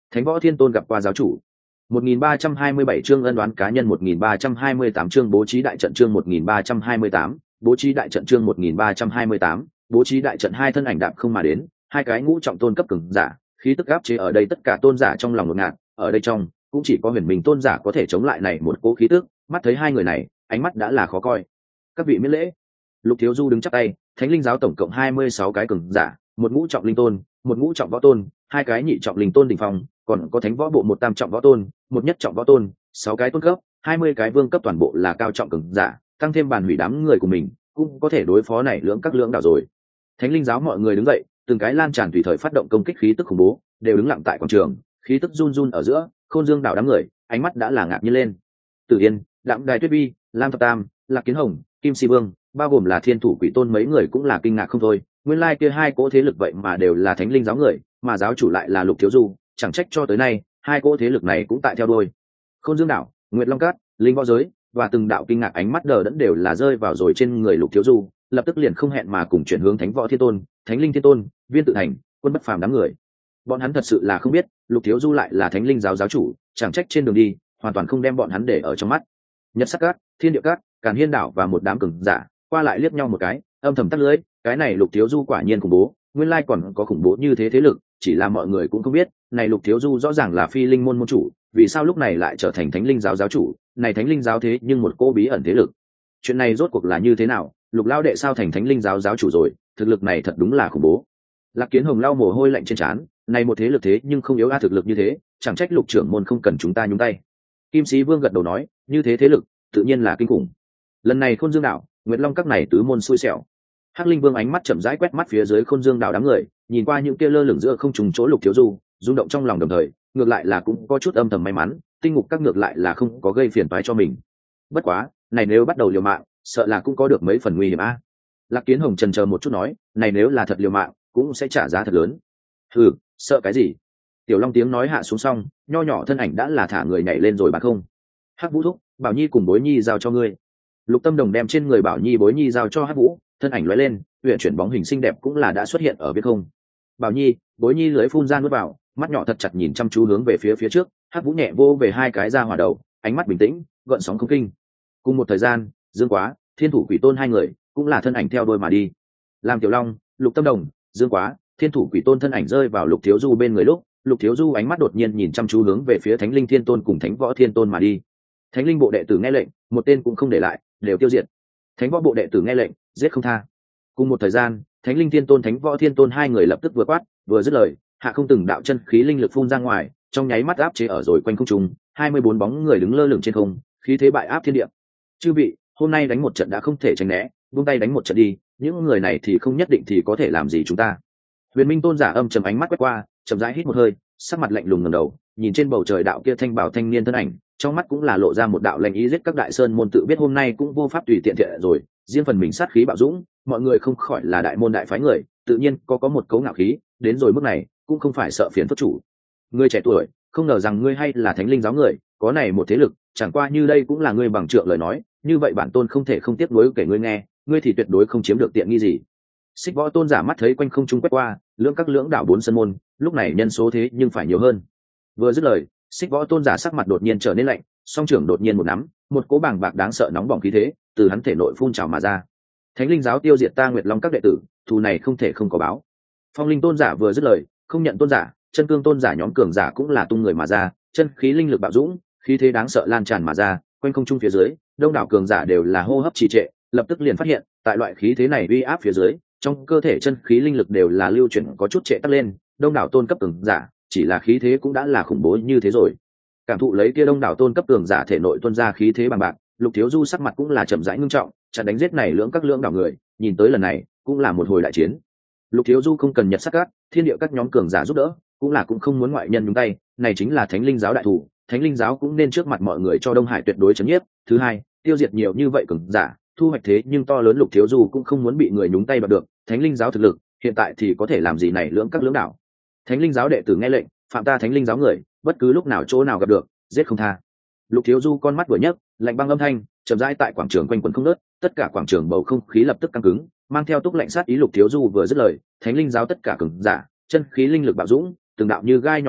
Thánh Võ Thiên Tôn gặp qua giáo chủ. một nghìn ba trăm hai mươi bảy chương ân đoán cá nhân. một nghìn ba trăm hai mươi tám chương bố trí đại trận. Chương một nghìn ba trăm hai mươi tám bố trí đại trận. Chương một nghìn ba trăm hai mươi tám bố trí đại trận. Hai thân ảnh đạp không mà đến, hai cái ngũ trọng tôn cấp cường giả, khí tức áp chế ở đây tất cả tôn giả trong lòng ngột ngạt. Ở đây trong cũng chỉ có Huyền Minh tôn giả có thể chống lại này một cỗ khí tức. Mắt thấy hai người này, ánh mắt đã là khó coi. Các vị miễn lễ. Lục Thiếu Du đứng chắp tay. Thánh linh giáo tổng cộng hai mươi sáu cái cường giả, một ngũ trọng linh tôn, một ngũ trọng võ tôn, hai cái nhị trọng linh tôn đỉnh phong, còn có thánh võ bộ một tam trọng võ tôn, một nhất trọng võ tôn, sáu cái tôn cấp, hai mươi cái vương cấp, toàn bộ là cao trọng cường giả, tăng thêm bàn hủy đám người của mình, cũng có thể đối phó này lưỡng các lưỡng đảo rồi. Thánh linh giáo mọi người đứng dậy, từng cái lan tràn tùy thời phát động công kích khí tức khủng bố, đều đứng lặng tại quảng trường, khí tức run run ở giữa, Khôn Dương đảo đám người, ánh mắt đã là ngạc nhiên lên. Tử Yên, Đạm Đài Tuyết Vi, Lam Thập Tam, Lạc Kiến Hồng, Kim Si Vương, bao gồm là Thiên Thủ Quỷ Tôn mấy người cũng là kinh ngạc không thôi. Nguyên lai kia hai cỗ thế lực vậy mà đều là thánh linh giáo người, mà giáo chủ lại là Lục Thiếu Du, chẳng trách cho tới nay hai cỗ thế lực này cũng tại theo đuôi. Khôn Dương đảo, Nguyệt Long Cát, Linh Võ giới và từng đạo kinh ngạc ánh mắt đờ đẫn đều là rơi vào rồi trên người Lục Thiếu Du, lập tức liền không hẹn mà cùng chuyển hướng Thánh Võ Thiên Tôn, Thánh Linh Thiên Tôn, Viên Tự Thành, Quân Bất Phàm đám người. Bọn hắn thật sự là không biết Lục Thiếu Du lại là thánh linh giáo giáo chủ, chẳng trách trên đường đi hoàn toàn không đem bọn hắn để ở trong mắt. Nhật Sắc Cát, Thiên Địa Cát, Càn Hiên đảo và một đám cường giả qua lại liếc nhau một cái, âm thầm tắt lưỡi, cái này Lục Thiếu Du quả nhiên khủng bố, nguyên lai còn có khủng bố như thế thế lực, chỉ là mọi người cũng không biết, này Lục Thiếu Du rõ ràng là Phi Linh môn môn chủ, vì sao lúc này lại trở thành thánh linh giáo giáo chủ, này thánh linh giáo thế nhưng một cô bí ẩn thế lực. Chuyện này rốt cuộc là như thế nào, Lục lao đệ sao thành thánh linh giáo giáo chủ rồi, thực lực này thật đúng là khủng bố. Lạc Kiến Hồng lau mồ hôi lạnh trên trán, này một thế lực thế nhưng không yếu a, thực lực như thế, chẳng trách Lục trưởng môn không cần chúng ta nhúng tay. Kim Sĩ Vương gật đầu nói, như thế thế lực, tự nhiên là kinh khủng. Lần này Khôn Dương đảo, Nguyệt Long các này tứ môn xui xẻo. Hắc Linh Vương ánh mắt chậm rãi quét mắt phía dưới Khôn Dương đảo đám người, nhìn qua những kia lơ lửng giữa không trùng chỗ Lục Thiếu Du, rung động trong lòng đồng thời, ngược lại là cũng có chút âm thầm may mắn, tinh ngục các ngược lại là không có gây phiền toái cho mình. Bất quá, này nếu bắt đầu liều mạng, sợ là cũng có được mấy phần nguy hiểm a. Lạc Kiến Hồng chần chờ một chút nói, này nếu là thật liều mạng, cũng sẽ trả giá thật lớn. Hừ, sợ cái gì? Tiểu Long tiếng nói hạ xuống xong, nho nhỏ thân ảnh đã là thả người nhảy lên rồi bắn không. Hắc Vũ thúc, Bảo Nhi cùng Bối Nhi giao cho ngươi. Lục Tâm Đồng đem trên người Bảo Nhi Bối Nhi giao cho Hắc Vũ, thân ảnh lóe lên, huyền chuyển bóng hình xinh đẹp cũng là đã xuất hiện ở bên không. Bảo Nhi, Bối Nhi lưỡi phun ra nuốt vào, mắt nhỏ thật chặt nhìn chăm chú hướng về phía phía trước. Hắc Vũ nhẹ vô về hai cái ra hỏa đầu, ánh mắt bình tĩnh, gợn sóng không kinh. Cùng một thời gian, Dương Quá, Thiên Thủ Quỷ Tôn hai người cũng là thân ảnh theo đôi mà đi. Làm Tiểu Long, Lục Tâm Đồng, Dương Quá, Thiên Thủ Quỷ Tôn thân ảnh rơi vào Lục Thiếu Du bên người lúc, Lục Thiếu Du ánh mắt đột nhiên nhìn chăm chú hướng về phía Thánh Linh Thiên Tôn cùng Thánh Võ Thiên Tôn mà đi. Thánh Linh bộ đệ tử nghe lệnh, một tên cũng không để lại, đều tiêu diệt. Thánh Võ bộ đệ tử nghe lệnh, giết không tha. Cùng một thời gian, Thánh Linh Thiên Tôn, Thánh Võ Thiên Tôn hai người lập tức vừa quát, vừa dứt lời, hạ không từng đạo chân khí linh lực phun ra ngoài, trong nháy mắt áp chế ở rồi quanh không trung, hai mươi bốn bóng người đứng lơ lửng trên không, khí thế bại áp thiên địa. Chư vị, hôm nay đánh một trận đã không thể tránh né, buông tay đánh một trận đi, những người này thì không nhất định thì có thể làm gì chúng ta. Huyền Minh tôn giả âm trầm ánh mắt quét qua, chậm rãi hít một hơi, sắc mặt lạnh lùng ngẩng đầu, nhìn trên bầu trời đạo kia thanh bảo thanh niên thân ảnh, trong mắt cũng là lộ ra một đạo lạnh ý giết các đại sơn môn tự biết hôm nay cũng vô pháp tùy tiện thiện rồi, riêng phần mình sát khí bạo dũng, mọi người không khỏi là đại môn đại phái người, tự nhiên có có một cấu ngạo khí, đến rồi mức này, cũng không phải sợ phiền phức chủ. Ngươi trẻ tuổi, không ngờ rằng ngươi hay là thánh linh giáo người, có này một thế lực, chẳng qua như đây cũng là ngươi bằng trượng lời nói, như vậy bản tôn không thể không tiếp nối kể ngươi nghe, ngươi thì tuyệt đối không chiếm được tiện nghi gì. Xích Võ tôn giả mắt thấy quanh không trung quét qua, lưỡng các lưỡng đảo bốn sân môn, lúc này nhân số thế nhưng phải nhiều hơn. Vừa dứt lời, Xích Võ tôn giả sắc mặt đột nhiên trở nên lạnh, song trưởng đột nhiên một nắm, một cỗ bàng bạc đáng sợ nóng bỏng khí thế từ hắn thể nội phun trào mà ra. Thánh linh giáo tiêu diệt ta Nguyệt Long các đệ tử, thù này không thể không có báo. Phong Linh tôn giả vừa dứt lời, không nhận tôn giả, chân cương tôn giả nhóm cường giả cũng là tung người mà ra, chân khí linh lực bạo dũng, khí thế đáng sợ lan tràn mà ra, quanh không trung phía dưới, đông đảo cường giả đều là hô hấp trì trệ, lập tức liền phát hiện, tại loại khí thế này uy áp phía dưới, trong cơ thể chân khí linh lực đều là lưu chuyển có chút trệ tắc lên, đông đảo tôn cấp cường giả, chỉ là khí thế cũng đã là khủng bố như thế rồi. Cảm thụ lấy kia đông đảo tôn cấp cường giả thể nội tuôn ra khí thế bằng bạc, Lục Thiếu Du sắc mặt cũng là chậm rãi ngưng trọng, chặn đánh giết này lưỡng các lưỡng đảo người, nhìn tới lần này cũng là một hồi đại chiến. Lục Thiếu Du không cần Nhật Sắc Các, Thiên Địa các nhóm cường giả giúp đỡ, cũng là cũng không muốn ngoại nhân nhúng tay, này chính là Thánh Linh giáo đại thủ, Thánh Linh giáo cũng nên trước mặt mọi người cho Đông Hải tuyệt đối chấn nhiếp. Thứ hai, tiêu diệt nhiều như vậy cường giả, thu hoạch thế nhưng to lớn, Lục Thiếu Du cũng không muốn bị người nhúng tay vào được. Thánh Linh giáo thực lực hiện tại thì có thể làm gì này lưỡng các lưỡng đảo. Thánh Linh giáo đệ tử nghe lệnh, phạm ta Thánh Linh giáo người, bất cứ lúc nào chỗ nào gặp được, giết không tha. Lục Thiếu Du con mắt vừa nhấc, lạnh băng âm thanh chậm rãi tại quảng trường quanh quẩn không ngớt, tất cả quảng trường bầu không khí lập tức căng cứng, mang theo túc lạnh sát ý. Lục Thiếu Du vừa dứt lời, Thánh Linh giáo tất cả cường giả, chân khí linh lực bạo dũng, từng đạo như gai nhọn ánh mắt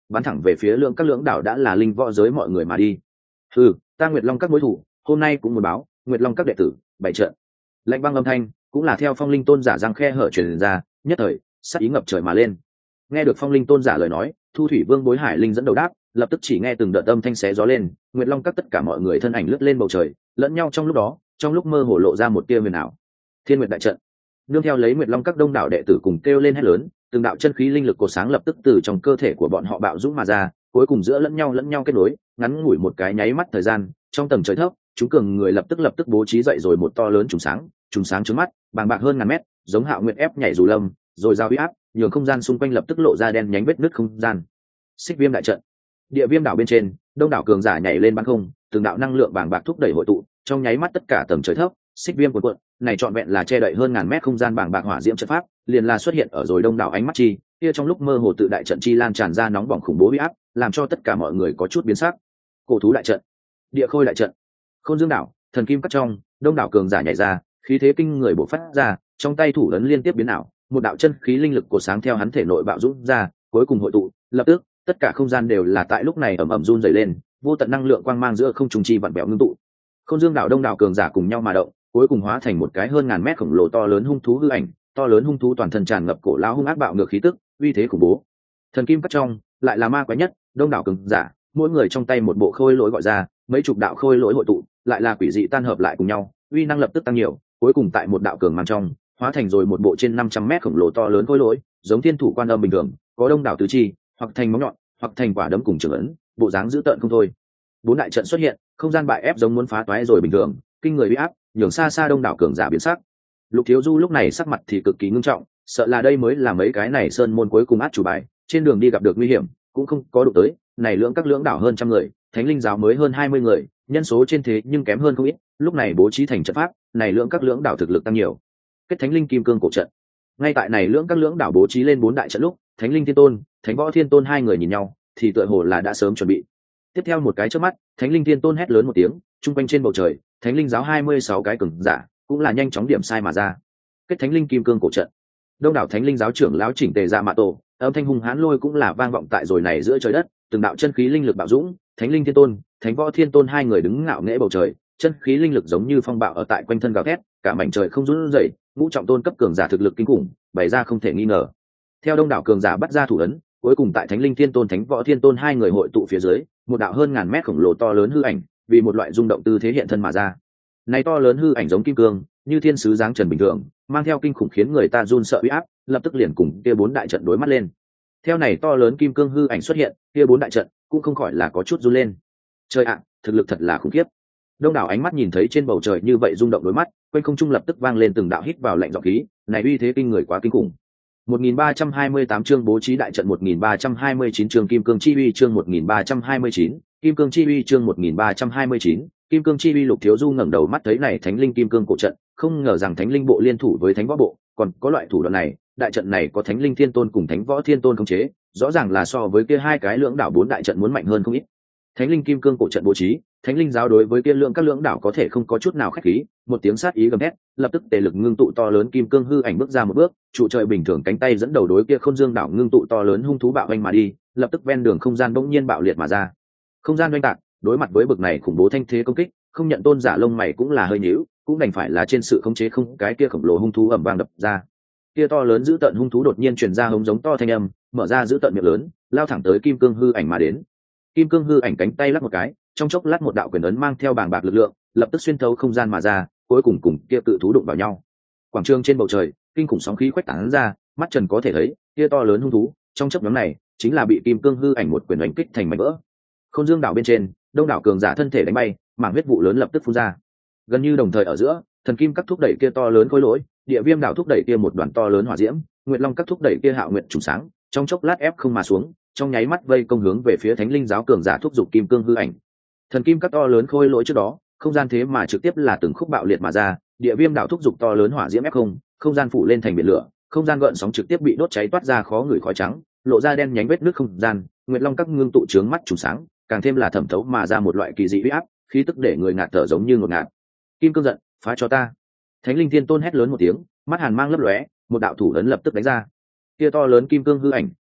bắn thẳng về phía lượng các lưỡng đảo đã là linh võ giới mọi người mà đi. Ừ, ta Nguyệt Long các mối thủ hôm nay cũng muốn báo, Nguyệt Long các đệ tử bảy trận. Lạnh băng âm thanh cũng là theo Phong Linh tôn giả răng khe hở truyền ra, nhất thời sắc ý ngập trời mà lên. Nghe được Phong Linh tôn giả lời nói, Thu Thủy Vương Bối Hải Linh dẫn đầu đáp, lập tức chỉ nghe từng đợt âm thanh xé gió lên, Nguyệt Long các tất cả mọi người thân ảnh lướt lên bầu trời, lẫn nhau trong lúc đó, trong lúc mơ hồ lộ ra một tia huyền ảo. Thiên Nguyệt đại trận. Nương theo lấy Nguyệt Long các đông đảo đệ tử cùng kêu lên hét lớn, từng đạo chân khí linh lực cột sáng lập tức từ trong cơ thể của bọn họ bạo dũng mà ra, cuối cùng giữa lẫn nhau lẫn nhau kết nối, ngắn ngủi một cái nháy mắt thời gian, trong tầng trời thấp, chúng cường người lập tức lập tức bố trí dậy rồi một to lớn trùng sáng, trùng sáng trước mắt, bàng bạc hơn ngàn mét, giống Hạo Nguyệt ép nhảy dù lâm, rồi giao uy áp, nhường không gian xung quanh lập tức lộ ra đen nhánh vết nứt không gian. Xích Viêm đại trận. Địa Viêm đảo bên trên, đông đảo cường giả nhảy lên ban không, từng đạo năng lượng bàng bạc thúc đẩy hội tụ, trong nháy mắt tất cả tầng trời thấp, xích viêm cuộn cuộn, này trọn vẹn là che đậy hơn ngàn mét không gian bàng bạc hỏa diễm trận pháp, liền là xuất hiện ở rồi đông đảo ánh mắt chi, kia trong lúc mơ hồ tự đại trận chi lan tràn ra nóng bỏng khủng bố uy áp, làm cho tất cả mọi người có chút biến sắc. Cổ thú đại trận, địa khôi đại trận, Khôn Dương đảo, thần kim cắt trong, đông đảo cường giả nhảy ra, khí thế kinh người bộc phát ra, trong tay thủ ấn liên tiếp biến ảo, một đạo chân khí linh lực của sáng theo hắn thể nội bạo dũng ra, cuối cùng hội tụ, lập tức, tất cả không gian đều là tại lúc này ầm ầm run rẩy lên, vô tận năng lượng quang mang giữa không trung chi vặn vẹo ngưng tụ. Khôn Dương đảo đông đảo cường giả cùng nhau mà động, cuối cùng hóa thành một cái hơn ngàn mét khổng lồ to lớn hung thú hư ảnh, to lớn hung thú toàn thân tràn ngập cổ lão hung ác bạo ngược khí tức, uy thế khủng bố. Thần kim cắt trong, lại là ma quái nhất, đông đảo cường giả, mỗi người trong tay một bộ khôi lỗi gọi ra, mấy chục đạo khôi lỗi hội tụ, lại là quỷ dị tan hợp lại cùng nhau, uy năng lập tức tăng nhiều, cuối cùng tại một đạo cường mang trong, hóa thành rồi một bộ trên năm trăm mét khổng lồ to lớn khôi lỗi, giống thiên thủ quan âm bình thường, có đông đảo tứ chi, hoặc thành móng nhọn, hoặc thành quả đấm cùng trường ấn, bộ dáng dữ tợn không thôi. Bốn đại trận xuất hiện, không gian bại ép giống muốn phá toái rồi bình thường, kinh người uy áp, nhường xa xa đông đảo cường giả biến sắc. Lục Thiếu Du lúc này sắc mặt thì cực kỳ ngưng trọng, sợ là đây mới là mấy cái này sơn môn cuối cùng át chủ bài, trên đường đi gặp được nguy hiểm, cũng không có đụng tới, này lưỡng các lưỡng đảo hơn trăm người, thánh linh giáo mới hơn hai mươi người, nhân số trên thế nhưng kém hơn không ít, lúc này bố trí thành trận pháp, này lưỡng các lưỡng đảo thực lực tăng nhiều. Kết Thánh Linh Kim Cương cổ trận. Ngay tại này lưỡng các lưỡng đảo bố trí lên bốn đại trận lúc, Thánh Linh Thiên Tôn, Thánh Võ Thiên Tôn hai người nhìn nhau, thì tựa hồ là đã sớm chuẩn bị. Tiếp theo một cái chớp mắt, Thánh Linh Thiên Tôn hét lớn một tiếng, trung quanh trên bầu trời, Thánh Linh giáo hai mươi sáu cái cường giả, cũng là nhanh chóng điểm sai mà ra. Kết Thánh Linh Kim Cương cổ trận. Đông đảo Thánh Linh giáo trưởng lão chỉnh tề ra mạ tổ, âm thanh hùng hãn lôi cũng là vang vọng tại rồi này giữa trời đất, từng đạo chân khí linh lực bạo dũng, Thánh Linh Thiên Tôn, Thánh Võ Thiên Tôn hai người đứng ngạo nghễ bầu trời, chân khí linh lực giống như phong bạo ở tại quanh thân gào thét, cả mảnh trời không run rẩy, ngũ trọng tôn cấp cường giả thực lực kinh khủng, bày ra không thể nghi ngờ. Theo đông đảo cường giả bắt ra thủ ấn, cuối cùng tại Thánh Linh Thiên Tôn, Thánh Võ Thiên Tôn hai người hội tụ phía dưới, một đạo hơn ngàn mét khổng lồ to lớn hư ảnh, vì một loại rung động tư thế hiện thân mà ra. Này to lớn hư ảnh giống kim cương, như thiên sứ dáng trần bình thường, mang theo kinh khủng khiến người ta run sợ uy áp, lập tức liền cùng kia bốn đại trận đối mắt lên. Theo này to lớn kim cương hư ảnh xuất hiện, kia bốn đại trận cũng không khỏi là có chút run lên. Trời ạ, thực lực thật là khủng khiếp. Đông đảo ánh mắt nhìn thấy trên bầu trời như vậy rung động đối mắt, quanh không trung lập tức vang lên từng đạo hít vào lạnh giọng khí, này uy thế kinh người quá kinh khủng. một nghìn ba trăm hai mươi tám chương bố trí đại trận, một nghìn ba trăm hai mươi chín chương kim cương chi uy, chương một nghìn ba trăm hai mươi chín, kim cương chi uy, chương một nghìn ba trăm hai mươi chín, kim cương chi uy. Lục Thiếu Du ngẩng đầu mắt thấy này Thánh Linh Kim Cương cổ trận, không ngờ rằng Thánh Linh bộ liên thủ với Thánh Võ bộ, còn có loại thủ đoạn này, đại trận này có Thánh Linh Thiên Tôn cùng Thánh Võ Thiên Tôn khống chế, rõ ràng là so với kia hai cái lưỡng đảo bốn đại trận muốn mạnh hơn không ít. Thánh Linh Kim Cương cổ trận bố trí, Thánh Linh giáo đối với kia lượng các lưỡng đảo có thể không có chút nào khách khí, một tiếng sát ý gầm thét, lập tức tề lực ngưng tụ to lớn kim cương hư ảnh bước ra một bước, trụ trời bình thường cánh tay dẫn đầu đối kia Khôn Dương đảo ngưng tụ to lớn hung thú bạo vây mà đi, lập tức ven đường không gian bỗng nhiên bạo liệt mà ra. Không gian oanh tạc, đối mặt với bực này khủng bố thanh thế công kích, không nhận tôn giả lông mày cũng là hơi nhíu, cũng đành phải là trên sự khống chế không cái kia khổng lồ hung thú ầm vang đập ra. Kia to lớn dữ tợn hung thú đột nhiên truyền ra hống giống to thanh âm, mở ra dữ tợn miệng lớn, lao thẳng tới kim cương hư ảnh mà đến. Kim cương hư ảnh cánh tay lắc một cái, trong chốc lát một đạo quyền ấn mang theo bàng bạc lực lượng, lập tức xuyên thấu không gian mà ra, cuối cùng cùng kia cự thú đụng vào nhau. Quảng trường trên bầu trời, kinh khủng sóng khí khuếch tán ra, mắt trần có thể thấy, kia to lớn hung thú, trong chốc ngắn này, chính là bị kim cương hư ảnh một quyền đánh kích thành mảnh vỡ. Khôn Dương đảo bên trên, đông đảo cường giả thân thể đánh bay, mảng huyết vụ lớn lập tức phun ra. Gần như đồng thời ở giữa, thần kim các thúc đẩy kia to lớn khối lỗi, địa viêm đảo thúc đẩy kia một đoàn to lớn hỏa diễm, nguyệt long các thúc đẩy kia hạo nguyệt trùng sáng, trong chốc lát ép không mà xuống, trong nháy mắt vây công hướng về phía Thánh Linh giáo cường giả thúc giục kim cương hư ảnh. Thần kim các to lớn khôi lỗi trước đó, không gian thế mà trực tiếp là từng khúc bạo liệt mà ra, địa viêm đảo thúc giục to lớn hỏa diễm ép không, không gian phủ lên thành biển lửa, không gian gợn sóng trực tiếp bị đốt cháy toát ra khó ngửi khói trắng, lộ ra đen nhánh vết nước không gian, nguyệt long các ngưng tụ trướng mắt trùng sáng, càng thêm là thẩm thấu mà ra một loại kỳ dị uy áp, khí tức để người ngạt thở giống như ngột ngạt. Kim cương giận, phá cho ta! Thánh Linh Thiên Tôn hét lớn một tiếng, mắt hàn mang lấp lóe, một đạo thủ ấn lập tức đánh ra. Kia to lớn kim cương hư ảnh,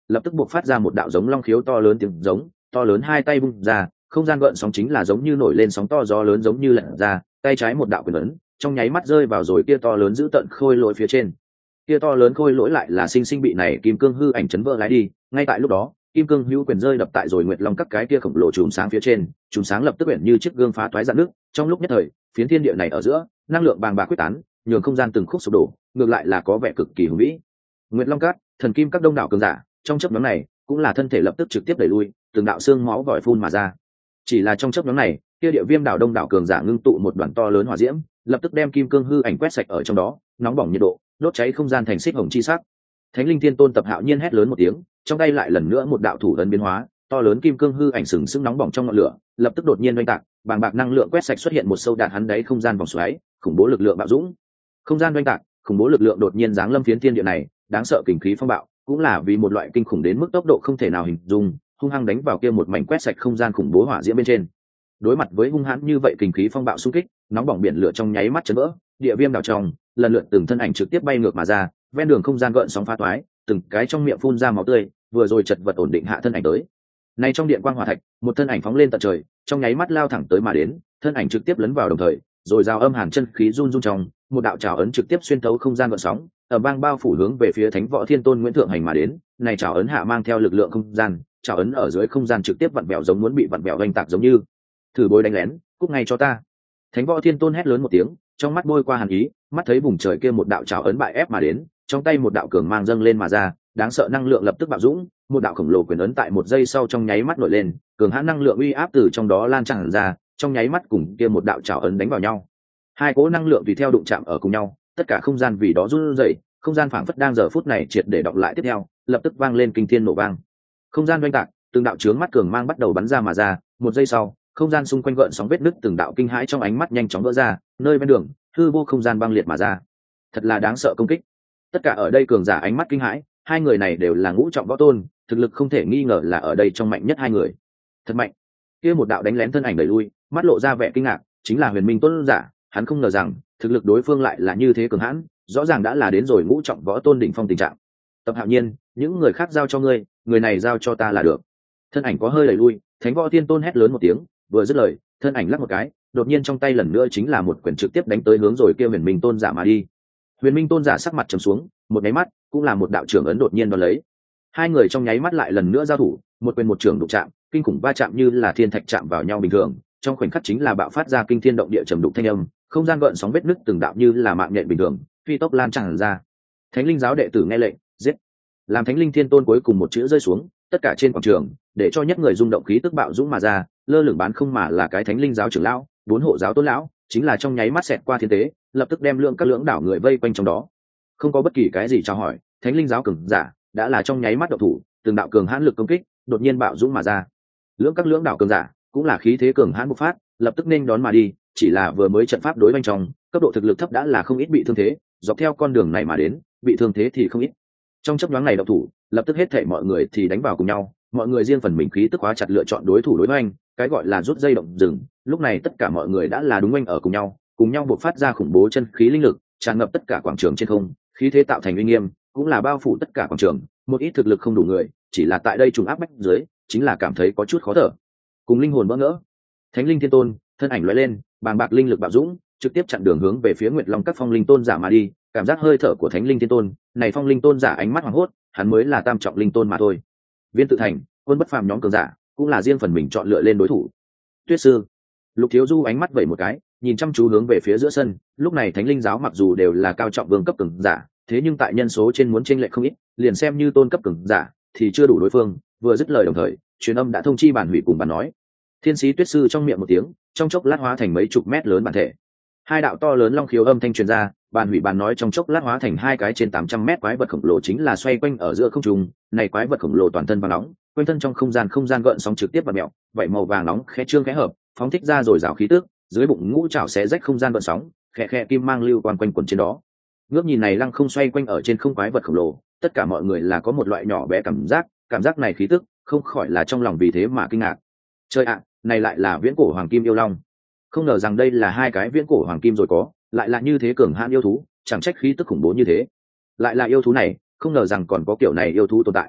lập tức buộc phát ra một đạo giống long khiếu to lớn tiếng giống to lớn, hai tay bung ra, không gian gợn sóng chính là giống như nổi lên sóng to gió lớn giống như lật ra, tay trái một đạo quyền ấn trong nháy mắt rơi vào rồi kia to lớn giữ tận khôi lỗi phía trên. Kia to lớn khôi lỗi lại là sinh sinh bị này kim cương hư ảnh chấn vỡ lái đi. Ngay tại lúc đó, kim cương hữu quyền rơi đập tại rồi nguyệt long các cái kia khổng lồ chùm sáng phía trên, chùm sáng lập tức quyển như chiếc gương phá toái rạn nước. Trong lúc nhất thời, phiến thiên địa này ở giữa năng lượng bàng bạc quyết tán, nhường không gian từng khúc sụp đổ, ngược lại là có vẻ cực kỳ hùng vĩ. Nguyệt long các, thần kim các đông đảo cường giả, trong chớp nhoáng này cũng là thân thể lập tức trực tiếp đẩy lui, từng đạo xương máu vòi phun mà ra. Chỉ là trong chớp nhoáng này, kia địa viêm đảo đông đảo cường giả ngưng tụ một đoàn to lớn hỏa diễm, lập tức đem kim cương hư ảnh quét sạch ở trong đó, nóng bỏng nhiệt độ đốt cháy không gian thành xích hồng chi sắc. Thánh linh thiên tôn Tập Hạo Nhiên hét lớn một tiếng, trong tay lại lần nữa một đạo thủ ấn biến hóa, to lớn kim cương hư ảnh sừng sững nóng bỏng trong ngọn lửa, lập tức đột nhiên oanh tạc, bàng bạc năng lượng quét sạch xuất hiện một sâu đạt hắn đáy không gian vòng xoáy, khủng bố lực lượng bạo dũng. Không gian oanh tạc, khủng bố lực lượng đột nhiên giáng lâm phiến thiên địa này, đáng sợ kình khí phong bạo, cũng là vì một loại kinh khủng đến mức tốc độ không thể nào hình dung, hung hăng đánh vào kia một mảnh quét sạch không gian khủng bố hỏa diễm bên trên. Đối mặt với hung hãn như vậy kình khí phong bạo xung kích, nóng bỏng biển lửa trong nháy mắt chấn vỡ, địa viêm đảo trong, lần lượt từng thân ảnh trực tiếp bay ngược mà ra, ven đường không gian gợn sóng phá toái, từng cái trong miệng phun ra máu tươi, vừa rồi chật vật ổn định hạ thân ảnh tới. Này trong điện quang hỏa thạch, một thân ảnh phóng lên tận trời, trong nháy mắt lao thẳng tới mà đến, thân ảnh trực tiếp lấn vào đồng thời, rồi giao âm hàn chân khí run run trong, một đạo trảo ấn trực tiếp xuyên thấu không gian gợn sóng, ở bang bao phủ hướng về phía Thánh Võ Thiên Tôn Nguyễn Thượng Hành mà đến. Này trảo ấn hạ mang theo lực lượng không gian, trảo ấn ở dưới không gian trực tiếp vặn bèo giống muốn bị vặn bèo vành tạc giống như thử bối đánh lén, cút ngay cho ta. Thánh Võ Thiên Tôn hét lớn một tiếng, trong mắt bôi qua hàn ý, mắt thấy vùng trời kia một đạo trảo ấn bại ép mà đến, trong tay một đạo cường mang dâng lên mà ra, đáng sợ năng lượng lập tức bạo dũng, một đạo khổng lồ quyền ấn tại một giây sau trong nháy mắt nổi lên, cường hãn năng lượng uy áp từ trong đó lan tràn ra, trong nháy mắt cùng kia một đạo trảo ấn đánh vào nhau. Hai cỗ năng lượng tùy theo đụng chạm ở cùng nhau, tất cả không gian vì đó run rẩy, không gian phảng phất đang giờ phút này triệt để đọc lại tiếp theo, lập tức vang lên kinh thiên nổ vang. Không gian oanh tạc, từng đạo chướng mắt cường mang bắt đầu bắn ra mà ra, một giây sau, không gian xung quanh gợn sóng vết nứt từng đạo kinh hãi trong ánh mắt nhanh chóng vỡ ra, nơi ven đường, hư vô không gian băng liệt mà ra. Thật là đáng sợ công kích. Tất cả ở đây cường giả ánh mắt kinh hãi, hai người này đều là ngũ trọng võ tôn, thực lực không thể nghi ngờ là ở đây trong mạnh nhất hai người. Thật mạnh. Kia một đạo đánh lén thân ảnh đẩy lui, mắt lộ ra vẻ kinh ngạc, chính là Huyền Minh Tôn giả, hắn không ngờ rằng thực lực đối phương lại là như thế cường hãn, rõ ràng đã là đến rồi ngũ trọng võ tôn đỉnh phong tình trạng. Tập Hạo Nhiên, những người khác giao cho ngươi, người này giao cho ta là được. Thân ảnh có hơi đẩy lui, Thánh Võ Thiên Tôn hét lớn một tiếng, vừa dứt lời, thân ảnh lắc một cái, đột nhiên trong tay lần nữa chính là một quyền trực tiếp đánh tới hướng rồi kia Huyền Minh Tôn giả mà đi. Huyền Minh Tôn giả sắc mặt trầm xuống, một nháy mắt, cũng là một đạo trưởng ấn đột nhiên đón lấy. Hai người trong nháy mắt lại lần nữa giao thủ, một quyền một trưởng đụng chạm, kinh khủng va chạm như là thiên thạch chạm vào nhau bình thường, trong khoảnh khắc chính là bạo phát ra kinh thiên động địa trầm đục thanh âm, không gian gợn sóng vết nứt từng đạo như là mạng nhện bình thường, phi tốc lan tràn ra. Thánh linh giáo đệ tử nghe lệnh, giết. Làm Thánh linh thiên tôn cuối cùng một chữ rơi xuống, tất cả trên quảng trường, để cho nhất người rung động khí tức bạo dũng mà ra, lơ lửng bán không mà là cái Thánh linh giáo trưởng lão, bốn hộ giáo tôn lão, chính là trong nháy mắt xẹt qua thiên tế, lập tức đem lượng các lưỡng đảo người vây quanh trong đó. Không có bất kỳ cái gì chào hỏi, Thánh linh giáo cường giả đã là trong nháy mắt động thủ, từng đạo cường hãn lực công kích đột nhiên bạo dũng mà ra. Lưỡng các lưỡng đảo cường giả cũng là khí thế cường hãn bộc phát, lập tức nên đón mà đi, chỉ là vừa mới trận pháp đối bên trong, cấp độ thực lực thấp đã là không ít bị thương thế, dọc theo con đường này mà đến, bị thương thế thì không ít. Trong chấp nhoáng này động thủ, lập tức hết thảy mọi người thì đánh vào cùng nhau, mọi người riêng phần mình khí tức hóa chặt lựa chọn đối thủ đối với anh, cái gọi là rút dây động rừng, lúc này tất cả mọi người đã là đúng anh ở cùng nhau, cùng nhau bộc phát ra khủng bố chân khí linh lực, tràn ngập tất cả quảng trường trên không, khí thế tạo thành uy nghiêm, cũng là bao phủ tất cả quảng trường, một ít thực lực không đủ người, chỉ là tại đây trùng áp bách dưới, chính là cảm thấy có chút khó thở. Cùng linh hồn bỡ ngỡ, Thánh linh thiên tôn, thân ảnh lóe lên, bàng bạc linh lực bạo dũng, trực tiếp chặn đường hướng về phía Nguyệt Long các phong linh tôn giả mà đi, cảm giác hơi thở của Thánh linh thiên tôn, này phong linh tôn giả ánh mắt hoảng hốt, hắn mới là tam trọng linh tôn mà thôi. Viên tự thành, quân bất phàm nhóm cường giả, cũng là riêng phần mình chọn lựa lên đối thủ. Tuyết sư, Lục Thiếu Du ánh mắt vẩy một cái, nhìn chăm chú hướng về phía giữa sân, lúc này Thánh linh giáo mặc dù đều là cao trọng vương cấp cường giả, thế nhưng tại nhân số trên muốn chênh lệch không ít, liền xem như tôn cấp cường giả thì chưa đủ đối phương. Vừa dứt lời đồng thời, truyền âm đã thông chi bản hủy cùng bản nói. Thiên sĩ Tuyết sư trong miệng một tiếng, trong chốc lát hóa thành mấy chục mét lớn bản thể. Hai đạo to lớn long khiếu âm thanh truyền ra, bản hủy bản nói trong chốc lát hóa thành hai cái trên tám trăm mét quái vật khổng lồ chính là xoay quanh ở giữa không trung, này quái vật khổng lồ toàn thân vàng nóng, quanh thân trong không gian không gian gợn sóng trực tiếp bật mèo, vậy màu vàng nóng khẽ trương khẽ hợp, phóng thích ra rồi rào khí tức, dưới bụng ngũ trảo xé rách không gian gợn sóng, khẽ khẽ kim mang lưu quan quanh quẩn trên đó. Ngước nhìn này lăng không xoay quanh ở trên không quái vật khổng lồ, tất cả mọi người là có một loại nhỏ bé cảm giác, cảm giác này khí tức, không khỏi là trong lòng vì thế mà kinh ngạc. Trời ạ, này lại là viễn cổ hoàng kim yêu long. Không ngờ rằng đây là hai cái viễn cổ hoàng kim rồi có, lại là như thế cường hãn yêu thú, chẳng trách khí tức khủng bố như thế. Lại là yêu thú này, không ngờ rằng còn có kiểu này yêu thú tồn tại.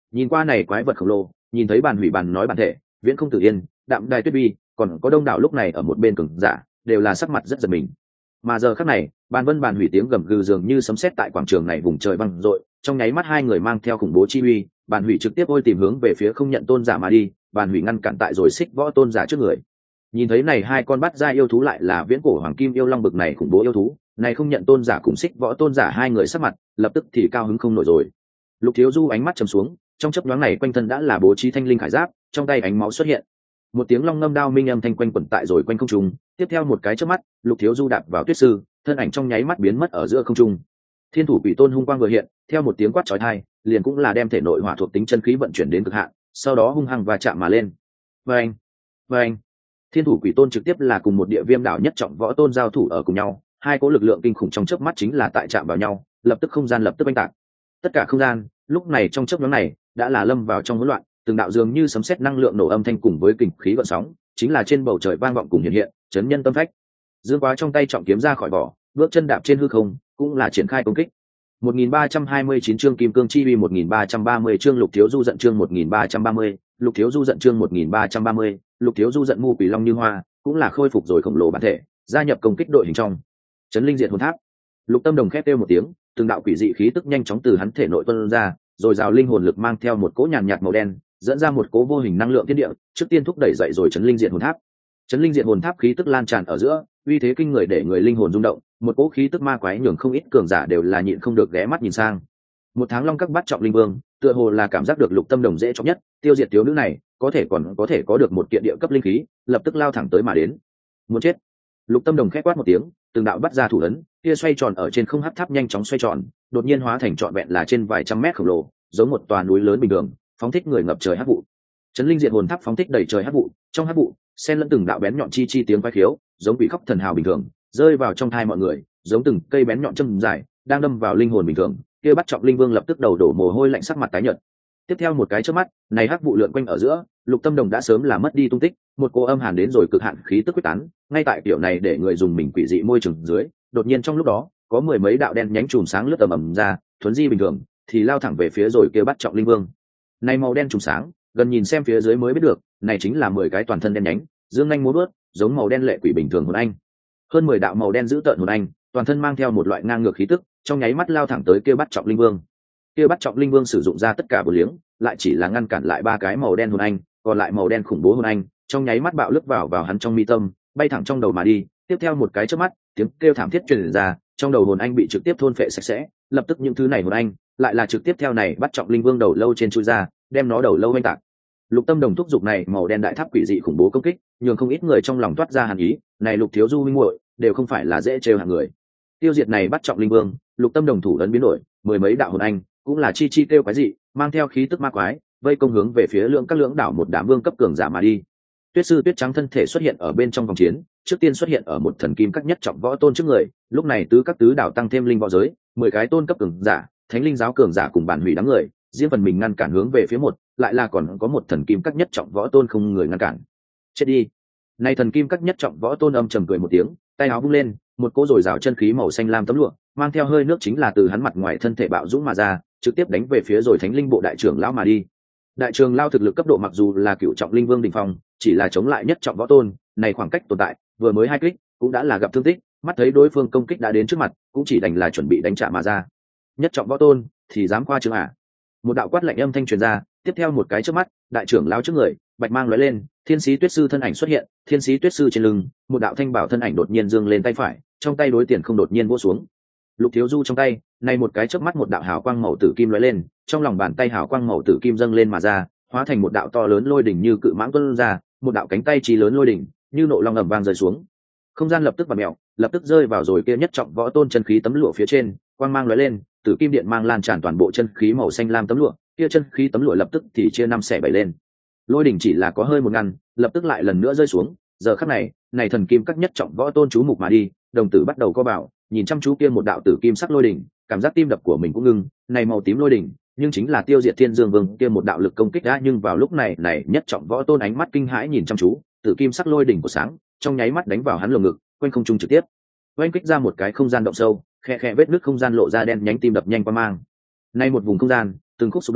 Nhìn qua này quái vật khổng lồ, nhìn thấy bàn hủy bàn nói bản thể, Viễn Không Tử Yên, Đạm Đài Tuyết Bi, còn có đông đảo lúc này ở một bên cường giả, đều là sắc mặt rất giật mình. Mà giờ khắc này, bàn vân bàn hủy tiếng gầm gừ dường như sấm sét tại quảng trường này vùng trời vang dội, trong nháy mắt hai người mang theo khủng bố chi uy, bàn hủy trực tiếp ôi tìm hướng về phía không nhận tôn giả mà đi, bàn hủy ngăn cản tại rồi xích võ tôn giả trước người. Nhìn thấy này hai con bắt ra yêu thú lại là viễn cổ hoàng kim yêu long bực này khủng bố yêu thú, này không nhận tôn giả cùng xích võ tôn giả hai người sắc mặt, lập tức thì cao hứng không nổi rồi. Lục Thiếu Du ánh mắt trầm xuống, trong chớp nhoáng này quanh thân đã là bố trí thanh linh khải giáp, trong tay ánh máu xuất hiện. Một tiếng long ngâm đao minh âm thanh quanh quẩn tại rồi quanh không trung, tiếp theo một cái chớp mắt, Lục Thiếu Du đạp vào tuyết sư, thân ảnh trong nháy mắt biến mất ở giữa không trung. Thiên thủ quỷ tôn hung quang vừa hiện, theo một tiếng quát chói tai, liền cũng là đem thể nội hỏa thuộc tính chân khí vận chuyển đến cực hạn, sau đó hung hăng va chạm mà lên. Oeng, oeng. Thiên thủ quỷ tôn trực tiếp là cùng một địa viêm đảo nhất trọng võ tôn giao thủ ở cùng nhau, hai cỗ lực lượng kinh khủng trong chớp mắt chính là tại chạm vào nhau, lập tức không gian lập tức oanh tạc. Tất cả không gian, lúc này trong chớp nhoáng này, đã là lâm vào trong hỗn loạn, từng đạo dường như sấm sét năng lượng nổ âm thanh cùng với kình khí gợn sóng, chính là trên bầu trời vang vọng cùng hiện hiện, chấn nhân tâm phách. Dương Quá trong tay trọng kiếm ra khỏi vỏ, bước chân đạp trên hư không, cũng là triển khai công kích. một nghìn ba trăm hai mươi chín chương Kim Cương Chi Uy, một nghìn ba trăm ba mươi chương Lục Thiếu Du giận, chương một nghìn ba trăm ba mươi, Lục Thiếu Du giận, chương một nghìn ba trăm ba mươi, Lục Thiếu Du giận. Mu Quỷ Long như hoa, cũng là khôi phục rồi khổng lồ bản thể, gia nhập công kích đội hình trong. Chấn linh diệt hồn tháp. Lục Tâm Đồng khét kêu một tiếng, từng đạo quỷ dị khí tức nhanh chóng từ hắn thể nội tuôn ra, rồi rào linh hồn lực mang theo một cỗ nhàn nhạt màu đen, dẫn ra một cỗ vô hình năng lượng thiên địa, trước tiên thúc đẩy dậy rồi chấn linh diệt hồn tháp. Chấn linh diệt hồn tháp khí tức lan tràn ở giữa, uy thế kinh người để người linh hồn rung động, một cỗ khí tức ma quái nhường không ít cường giả đều là nhịn không được ghé mắt nhìn sang. Một tháng long các bắt trọng linh vương, tựa hồ là cảm giác được Lục Tâm Đồng dễ chọc nhất, tiêu diệt thiếu nữ này, có thể còn có thể có được một kiện địa cấp linh khí, lập tức lao thẳng tới mà đến. Muốn chết. Lục Tâm Đồng khẽ quát một tiếng, từng đạo bắt ra thủ ấn, kia xoay tròn ở trên không hắc tháp nhanh chóng xoay tròn, đột nhiên hóa thành trọn vẹn là trên vài trăm mét khổng lồ, giống một tòa núi lớn bình thường, phóng thích người ngập trời hắc vụ. Chấn linh diệt hồn tháp phóng thích đầy trời hắc vụ, trong hắc vụ, xen lẫn từng đạo bén nhọn chi chi tiếng quái khiếu, giống quỷ khóc thần hào bình thường, rơi vào trong tai mọi người, giống từng cây bén nhọn châm dài, đang đâm vào linh hồn bình thường. Kia bắt trọng linh vương lập tức đầu đổ mồ hôi lạnh, sắc mặt tái nhợt. Tiếp theo một cái chớp mắt, này hắc vụ lượn quanh ở giữa, Lục Tâm Đồng đã sớm là mất đi tung tích, một cô âm hàn đến rồi cực hạn khí tức quyết tán, ngay tại kiểu này để người dùng mình quỷ dị môi trường dưới, đột nhiên trong lúc đó, có mười mấy đạo đen nhánh chùm sáng lướt ầm ầm ra, thuấn di bình thường, thì lao thẳng về phía rồi kia bắt trọng linh vương. Này màu đen chùm sáng, gần nhìn xem phía dưới mới biết được, này chính là mười cái toàn thân đen nhánh, dương nhanh múa vớt, giống màu đen lệ quỷ bình thường hồn anh. Hơn mười đạo màu đen giữ tợn hồn anh, toàn thân mang theo một loại ngang ngược khí tức, trong nháy mắt lao thẳng tới kia bắt trọng linh vương. Kia bắt trọng linh vương sử dụng ra tất cả bổ liếng, lại chỉ là ngăn cản lại ba cái màu đen hồn anh, còn lại màu đen khủng bố hồn anh, trong nháy mắt bạo lướt vào vào hắn trong mi tâm, bay thẳng trong đầu mà đi. Tiếp theo một cái chớp mắt, tiếng kêu thảm thiết truyền ra, trong đầu hồn anh bị trực tiếp thôn phệ sạch sẽ, lập tức những thứ này hồn anh lại là trực tiếp theo này bắt trọng linh vương đầu lâu trên chui ra, đem nó đầu lâu oanh tạc. Lục Tâm Đồng thúc giục này màu đen đại tháp quỷ dị khủng bố công kích, nhường không ít người trong lòng toát ra hàn ý, này Lục Thiếu Du huynh muội đều không phải là dễ trêu hạng người. Tiêu diệt này bắt trọng linh vương, Lục Tâm Đồng thủ ấn biến đổi, mười mấy đạo hồn anh cũng là chi chi kêu quái dị, mang theo khí tức ma quái, vây công hướng về phía lượng các lưỡng đảo một đám vương cấp cường giả mà đi. Tuyết sư Tuyết Trắng thân thể xuất hiện ở bên trong vòng chiến, trước tiên xuất hiện ở một thần kim các nhất trọng võ tôn trước người, lúc này tứ các tứ đảo tăng thêm linh võ giới, mười cái tôn cấp cường giả, thánh linh giáo cường giả cùng bản hủy đám người, riêng phần mình ngăn cản hướng về phía một, lại là còn có một thần kim các nhất trọng võ tôn không người ngăn cản. Chết đi. Này thần kim các nhất trọng võ tôn âm trầm cười một tiếng, tay áo vung lên, một cỗ rồi rào chân khí màu xanh lam tấm lụa, mang theo hơi nước chính là từ hắn mặt ngoài thân thể bạo dũng mà ra, trực tiếp đánh về phía rồi thánh linh bộ đại trưởng lão mà đi. Đại trưởng lão thực lực cấp độ mặc dù là cựu trọng linh vương đỉnh phong, chỉ là chống lại nhất trọng võ tôn, này khoảng cách tồn tại, vừa mới hai kích, cũng đã là gặp thương tích, mắt thấy đối phương công kích đã đến trước mặt, cũng chỉ đành là chuẩn bị đánh trả mà ra. Nhất trọng võ tôn, thì dám khoa trương à? Một đạo quát lạnh âm thanh truyền ra, tiếp theo một cái chớp mắt, đại trưởng lão trước người, bạch mang lóe lên, thiên sĩ tuyết sư thân ảnh xuất hiện, thiên sĩ tuyết sư trên lưng, một đạo thanh bảo thân ảnh đột nhiên giương lên tay phải, trong tay đối tiền không đột nhiên vỗ xuống. Lục Thiếu Du trong tay, này một cái chớp mắt một đạo hào quang màu tử kim lóe lên, trong lòng bàn tay hào quang màu tử kim dâng lên mà ra, hóa thành một đạo to lớn lôi đỉnh như cự mãng tuôn ra, một đạo cánh tay chí lớn lôi đỉnh, như nộ long ầm vang rơi xuống. Không gian lập tức vặn mèo, lập tức rơi vào rồi kia nhất trọng võ tôn chân khí tấm lụa phía trên, quang mang lóe lên, tử kim điện mang lan tràn toàn bộ chân khí màu xanh lam tấm lụa, kia chân khí tấm lụa lập tức thì chia năm xẻ bảy lên. Lôi đỉnh chỉ là có hơi một ngăn, lập tức lại lần nữa rơi xuống. Giờ khắc này, này thần kim các nhất trọng võ tôn chú mục mà đi, đồng tử bắt đầu co bảo, nhìn chăm chú kia một đạo tử kim sắc lôi đỉnh, cảm giác tim đập của mình cũng ngưng. Này màu tím lôi đỉnh, nhưng chính là tiêu diệt thiên dương vương kia một đạo lực công kích đã, nhưng vào lúc này, này nhất trọng võ tôn ánh mắt kinh hãi nhìn chăm chú, tử kim sắc lôi đỉnh của sáng, trong nháy mắt đánh vào hắn lồng ngực, quanh không trung trực tiếp, oanh kích ra một cái không gian động sâu, khe khe vết nước không gian lộ ra đen nhánh tim đập nhanh qua mang. Nay một vùng không gian, từng khúc sụp đổ,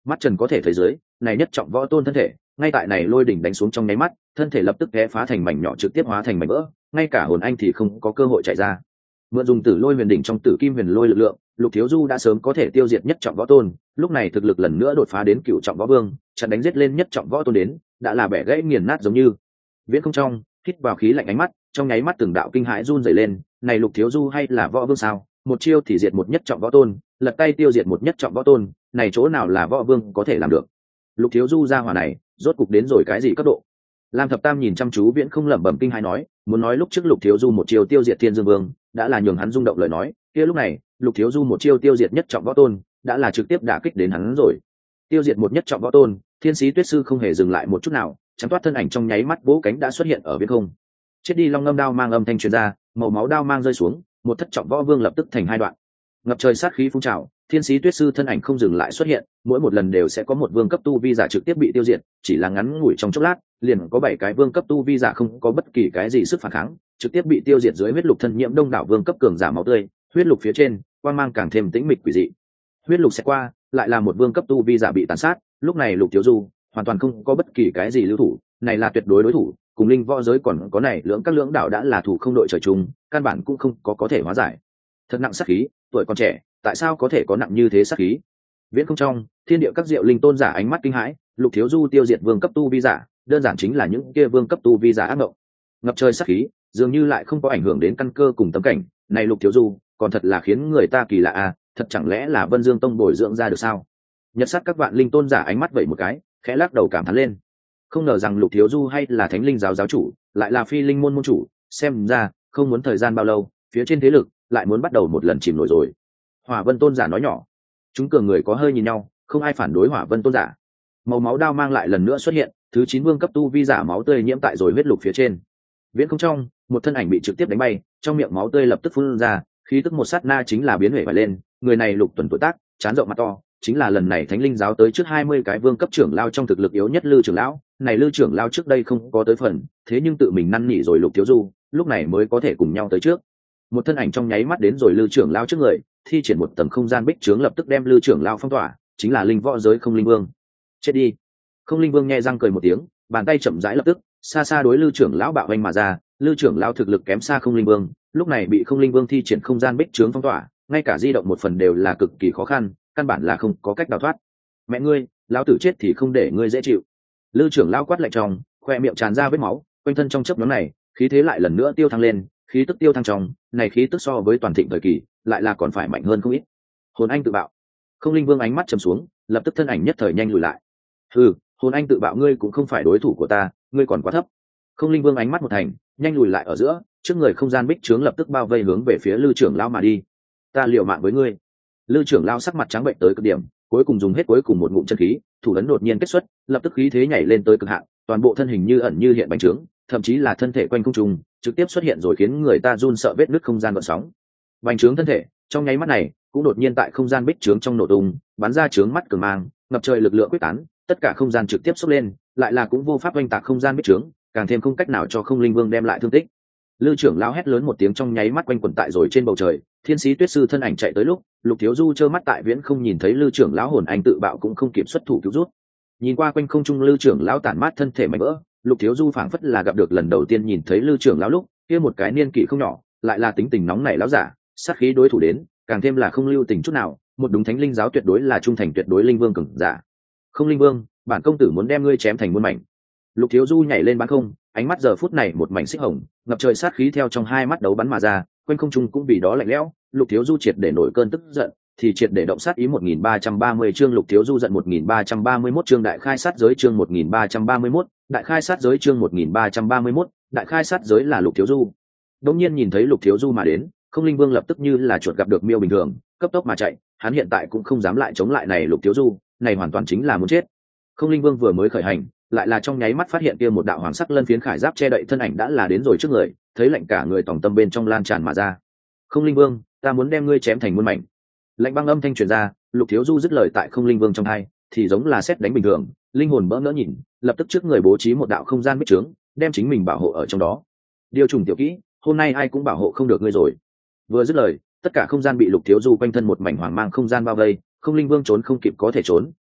mắt trần có thể thấy dưới này nhất trọng võ tôn thân thể ngay tại này lôi đỉnh đánh xuống trong nháy mắt, thân thể lập tức té phá thành mảnh nhỏ, trực tiếp hóa thành mảnh vỡ, ngay cả hồn anh thì không có cơ hội chạy ra. Mượn dùng tử lôi huyền đỉnh trong tử kim huyền lôi lực lượng, Lục Thiếu Du đã sớm có thể tiêu diệt nhất trọng võ tôn, lúc này thực lực lần nữa đột phá đến cửu trọng võ vương, chặn đánh giết lên nhất trọng võ tôn đến, đã là bẻ gãy nghiền nát giống như. Viễn không trong, hít vào khí lạnh ánh mắt, trong nháy mắt từng đạo kinh hãi run rẩy lên, này Lục Thiếu Du hay là võ vương sao? Một chiêu thì diệt một nhất trọng võ tôn, lật tay tiêu diệt một nhất trọng võ tôn, này chỗ nào là võ vương có thể làm được? Lục Thiếu Du ra hỏa này, rốt cục đến rồi cái gì cấp độ? Lam Thập Tam nhìn chăm chú Viễn không lẩm bẩm kinh hãi nói, muốn nói lúc trước Lục Thiếu Du một chiêu tiêu diệt Thiên Dương Vương, đã là nhường hắn rung động lời nói, kia lúc này, Lục Thiếu Du một chiêu tiêu diệt nhất trọng võ tôn, đã là trực tiếp đả kích đến hắn rồi. Tiêu diệt một nhất trọng võ tôn, Thiên Sĩ Tuyết Sư không hề dừng lại một chút nào, trắng toát thân ảnh trong nháy mắt vỗ cánh đã xuất hiện ở viễn không. Chết đi long ngâm đao mang âm thanh truyền ra, màu máu đao mang rơi xuống, một thất trọng võ vương lập tức thành hai đoạn. Ngập trời sát khí phun trào, Thiên Sĩ Tuyết Sư thân ảnh không dừng lại xuất hiện, mỗi một lần đều sẽ có một vương cấp tu vi giả trực tiếp bị tiêu diệt, chỉ là ngắn ngủi trong chốc lát, liền có bảy cái vương cấp tu vi giả không có bất kỳ cái gì sức phản kháng, trực tiếp bị tiêu diệt dưới huyết lục thân nhiễm đông đảo vương cấp cường giả máu tươi, huyết lục phía trên, quang mang càng thêm tĩnh mịch quỷ dị. Huyết lục sẽ qua, lại là một vương cấp tu vi giả bị tàn sát, lúc này Lục Thiếu Du hoàn toàn không có bất kỳ cái gì lưu thủ, này là tuyệt đối đối thủ, cùng linh võ giới còn có này lưỡng các lưỡng đạo đã là thủ không đội trời chung, căn bản cũng không có có thể hóa giải. Thật nặng sát khí, tuổi còn trẻ, tại sao có thể có nặng như thế sát khí? Viễn không trong, thiên địa các diệu linh tôn giả ánh mắt kinh hãi, Lục Thiếu Du tiêu diệt vương cấp tu vi giả, đơn giản chính là những kia vương cấp tu vi giả ác mộng. Ngập trời sát khí, dường như lại không có ảnh hưởng đến căn cơ cùng tâm cảnh, này Lục Thiếu Du, còn thật là khiến người ta kỳ lạ à, thật chẳng lẽ là Vân Dương tông bồi dưỡng ra được sao? Nhật sát các vạn linh tôn giả ánh mắt vậy một cái, khẽ lắc đầu cảm thán lên. Không ngờ rằng Lục Thiếu Du hay là Thánh Linh giáo giáo chủ, lại là Phi Linh môn môn chủ, xem ra không muốn thời gian bao lâu, phía trên thế lực lại muốn bắt đầu một lần chìm nổi rồi. Hỏa Vân tôn giả nói nhỏ. Chúng cường người có hơi nhìn nhau, không ai phản đối Hỏa Vân tôn giả. Màu máu đao mang lại lần nữa xuất hiện, thứ chín vương cấp tu vi giả máu tươi nhiễm tại rồi huyết lục phía trên. Viễn không trong, một thân ảnh bị trực tiếp đánh bay, trong miệng máu tươi lập tức phun ra, khí tức một sát na chính là biến huệ vải lên, người này Lục Tuần tuổi tác, trán rộng mặt to, chính là lần này Thánh Linh giáo tới trước hai mươi cái vương cấp trưởng lao trong thực lực yếu nhất Lư trưởng lão, này Lư trưởng lao trước đây không có tới phần, thế nhưng tự mình năn nỉ rồi Lục Thiếu Du, lúc này mới có thể cùng nhau tới trước. Một thân ảnh trong nháy mắt đến rồi Lư trưởng lao trước người, thi triển một tầng không gian bích trướng lập tức đem Lư trưởng lao phong tỏa, chính là linh võ giới Không Linh Vương. Chết đi. Không Linh Vương nhẹ răng cười một tiếng, bàn tay chậm rãi lập tức, xa xa đối Lư trưởng lão bạo vênh mà ra, Lư trưởng lão thực lực kém xa Không Linh Vương, lúc này bị Không Linh Vương thi triển không gian bích trướng phong tỏa, ngay cả di động một phần đều là cực kỳ khó khăn, căn bản là không có cách đào thoát. Mẹ ngươi, lão tử chết thì không để ngươi dễ chịu. Lư trưởng lão quát lạnh trong, khoe miệng tràn ra vết máu, quanh thân trong chớp nhoáng này, khí thế lại lần nữa tiêu thăng lên, khí tức tiêu thăng trong, này khí tức so với toàn thịnh thời kỳ, lại là còn phải mạnh hơn không ít. Hồn anh tự bạo. Không Linh Vương ánh mắt trầm xuống, lập tức thân ảnh nhất thời nhanh lùi lại. Hừ, Hồn anh tự bạo ngươi cũng không phải đối thủ của ta, ngươi còn quá thấp. Không Linh Vương ánh mắt một thành, nhanh lùi lại ở giữa, trước người không gian bích trướng lập tức bao vây hướng về phía Lư trưởng lão mà đi. Ta liều mạng với ngươi. Lư trưởng lão sắc mặt trắng bệch tới cực điểm, cuối cùng dùng hết cuối cùng một ngụm chân khí, thủ ấn đột nhiên kết xuất, lập tức khí thế nhảy lên tới cực hạn, toàn bộ thân hình như ẩn như hiện bành trướng, thậm chí là thân thể quanh không trung, trực tiếp xuất hiện rồi khiến người ta run sợ vết nứt không gian gợn sóng. Bành trướng thân thể, trong nháy mắt này, cũng đột nhiên tại không gian bích trướng trong nổ tung, bắn ra trướng mắt cường mang, ngập trời lực lượng quyết tán, tất cả không gian trực tiếp xốc lên, lại là cũng vô pháp oanh tạc không gian bích trướng, càng thêm không cách nào cho Không Linh Vương đem lại thương tích. Lư trưởng lão hét lớn một tiếng trong nháy mắt quanh quẩn tại rồi trên bầu trời, Thiên Sĩ Tuyết Sư thân ảnh chạy tới lúc, Lục Thiếu Du trơ mắt tại viễn không nhìn thấy Lư trưởng lão hồn anh tự bạo cũng không kịp xuất thủ cứu rút. Nhìn qua quanh không trung Lư trưởng lão tản mát thân thể mảnh vỡ, Lục Thiếu Du phảng phất là gặp được lần đầu tiên nhìn thấy Lư trưởng lão lúc, kia một cái niên kỷ không nhỏ, lại là tính tình nóng nảy lão giả, sát khí đối thủ đến, càng thêm là không lưu tình chút nào, một đúng Thánh Linh giáo tuyệt đối là trung thành tuyệt đối linh vương cường giả. Không Linh Vương, bản công tử muốn đem ngươi chém thành muôn mảnh. Lục Thiếu Du nhảy lên bán không, ánh mắt giờ phút này một mảnh xích hồng, ngập trời sát khí theo trong hai mắt đấu bắn mà ra, quanh không trung cũng vì đó lạnh lẽo. Lục Thiếu Du triệt để nổi cơn tức giận, thì triệt để động sát ý một nghìn ba trăm ba mươi chương Lục Thiếu Du giận một nghìn ba trăm ba mươi mốt chương đại khai sát giới chương một nghìn ba trăm ba mươi mốt, đại khai sát giới chương một nghìn ba trăm ba mươi mốt, đại khai sát giới là Lục Thiếu Du. Đống nhiên nhìn thấy Lục Thiếu Du mà đến, Không Linh Vương lập tức như là chuột gặp được miêu bình thường, cấp tốc mà chạy, hắn hiện tại cũng không dám lại chống lại này Lục Thiếu Du, này hoàn toàn chính là muốn chết. Không Linh Vương vừa mới khởi hành, lại là trong nháy mắt phát hiện kia một đạo hoàng sắc lân phiến khải giáp che đậy thân ảnh đã là đến rồi trước người, thấy lạnh cả người tòng tâm bên trong lan tràn mà ra. Không Linh Vương, ta muốn đem ngươi chém thành muôn mảnh. Lạnh băng âm thanh truyền ra, Lục Thiếu Du dứt lời tại Không Linh Vương trong tai, thì giống là sét đánh bình thường, linh hồn bỡ ngỡ nhìn, lập tức trước người bố trí một đạo không gian bích trướng, đem chính mình bảo hộ ở trong đó. Điều trùng tiểu kỹ, hôm nay ai cũng bảo hộ không được ngươi rồi. Vừa dứt lời, tất cả không gian bị Lục Thiếu Du quanh thân một mảnh hoàng mang không gian bao vây, Không Linh Vương trốn không kịp có thể trốn,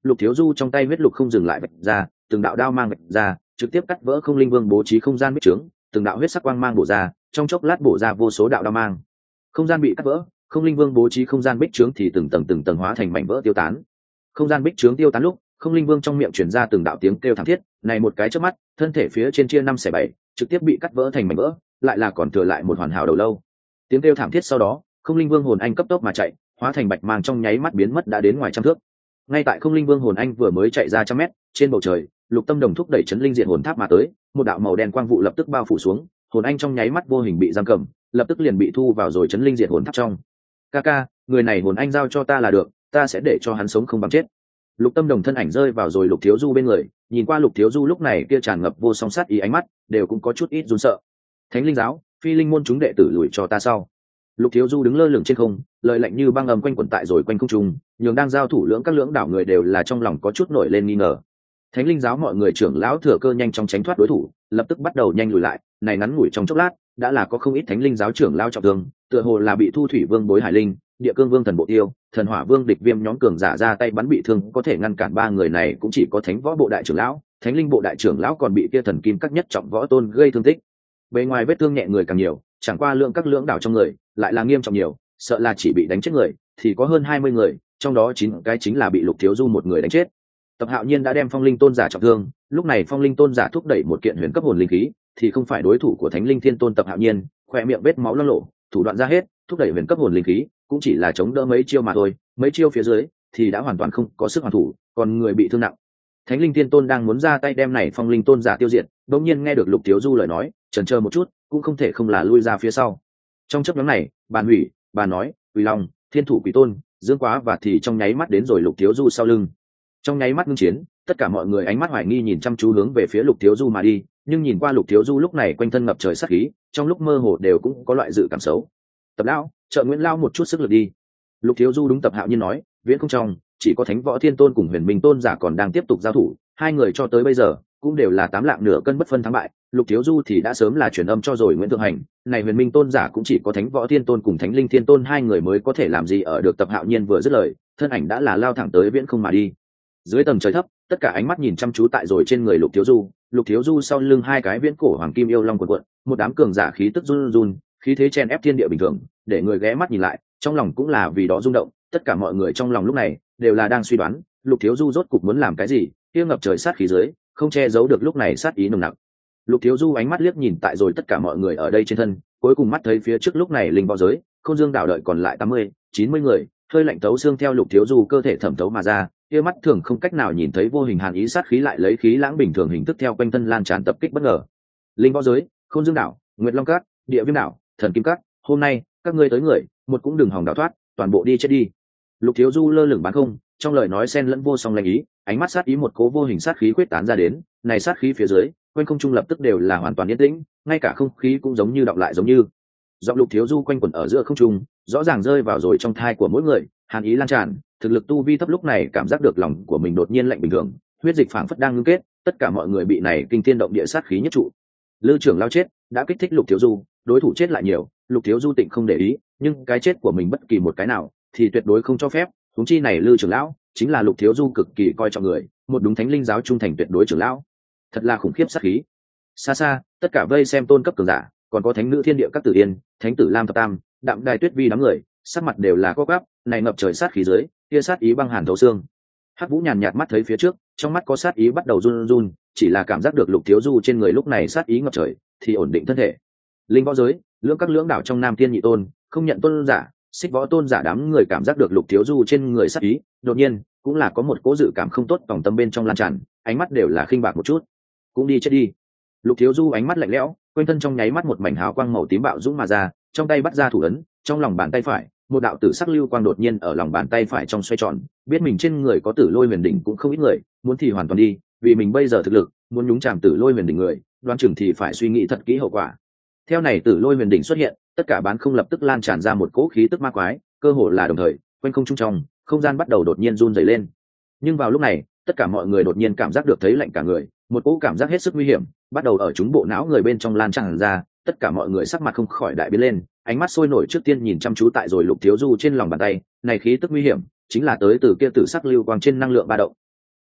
Lục Thiếu Du trong tay huyết lục không dừng lại vạch ra, từng đạo đao mang vạch ra, trực tiếp cắt vỡ không linh vương bố trí không gian bích trướng, từng đạo huyết sắc quang mang bổ ra, trong chốc lát bổ ra vô số đạo đao mang. Không gian bị cắt vỡ, không linh vương bố trí không gian bích trướng thì từng tầng từng tầng hóa thành mảnh vỡ tiêu tán. Không gian bích trướng tiêu tán lúc, không linh vương trong miệng truyền ra từng đạo tiếng kêu thảm thiết, này một cái chớp mắt, thân thể phía trên chia năm xẻ bảy, trực tiếp bị cắt vỡ thành mảnh vỡ, lại là còn thừa lại một hoàn hảo đầu lâu. Tiếng kêu thảm thiết sau đó, không linh vương hồn anh cấp tốc mà chạy, hóa thành bạch mang trong nháy mắt biến mất đã đến ngoài trăm thước. Ngay tại không linh vương hồn anh vừa mới chạy ra trăm mét, trên bầu trời, Lục Tâm Đồng thúc đẩy chấn linh diện hồn tháp mà tới, một đạo màu đen quang vụ lập tức bao phủ xuống, hồn anh trong nháy mắt vô hình bị giam cầm, lập tức liền bị thu vào rồi chấn linh diện hồn tháp trong. Kaka, người này hồn anh giao cho ta là được, ta sẽ để cho hắn sống không bằng chết. Lục Tâm Đồng thân ảnh rơi vào rồi Lục Thiếu Du bên người, nhìn qua Lục Thiếu Du lúc này kia tràn ngập vô song sát ý ánh mắt, đều cũng có chút ít run sợ. Thánh linh giáo, phi linh môn chúng đệ tử lùi cho ta sau. Lục Thiếu Du đứng lơ lửng trên không, lời lạnh như băng ầm quanh quẩn tại rồi quanh không trung, nhường đang giao thủ lưỡng các lưỡng đảo người đều là trong lòng có chút nổi lên nghi ngờ. Thánh linh giáo mọi người trưởng lão thừa cơ nhanh chóng tránh thoát đối thủ, lập tức bắt đầu nhanh lùi lại, này ngắn ngủi trong chốc lát, đã là có không ít thánh linh giáo trưởng lão trọng thương, tựa hồ là bị Thu Thủy Vương Bối Hải Linh, Địa Cương Vương Thần Bộ Tiêu, Thần Hỏa Vương Địch Viêm nhóm cường giả ra tay bắn bị thương, có thể ngăn cản ba người này cũng chỉ có Thánh Võ Bộ đại trưởng lão, Thánh Linh Bộ đại trưởng lão còn bị kia thần kim các nhất trọng võ tôn gây thương tích. Bề ngoài vết thương nhẹ người càng nhiều, chẳng qua lượng các lưỡng đảo trong người lại là nghiêm trọng nhiều, sợ là chỉ bị đánh chết người thì có hơn hai mươi người, trong đó chín cái chính là bị Lục Thiếu Du một người đánh chết. Tập Hạo Nhiên đã đem Phong Linh Tôn giả trọng thương, lúc này Phong Linh Tôn giả thúc đẩy một kiện huyền cấp hồn linh khí, thì không phải đối thủ của Thánh Linh Thiên Tôn Tập Hạo Nhiên, khỏe miệng vết máu loang lổ, thủ đoạn ra hết, thúc đẩy huyền cấp hồn linh khí, cũng chỉ là chống đỡ mấy chiêu mà thôi, mấy chiêu phía dưới thì đã hoàn toàn không có sức hoàn thủ, còn người bị thương nặng. Thánh Linh Thiên Tôn đang muốn ra tay đem này Phong Linh Tôn giả tiêu diệt, đột nhiên nghe được Lục Thiếu Du lời nói, chần chờ một chút, cũng không thể không là lui ra phía sau. Trong chốc ngắn này, Bàn Hủy, Bàn Nói, Quỷ Long, Thiên Thủ Quỷ Tôn, Dương Quá và thì trong nháy mắt đến rồi Lục Thiếu Du sau lưng. Trong nháy mắt ngưng chiến, tất cả mọi người ánh mắt hoài nghi nhìn chăm chú hướng về phía Lục Thiếu Du mà đi, nhưng nhìn qua Lục Thiếu Du lúc này quanh thân ngập trời sát khí, trong lúc mơ hồ đều cũng có loại dự cảm xấu. Tập lão, trợ Nguyễn lao một chút sức lực đi. Lục Thiếu Du đúng Tập Hạo Nhiên nói, viễn không trong, chỉ có Thánh Võ Thiên Tôn cùng Huyền Minh Tôn giả còn đang tiếp tục giao thủ, hai người cho tới bây giờ cũng đều là tám lạng nửa cân bất phân thắng bại. Lục Thiếu Du thì đã sớm là truyền âm cho rồi Nguyễn Thượng Hành, này Huyền Minh Tôn giả cũng chỉ có Thánh Võ Thiên Tôn cùng Thánh Linh Thiên Tôn hai người mới có thể làm gì ở được. Tập Hạo Nhiên vừa dứt lời, thân ảnh đã là lao thẳng tới viễn không mà đi. Dưới tầng trời thấp, tất cả ánh mắt nhìn chăm chú tại rồi trên người Lục Thiếu Du, Lục Thiếu Du sau lưng hai cái viễn cổ hoàng kim yêu long cuộn cuộn, một đám cường giả khí tức run run, khí thế chen ép thiên địa bình thường, để người ghé mắt nhìn lại, trong lòng cũng là vì đó rung động. Tất cả mọi người trong lòng lúc này đều là đang suy đoán, Lục Thiếu Du rốt cục muốn làm cái gì, kia ngập trời sát khí dưới, không che giấu được lúc này sát ý nồng nặc. Lục Thiếu Du ánh mắt liếc nhìn tại rồi tất cả mọi người ở đây trên thân, cuối cùng mắt thấy phía trước lúc này linh võ giới, Khôn Dương đảo đợi còn lại tám mươi, chín mươi người, hơi lạnh tấu xương theo Lục Thiếu Du cơ thể thẩm thấu mà ra, kia mắt thường không cách nào nhìn thấy vô hình hàn ý sát khí lại lấy khí lãng bình thường hình thức theo quanh thân lan tràn tập kích bất ngờ. Linh võ giới, Khôn Dương đảo, Nguyệt Long Các, Địa Viêm đảo, Thần Kim Các, hôm nay các ngươi tới người, một cũng đừng hòng đào thoát, toàn bộ đi chết đi. Lục Thiếu Du lơ lửng bán không, trong lời nói xen lẫn vô song lanh ý, ánh mắt sát ý một cố vô hình sát khí quyết tán ra đến, này sát khí phía dưới, quanh không trung lập tức đều là hoàn toàn yên tĩnh, ngay cả không khí cũng giống như đọng lại giống như. Giọng Lục Thiếu Du quanh quẩn ở giữa không trung, rõ ràng rơi vào rồi trong thai của mỗi người, hàn ý lan tràn, thực lực tu vi thấp lúc này cảm giác được lòng của mình đột nhiên lạnh bình thường, huyết dịch phảng phất đang ngưng kết, tất cả mọi người bị này kinh thiên động địa sát khí nhất trụ. Lư trưởng lao chết, đã kích thích Lục Thiếu Du, đối thủ chết lại nhiều, Lục Thiếu Du tịnh không để ý, nhưng cái chết của mình bất kỳ một cái nào thì tuyệt đối không cho phép, huống chi này Lư trưởng lão chính là Lục Thiếu Du cực kỳ coi trọng người, một đúng Thánh Linh giáo trung thành tuyệt đối trưởng lão. Thật là khủng khiếp sát khí. Xa xa, tất cả vây xem tôn cấp cường giả, còn có thánh nữ thiên địa các tử yên, thánh tử Lam Thập Tam, Đạm Đài Tuyết Vi đám người, sắc mặt đều là co quắp, này ngập trời sát khí dưới, kia sát ý băng hàn thấu xương. Hắc Vũ nhàn nhạt mắt thấy phía trước, trong mắt có sát ý bắt đầu run run, chỉ là cảm giác được Lục Thiếu Du trên người lúc này sát ý ngập trời, thì ổn định thân thể. Linh võ giới, lưỡng các lưỡng đảo trong Nam Thiên Nhị Tôn, không nhận tôn giả, Xích Võ tôn giả đám người cảm giác được Lục Thiếu Du trên người sát ý, đột nhiên cũng là có một cố dự cảm không tốt tổng tâm bên trong lan tràn, ánh mắt đều là khinh bạc một chút. Cũng đi chết đi. Lục Thiếu Du ánh mắt lạnh lẽo, quanh thân trong nháy mắt một mảnh hào quang màu tím bạo dũng mà ra, trong tay bắt ra thủ ấn, trong lòng bàn tay phải, một đạo tử sắc lưu quang đột nhiên ở lòng bàn tay phải trong xoay tròn, biết mình trên người có Tử Lôi Huyền đỉnh cũng không ít người, muốn thì hoàn toàn đi, vì mình bây giờ thực lực, muốn nhúng chàm Tử Lôi Huyền đỉnh người, đoán chừng thì phải suy nghĩ thật kỹ hậu quả. Theo này Tử Lôi Huyền đỉnh xuất hiện, tất cả bán không lập tức lan tràn ra một cỗ khí tức ma quái, cơ hồ là đồng thời, quanh không trung trong, không gian bắt đầu đột nhiên run rẩy lên. Nhưng vào lúc này, tất cả mọi người đột nhiên cảm giác được thấy lạnh cả người, một cỗ cảm giác hết sức nguy hiểm bắt đầu ở chúng bộ não người bên trong lan tràn ra, tất cả mọi người sắc mặt không khỏi đại biến lên, ánh mắt sôi nổi trước tiên nhìn chăm chú tại rồi Lục Thiếu Du trên lòng bàn tay, này khí tức nguy hiểm chính là tới từ kia tử sắc lưu quang trên năng lượng ba động.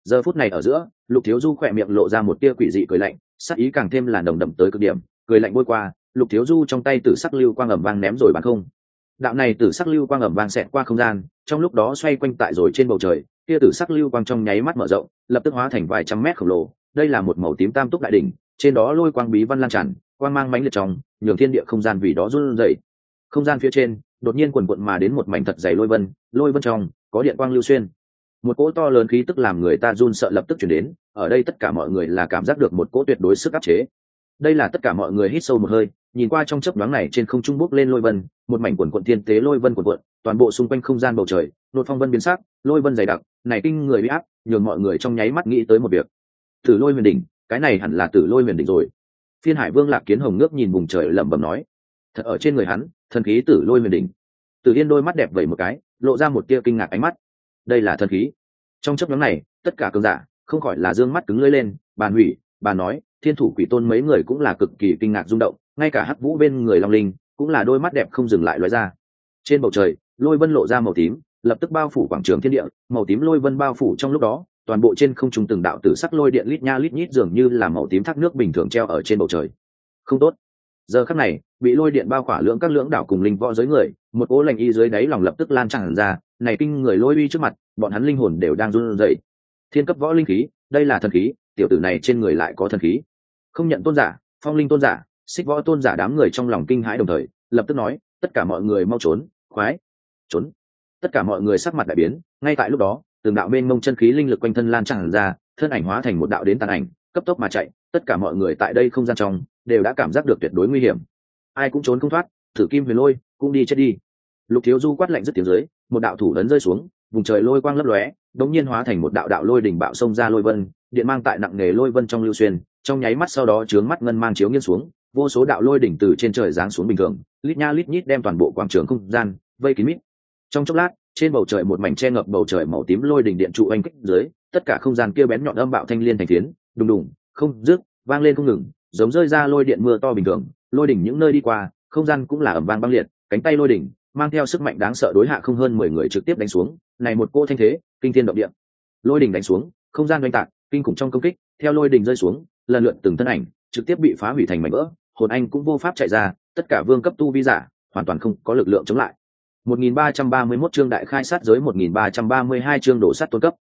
Giờ phút này ở giữa, Lục Thiếu Du khỏe miệng lộ ra một tia quỷ dị cười lạnh, sắc ý càng thêm là nồng đậm tới cực điểm, cười lạnh bôi qua, Lục Thiếu Du trong tay tử sắc lưu quang ầm vang ném rồi bắn không. Đạo này tử sắc lưu quang ầm vang xẹt qua không gian, trong lúc đó xoay quanh tại rồi trên bầu trời, kia tử sắc lưu quang trong nháy mắt mở rộng, lập tức hóa thành vài trăm mét khổng lồ. Đây là một màu tím tam túc đại đỉnh, trên đó lôi quang bí văn lan tràn, quang mang mãnh liệt trong, nhường thiên địa không gian vì đó run rẩy. Không gian phía trên, đột nhiên quần quận mà đến một mảnh thật dày lôi vân, lôi vân trong có điện quang lưu xuyên. Một cỗ to lớn khí tức làm người ta run sợ lập tức chuyển đến, ở đây tất cả mọi người là cảm giác được một cỗ tuyệt đối sức áp chế. Đây là tất cả mọi người hít sâu một hơi, nhìn qua trong chớp nhoáng này trên không trung bốc lên lôi vân, một mảnh quần quận thiên tế lôi vân quần quận, toàn bộ xung quanh không gian bầu trời, nốt phong vân biến sắc, lôi vân dày đặc, này kinh người uy áp, nhường mọi người trong nháy mắt nghĩ tới một việc. Tử Lôi Huyền đỉnh, cái này hẳn là Tử Lôi Huyền đỉnh rồi. Phiên Hải Vương Lạc Kiến Hồng ngước nhìn vùng trời lẩm bẩm nói, thật ở trên người hắn, thần khí Tử Lôi Huyền đỉnh. Tử Yên đôi mắt đẹp vẩy một cái, lộ ra một tia kinh ngạc ánh mắt. Đây là thần khí. Trong chớp nhoáng này, tất cả cường giả không khỏi là dương mắt cứng lưỡi lên, bàn hủy, bàn nói, Thiên Thủ Quỷ Tôn mấy người cũng là cực kỳ kinh ngạc rung động, ngay cả Hắc Vũ bên người Long Linh cũng là đôi mắt đẹp không dừng lại lóe ra. Trên bầu trời, lôi vân lộ ra màu tím, lập tức bao phủ quảng trường thiên địa, màu tím lôi vân bao phủ trong lúc đó, toàn bộ trên không trung từng đạo tử sắc lôi điện lít nha lít nhít dường như là màu tím thác nước bình thường treo ở trên bầu trời. Không tốt. Giờ khắc này, bị lôi điện bao khỏa lưỡng các lưỡng đảo cùng linh võ giới người, một cỗ lạnh y dưới đáy lòng lập tức lan tràn ra, này kinh người lôi uy trước mặt, bọn hắn linh hồn đều đang run rẩy. Thiên cấp võ linh khí, đây là thần khí, tiểu tử này trên người lại có thần khí. Không nhận tôn giả, phong linh tôn giả, xích võ tôn giả đám người trong lòng kinh hãi đồng thời, lập tức nói, tất cả mọi người mau trốn, khoái, trốn. Tất cả mọi người sắc mặt đại biến, ngay tại lúc đó, từng đạo bên mông chân khí linh lực quanh thân lan tràn ra, thân ảnh hóa thành một đạo đến tàn ảnh, cấp tốc mà chạy, tất cả mọi người tại đây không gian trong đều đã cảm giác được tuyệt đối nguy hiểm. Ai cũng trốn không thoát, Thử Kim Huyền Lôi, cũng đi chết đi. Lục Thiếu Du quát lạnh dứt tiếng dưới, một đạo thủ ấn rơi xuống, vùng trời lôi quang lấp lóe, đống nhiên hóa thành một đạo đạo lôi đỉnh bạo xông ra lôi vân, điện mang tại nặng nghề lôi vân trong lưu xuyên, trong nháy mắt sau đó chướng mắt ngân mang chiếu nghiêng xuống, vô số đạo lôi đỉnh từ trên trời giáng xuống bình thường, lít nha lít nhít đem toàn bộ quảng trường không gian vây kín mít. Trong chốc lát, trên bầu trời một mảnh che ngập bầu trời màu tím lôi đỉnh điện trụ oanh kích dưới, tất cả không gian kia bén nhọn âm bạo thanh liên thành phiến, đùng đùng, không dứt, vang lên không ngừng, giống rơi ra lôi điện mưa to bình thường, lôi đỉnh những nơi đi qua, không gian cũng là ầm vang băng liệt, cánh tay lôi đỉnh mang theo sức mạnh đáng sợ đối hạ không hơn mười người trực tiếp đánh xuống, này một cô thanh thế, kinh thiên động địa. Lôi đỉnh đánh xuống, không gian oanh tạc, kinh khủng trong công kích, theo lôi đỉnh rơi xuống, lần lượt từng thân ảnh trực tiếp bị phá hủy thành mảnh vỡ, hồn anh cũng vô pháp chạy ra, tất cả vương cấp tu vi giả hoàn toàn không có lực lượng chống lại. một nghìn ba trăm ba mươi mốt chương đại khai sát giới, một nghìn ba trăm ba mươi hai chương đổ sát tôn cấp.